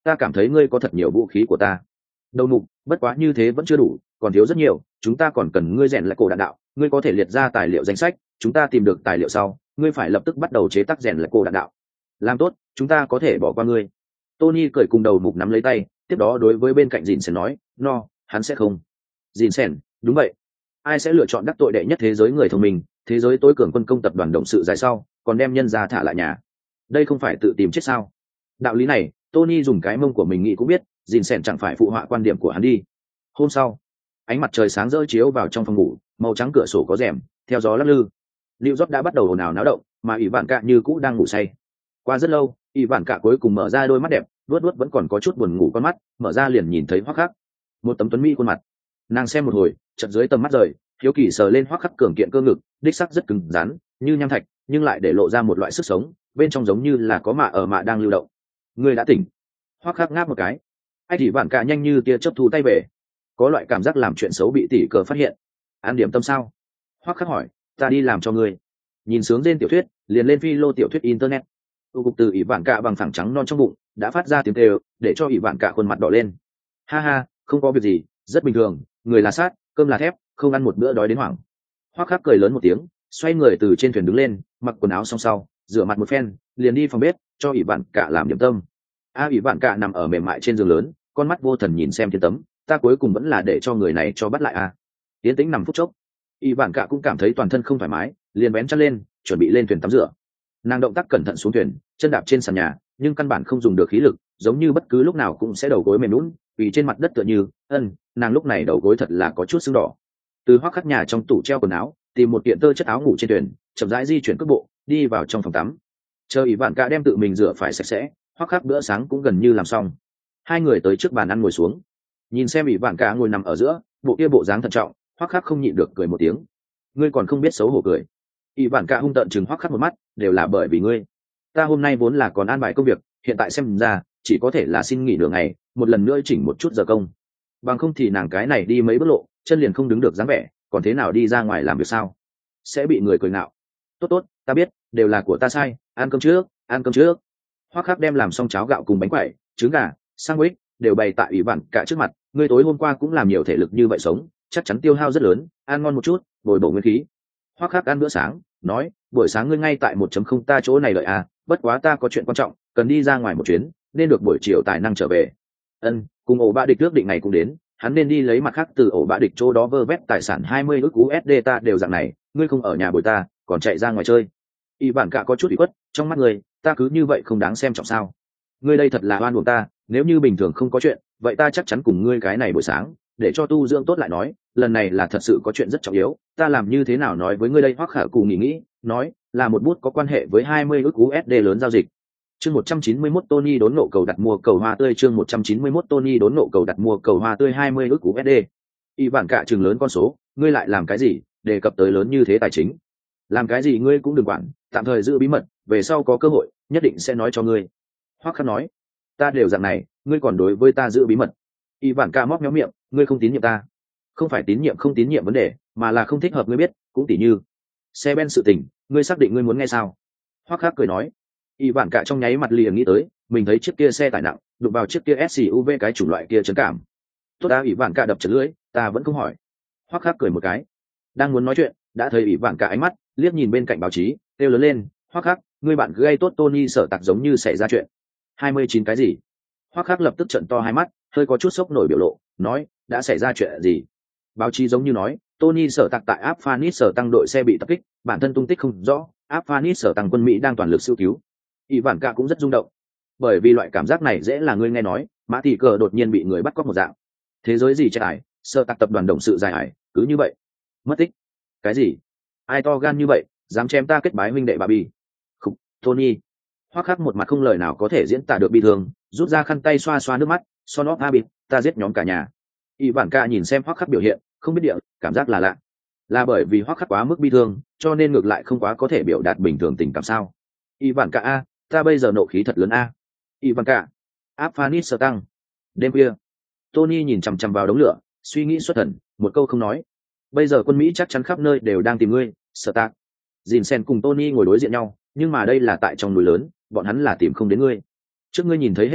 S1: ta cảm thấy ngươi có thật nhiều vũ khí của ta. Đầu mục, bất quá như thế vẫn chưa đủ, còn thiếu rất nhiều, chúng ta còn cần ngươi rèn lại cổ đạn đạo, ngươi có thể liệt ra tài liệu danh sách, chúng ta tìm được tài liệu sau, ngươi phải lập tức bắt đầu chế tác rèn lại cổ đạn đạo. Làm tốt, chúng ta có thể bỏ qua ngươi. Tony cười cùng đầu mục nắm lấy tay, tiếp đó đối với bên cạnh Dìn Sen nói, no, hắn sẽ không. Dìn Sen, đúng vậy. Ai sẽ lựa chọn đắc tội đệ nhất thế giới người thông minh, thế giới tối cường quân công tập đoàn động sự dài sau, còn đem nhân ra thả lại nhà. Đây không phải tự tìm chết sao? Đạo lý này, Tony dùng cái mông của mình nghĩ cũng biết, Dìn Sen chẳng phải phụ họa quan điểm của hắn đi. Hôm sau, ánh mặt trời sáng rỡ chiếu vào trong phòng ngủ, màu trắng cửa sổ có rèm, theo gió lắc lư. Lưu Rót đã bắt đầu ồn ào náo động, mà ỷ vạn cạ như cũ đang ngủ say. Qua rất lâu, ỷ vạn cạ cuối cùng mở ra đôi mắt đẹp, luốt vẫn còn có chút buồn ngủ con mắt, mở ra liền nhìn thấy Hoắc Khắc, một tấm tuấn mỹ khuôn mặt. Nàng xem một hồi, chợt dưới tầm mắt rời, hiếu kỳ sờ lên Hoắc Khắc cường kiện cơ ngực, đích sắc rất cứng rắn, như nham thạch, nhưng lại để lộ ra một loại sức sống, bên trong giống như là có mạ đang lưu động. Người đã tỉnh. Hoắc Khắc ngáp một cái. Anh ỷ vạn cạ nhanh như tia chớp thu tay về, có loại cảm giác làm chuyện xấu bị tỷ cờ phát hiện. An điểm tâm sao? Hoắc Khắc hỏi. Ta đi làm cho ngươi. Nhìn sướng trên tiểu thuyết, liền lên phi lô tiểu thuyết internet. Tu cục từ ỷ vạn cạ bằng phẳng trắng non trong bụng đã phát ra tiếng kêu, để cho ỷ vạn cạ khuôn mặt đỏ lên. Ha ha, không có việc gì, rất bình thường, người là sát, cơm là thép, không ăn một bữa đói đến hoảng. Hoắc Khắc cười lớn một tiếng, xoay người từ trên thuyền đứng lên, mặc quần áo xong sau, rửa mặt một phen, liền đi phòng bếp cho ỷ vạn cạ làm điểm tâm. ỷ vạn cạ nằm ở mềm mại trên giường lớn, con mắt vô thần nhìn xem thiên tấm, ta cuối cùng vẫn là để cho người này cho bắt lại à? Tiến tĩnh nằm phút chốc, ỷ vạn cạ cũng cảm thấy toàn thân không thoải mái, liền vén chăn lên, chuẩn bị lên thuyền tắm rửa. Nàng động tác cẩn thận xuống thuyền, chân đạp trên sàn nhà, nhưng căn bản không dùng được khí lực, giống như bất cứ lúc nào cũng sẽ đầu gối mềm lún, vì trên mặt đất tựa như nàng lúc này đầu gối thật là có chút sưng đỏ. Từ Hoắc Khắc nhà trong tủ treo quần áo tìm một kiện tơ chất áo ngủ trên thuyền, chậm rãi di chuyển cước bộ đi vào trong phòng tắm. Chờ ỷ vạn cạ đem tự mình rửa phải sạch sẽ, Hoắc Khắc bữa sáng cũng gần như làm xong. Hai người tới trước bàn ăn ngồi xuống, nhìn xem ỷ vạn cạ ngồi nằm ở giữa, bộ kia bộ dáng thận trọng, Hoắc Khắc không nhịn được cười một tiếng. Ngươi còn không biết xấu hổ cười. ỷ vạn cạ hung tợn chừng Hoắc Khắc một mắt, đều là bởi vì ngươi. Ta hôm nay vốn là còn an bài công việc, hiện tại xem ra chỉ có thể là xin nghỉ nửa ngày, một lần nữa chỉnh một chút giờ công. Bằng không thì nàng cái này đi mấy bước lộ, chân liền không đứng được dáng vẻ, còn thế nào đi ra ngoài làm việc sao? Sẽ bị người cười nhạo. Tốt, ta biết, đều là của ta sai, ăn cơm trước, ăn cơm trước. Hoắc Khắc đem làm xong cháo gạo cùng bánh quẩy, trứng gà, sandwich đều bày tại ỷ vạn cạ trước mặt. Ngươi tối hôm qua cũng làm nhiều thể lực như vậy sống, chắc chắn tiêu hao rất lớn, ăn ngon một chút, bồi bổ nguyên khí. Hoắc Khắc ăn bữa sáng, nói, buổi sáng ngươi ngay tại 1.0 ta chỗ này đợi à, bất quá ta có chuyện quan trọng, cần đi ra ngoài một chuyến, nên được buổi chiều tài năng trở về. Cùng ổ bạ địch ước định này cũng đến, hắn nên đi lấy mặt khác từ ổ bạ địch chỗ đó vơ vét tài sản 20 ức USD, ta đều dạng này, ngươi không ở nhà bồi ta, còn chạy ra ngoài chơi. Y bản cả có chút ủy khuất, trong mắt ngươi, ta cứ như vậy không đáng xem trọng sao? Ngươi đây thật là oan uổng ta, nếu như bình thường không có chuyện, vậy ta chắc chắn cùng ngươi cái này buổi sáng, để cho tu dưỡng tốt lại nói, lần này là thật sự có chuyện rất trọng yếu, ta làm như thế nào nói với ngươi đây? Hoắc Khả cùng nghĩ, nói, là một bút có quan hệ với 20 ức USD lớn giao dịch. Chương 191 Tony đốn nộ cầu đặt mua cầu hoa tươi. Chương 191 Tony đốn nộ cầu đặt mua cầu hoa tươi 20 ức USD. Y bản cả trường lớn con số, ngươi lại làm cái gì, đề cập tới lớn như thế tài chính? Làm cái gì ngươi cũng đừng quản, tạm thời giữ bí mật, về sau có cơ hội, nhất định sẽ nói cho ngươi. Hoắc Khắc nói, ta đều dạng này, ngươi còn đối với ta giữ bí mật? Y bản cả móc méo miệng, ngươi không tín nhiệm ta. Không phải tín nhiệm không tín nhiệm vấn đề, mà là không thích hợp ngươi biết, cũng tỉ như xe Ben sự tình, ngươi xác định ngươi muốn nghe sao? Hoắc Khắc cười nói. Y vạn cả trong nháy mặt liền nghĩ tới, mình thấy chiếc kia xe tải nặng đụng vào chiếc kia SUV cái chủng loại kia chấn cảm. Tốt đã, Y vạn cả đập chật lưỡi, ta vẫn không hỏi. Hoắc Khắc cười một cái, đang muốn nói chuyện, đã thấy Y vạn cả ánh mắt liếc nhìn bên cạnh báo chí, kêu lớn lên, Hoắc Khắc, ngươi bạn gây tốt Tony sở tạc giống như xảy ra chuyện. 29 cái gì? Hoắc Khắc lập tức trợn to hai mắt, hơi có chút sốc nổi biểu lộ, nói, đã xảy ra chuyện gì? Báo chí giống như nói, Tony sở tạc tại Áp Phanis sở tăng đội xe bị tập kích, bản thân tung tích không rõ, Áp Phanis sở tăng quân Mỹ đang toàn lực siêu cứu. Y vạn cả cũng rất rung động, bởi vì loại cảm giác này dễ là ngươi nghe nói mã tỷ cờ đột nhiên bị người bắt cóc một dạng. Thế giới gì chạy ải, sơ tạc tập đoàn đồng sự dài ải, cứ như vậy mất tích. Cái gì? Ai to gan như vậy, dám chém ta kết bái huynh đệ bà bi? Khục, Tony. Hoắc Khắc một mặt không lời nào có thể diễn tả được bi thương, rút ra khăn tay xoa xoa nước mắt, son óp a bịt, ta giết nhóm cả nhà. Y vạn cả nhìn xem Hoắc Khắc biểu hiện, không biết địa, cảm giác là lạ. Là bởi vì Hoắc Khắc quá mức bi thương, cho nên ngược lại không quá có thể biểu đạt bình thường tình cảm sao? Y vạn cả a, ta bây giờ nộ khí thật lớn a. Ivanka, áp Phanis sơ tăng. Đêm khuya, Tony nhìn chằm chằm vào đống lửa, suy nghĩ xuất thần, một câu không nói. Bây giờ quân Mỹ chắc chắn khắp nơi đều đang tìm ngươi, Sở Tạc. Dìn Sen cùng Tony ngồi đối diện nhau, nhưng mà đây là tại trong núi lớn, bọn hắn là tìm không đến ngươi. Trước ngươi nhìn thấy hết thảy,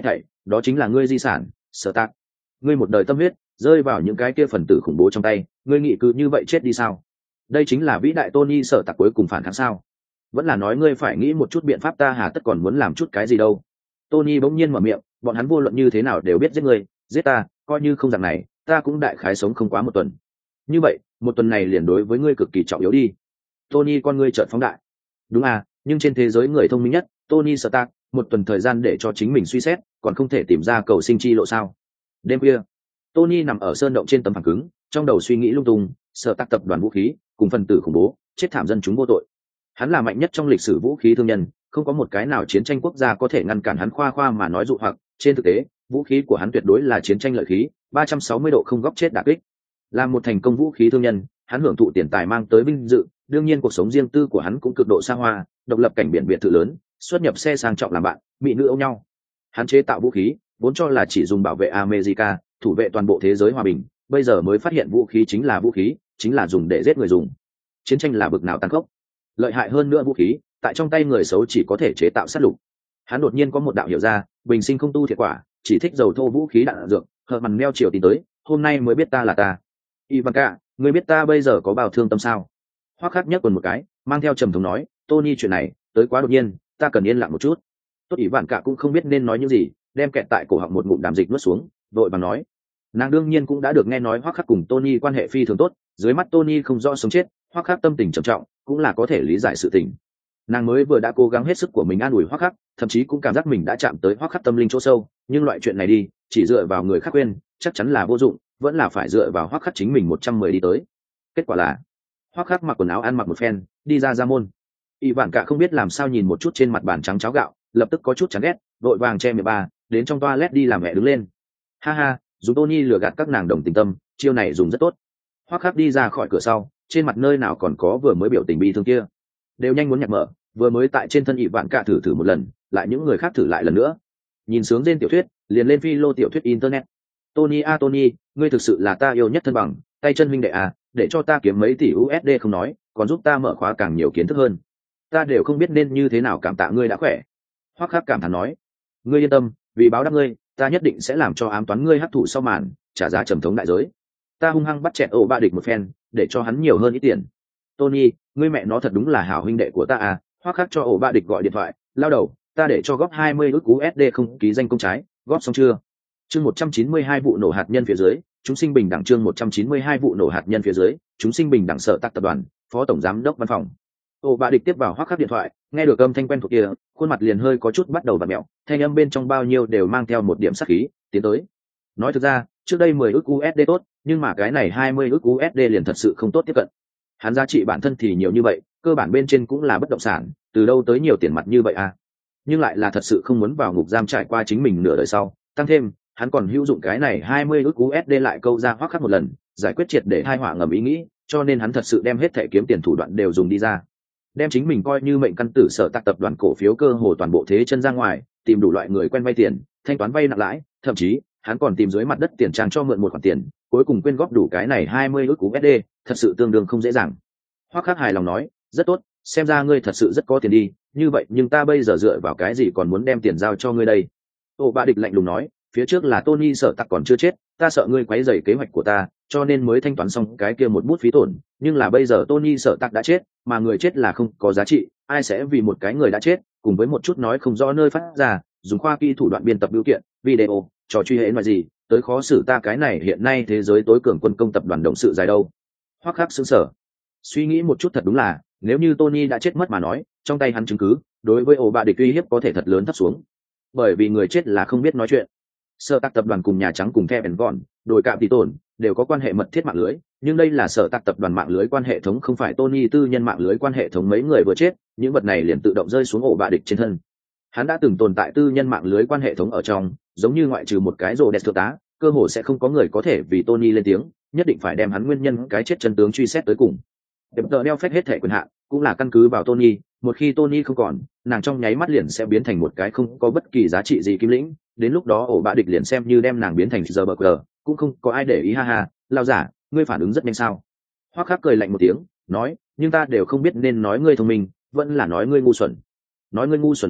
S1: đó chính là ngươi di sản, Sở Tạc. Ngươi một đời tâm huyết rơi vào những cái kia phần tử khủng bố trong tay, ngươi nghĩ cứ như vậy chết đi sao? Đây chính là vĩ đại Tony Sở Tạc cuối cùng phản kháng sao? Vẫn là nói ngươi phải nghĩ một chút biện pháp, ta hà tất còn muốn làm chút cái gì đâu? Tony bỗng nhiên mở miệng, bọn hắn vô luận như thế nào đều biết giết ngươi, giết ta, coi như không rằng này, ta cũng đại khái sống không quá một tuần. Như vậy, một tuần này liền đối với ngươi cực kỳ trọng yếu đi. Tony con ngươi chợt phóng đại. Đúng à, nhưng trên thế giới người thông minh nhất, Tony Stark, một tuần thời gian để cho chính mình suy xét, còn không thể tìm ra cầu sinh chi lộ sao? Đêm khuya, Tony nằm ở sơn động trên tấm phẳng cứng, trong đầu suy nghĩ lung tung, Stark tập đoàn vũ khí, cùng phần tử khủng bố, chết thảm dân chúng vô tội. Hắn là mạnh nhất trong lịch sử vũ khí thương nhân, không có một cái nào chiến tranh quốc gia có thể ngăn cản hắn khoa khoa mà nói dụ hoặc, trên thực tế, vũ khí của hắn tuyệt đối là chiến tranh lợi khí, 360 độ không góc chết đả kích. Làm một thành công vũ khí thương nhân, hắn hưởng thụ tiền tài mang tới vinh dự, đương nhiên cuộc sống riêng tư của hắn cũng cực độ xa hoa, độc lập cảnh biển biệt thự lớn, xuất nhập xe sang trọng làm bạn, mỹ nữ ôm nhau. Hắn chế tạo vũ khí vốn cho là chỉ dùng bảo vệ America, thủ vệ toàn bộ thế giới hòa bình, bây giờ mới phát hiện vũ khí chính là vũ khí, chính là dùng để giết người dùng. Chiến tranh là bực nào tàn khốc. Lợi hại hơn nữa vũ khí, tại trong tay người xấu chỉ có thể chế tạo sát lục. Hắn đột nhiên có một đạo hiểu ra, bình sinh không tu thiệt quả, chỉ thích dầu thô vũ khí đạn dược, hờ mằn meo chiều tìm tới, hôm nay mới biết ta là ta. Ivanka, ngươi biết ta bây giờ có bao thương tâm sao? Hoắc Khắc nhấc quần một cái, mang theo trầm thống nói, Tony chuyện này tới quá đột nhiên, ta cần yên lặng một chút. Tốt Ivanka cũng không biết nên nói những gì, đem kẹt tại cổ họng một ngụm đàm dịch nuốt xuống, vội vàng nói. Nàng đương nhiên cũng đã được nghe nói Hoắc Khắc cùng Tony quan hệ phi thường tốt, dưới mắt Tony không rõ sống chết, Hoắc Khắc tâm tình trầm trọng, cũng là có thể lý giải sự tình. Nàng mới vừa đã cố gắng hết sức của mình an ủi Hoắc Khắc, thậm chí cũng cảm giác mình đã chạm tới Hoắc Khắc tâm linh chỗ sâu, nhưng loại chuyện này đi, chỉ dựa vào người khác quên, chắc chắn là vô dụng, vẫn là phải dựa vào Hoắc Khắc chính mình 110 đi tới. Kết quả là Hoắc Khắc mặc quần áo ăn mặc một phen, đi ra môn. Y Vạn Cả không biết làm sao nhìn một chút trên mặt bàn trắng cháo gạo, lập tức có chút chán ghét, vội vàng che miệng bà, đến trong toilet đi làm mẹ đứng lên. Ha ha, dùng Tony lừa gạt các nàng đồng tình tâm, chiêu này dùng rất tốt. Hoắc Khắc đi ra khỏi cửa sau, trên mặt nơi nào còn có vừa mới biểu tình bi thương kia, đều nhanh muốn nhặt mở, vừa mới tại trên thân Y Vạn Cả thử một lần, lại những người khác thử lại lần nữa. Nhìn sướng trên tiểu thuyết, liền lên phi lô tiểu thuyết internet. Tony a Tony, ngươi thực sự là ta yêu nhất thân bằng, tay chân huynh đệ à, để cho ta kiếm mấy tỷ USD không nói, còn giúp ta mở khóa càng nhiều kiến thức hơn. Ta đều không biết nên như thế nào cảm tạ ngươi đã khỏe. Hoắc Khắc cảm thán nói, ngươi yên tâm, vì báo đáp ngươi, ta nhất định sẽ làm cho ám toán ngươi hấp thụ sau màn, trả giá trầm thống đại giới. Ta hung hăng bắt chẹt ổ ba địch một phen, để cho hắn nhiều hơn ít tiền. Tony, ngươi mẹ nó thật đúng là hảo huynh đệ của ta à? Hoắc Khắc cho ổ ba địch gọi điện thoại, lao đầu, ta để cho góp 20 ức USD không ký danh công trái, góp xong chưa? Chương 192 vụ nổ hạt nhân phía dưới, chúng sinh bình đẳng. Chương 192 vụ nổ hạt nhân phía dưới, chúng sinh bình đẳng. Sở Tạc tập đoàn, phó tổng giám đốc văn phòng. Ổ bạ địch tiếp vào Hoắc Khắc điện thoại, nghe được âm thanh quen thuộc kia, khuôn mặt liền hơi có chút bắt đầu vặn mẹo, thanh âm bên trong bao nhiêu đều mang theo một điểm sát khí, tiến tới. Nói thực ra, trước đây 10 ức USD tốt, nhưng mà cái này 20 ức USD liền thật sự không tốt tiếp cận. Hắn giá trị bản thân thì nhiều như vậy, cơ bản bên trên cũng là bất động sản, từ đâu tới nhiều tiền mặt như vậy à? Nhưng lại là thật sự không muốn vào ngục giam trải qua chính mình nửa đời sau, tăng thêm hắn còn hữu dụng cái này 20 ức USD lại câu ra Hoắc Khắc một lần, giải quyết triệt để thai họa ngầm ý nghĩ, cho nên hắn thật sự đem hết thể kiếm tiền thủ đoạn đều dùng đi ra. Đem chính mình coi như mệnh căn tử Sở Tạc tập đoàn cổ phiếu cơ hồ toàn bộ thế chân ra ngoài, tìm đủ loại người quen vay tiền, thanh toán vay nặng lãi, thậm chí hắn còn tìm dưới mặt đất tiền trang cho mượn một khoản tiền, cuối cùng quyên góp đủ cái này 20 ức USD, thật sự tương đương không dễ dàng. Hoắc Khắc hài lòng nói, rất tốt, xem ra ngươi thật sự rất có tiền đi, như vậy nhưng ta bây giờ dựa vào cái gì còn muốn đem tiền giao cho ngươi đây? Ổ bạ địch lạnh lùng nói, phía trước là Tony Sở Tạc còn chưa chết, ta sợ ngươi quấy rầy kế hoạch của ta, cho nên mới thanh toán xong cái kia một bút phí tổn, nhưng là bây giờ Tony Sở Tạc đã chết, mà người chết là không có giá trị, ai sẽ vì một cái người đã chết, cùng với một chút nói không rõ nơi phát ra, dùng khoa kỹ thủ đoạn biên tập biểu kiện, video, trò truy hệ nói gì, tới khó xử ta cái này hiện nay thế giới tối cường quân công tập đoàn động sự dài đâu. Hoắc Khắc sững sờ. Suy nghĩ một chút thật đúng là, nếu như Tony đã chết mất mà nói, trong tay hắn chứng cứ, đối với ổ bạ địch uy hiếp có thể thật lớn thấp xuống. Bởi vì người chết là không biết nói chuyện. Sở Tạc tập đoàn cùng Nhà Trắng cùng Kevin Vaughn, đồi cạm tỷ tổn, đều có quan hệ mật thiết mạng lưới, nhưng đây là Sở Tạc tập đoàn mạng lưới quan hệ thống, không phải Tony tư nhân mạng lưới quan hệ thống. Mấy người vừa chết, những vật này liền tự động rơi xuống ổ bạ địch trên thân. Hắn đã từng tồn tại tư nhân mạng lưới quan hệ thống ở trong, giống như ngoại trừ một cái rồ đẹp thượng tá, cơ hồ sẽ không có người có thể vì Tony lên tiếng, nhất định phải đem hắn nguyên nhân cái chết chân tướng truy xét tới cùng. Điểm tờ đeo phép hết thể quyền hạn, cũng là căn cứ vào Tony, một khi Tony không còn, nàng trong nháy mắt liền sẽ biến thành một cái không có bất kỳ giá trị gì kim lĩnh, đến lúc đó ổ bạ địch liền xem như đem nàng biến thành giờ bờ cờ, cũng không có ai để ý. Ha ha, lao giả, ngươi phản ứng rất nhanh sao? Hoắc Khắc cười lạnh một tiếng, nói, nhưng ta đều không biết nên nói ngươi thông minh, vẫn là nói ngươi ngu xuẩn. Nói ngươi ngu xuẩn à,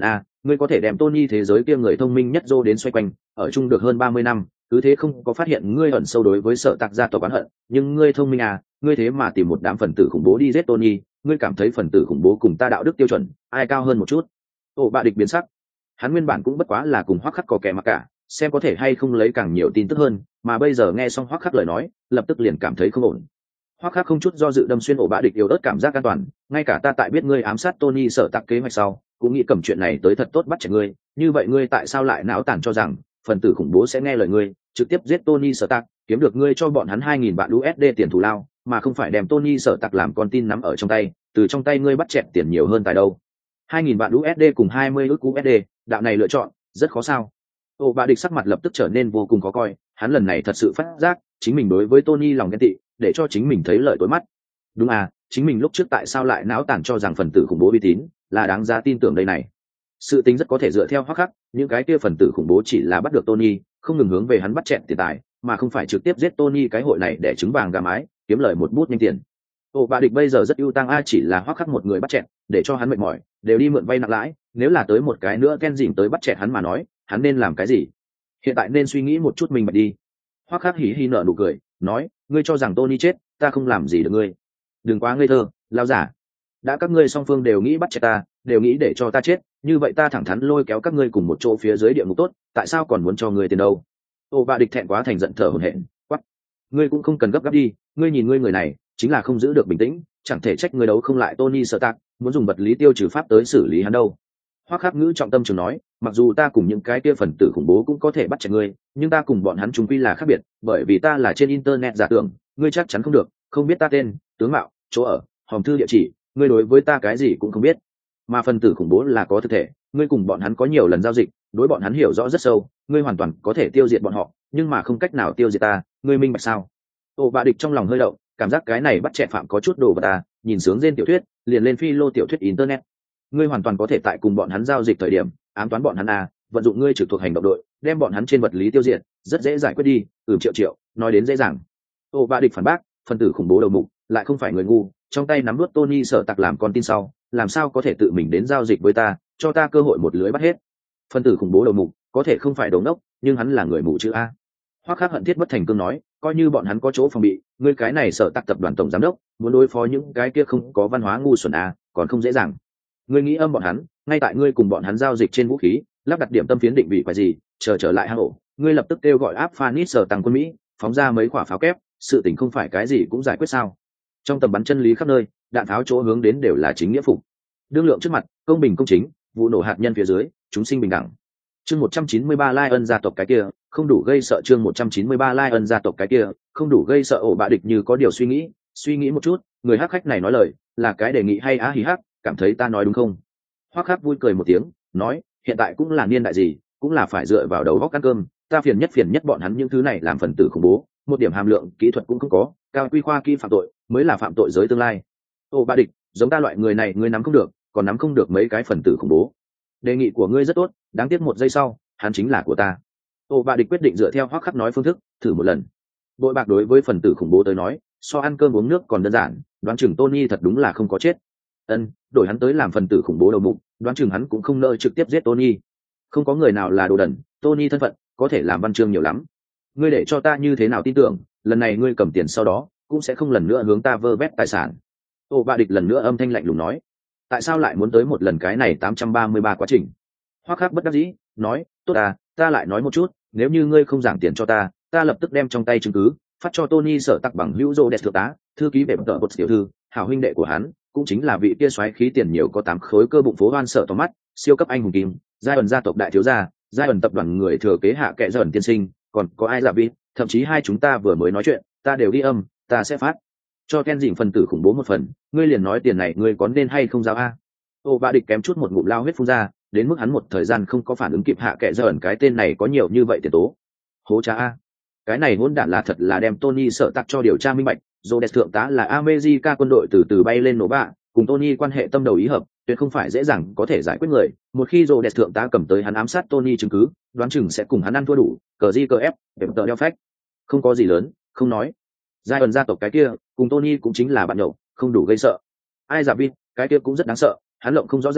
S1: ngươi có thể đem Tony thế giới kia người thông minh nhất Joe đến xoay quanh, ở chung được hơn 30 năm, cứ thế không có phát hiện ngươi ẩn sâu đối với sợ tạc gia tộc oán hận, nhưng ngươi thông minh à, ngươi thế mà tìm một đám phần tử khủng bố đi giết Tony, ngươi cảm thấy phần tử khủng bố cùng ta đạo đức tiêu chuẩn, ai cao hơn một chút? Ổ bạ địch biến sắc. Hắn nguyên bản cũng bất quá là cùng Hoắc Khắc có kẻ mà cả, xem có thể hay không lấy càng nhiều tin tức hơn, mà bây giờ nghe xong Hoắc Khắc lời nói, lập tức liền cảm thấy không ổn. Hoắc Khắc không chút do dự đâm xuyên ổ bạ địch yếu ớt cảm giác an toàn, ngay cả ta tại biết ngươi ám sát Tony sợ tạc kế hoạch sau, cũng nghĩ cầm chuyện này tới thật tốt bắt trẻ ngươi, như vậy ngươi tại sao lại não tàn cho rằng phần tử khủng bố sẽ nghe lời ngươi, trực tiếp giết Tony sợ tạc, kiếm được ngươi cho bọn hắn 2.000 vạn USD tiền thù lao, mà không phải đem Tony sợ tạc làm con tin nắm ở trong tay, từ trong tay ngươi bắt chẹt tiền nhiều hơn tài đâu. 2.000 vạn USD cùng 20 ức USD, đạo này lựa chọn rất khó sao? Ổ bạ địch sắc mặt lập tức trở nên vô cùng khó coi, hắn lần này thật sự phát giác chính mình đối với Tony lòng ghen tị, để cho chính mình thấy lợi tối mắt. Đúng à, chính mình lúc trước tại sao lại náo tàn cho rằng phần tử khủng bố uy tín là đáng giá tin tưởng đây này? Sự tính rất có thể dựa theo Hoắc Khắc, những cái kia phần tử khủng bố chỉ là bắt được Tony, không ngừng hướng về hắn bắt chẹn tiền tài, mà không phải trực tiếp giết Tony cái hội này để trứng vàng gà mái, kiếm lời một bút nhanh tiền. Ổ bạ địch bây giờ rất ưu tăng a, chỉ là Hoắc Khắc một người bắt chẹn, để cho hắn mệt mỏi, đều đi mượn vay nặng lãi, nếu là tới một cái nữa Ken dìm tới bắt chẹn hắn mà nói, hắn nên làm cái gì? Hiện tại nên suy nghĩ một chút mình bạch đi. Hoắc Khắc hí hí nở nụ cười, nói, ngươi cho rằng Tony chết, ta không làm gì được ngươi. Đừng quá ngây thơ, lao giả. Đã các ngươi song phương đều nghĩ bắt chẹt ta, đều nghĩ để cho ta chết, như vậy ta thẳng thắn lôi kéo các ngươi cùng một chỗ phía dưới địa ngục tốt, tại sao còn muốn cho ngươi tiền đâu? Ô bạ địch thẹn quá thành giận thở hổn hển, quắc. Ngươi cũng không cần gấp gáp đi, ngươi nhìn ngươi người này, chính là không giữ được bình tĩnh, chẳng thể trách ngươi đấu không lại Tony Stark, muốn dùng vật lý tiêu trừ pháp tới xử lý hắn đâu. Hoắc Khắc ngữ trọng tâm trường nói, mặc dù ta cùng những cái kia phần tử khủng bố cũng có thể bắt chẹt ngươi, nhưng ta cùng bọn hắn chung quy là khác biệt, bởi vì ta là trên internet giả tưởng, ngươi chắc chắn không được, không biết ta tên, tướng mạo, chỗ ở, hòm thư địa chỉ, ngươi đối với ta cái gì cũng không biết. Mà phần tử khủng bố là có thực thể, ngươi cùng bọn hắn có nhiều lần giao dịch, đối bọn hắn hiểu rõ rất sâu, ngươi hoàn toàn có thể tiêu diệt bọn họ, nhưng mà không cách nào tiêu diệt ta, ngươi minh bạch sao? Ô bạ địch trong lòng hơi động, cảm giác cái này bắt chẹt phạm có chút đồ vật ta, nhìn sướng trên tiểu thuyết, liền lên phi lô tiểu thuyết internet. Ngươi hoàn toàn có thể tại cùng bọn hắn giao dịch thời điểm ám toán bọn hắn à, vận dụng ngươi trực thuộc hành động đội đem bọn hắn trên vật lý tiêu diệt, rất dễ giải quyết đi. Triệu nói đến dễ dàng. Ô bạ địch phản bác, phần tử khủng bố đầu mục lại không phải người ngu, trong tay nắm nuốt Tony sợ tặc làm con tin sau, làm sao có thể tự mình đến giao dịch với ta, cho ta cơ hội một lưới bắt hết. Phần tử khủng bố đầu mục có thể không phải đầu ngốc, nhưng hắn là người mù chữ a. Hoắc Khắc hận thiết bất thành cương nói, coi như bọn hắn có chỗ phòng bị, ngươi cái này sợ tặc tập đoàn tổng giám đốc muốn đối phó những cái kia không có văn hóa ngu xuẩn a, còn không dễ dàng. Ngươi nghĩ âm bọn hắn, ngay tại ngươi cùng bọn hắn giao dịch trên vũ khí lắp đặt điểm tâm phiến định vị phải gì, trở lại hang ổ, ngươi lập tức kêu gọi áp phanit sở tăng quân Mỹ phóng ra mấy quả pháo kép, sự tình không phải cái gì cũng giải quyết sao? Trong tầm bắn chân lý khắp nơi, đạn tháo chỗ hướng đến đều là chính nghĩa phục, đương lượng trước mặt, công bình công chính, vụ nổ hạt nhân phía dưới, chúng sinh bình đẳng. Chương 193 Lion gia tộc cái kia, không đủ gây sợ. Chương 193 Lion gia tộc cái kia, không đủ gây sợ. Ổ bạ địch như có điều suy nghĩ một chút, người hắc khách này nói lời, là cái đề nghị hay á hí hắc, cảm thấy ta nói đúng không? Hoắc Khắc vui cười một tiếng, nói, hiện tại cũng là niên đại gì, cũng là phải dựa vào đầu óc ăn cơm, ta phiền nhất bọn hắn những thứ này làm phần tử khủng bố, một điểm hàm lượng kỹ thuật cũng không có, cao quy khoa kỹ phạm tội mới là phạm tội giới tương lai. Ổ bạ địch, giống ta loại người này ngươi nắm không được, còn nắm không được mấy cái phần tử khủng bố. Đề nghị của ngươi rất tốt, đáng tiếc một giây sau hắn chính là của ta. Ổ bạ địch quyết định dựa theo Hoắc Khắc nói phương thức thử một lần. Bội bạc đối với phần tử khủng bố tới nói, so ăn cơm uống nước còn đơn giản, đoán chừng Tony thật đúng là không có chết. Đổi hắn tới làm phần tử khủng bố đầu mục, đoán chừng hắn cũng không nỡ trực tiếp giết Tony. Không có người nào là đồ đần, Tony thân phận có thể làm văn chương nhiều lắm. Ngươi để cho ta như thế nào tin tưởng, lần này ngươi cầm tiền sau đó cũng sẽ không lần nữa hướng ta vơ vét tài sản. Ổ bạ địch lần nữa âm thanh lạnh lùng nói, tại sao lại muốn tới một lần cái này 833 quá trình? Hoắc Khắc bất đắc dĩ nói, tốt à, ta lại nói một chút, nếu như ngươi không giảng tiền cho ta, ta lập tức đem trong tay chứng cứ phát cho Tony sở tặc bằng hữu Rô đẹp thượng tá, thư ký về tờ một tiểu thư, hảo huynh đệ của hắn, cũng chính là vị kia xoáy khí tiền nhiều có 8 khối cơ bụng phố hoan sợ to mắt, siêu cấp anh hùng kim, giai ẩn gia tộc đại thiếu gia, giai ẩn tập đoàn người thừa kế hạ kệ dần tiên sinh, còn có ai giả vi, thậm chí hai chúng ta vừa mới nói chuyện, ta đều ghi âm, ta sẽ phát cho Ken dỉnh phần tử khủng bố một phần, ngươi liền nói tiền này ngươi có nên hay không giao a? Ô bạ địch kém chút một ngụm lao huyết phun ra, đến mức hắn một thời gian không có phản ứng kịp hạ kệ dần cái tên này có nhiều như vậy tiền tố. Hố cha a, cái này hỗn đản là thật là đem Tony sợ tặc cho điều tra minh bạch. Rhodes thượng tá là America quân đội từ từ bay lên nổ bạ, cùng Tony quan hệ tâm đầu ý hợp, tuyệt không phải dễ dàng có thể giải quyết người. Một khi Rhodes thượng tá cầm tới hắn ám sát Tony chứng cứ, đoán chừng sẽ cùng hắn ăn thua đủ, cờ di cờ ép, để tờ đeo phách. Không có gì lớn, không nói. Giai ẩn gia tộc cái kia, cùng Tony cũng chính là bạn nhậu, không đủ gây sợ. Ai giả vin, cái kia cũng rất đáng sợ, hắn lộng không rõ ràng,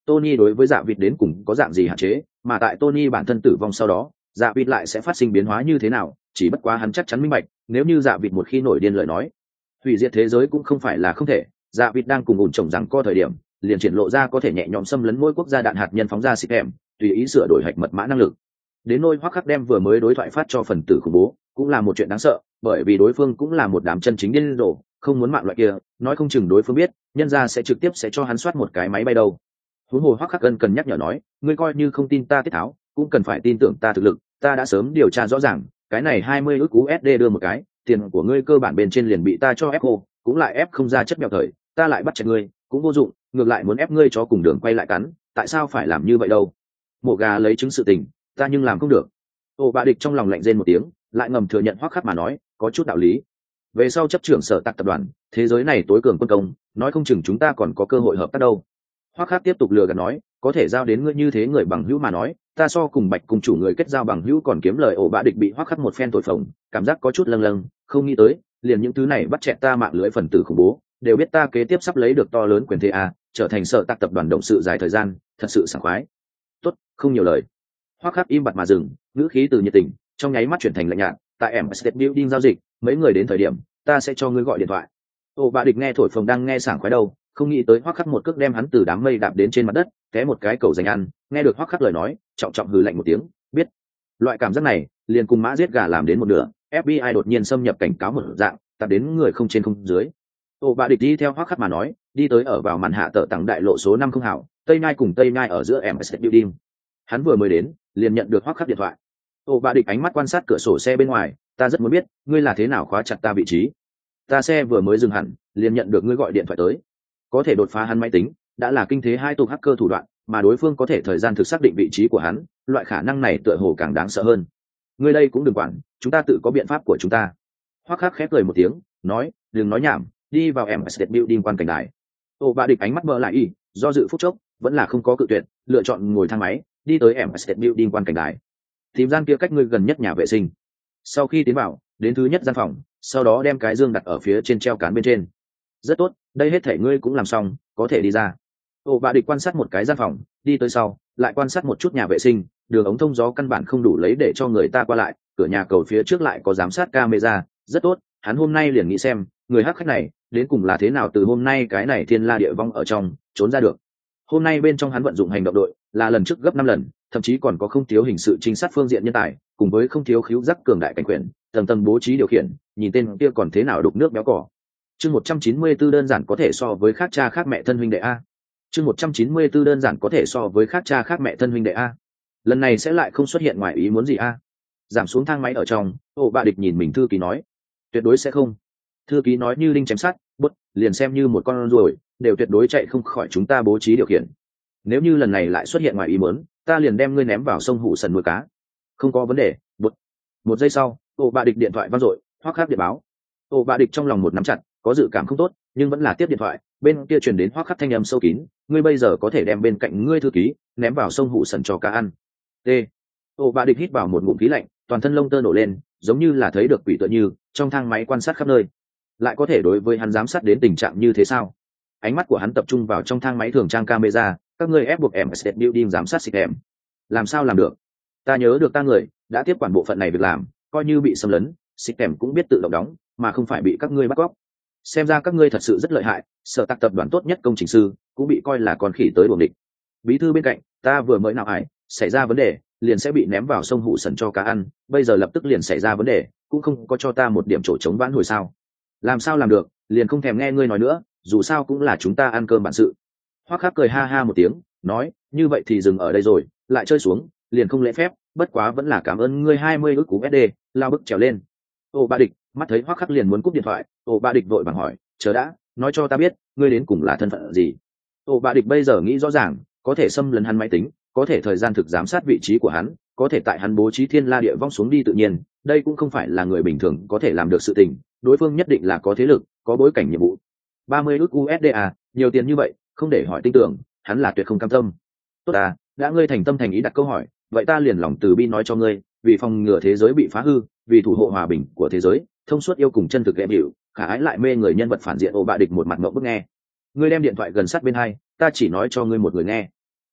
S1: Tony đối với Dạ Vịt đến cùng có dạng gì hạn chế, mà tại Tony bản thân tử vong sau đó, Dạ Vịt lại sẽ phát sinh biến hóa như thế nào, chỉ bất quá hắn chắc chắn minh bạch, nếu như Dạ Vịt một khi nổi điên lời nói, hủy diệt thế giới cũng không phải là không thể. Dạ Vịt đang cùng ủn chồng rằng co thời điểm, liền triển lộ ra có thể nhẹ nhõm xâm lấn mỗi quốc gia đạn hạt nhân phóng ra xịt kèm, tùy ý sửa đổi hạch mật mã năng lực. Đến nôi Hoắc Khắc đem vừa mới đối thoại phát cho phần tử khủng bố, cũng là một chuyện đáng sợ, bởi vì đối phương cũng là một đám chân chính điên rồ, không muốn mạng loại kia, nói không chừng đối phương biết, nhân ra sẽ trực tiếp sẽ cho hắn soát một cái máy bay đâu. Huống hồ Hoắc Khắc cần nhắc nhở nói, ngươi coi như không tin ta tiết tháo, cũng cần phải tin tưởng ta thực lực, ta đã sớm điều tra rõ ràng, cái này 20 ức USD đưa một cái, tiền của ngươi cơ bản bên trên liền bị ta cho ép cô, cũng lại ép không ra chất mèo thời, ta lại bắt chẹt ngươi, cũng vô dụng, ngược lại muốn ép ngươi cho cùng đường quay lại cắn, tại sao phải làm như vậy đâu? Mộ gà lấy chứng sự tình, ta nhưng làm không được. Ô Bạ Địch trong lòng lạnh rên một tiếng, lại ngầm thừa nhận Hoắc Khắc mà nói, có chút đạo lý. Về sau chấp trưởng Sở Tạc tập đoàn, thế giới này tối cường quân công, nói không chừng chúng ta còn có cơ hội hợp tác đâu. Hoắc Khắc tiếp tục lừa gạt nói, có thể giao đến ngươi như thế người bằng hữu mà nói, ta so cùng Bạch cùng chủ người kết giao bằng hữu còn kiếm lời. Ổ Bạ Địch bị Hoắc Khắc một phen thổi phồng, cảm giác có chút lâng lâng, không nghĩ tới, liền những thứ này bắt chẹt ta mạng lưới phần tử khủng bố, đều biết ta kế tiếp sắp lấy được to lớn quyền thế a, trở thành Sở Tạc tập đoàn động sự dài thời gian, thật sự sảng khoái. Tốt, không nhiều lời. Hoắc Khắc im bặt mà dừng, ngữ khí từ nhiệt tình trong nháy mắt chuyển thành lạnh nhạt. Tại State Building giao dịch, mấy người đến thời điểm, ta sẽ cho ngươi gọi điện thoại. Ổ Bạ Địch nghe thổi phồng đang nghe sảng khoái đâu, không nghĩ tới Hoắc Khắc một cước đem hắn từ đám mây đạp đến trên mặt đất, té một cái cầu dành ăn. Nghe được Hoắc Khắc lời nói, trọng trọng hừ lạnh một tiếng, biết. Loại cảm giác này, liền cùng mã giết gà làm đến một nửa, FBI đột nhiên xâm nhập cảnh cáo một dạng, tập đến người không trên không dưới. Ổ Bạ Địch đi theo Hoắc Khắc mà nói, đi tới ở vào màn hạ tợ tặng đại lộ số 5 không hảo, Tây Nhai cùng Tây Nhai ở giữa State Building. Hắn vừa mới đến, liền nhận được Hoắc Khắc điện thoại. Ổ Bạ Địch ánh mắt quan sát cửa sổ xe bên ngoài, ta rất muốn biết, ngươi là thế nào khóa chặt ta vị trí. Ta xe vừa mới dừng hẳn, liền nhận được ngươi gọi điện thoại tới. Có thể đột phá hắn máy tính, đã là kinh thế hai tục hacker thủ đoạn, mà đối phương có thể thời gian thực xác định vị trí của hắn, loại khả năng này tựa hồ càng đáng sợ hơn. Ngươi đây cũng đừng quản, chúng ta tự có biện pháp của chúng ta. Hoắc Khắc khép cười một tiếng, nói, đừng nói nhảm, đi vào State Building quan cảnh đài. Ổ Bạ Địch ánh mắt mờ lại y, do dự phút chốc, vẫn là không có cự tuyệt, lựa chọn ngồi thang máy, đi tới State Building quan cảnh đài. Tìm gian kia cách ngươi gần nhất nhà vệ sinh. Sau khi tiến vào, đến thứ nhất gian phòng, sau đó đem cái dương đặt ở phía trên treo cán bên trên. Rất tốt, đây hết thể ngươi cũng làm xong, có thể đi ra. Ổ Bạ Địch quan sát một cái gian phòng, đi tới sau, lại quan sát một chút nhà vệ sinh, đường ống thông gió căn bản không đủ lấy để cho người ta qua lại, cửa nhà cầu phía trước lại có giám sát camera, rất tốt, hắn hôm nay liền nghĩ xem, người hắc khách này, đến cùng là thế nào từ hôm nay cái này thiên la địa vong ở trong, trốn ra được. Hôm nay bên trong hắn vận dụng hành động đội, là lần trước gấp 5 lần, thậm chí còn có không thiếu hình sự trinh sát phương diện nhân tài, cùng với không thiếu khíu giác cường đại cảnh quyền, tầng tầng bố trí điều khiển, nhìn tên kia còn thế nào đục nước béo cỏ. Chương 194 đơn giản có thể so với khác cha khác mẹ thân huynh đệ a. Chương 194 đơn giản có thể so với khác cha khác mẹ thân huynh đệ a. Lần này sẽ lại không xuất hiện ngoài ý muốn gì a. Giảm xuống thang máy ở trong, Ổ Bạ Địch nhìn mình thư ký nói, tuyệt đối sẽ không. Thư ký nói như linh chém sắt, bút, liền xem như một con ruồi, đều tuyệt đối chạy không khỏi chúng ta bố trí điều khiển. Nếu như lần này lại xuất hiện ngoài ý muốn, ta liền đem ngươi ném vào sông Hủ Sần nuôi cá. Không có vấn đề, bút. Một giây sau, Ổ Bạ Địch điện thoại vang dội, Hoắc Khắc điện báo. Ổ Bạ Địch trong lòng một nắm chặt, có dự cảm không tốt, nhưng vẫn là tiếp điện thoại. Bên kia truyền đến Hoắc Khắc thanh âm sâu kín, ngươi bây giờ có thể đem bên cạnh ngươi thư ký ném vào sông Hủ Sần cho cá ăn. T. Ổ Bạ Địch hít vào một ngụm khí lạnh, toàn thân lông tơ nổ lên, giống như là thấy được quỷ tựa như trong thang máy quan sát khắp nơi. Lại có thể đối với hắn giám sát đến tình trạng như thế sao? Ánh mắt của hắn tập trung vào trong thang máy thường trang camera, các ngươi ép buộc State Building giám sát xịt em. Làm sao làm được? Ta nhớ được ta người đã tiếp quản bộ phận này việc làm, coi như bị xâm lấn, xịt em cũng biết tự động đóng, mà không phải bị các ngươi bắt cóc. Xem ra các ngươi thật sự rất lợi hại, Sở Tạc tập đoàn tốt nhất công trình sư cũng bị coi là con khỉ tới đuổi địch. Bí thư bên cạnh, ta vừa mới nào hải, xảy ra vấn đề, liền sẽ bị ném vào sông Hủ Sần cho cá ăn, bây giờ lập tức liền xảy ra vấn đề, cũng không có cho ta một điểm chỗ chống vãn hồi sao? Làm sao làm được, liền không thèm nghe ngươi nói nữa, dù sao cũng là chúng ta ăn cơm bản sự. Hoắc Khắc cười ha ha một tiếng, nói, như vậy thì dừng ở đây rồi, lại chơi xuống, liền không lễ phép, bất quá vẫn là cảm ơn ngươi 20 ức cú SD, lao bức trèo lên. Ổ Bạ Địch, mắt thấy Hoắc Khắc liền muốn cúp điện thoại, Ổ Bạ Địch vội vàng hỏi, chờ đã, nói cho ta biết, ngươi đến cùng là thân phận gì? Ổ Bạ Địch bây giờ nghĩ rõ ràng, có thể xâm lấn hắn máy tính, có thể thời gian thực giám sát vị trí của hắn, có thể tại hắn bố trí thiên la địa vong xuống đi tự nhiên, đây cũng không phải là người bình thường có thể làm được sự tình, đối phương nhất định là có thế lực, có bối cảnh nhiệm vụ. 30 ức USD à, nhiều tiền như vậy, không để hỏi tin tưởng, hắn là tuyệt không cam tâm. Tốt à, đã ngươi thành tâm thành ý đặt câu hỏi, vậy ta liền lòng từ bi nói cho ngươi, vì phòng ngừa thế giới bị phá hư, vì thủ hộ hòa bình của thế giới, thông suốt yêu cùng chân thực lẽ biểu, khả ái lại mê người nhân vật phản diện Ổ Bạ Địch một mặt ngậm bức nghe. Ngươi đem điện thoại gần sát bên hai, ta chỉ nói cho ngươi một người nghe.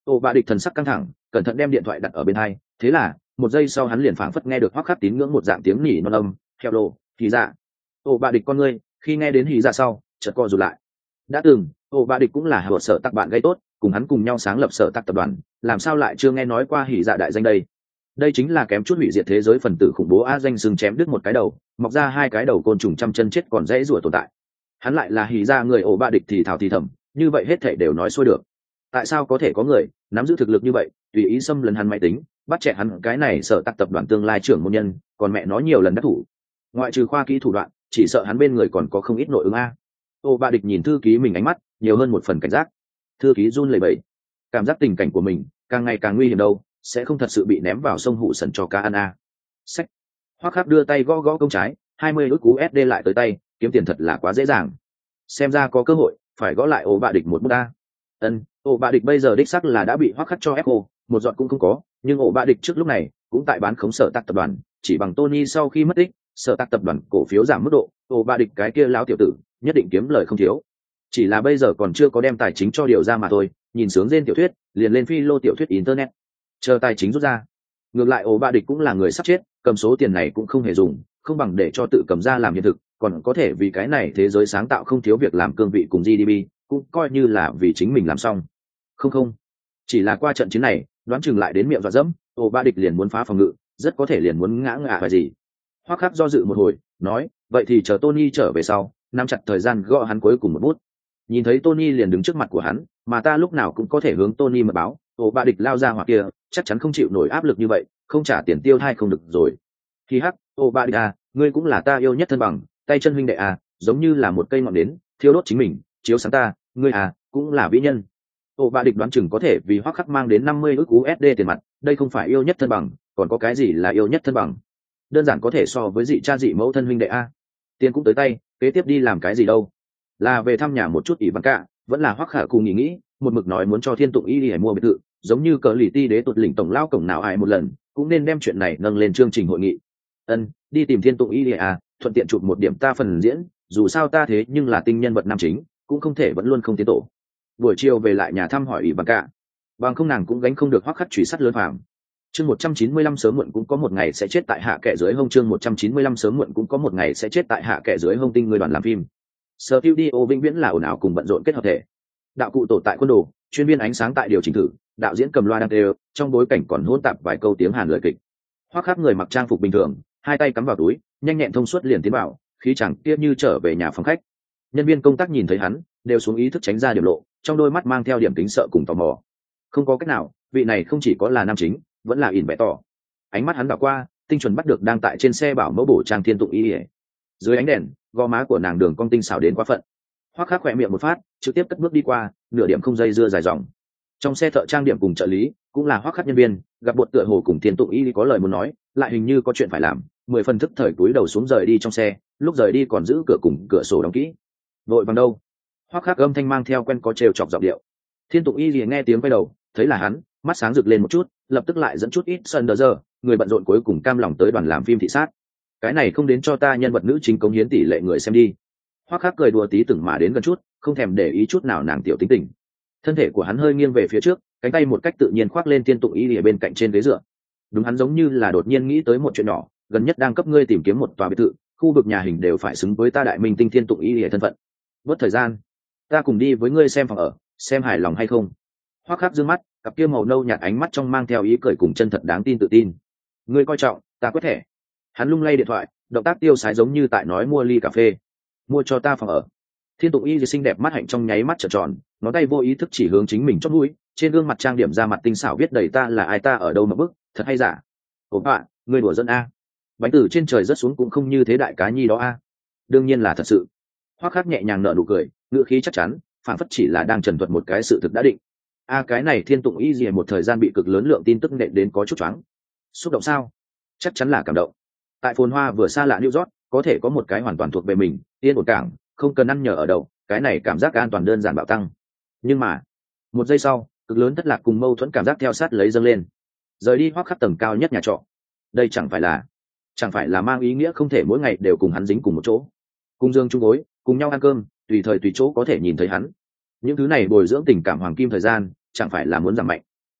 S1: Ổ bạ địch thần sắc căng thẳng, cẩn thận đem điện thoại đặt ở bên hai, thế là một giây sau hắn liền phảng phất nghe được Hoắc Khắc tín ngưỡng một dạng tiếng nỉ non âm, theo lộ, thì dạ. Ổ bạ địch con ngươi, khi nghe đến hỉ dạ sau, chợt co rụt lại. Đã từng, Ổ bạ địch cũng là hợp sở tắc bạn gây tốt, cùng hắn cùng nhau sáng lập sở tắc tập đoàn, làm sao lại chưa nghe nói qua hỉ dạ đại danh đây? Đây chính là kém chút hủy diệt thế giới phần tử khủng bố a, danh sừng chém đứt một cái đầu, mọc ra hai cái đầu côn trùng trăm chân chết còn dễ rủa tồn tại. Hắn lại là hỉ dạ người Ổ bạ địch thì thào thì thầm, như vậy hết thảy đều nói xuôi được. Tại sao có thể có người nắm giữ thực lực như vậy, tùy ý xâm lấn hắn máy tính, bắt chẹt hắn cái này sở tắc tập đoàn tương lai trưởng môn nhân, còn mẹ nó nhiều lần đắc thủ. Ngoại trừ khoa kỹ thủ đoạn, chỉ sợ hắn bên người còn có không ít nội ứng a. Ổ bạ địch nhìn thư ký mình ánh mắt nhiều hơn một phần cảnh giác. Thư ký run lẩy bẩy, cảm giác tình cảnh của mình càng ngày càng nguy hiểm đâu, sẽ không thật sự bị ném vào sông hụ sần cho cá ăn a. Sách. Hoắc Khắc đưa tay gõ gõ công trái, 20 ức USD lại tới tay, kiếm tiền thật là quá dễ dàng. Xem ra có cơ hội, phải gõ lại Ổ bạ địch một bút a. Ổ bạ địch bây giờ đích xác là đã bị Hoắc Khắc cho ép cô, một giọt cũng không có, nhưng Ổ bạ địch trước lúc này cũng tại bán khống sở tạc tập đoàn, chỉ bằng Tony sau khi mất tích, sở tạc tập đoàn cổ phiếu giảm mức độ, Ổ bạ địch cái kia lão tiểu tử nhất định kiếm lời không thiếu. Chỉ là bây giờ còn chưa có đem tài chính cho điều ra mà thôi, nhìn sướng trên tiểu thuyết, liền lên phi lô tiểu thuyết internet. Chờ tài chính rút ra. Ngược lại Ổ bạ địch cũng là người sắp chết, cầm số tiền này cũng không hề dùng, không bằng để cho tự cầm ra làm hiện thực, còn có thể vì cái này thế giới sáng tạo không thiếu việc làm cương vị cùng GDP, cũng coi như là vì chính mình làm xong. Không, chỉ là qua trận chiến này, đoán chừng lại đến miệng dọa dẫm, Ổ bạ địch liền muốn phá phòng ngự, rất có thể liền muốn ngã ngả phải gì. Hoắc Khắc do dự một hồi, nói, vậy thì chờ Tony trở về sau, nắm chặt thời gian gõ hắn cuối cùng một bút. Nhìn thấy Tony liền đứng trước mặt của hắn, mà ta lúc nào cũng có thể hướng Tony mà báo, Ổ bạ địch lao ra hoặc kia, chắc chắn không chịu nổi áp lực như vậy, không trả tiền tiêu thai không được rồi. Khi hắc, Ổ bạ địch à, ngươi cũng là ta yêu nhất thân bằng, tay chân huynh đệ à, giống như là một cây ngọn nến, thiêu đốt chính mình, chiếu sáng ta, ngươi à, cũng là vĩ nhân. Ổ bạ địch đoán chừng có thể vì Hoắc Khắc mang đến 50 ức USD tiền mặt, đây không phải yêu nhất thân bằng, còn có cái gì là yêu nhất thân bằng? Đơn giản có thể so với dị cha dị mẫu thân huynh đệ a. Tiền cũng tới tay, kế tiếp đi làm cái gì đâu? Là về thăm nhà một chút ỷ bằng cả, vẫn là Hoắc Khả cùng nghĩ, một mực nói muốn cho Thiên Tụng Y đi mua biệt thự, giống như cờ lì ti đế tụt lỉnh tổng lao cổng nào ai một lần, cũng nên đem chuyện này nâng lên chương trình hội nghị. Đi tìm Thiên Tụng Y đi à, thuận tiện chụp một điểm ta phần diễn, dù sao ta thế nhưng là tinh nhân vật nam chính, cũng không thể vẫn luôn không tiến tổ. Buổi chiều về lại nhà thăm hỏi ỷ bằng cả, bằng không nàng cũng gánh không được Hoắc Khắc truy sát lớn phàm. Chương 195 sớm muộn cũng có một ngày sẽ chết tại hạ kệ dưới hông, chương 195 sớm muộn cũng có một ngày sẽ chết tại hạ kệ dưới hông. Tinh người đoàn làm phim Studio vĩnh viễn là ồn ào cùng bận rộn kết hợp thể. Đạo cụ tổ tại quân đồ, chuyên viên ánh sáng tại điều chỉnh thử, đạo diễn cầm loa đang đều, trong bối cảnh còn hỗn tạp vài câu tiếng Hàn lời kịch. Hoắc Khắc người mặc trang phục bình thường, hai tay cắm vào túi, nhanh nhẹn thông suốt liền tiến vào, khí chẳng kia như trở về nhà phòng khách. Nhân viên công tác nhìn thấy hắn, đều xuống ý thức tránh ra điểm lộ, trong đôi mắt mang theo điểm kính sợ cùng tò mò. Không có cách nào, vị này không chỉ có là nam chính, vẫn là ỉn bẻ tỏ. Ánh mắt hắn đảo qua, tinh chuẩn bắt được đang tại trên xe bảo mẫu bổ trang Thiên Tụng Y. Dưới ánh đèn, gò má của nàng đường cong tinh xảo đến quá phận. Hoắc Khắc khỏe miệng một phát, trực tiếp cất bước đi qua, nửa điểm không dây dưa dài dòng. Trong xe thợ trang điểm cùng trợ lý, cũng là Hoắc Khắc nhân viên, gặp bột tựa hồ cùng Thiên Tụng Y có lời muốn nói, lại hình như có chuyện phải làm, 10 phần thức thời túi đầu xuống rời đi trong xe, lúc rời đi còn giữ cửa cùng cửa sổ đóng kỹ. Vội bằng đâu? Hoắc Khắc âm thanh mang theo quen có trêu chọc giọng điệu. Thiên Tụng Y nghe tiếng quay đầu, thấy là hắn, mắt sáng rực lên một chút, lập tức lại dẫn chút ít sân đờ giờ, người bận rộn cuối cùng cam lòng tới đoàn làm phim thị sát. Cái này không đến cho ta nhân vật nữ chính cống hiến tỷ lệ người xem đi. Hoắc Khắc cười đùa tí từng mà đến gần chút, không thèm để ý chút nào nàng tiểu tính tình. Thân thể của hắn hơi nghiêng về phía trước, cánh tay một cách tự nhiên khoác lên Thiên Tụng Y ở bên cạnh trên ghế dựa. Đúng, hắn giống như là đột nhiên nghĩ tới một chuyện nhỏ, gần nhất đang cấp ngươi tìm kiếm một tòa biệt thự, khu vực nhà hình đều phải xứng với ta đại minh tinh Thiên Tụng Y thân phận. Vớt thời gian, ta cùng đi với ngươi xem phòng ở, xem hài lòng hay không. Hoắc Khắc dương mắt, cặp kia màu nâu nhạt ánh mắt trong mang theo ý cười cùng chân thật đáng tin tự tin. Ngươi coi trọng, ta quét thẻ. Hắn lung lay điện thoại, động tác tiêu sái giống như tại nói mua ly cà phê. Mua cho ta phòng ở. Thiên Tụng Y xinh đẹp mắt hạnh trong nháy mắt trợn tròn, ngón tay vô ý thức chỉ hướng chính mình chót mũi, trên gương mặt trang điểm ra mặt tinh xảo viết đầy ta là ai ta ở đâu mà bức, thật hay giả. Ủa bạn, ngươi đùa dân a? Bánh từ trên trời rớt xuống cũng không như thế đại cá nhi đó a. Đương nhiên là thật sự. Hoắc Khắc nhẹ nhàng nở nụ cười, ngữ khí chắc chắn, phản phất chỉ là đang trần thuật một cái sự thực đã định. Cái này Thiên Tụng Y gì một thời gian bị cực lớn lượng tin tức nện đến có chút choáng. Xúc động sao? Chắc chắn là cảm động. Tại phồn hoa vừa xa lạ New York, có thể có một cái hoàn toàn thuộc về mình, yên ổn cảng, không cần ăn nhờ ở đâu, cái này cảm giác an toàn đơn giản bạo tăng. Nhưng mà, một giây sau, cực lớn thất lạc cùng mâu thuẫn cảm giác theo sát lấy dâng lên. Rời đi Hoắc Khắc tầng cao nhất nhà trọ. Đây chẳng phải là mang ý nghĩa không thể mỗi ngày đều cùng hắn dính cùng một chỗ, cùng giường chung gối, cùng nhau ăn cơm, tùy thời tùy chỗ có thể nhìn thấy hắn. Những thứ này bồi dưỡng tình cảm hoàng kim thời gian, chẳng phải là muốn giảm mạnh.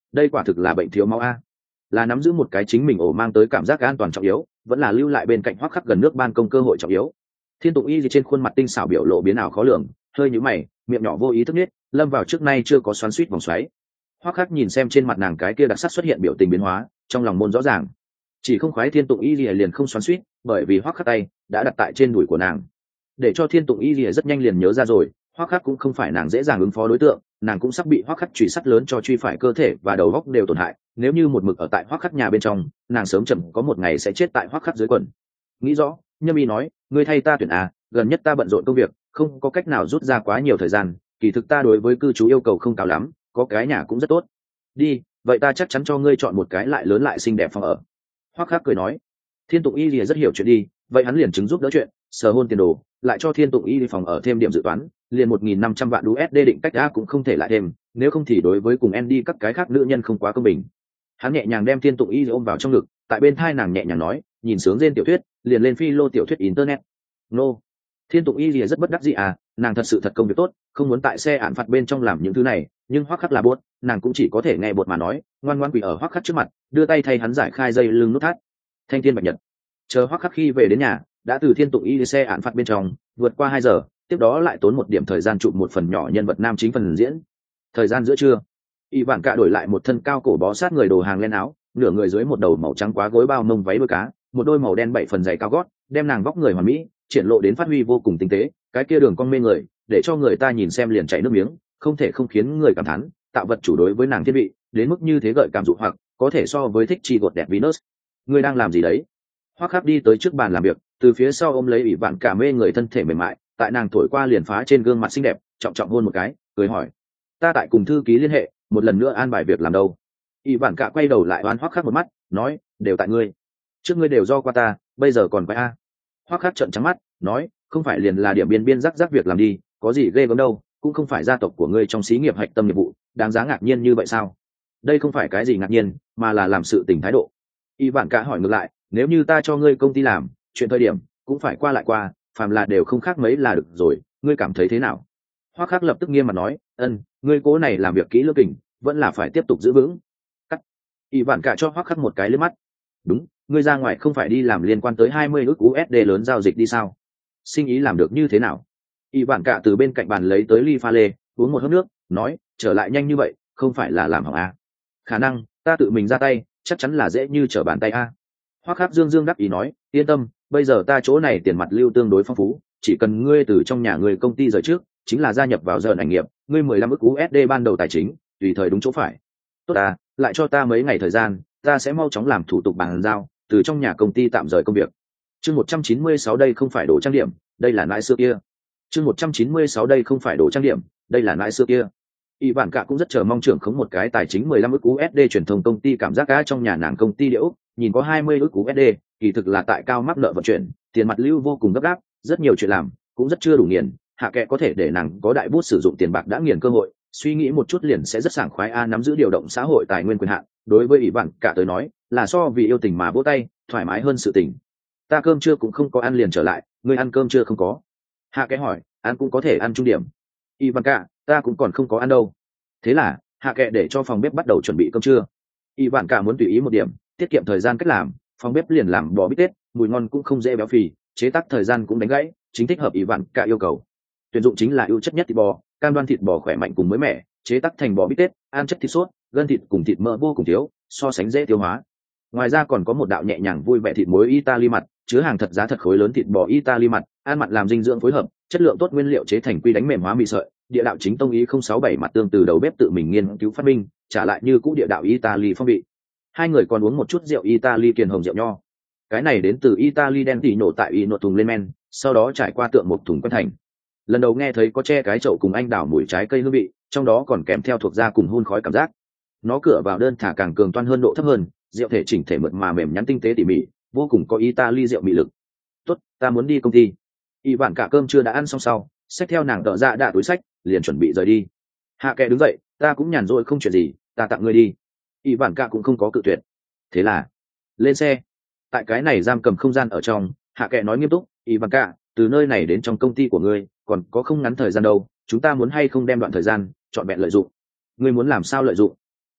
S1: đây quả thực là bệnh thiếu máu a. Là nắm giữ một cái chính mình ổ mang tới cảm giác an toàn trọng yếu, vẫn là lưu lại bên cạnh Hoắc Khắc gần nước ban công cơ hội trọng yếu. Thiên Tụng Y gì trên khuôn mặt tinh xảo biểu lộ biến ảo khó lường, hơi nhíu mày, miệng nhỏ vô ý thức nít, lâm vào trước nay chưa có xoắn xuýt vòng xoáy. Hoắc Khắc nhìn xem trên mặt nàng cái kia đặc sắc xuất hiện biểu tình biến hóa, trong lòng môn rõ ràng. Chỉ không khoái Thiên Tụng Y liền không xoắn xuýt, bởi vì Hoắc Khắc tay đã đặt tại trên đùi của nàng. Để cho Thiên Tụng Y rất nhanh liền nhớ ra rồi, Hoắc Khắc cũng không phải nàng dễ dàng ứng phó đối tượng, nàng cũng sắp bị Hoắc Khắc truy sát lớn cho truy phải cơ thể và đầu óc đều tổn hại, nếu như một mực ở tại Hoắc Khắc nhà bên trong, nàng sớm chậm có một ngày sẽ chết tại Hoắc Khắc dưới quần. Nghĩ rõ, Nhâm Y nói, ngươi thay ta tuyển à, gần nhất ta bận rộn công việc, không có cách nào rút ra quá nhiều thời gian, kỳ thực ta đối với cư trú yêu cầu không cao lắm, có cái nhà cũng rất tốt. Đi, vậy ta chắc chắn cho ngươi chọn một cái lại lớn lại xinh đẹp phòng ở. Hoắc Khắc cười nói. Thiên Tụng Y rất hiểu chuyện đi, vậy hắn liền chứng giúp đỡ chuyện, sờ hôn tiền đồ, lại cho Thiên Tụng Y phòng ở thêm điểm dự toán, liền 1.500 vạn USD định cách đã cũng không thể lại thêm, nếu không thì đối với cùng Andy các cái khác nữ nhân không quá công bình. Hắn nhẹ nhàng đem Thiên Tụng Y ôm vào trong ngực, tại bên thai nàng nhẹ nhàng nói, nhìn sướng trên tiểu thuyết, liền lên phi lô tiểu thuyết internet. Nô. Thiên Tụng Y rất bất đắc dĩ à, nàng thật sự thật công việc tốt, không muốn tại xe án phạt bên trong làm những thứ này, nhưng Hoắc Khắc là buốt, nàng cũng chỉ có thể nghe buột mà nói, ngoan ngoãn quỳ ở Hoắc Khắc trước mặt, đưa tay thay hắn giải khai dây lưng nút thắt. Thanh thiên bạch nhật. Chờ Hoắc Khắc khi về đến nhà, đã từ Thiên Tụng Y xe án phạt bên trong vượt qua 2 giờ, tiếp đó lại tốn một điểm thời gian chụp một phần nhỏ nhân vật nam chính phần diễn. Thời gian giữa trưa, y vạn cả đổi lại một thân cao cổ bó sát người đồ hàng len áo, nửa người dưới một đầu màu trắng quá gối bao mông váy đuôi cá, một đôi màu đen 7 phần giày cao gót, đem nàng vóc người hoàn mỹ triển lộ đến phát huy vô cùng tinh tế, cái kia đường cong mê người, để cho người ta nhìn xem liền chảy nước miếng, không thể không khiến người cảm thán, tạo vật chủ đối với nàng thiên vị, đến mức như thế gợi cảm dụ hoặc có thể so với thích chi gột đẹp Venus. Ngươi đang làm gì đấy? Hoắc Khắc đi tới trước bàn làm việc, từ phía sau ôm lấy ỷ vạn cả mê người thân thể mềm mại, tại nàng thổi qua liền phá trên gương mặt xinh đẹp, trọng trọng hôn một cái, cười hỏi: ta tại cùng thư ký liên hệ, một lần nữa an bài việc làm đâu? ỷ vạn cả quay đầu lại oán Hoắc Khắc một mắt, nói: đều tại ngươi, trước ngươi đều do qua ta, bây giờ còn quay a? Hoắc Khắc trợn trắng mắt, nói: không phải liền là điểm biên biên rắc rắc việc làm đi, có gì ghê gớm đâu, cũng không phải gia tộc của ngươi trong xí nghiệp hạch tâm nghiệp vụ, đáng giá ngạc nhiên như vậy sao? Đây không phải cái gì ngạc nhiên, mà là làm sự tình thái độ. Y vạn cả hỏi ngược lại: nếu như ta cho ngươi công ty làm, chuyện thời điểm cũng phải qua lại qua, phàm là đều không khác mấy là được rồi, ngươi cảm thấy thế nào? Hoắc Khắc lập tức nghiêm mặt nói: ngươi cố này làm việc kỹ lưỡng kình, vẫn là phải tiếp tục giữ vững. Cắt. Y vạn cả cho Hoắc Khắc một cái liếc mắt. Đúng, ngươi ra ngoài không phải đi làm liên quan tới 20 ức USD lớn giao dịch đi sao? Sinh ý làm được như thế nào? Y vạn cả từ bên cạnh bàn lấy tới ly pha lê, uống một hớp nước, nói: trở lại nhanh như vậy, không phải là làm hỏng à? Khả năng ta tự mình ra tay, chắc chắn là dễ như trở bàn tay a. Hoắc Khắc dương dương đắc ý nói: yên tâm, bây giờ ta chỗ này tiền mặt lưu tương đối phong phú, chỉ cần ngươi từ trong nhà người công ty rời trước, chính là gia nhập vào giờ ảnh nghiệp, ngươi 15 ức USD ban đầu tài chính, tùy thời đúng chỗ phải. Tốt à, lại cho ta mấy ngày thời gian, ta sẽ mau chóng làm thủ tục bàn giao, từ trong nhà công ty tạm rời công việc. Chương 196 đây không phải đồ trang điểm, đây là nãi xưa kia. Chương 196 đây không phải đồ trang điểm, đây là nãi xưa kia. Y Vạn Cả cũng rất chờ mong trưởng khống một cái tài chính 15 ức USD truyền thông công ty, cảm giác cả trong nhà nàng công ty địa ốc, nhìn có 20 ức USD, kỳ thực là tại cao mắc nợ vận chuyển, tiền mặt lưu vô cùng gấp gáp, rất nhiều chuyện làm, cũng rất chưa đủ nghiền, hạ kệ có thể để nàng có đại bút sử dụng tiền bạc đã nghiền cơ hội, suy nghĩ một chút liền sẽ rất sảng khoái a, nắm giữ điều động xã hội tài nguyên quyền hạn, đối với Y Vạn Cả tới nói, là so vì yêu tình mà vỗ tay, thoải mái hơn sự tình. Ta cơm trưa cũng không có ăn liền trở lại, ngươi ăn cơm trưa không có? Hạ kệ hỏi, ăn cũng có thể ăn trung điểm. Y Vạn Cả, ta cũng còn không có ăn đâu. Thế là hạ kệ để cho phòng bếp bắt đầu chuẩn bị cơm trưa. Y Vạn Cả muốn tùy ý một điểm, tiết kiệm thời gian cách làm, phòng bếp liền làm bò bít tết, mùi ngon cũng không dễ béo phì, chế tác thời gian cũng đánh gãy, chính thích hợp Y Vạn Cả yêu cầu. Tuyển dụng chính là ưu chất nhất thịt bò, cam đoan thịt bò khỏe mạnh cùng mới mẻ, chế tác thành bò bít tết, ăn chất thịt sốt, gân thịt cùng thịt mỡ vô cùng thiếu, so sánh dễ tiêu hóa. Ngoài ra còn có một đạo nhẹ nhàng vui vẻ thịt muối Italy mặt, chứa hàng thật giá thật khối lớn thịt bò Italy mặt, ăn mặn làm dinh dưỡng phối hợp, chất lượng tốt, nguyên liệu chế thành quy đánh mềm hóa mì sợi, địa đạo chính tông ý 067 mặt tương từ đầu bếp tự mình nghiên cứu phát minh, trả lại như cũ địa đạo Italy phong vị. Hai người còn uống một chút rượu Italy kiền hồng rượu nho. Cái này đến từ Italy đen tỉ nổ tại y nột thùng lên men, sau đó trải qua tượng một thùng quen thành. Lần đầu nghe thấy có che cái chậu cùng anh đào mùi trái cây hương vị, trong đó còn kèm theo thuộc da cùng hun khói cảm giác. Nó cửa vào đơn thả càng cường toan hơn, độ thấp hơn, rượu thể chỉnh thể mượt mà mềm nhắn tinh tế tỉ mỉ, vô cùng có Italy rượu mị lực. Tốt, ta muốn đi công ty. Y Vạn Cả cơm chưa đã ăn xong sau, xách theo nàng tợ dạ đạ túi sách, liền chuẩn bị rời đi. Hạ kệ đứng dậy, ta cũng nhàn rỗi không chuyện gì, ta tặng ngươi đi. Y Vạn Cả cũng không có cự tuyệt. Thế là lên xe. Tại cái này giam cầm không gian ở trong, hạ kệ nói nghiêm túc: Y Vạn Cả, từ nơi này đến trong công ty của ngươi còn có không ngắn thời gian đâu, chúng ta muốn hay không đem đoạn thời gian chọn vẹn lợi dụng? Ngươi muốn làm sao lợi dụng?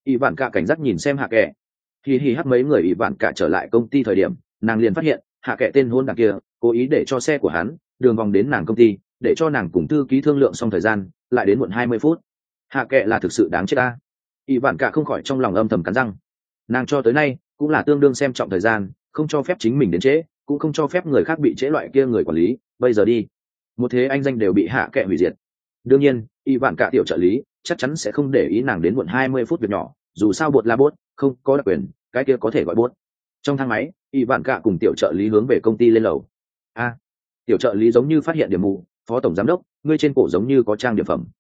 S1: ỷ vạn cả cảnh giác nhìn xem hạ kệ. Hi hắc mấy người ỷ vạn cả trở lại công ty thời điểm, nàng liền phát hiện hạ kệ tên hôn đằng kia cố ý để cho xe của hắn đường vòng đến nàng công ty, để cho nàng cùng thư ký thương lượng xong thời gian lại đến muộn 20 phút. Hạ kệ là thực sự đáng chết ta. ỷ vạn cả không khỏi trong lòng âm thầm cắn răng. Nàng cho tới nay cũng là tương đương xem trọng thời gian, không cho phép chính mình đến trễ, cũng không cho phép người khác bị trễ loại kia người quản lý. Bây giờ đi, một thế anh danh đều bị hạ kệ hủy diệt. Đương nhiên ỷ vạn cả tiểu trợ lý chắc chắn sẽ không để ý nàng đến muộn 20 phút việc nhỏ, dù sao bột là bốt, không có đặc quyền, cái kia có thể gọi bốt. Trong thang máy ỷ vạn cả cùng tiểu trợ lý hướng về công ty lên lầu. Tiểu trợ lý giống như phát hiện điểm mù. Phó tổng giám đốc, ngươi trên cổ giống như có trang điểm phẩm.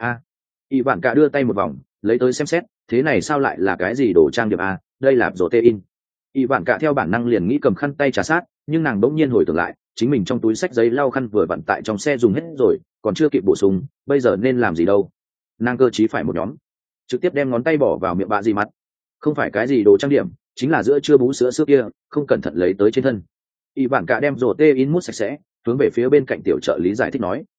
S1: ỷ vạn cả đưa tay một vòng lấy tới xem xét, thế này sao lại là cái gì đồ trang điểm đây là protein. ỷ vạn cả theo bản năng liền nghĩ cầm khăn tay trà sát, nhưng nàng bỗng nhiên hồi tưởng lại, chính mình trong túi xách giấy lau khăn vừa vặn tại trong xe dùng hết rồi, còn chưa kịp bổ sung, bây giờ nên làm gì đâu. Nàng cơ chí phải một nhóm, trực tiếp đem ngón tay bỏ vào miệng bạ gì mặt. Không phải cái gì đồ trang điểm, chính là giữa trưa bú sữa xưa kia, không cẩn thận lấy tới trên thân. ỷ vạn cả đem protein mút sạch sẽ, hướng về phía bên cạnh tiểu trợ lý giải thích nói.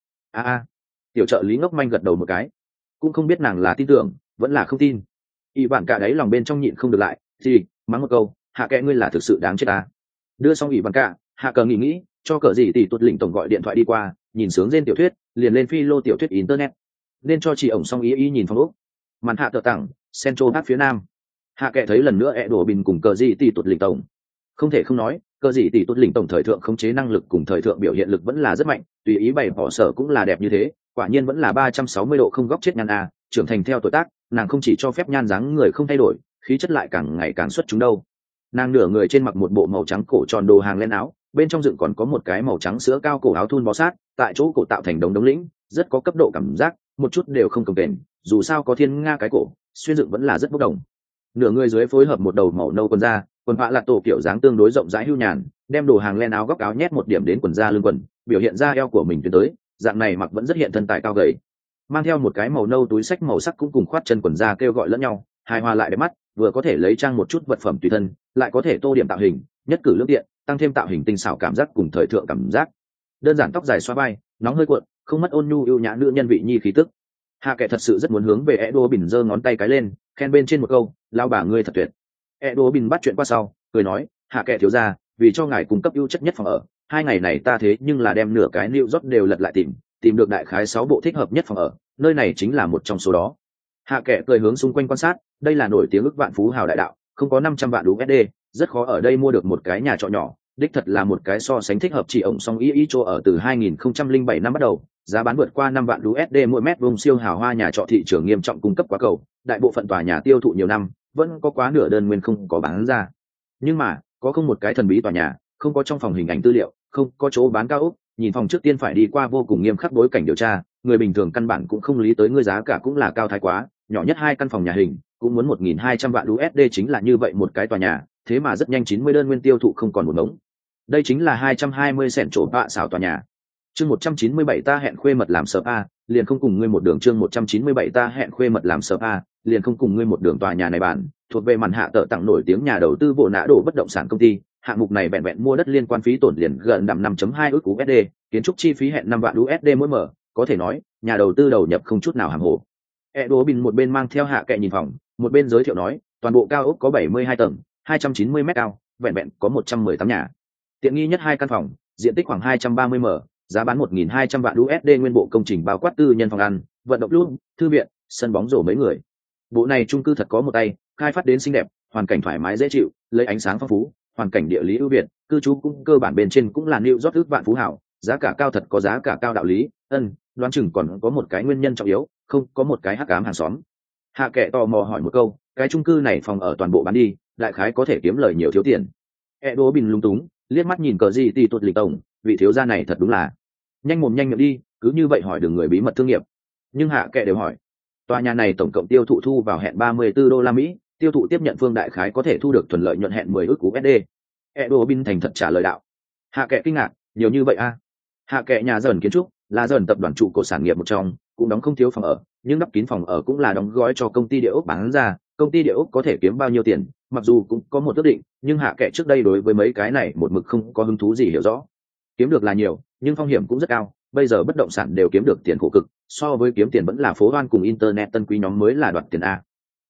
S1: Tiểu trợ lý ngốc manh gật đầu một cái, cũng không biết nàng là tin tưởng vẫn là không tin. ỷ vạn cả đáy lòng bên trong nhịn không được lại gì mắng một câu, hạ kệ ngươi là thực sự đáng chết ta. Đưa xong ỷ vạn cả, hạ cờ nghĩ cho cờ gì tỷ tuột lĩnh tổng gọi điện thoại đi qua, nhìn sướng trên tiểu thuyết liền lên phi lô tiểu thuyết internet, nên cho chị ổng xong ý nhìn phong ốc màn hạ tờ tặng central park phía nam. Hạ kệ thấy lần nữa đổ bình cùng cờ gì tỷ tuột lĩnh tổng, không thể không nói cờ gì tỷ tuột lĩnh tổng thời thượng khống chế năng lực cùng thời thượng biểu hiện lực vẫn là rất mạnh, tùy ý bày bỏ sở cũng là đẹp như thế, quả nhiên vẫn là 360 độ không góc chết nhan trưởng thành theo tuổi tác, nàng không chỉ cho phép nhan dáng người không thay đổi, khí chất lại càng ngày càng xuất chúng đâu. Nàng nửa người trên mặc một bộ màu trắng cổ tròn đồ hàng len áo, bên trong dựng còn có một cái màu trắng sữa cao cổ áo thun bó sát, tại chỗ cổ tạo thành đống lĩnh, rất có cấp độ cảm giác, một chút đều không cồng kềnh, dù sao có thiên nga cái cổ, xuyên dựng vẫn là rất bốc đồng. Nửa người dưới phối hợp một đầu màu nâu quần da, quần vạ là tổ kiểu dáng tương đối rộng rãi hưu nhàn, đem đồ hàng len áo góc áo nhét một điểm đến quần da lưng quần, biểu hiện ra eo của mình tiến tới, dạng này mặc vẫn rất hiện thân tài cao gầy. Mang theo một cái màu nâu túi xách màu sắc cũng cùng khoát chân quần da kêu gọi lẫn nhau, hài hòa lại đẹp mắt, vừa có thể lấy trang một chút vật phẩm tùy thân, lại có thể tô điểm tạo hình, nhất cử lưỡng tiện, tăng thêm tạo hình tinh xảo cảm giác cùng thời thượng cảm giác. Đơn giản tóc dài xóa vai, nóng hơi cuộn, không mất ôn nhu ưu nhã nữ nhân vị nhi khí tức. Hạ kệ thật sự rất muốn hướng về Edo Bình giơ ngón tay cái lên, khen bên trên một câu, lao bà ngươi thật tuyệt. Edo Bình bắt chuyện qua sau, cười nói, hạ kệ thiếu gia, vì cho ngài cung cấp ưu chất nhất phòng ở, 2 ngày này ta thế nhưng là đem nửa cái New York đều lật lại tìm được đại khái 6 bộ thích hợp nhất phòng ở, nơi này chính là một trong số đó. Hạ kệ cười hướng xung quanh quan sát, đây là nổi tiếng ức vạn phú hào đại đạo, không có 500 vạn USD, rất khó ở đây mua được một cái nhà trọ nhỏ, đích thật là một cái so sánh thích hợp chỉ ổng song ý chỗ ở. Từ 2007 năm bắt đầu, giá bán vượt qua 5 vạn USD mỗi mét vuông siêu hào hoa nhà trọ thị trường nghiêm trọng cung cấp quá cầu, đại bộ phận tòa nhà tiêu thụ nhiều năm, vẫn có quá nửa đơn nguyên không có bán ra. Nhưng mà, có không một cái thần bí tòa nhà, không có trong phòng hình ảnh tư liệu, không có chỗ bán cao ốc, nhìn phòng trước tiên phải đi qua vô cùng nghiêm khắc bối cảnh điều tra, người bình thường căn bản cũng không lý tới, ngươi giá cả cũng là cao thái quá, nhỏ nhất 2 căn phòng nhà hình cũng muốn 1.200 vạn USD, chính là như vậy một cái tòa nhà, thế mà rất nhanh 90 đơn nguyên tiêu thụ không còn một ngống. Đây chính là 220 sẹn chỗ bạ xảo tòa nhà. Chương 197 ta hẹn khuê mật làm spa, liền không cùng ngươi một đường. Chương 197 ta hẹn khuê mật làm spa, liền không cùng ngươi một đường. Tòa nhà này bản thuộc về màn hạ tợ tặng nổi tiếng nhà đầu tư bộ nã đổ bất động sản công ty, hạng mục này vẹn vẹn mua đất liên quan phí tổn liền gần đằm 5.2 ức USD, kiến trúc chi phí hẹn 5 vạn USD mỗi mở, có thể nói, nhà đầu tư đầu nhập không chút nào hàm hồ. Edo Bình một bên mang theo hạ kệ nhìn phòng, một bên giới thiệu nói, toàn bộ cao ốc có 72 tầng, 290 mét cao, vẹn vẹn có 118 nhà. Tiện nghi nhất 2 căn phòng, diện tích khoảng 230 m, giá bán 1.200 vạn USD, nguyên bộ công trình bao quát tư nhân phòng ăn, vận động luôn, thư viện, sân bóng rổ mấy người. Bộ này chung cư thật có một tay, khai phát đến xinh đẹp, hoàn cảnh thoải mái dễ chịu, lấy ánh sáng phong phú, hoàn cảnh địa lý ưu việt, cư trú cũng cơ bản bên trên cũng là New York ước vạn phú hảo, giá cả cao thật có giá cả cao đạo lý. Đoán chừng còn có một cái nguyên nhân trọng yếu, không có một cái hắc ám hàng xóm. Hạ kệ tò mò hỏi một câu, cái chung cư này phòng ở toàn bộ bán đi, đại khái có thể kiếm lời nhiều thiếu tiền. Edo Bình lung túng, liếc mắt nhìn cờ gì tỷ tuột lịch tổng, vị thiếu gia này thật đúng là nhanh mồm nhanh miệng đi, cứ như vậy hỏi được người bí mật thương nghiệp. Nhưng hạ kệ đều hỏi, tòa nhà này tổng cộng tiêu thụ thu vào hẹn 34 đô la Mỹ, tiêu thụ tiếp nhận phương đại khái có thể thu được thuần lợi nhuận hẹn 10 ức USD. Edo Bin thành thật trả lời đạo. Hạ kệ kinh ngạc, nhiều như vậy a? Hạ kệ nhà dần kiến trúc là dần tập đoàn trụ cột sản nghiệp một trong, cũng đóng không thiếu phòng ở, nhưng đắp kín phòng ở cũng là đóng gói cho công ty địa ốc bán ra. Công ty địa ốc có thể kiếm bao nhiêu tiền, mặc dù cũng có một ước định, nhưng hạ kệ trước đây đối với mấy cái này một mực không có hứng thú gì hiểu rõ. Kiếm được là nhiều, nhưng phong hiểm cũng rất cao, bây giờ bất động sản đều kiếm được tiền khổ cực, so với kiếm tiền vẫn là phố hoan cùng internet tân quý nhóm mới là đoạt tiền a.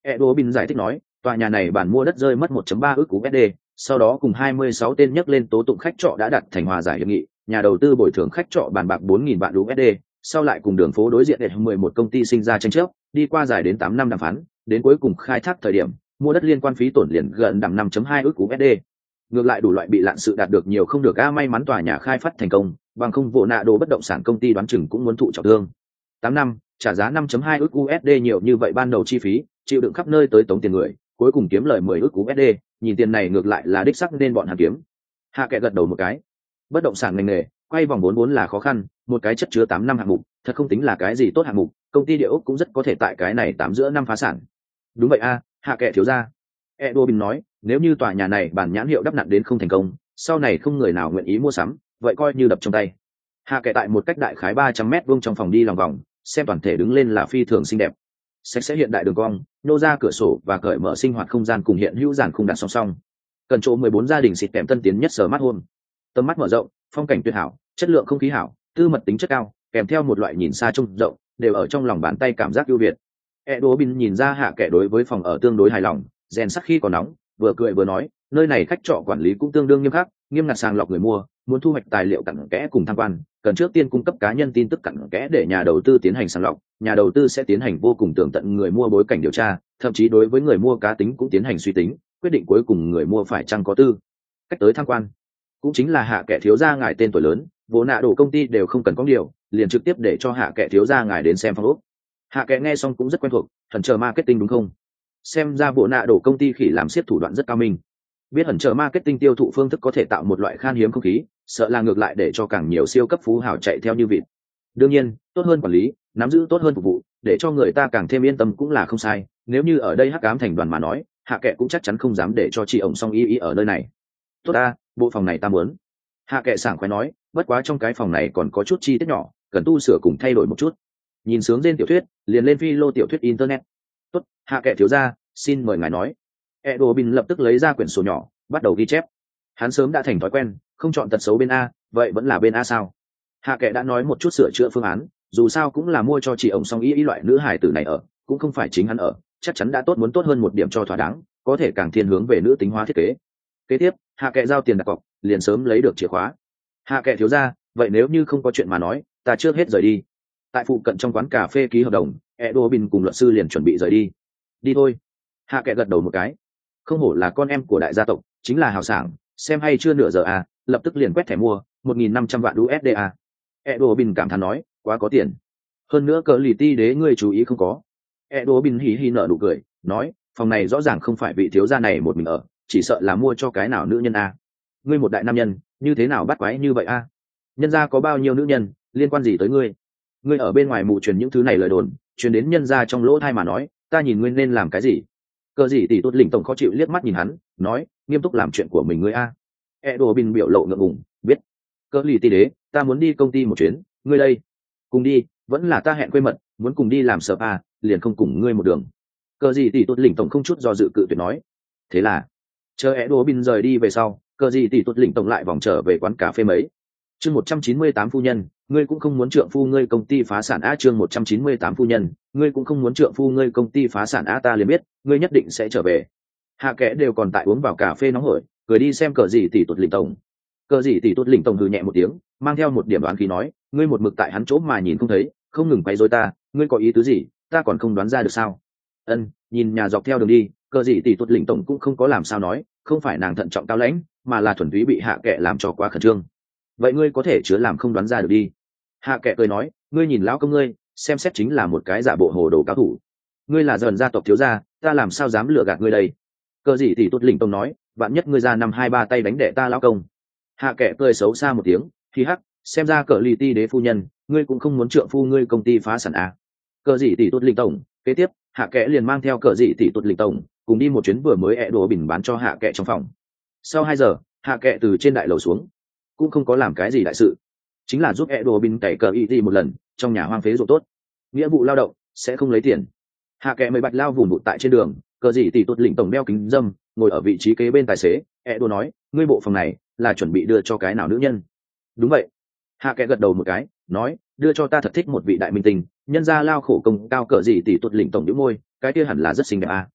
S1: Edo Bin giải thích nói, tòa nhà này bản mua đất rơi mất 1.3 ức USD, sau đó cùng 26 tên nhắc lên tố tụng khách trọ đã đặt thành hòa giải hiệp nghị, nhà đầu tư bồi thường khách trọ bàn bạc 4.000 vạn USD, sau lại cùng đường phố đối diện để 11 công ty sinh ra tranh chấp, đi qua dài đến 8 năm đàm phán, đến cuối cùng khai thác thời điểm, mua đất liên quan phí tổn liền gần đằng 5.2 ức USD. Ngược lại đủ loại bị lạn sự đạt được nhiều không được, may mắn tòa nhà khai phát thành công, bằng không vụ nạ đồ bất động sản công ty đoán chừng cũng muốn thụ trọng thương. 8 năm, trả giá 5.2 ức USD nhiều như vậy ban đầu chi phí, chịu đựng khắp nơi tới tống tiền người, cuối cùng kiếm lời 10 ức USD, nhìn tiền này ngược lại là đích sắc nên bọn hắn kiếm. Hạ Kệ gật đầu một cái. Bất động sản ngành nghề, quay vòng vốn là khó khăn, một cái chất chứa 8 năm hạng mục, thật không tính là cái gì tốt hạng mục, công ty địa ốc cũng rất có thể tại cái này 8 giữa năm phá sản. Đúng vậy a, Hạ Kệ thiếu gia. Edo Bin nói, nếu như tòa nhà này bản nhãn hiệu đắp nặn đến không thành công, sau này không người nào nguyện ý mua sắm, vậy coi như đập trong tay. Hạ Kệ tại một cách đại khái 300 mét vuông trong phòng đi lòng vòng, xem toàn thể đứng lên là phi thường xinh đẹp. Sạch sẽ hiện đại đường cong, nô ra cửa sổ và cởi mở sinh hoạt không gian cùng hiện hữu giản khung đặt song song. Cần chỗ 14 gia đình xịt kèm tân tiến nhất sở mắt hôn. Tầm mắt mở rộng, phong cảnh tuyệt hảo, chất lượng không khí hảo, tư mật tính chất cao, kèm theo một loại nhìn xa trông rộng, đều ở trong lòng bàn tay cảm giác ưu việt. Edo Bin nhìn ra Hạ Kệ đối với phòng ở tương đối hài lòng, rèn sắc khi còn nóng, vừa cười vừa nói, nơi này khách trọ quản lý cũng tương đương nghiêm khắc, nghiêm ngặt sàng lọc người mua, muốn thu hoạch tài liệu cặn kẽ cùng tham quan, cần trước tiên cung cấp cá nhân tin tức cặn kẽ để nhà đầu tư tiến hành sàng lọc, nhà đầu tư sẽ tiến hành vô cùng tường tận người mua bối cảnh điều tra, thậm chí đối với người mua cá tính cũng tiến hành suy tính, quyết định cuối cùng người mua phải chăng có tư cách tới tham quan. Cũng chính là Hạ Kệ thiếu gia ngài tên tuổi lớn, vốn nạ đổ công ty đều không cần có điều, liền trực tiếp để cho Hạ Kệ thiếu gia ngài đến xem phòng ốc. Hạ Kệ nghe xong cũng rất quen thuộc, hẳn chờ marketing đúng không? Xem ra bộ nạ đổ công ty khỉ làm xếp thủ đoạn rất cao minh, biết hẳn chờ marketing tiêu thụ phương thức có thể tạo một loại khan hiếm không khí, sợ là ngược lại để cho càng nhiều siêu cấp phú hào chạy theo như vịt. Đương nhiên, tốt hơn quản lý, nắm giữ tốt hơn phục vụ, để cho người ta càng thêm yên tâm cũng là không sai. Nếu như ở đây hắc ám thành đoàn mà nói, Hạ Kệ cũng chắc chắn không dám để cho chị ổng Song Y ở nơi này. Tốt ta, bộ phòng này ta muốn. Hạ Kệ sảng khoái nói, bất quá trong cái phòng này còn có chút chi tiết nhỏ, cần tu sửa cùng thay đổi một chút. Nhìn sướng trên tiểu thuyết, liền lên phi lô tiểu thuyết internet. Tốt, Hạ Kệ thiếu gia, xin mời ngài nói. Edo Bin lập tức lấy ra quyển sổ nhỏ, bắt đầu ghi chép. Hắn sớm đã thành thói quen, không chọn tật xấu bên A, vậy vẫn là bên A sao? Hạ Kệ đã nói một chút sửa chữa phương án, dù sao cũng là mua cho chị ổng Song Y loại nữ hài tử này ở, cũng không phải chính hắn ở, chắc chắn đã tốt muốn tốt hơn một điểm cho thỏa đáng, có thể càng thiên hướng về nữ tính hóa thiết kế. Kế tiếp, Hạ Kệ giao tiền đặt cọc, liền sớm lấy được chìa khóa. Hạ Kệ thiếu gia, vậy nếu như không có chuyện mà nói, ta trước hết rời đi. Tại phụ cận trong quán cà phê ký hợp đồng, Edo Bin cùng luật sư liền chuẩn bị rời đi. Đi thôi. Hạ Kệ gật đầu một cái. Không hổ là con em của đại gia tộc, chính là hào sảng, xem hay chưa nửa giờ à, lập tức liền quét thẻ mua 1.500 vạn USD à. Edo Bin cảm thán nói, quá có tiền. Hơn nữa cờ lì ti đế ngươi chú ý không có. Edo Bin hí hí nở nụ cười, nói, phòng này rõ ràng không phải vị thiếu gia này một mình ở, chỉ sợ là mua cho cái nào nữ nhân à. Ngươi một đại nam nhân, như thế nào bắt quái như vậy à? Nhân gia có bao nhiêu nữ nhân, liên quan gì tới ngươi? Ngươi ở bên ngoài mù truyền những thứ này lời đồn, truyền đến nhân gia trong lỗ thai mà nói, ta nhìn ngươi nên làm cái gì? Cờ gì tỷ tốt lỉnh tổng khó chịu liếc mắt nhìn hắn, nói, nghiêm túc làm chuyện của mình ngươi a. Edo Bin biểu lộ ngượng ngùng, biết. Cờ lì tỷ đế, ta muốn đi công ty một chuyến, ngươi đây. Cùng đi, vẫn là ta hẹn quê mật, muốn cùng đi làm sợ a, liền không cùng ngươi một đường. Cờ gì tỷ tốt lỉnh tổng không chút do dự cự tuyệt nói. Thế là, chờ Edo Bin rời đi về sau, cờ gì tỷ tốt lỉnh tổng lại vòng trở về quán cà phê mấy. Chương 198 phu nhân, ngươi cũng không muốn trượng phu ngươi công ty phá sản á. Chương 198 phu nhân, ngươi cũng không muốn trượng phu ngươi công ty phá sản á, ta liền biết, ngươi nhất định sẽ trở về. Hạ Kệ đều còn tại uống vào cà phê nóng hổi, cười đi xem cờ gì tỷ tuột lỉnh tổng. Cờ gì tỷ tuột lỉnh tổng hừ nhẹ một tiếng, mang theo một điểm đoán khí nói, ngươi một mực tại hắn chỗ mà nhìn không thấy, không ngừng quấy rối ta, ngươi có ý tứ gì, ta còn không đoán ra được sao? Ân, nhìn nhà dọc theo đường đi, cờ gì tỷ tuột lỉnh tổng cũng không có làm sao nói, không phải nàng thận trọng cao lãnh, mà là thuần túy bị Hạ Kệ làm cho quá khẩn trương. Vậy ngươi có thể chứa làm không đoán ra được đi. Hạ Kệ cười nói, ngươi nhìn lão công ngươi, xem xét chính là một cái giả bộ hồ đồ cao thủ. Ngươi là dần gia tộc thiếu gia, ta làm sao dám lừa gạt ngươi đây? Cờ gì thì tốt lỉnh tông nói, bạn nhất ngươi ra 5-2-3 tay đánh đệ ta lão công. Hạ Kệ cười xấu xa một tiếng, khi hắc, xem ra cờ lì ti đế phu nhân, ngươi cũng không muốn trượng phu ngươi công ty phá sản à? Cờ gì thì tốt lỉnh tổng, kế tiếp, Hạ Kệ liền mang theo cờ gì thì tốt lỉnh tổng, cùng đi một chuyến vừa mới Edo Bin bán cho Hạ Kệ trong phòng. Sau 2 giờ, Hạ Kệ từ trên đại lầu xuống, cũng không có làm cái gì đại sự, chính là giúp Edo Bin tẩy cờ y một lần, trong nhà hoang phế ruộng tốt, nghĩa vụ lao động sẽ không lấy tiền. Hạ Kệ mấy bạch lao vùn vụt tại trên đường, cờ gì tỷ tuột lỉnh tổng đeo kính dâm, ngồi ở vị trí kế bên tài xế. Edo nói, ngươi bộ phòng này là chuẩn bị đưa cho cái nào nữ nhân? Đúng vậy. Hạ Kệ gật đầu một cái, nói, đưa cho ta thật thích một vị đại minh tinh, nhân gia lao khổ công cao. Cờ gì tỷ tuột lỉnh tổng nhíu môi, cái kia hẳn là rất xinh đẹp à?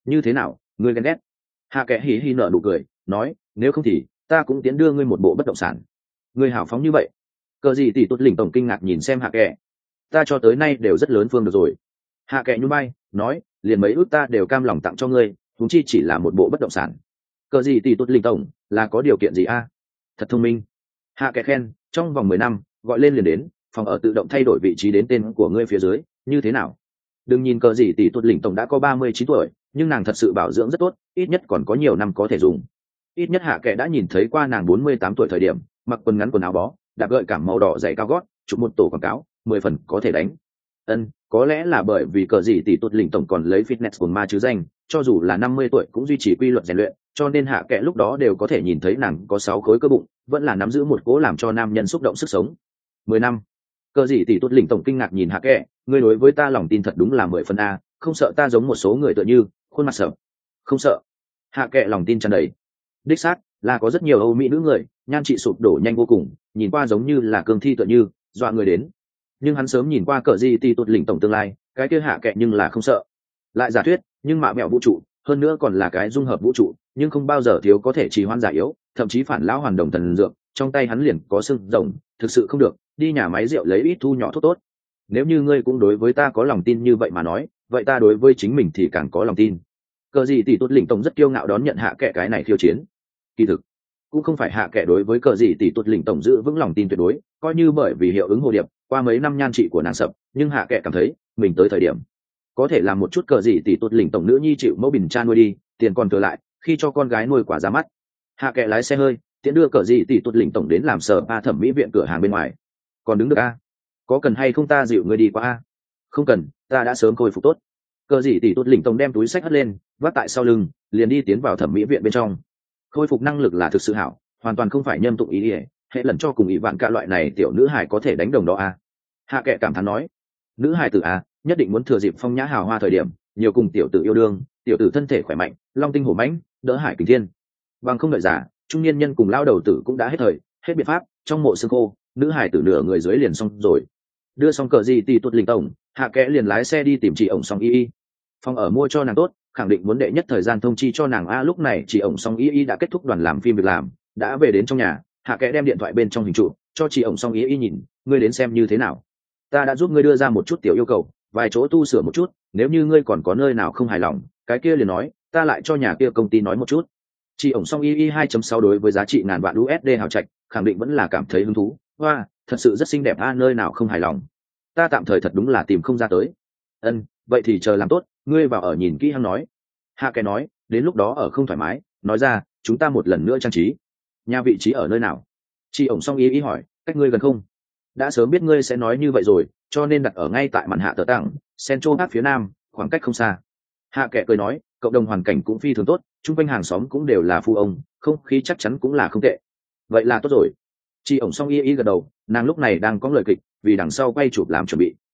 S1: như thế nào, ngươi ghen ghét? Hạ kệ hì hì nở nụ cười nói, nếu không thì ta cũng tiến đưa ngươi một bộ bất động sản. Ngươi hào phóng như vậy. Cờ gì tỷ tốt lỉnh tổng kinh ngạc nhìn xem hạ kệ. Ta cho tới nay đều rất lớn phương được rồi. Hạ kệ nhún vai nói, liền mấy ước ta đều cam lòng tặng cho ngươi, chúng chi chỉ là một bộ bất động sản. Cờ gì tỷ tốt lỉnh tổng là có điều kiện gì a? Thật thông minh. Hạ kệ khen, trong vòng 10 năm gọi lên liền đến, phòng ở tự động thay đổi vị trí đến tên của ngươi phía dưới, như thế nào? Đừng nhìn cờ gì tỷ tốt lỉnh tổng đã có 39 tuổi, nhưng nàng thật sự bảo dưỡng rất tốt, ít nhất còn có nhiều năm có thể dùng. Ít nhất hạ kệ đã nhìn thấy qua nàng 48 tuổi thời điểm, mặc quần ngắn quần áo bó, đạp gợi cảm màu đỏ dày cao gót, chụp một tổ quảng cáo, 10 phần có thể đánh. Có lẽ là bởi vì cờ gì tỷ tốt lỉnh tổng còn lấy fitness của ma chứ danh, cho dù là 50 tuổi cũng duy trì quy luật rèn luyện, cho nên hạ kệ lúc đó đều có thể nhìn thấy nàng có 6 khối cơ bụng, vẫn là nắm giữ một cố làm cho nam nhân xúc động sức sống. 10 năm. Cờ gì tỷ tốt lỉnh tổng kinh ngạc nhìn hạ kệ, ngươi đối với ta lòng tin thật đúng là 10 phần a, không sợ ta giống một số người tựa như khuôn mặt sợ? Không sợ. Hạ kệ lòng tin tràn đầy. Đích xác là có rất nhiều Âu Mỹ nữ người, nhan trị sụp đổ nhanh vô cùng, nhìn qua giống như là cương thi tựa như dọa người đến. Nhưng hắn sớm nhìn qua cờ gì tỷ tốt lỉnh tổng tương lai, cái kia hạ kệ nhưng là không sợ. Lại giả thuyết, nhưng mạ mẹo vũ trụ, hơn nữa còn là cái dung hợp vũ trụ, nhưng không bao giờ thiếu có thể trì hoãn giả yếu, thậm chí phản lão hoàn đồng thần dược, trong tay hắn liền có xương rồng, thực sự không được, đi nhà máy rượu lấy ít thu nhỏ thuốc tốt. Nếu như ngươi cũng đối với ta có lòng tin như vậy mà nói, vậy ta đối với chính mình thì càng có lòng tin. Cờ gì tỷ tốt lỉnh tổng rất kiêu ngạo đón nhận hạ kệ cái này khiêu chiến. Kỳ thực cũng không phải hạ kệ đối với cờ gì tỷ tốt lỉnh tổng giữ vững lòng tin tuyệt đối, coi như bởi vì hiệu ứng hồ điệp, qua mấy năm nhan trị của nàng sập, nhưng hạ kệ cảm thấy mình tới thời điểm có thể làm một chút cờ gì tỷ tốt lỉnh tổng nữ nhi chịu mẫu bình cha nuôi đi, tiền còn thừa lại khi cho con gái nuôi quả ra mắt. Hạ kệ lái xe hơi tiễn đưa cờ gì tỷ tốt lỉnh tổng đến làm sở ba thẩm mỹ viện cửa hàng bên ngoài. Còn đứng được a? Có cần hay không ta dịu ngươi đi qua a? Không cần, ta đã sớm khôi phục tốt. Cờ gì tỷ tốt lỉnh tổng đem túi sách hất lên, vác tại sau lưng, liền đi tiến vào thẩm mỹ viện bên trong. Khôi phục năng lực là thực sự hảo, hoàn toàn không phải nhâm tụng ý ỉa, hệ lần cho cùng ý vạn cả loại này tiểu nữ hài có thể đánh đồng đó a. Hạ kệ cảm thán nói, nữ hài tử a, nhất định muốn thừa dịp phong nhã hào hoa thời điểm, nhiều cùng tiểu tử yêu đương, tiểu tử thân thể khỏe mạnh, long tinh hổ mãnh, đỡ hải kình thiên. Bằng không đợi giả, trung niên nhân cùng lao đầu tử cũng đã hết thời, hết biện pháp, trong mộ xương khô, nữ hài tử nửa người dưới liền xong rồi. Đưa xong cờ gì tỷ tuột lình tổng, hạ kẽ liền lái xe đi tìm chị ổng song y. Phòng ở mua cho nàng tốt, khẳng định muốn đệ nhất thời gian thông chi cho nàng a. Lúc này chị ổng song y đã kết thúc đoàn làm phim việc làm, đã về đến trong nhà. Hạ kẽ đem điện thoại bên trong hình trụ cho chị ổng song y nhìn, ngươi đến xem như thế nào. Ta đã giúp ngươi đưa ra một chút tiểu yêu cầu, vài chỗ tu sửa một chút, nếu như ngươi còn có nơi nào không hài lòng, cái kia liền nói, ta lại cho nhà kia công ty nói một chút. Chị ổng song y 2.6 đối với giá trị ngàn vạn USD hào trạch, khẳng định vẫn là cảm thấy hứng thú. Hoa, thật sự rất xinh đẹp a, nơi nào không hài lòng. Ta tạm thời thật đúng là tìm không ra tới. Vậy thì chờ làm tốt, ngươi vào ở nhìn kỹ hắn nói. Hạ kẻ nói, đến lúc đó ở không thoải mái, nói ra, chúng ta một lần nữa trang trí. Nhà vị trí ở nơi nào? Chị ổng song y hỏi, cách ngươi gần không? Đã sớm biết ngươi sẽ nói như vậy rồi, cho nên đặt ở ngay tại màn hạ tờ tặng, Central Park phía nam, khoảng cách không xa. Hạ kẻ cười nói, cộng đồng hoàn cảnh cũng phi thường tốt, chung quanh hàng xóm cũng đều là phu ông, không khí chắc chắn cũng là không tệ. Vậy là tốt rồi. Chị ổng song y gật đầu, nàng lúc này đang có lời kịch, vì đằng sau quay chụp làm chuẩn bị.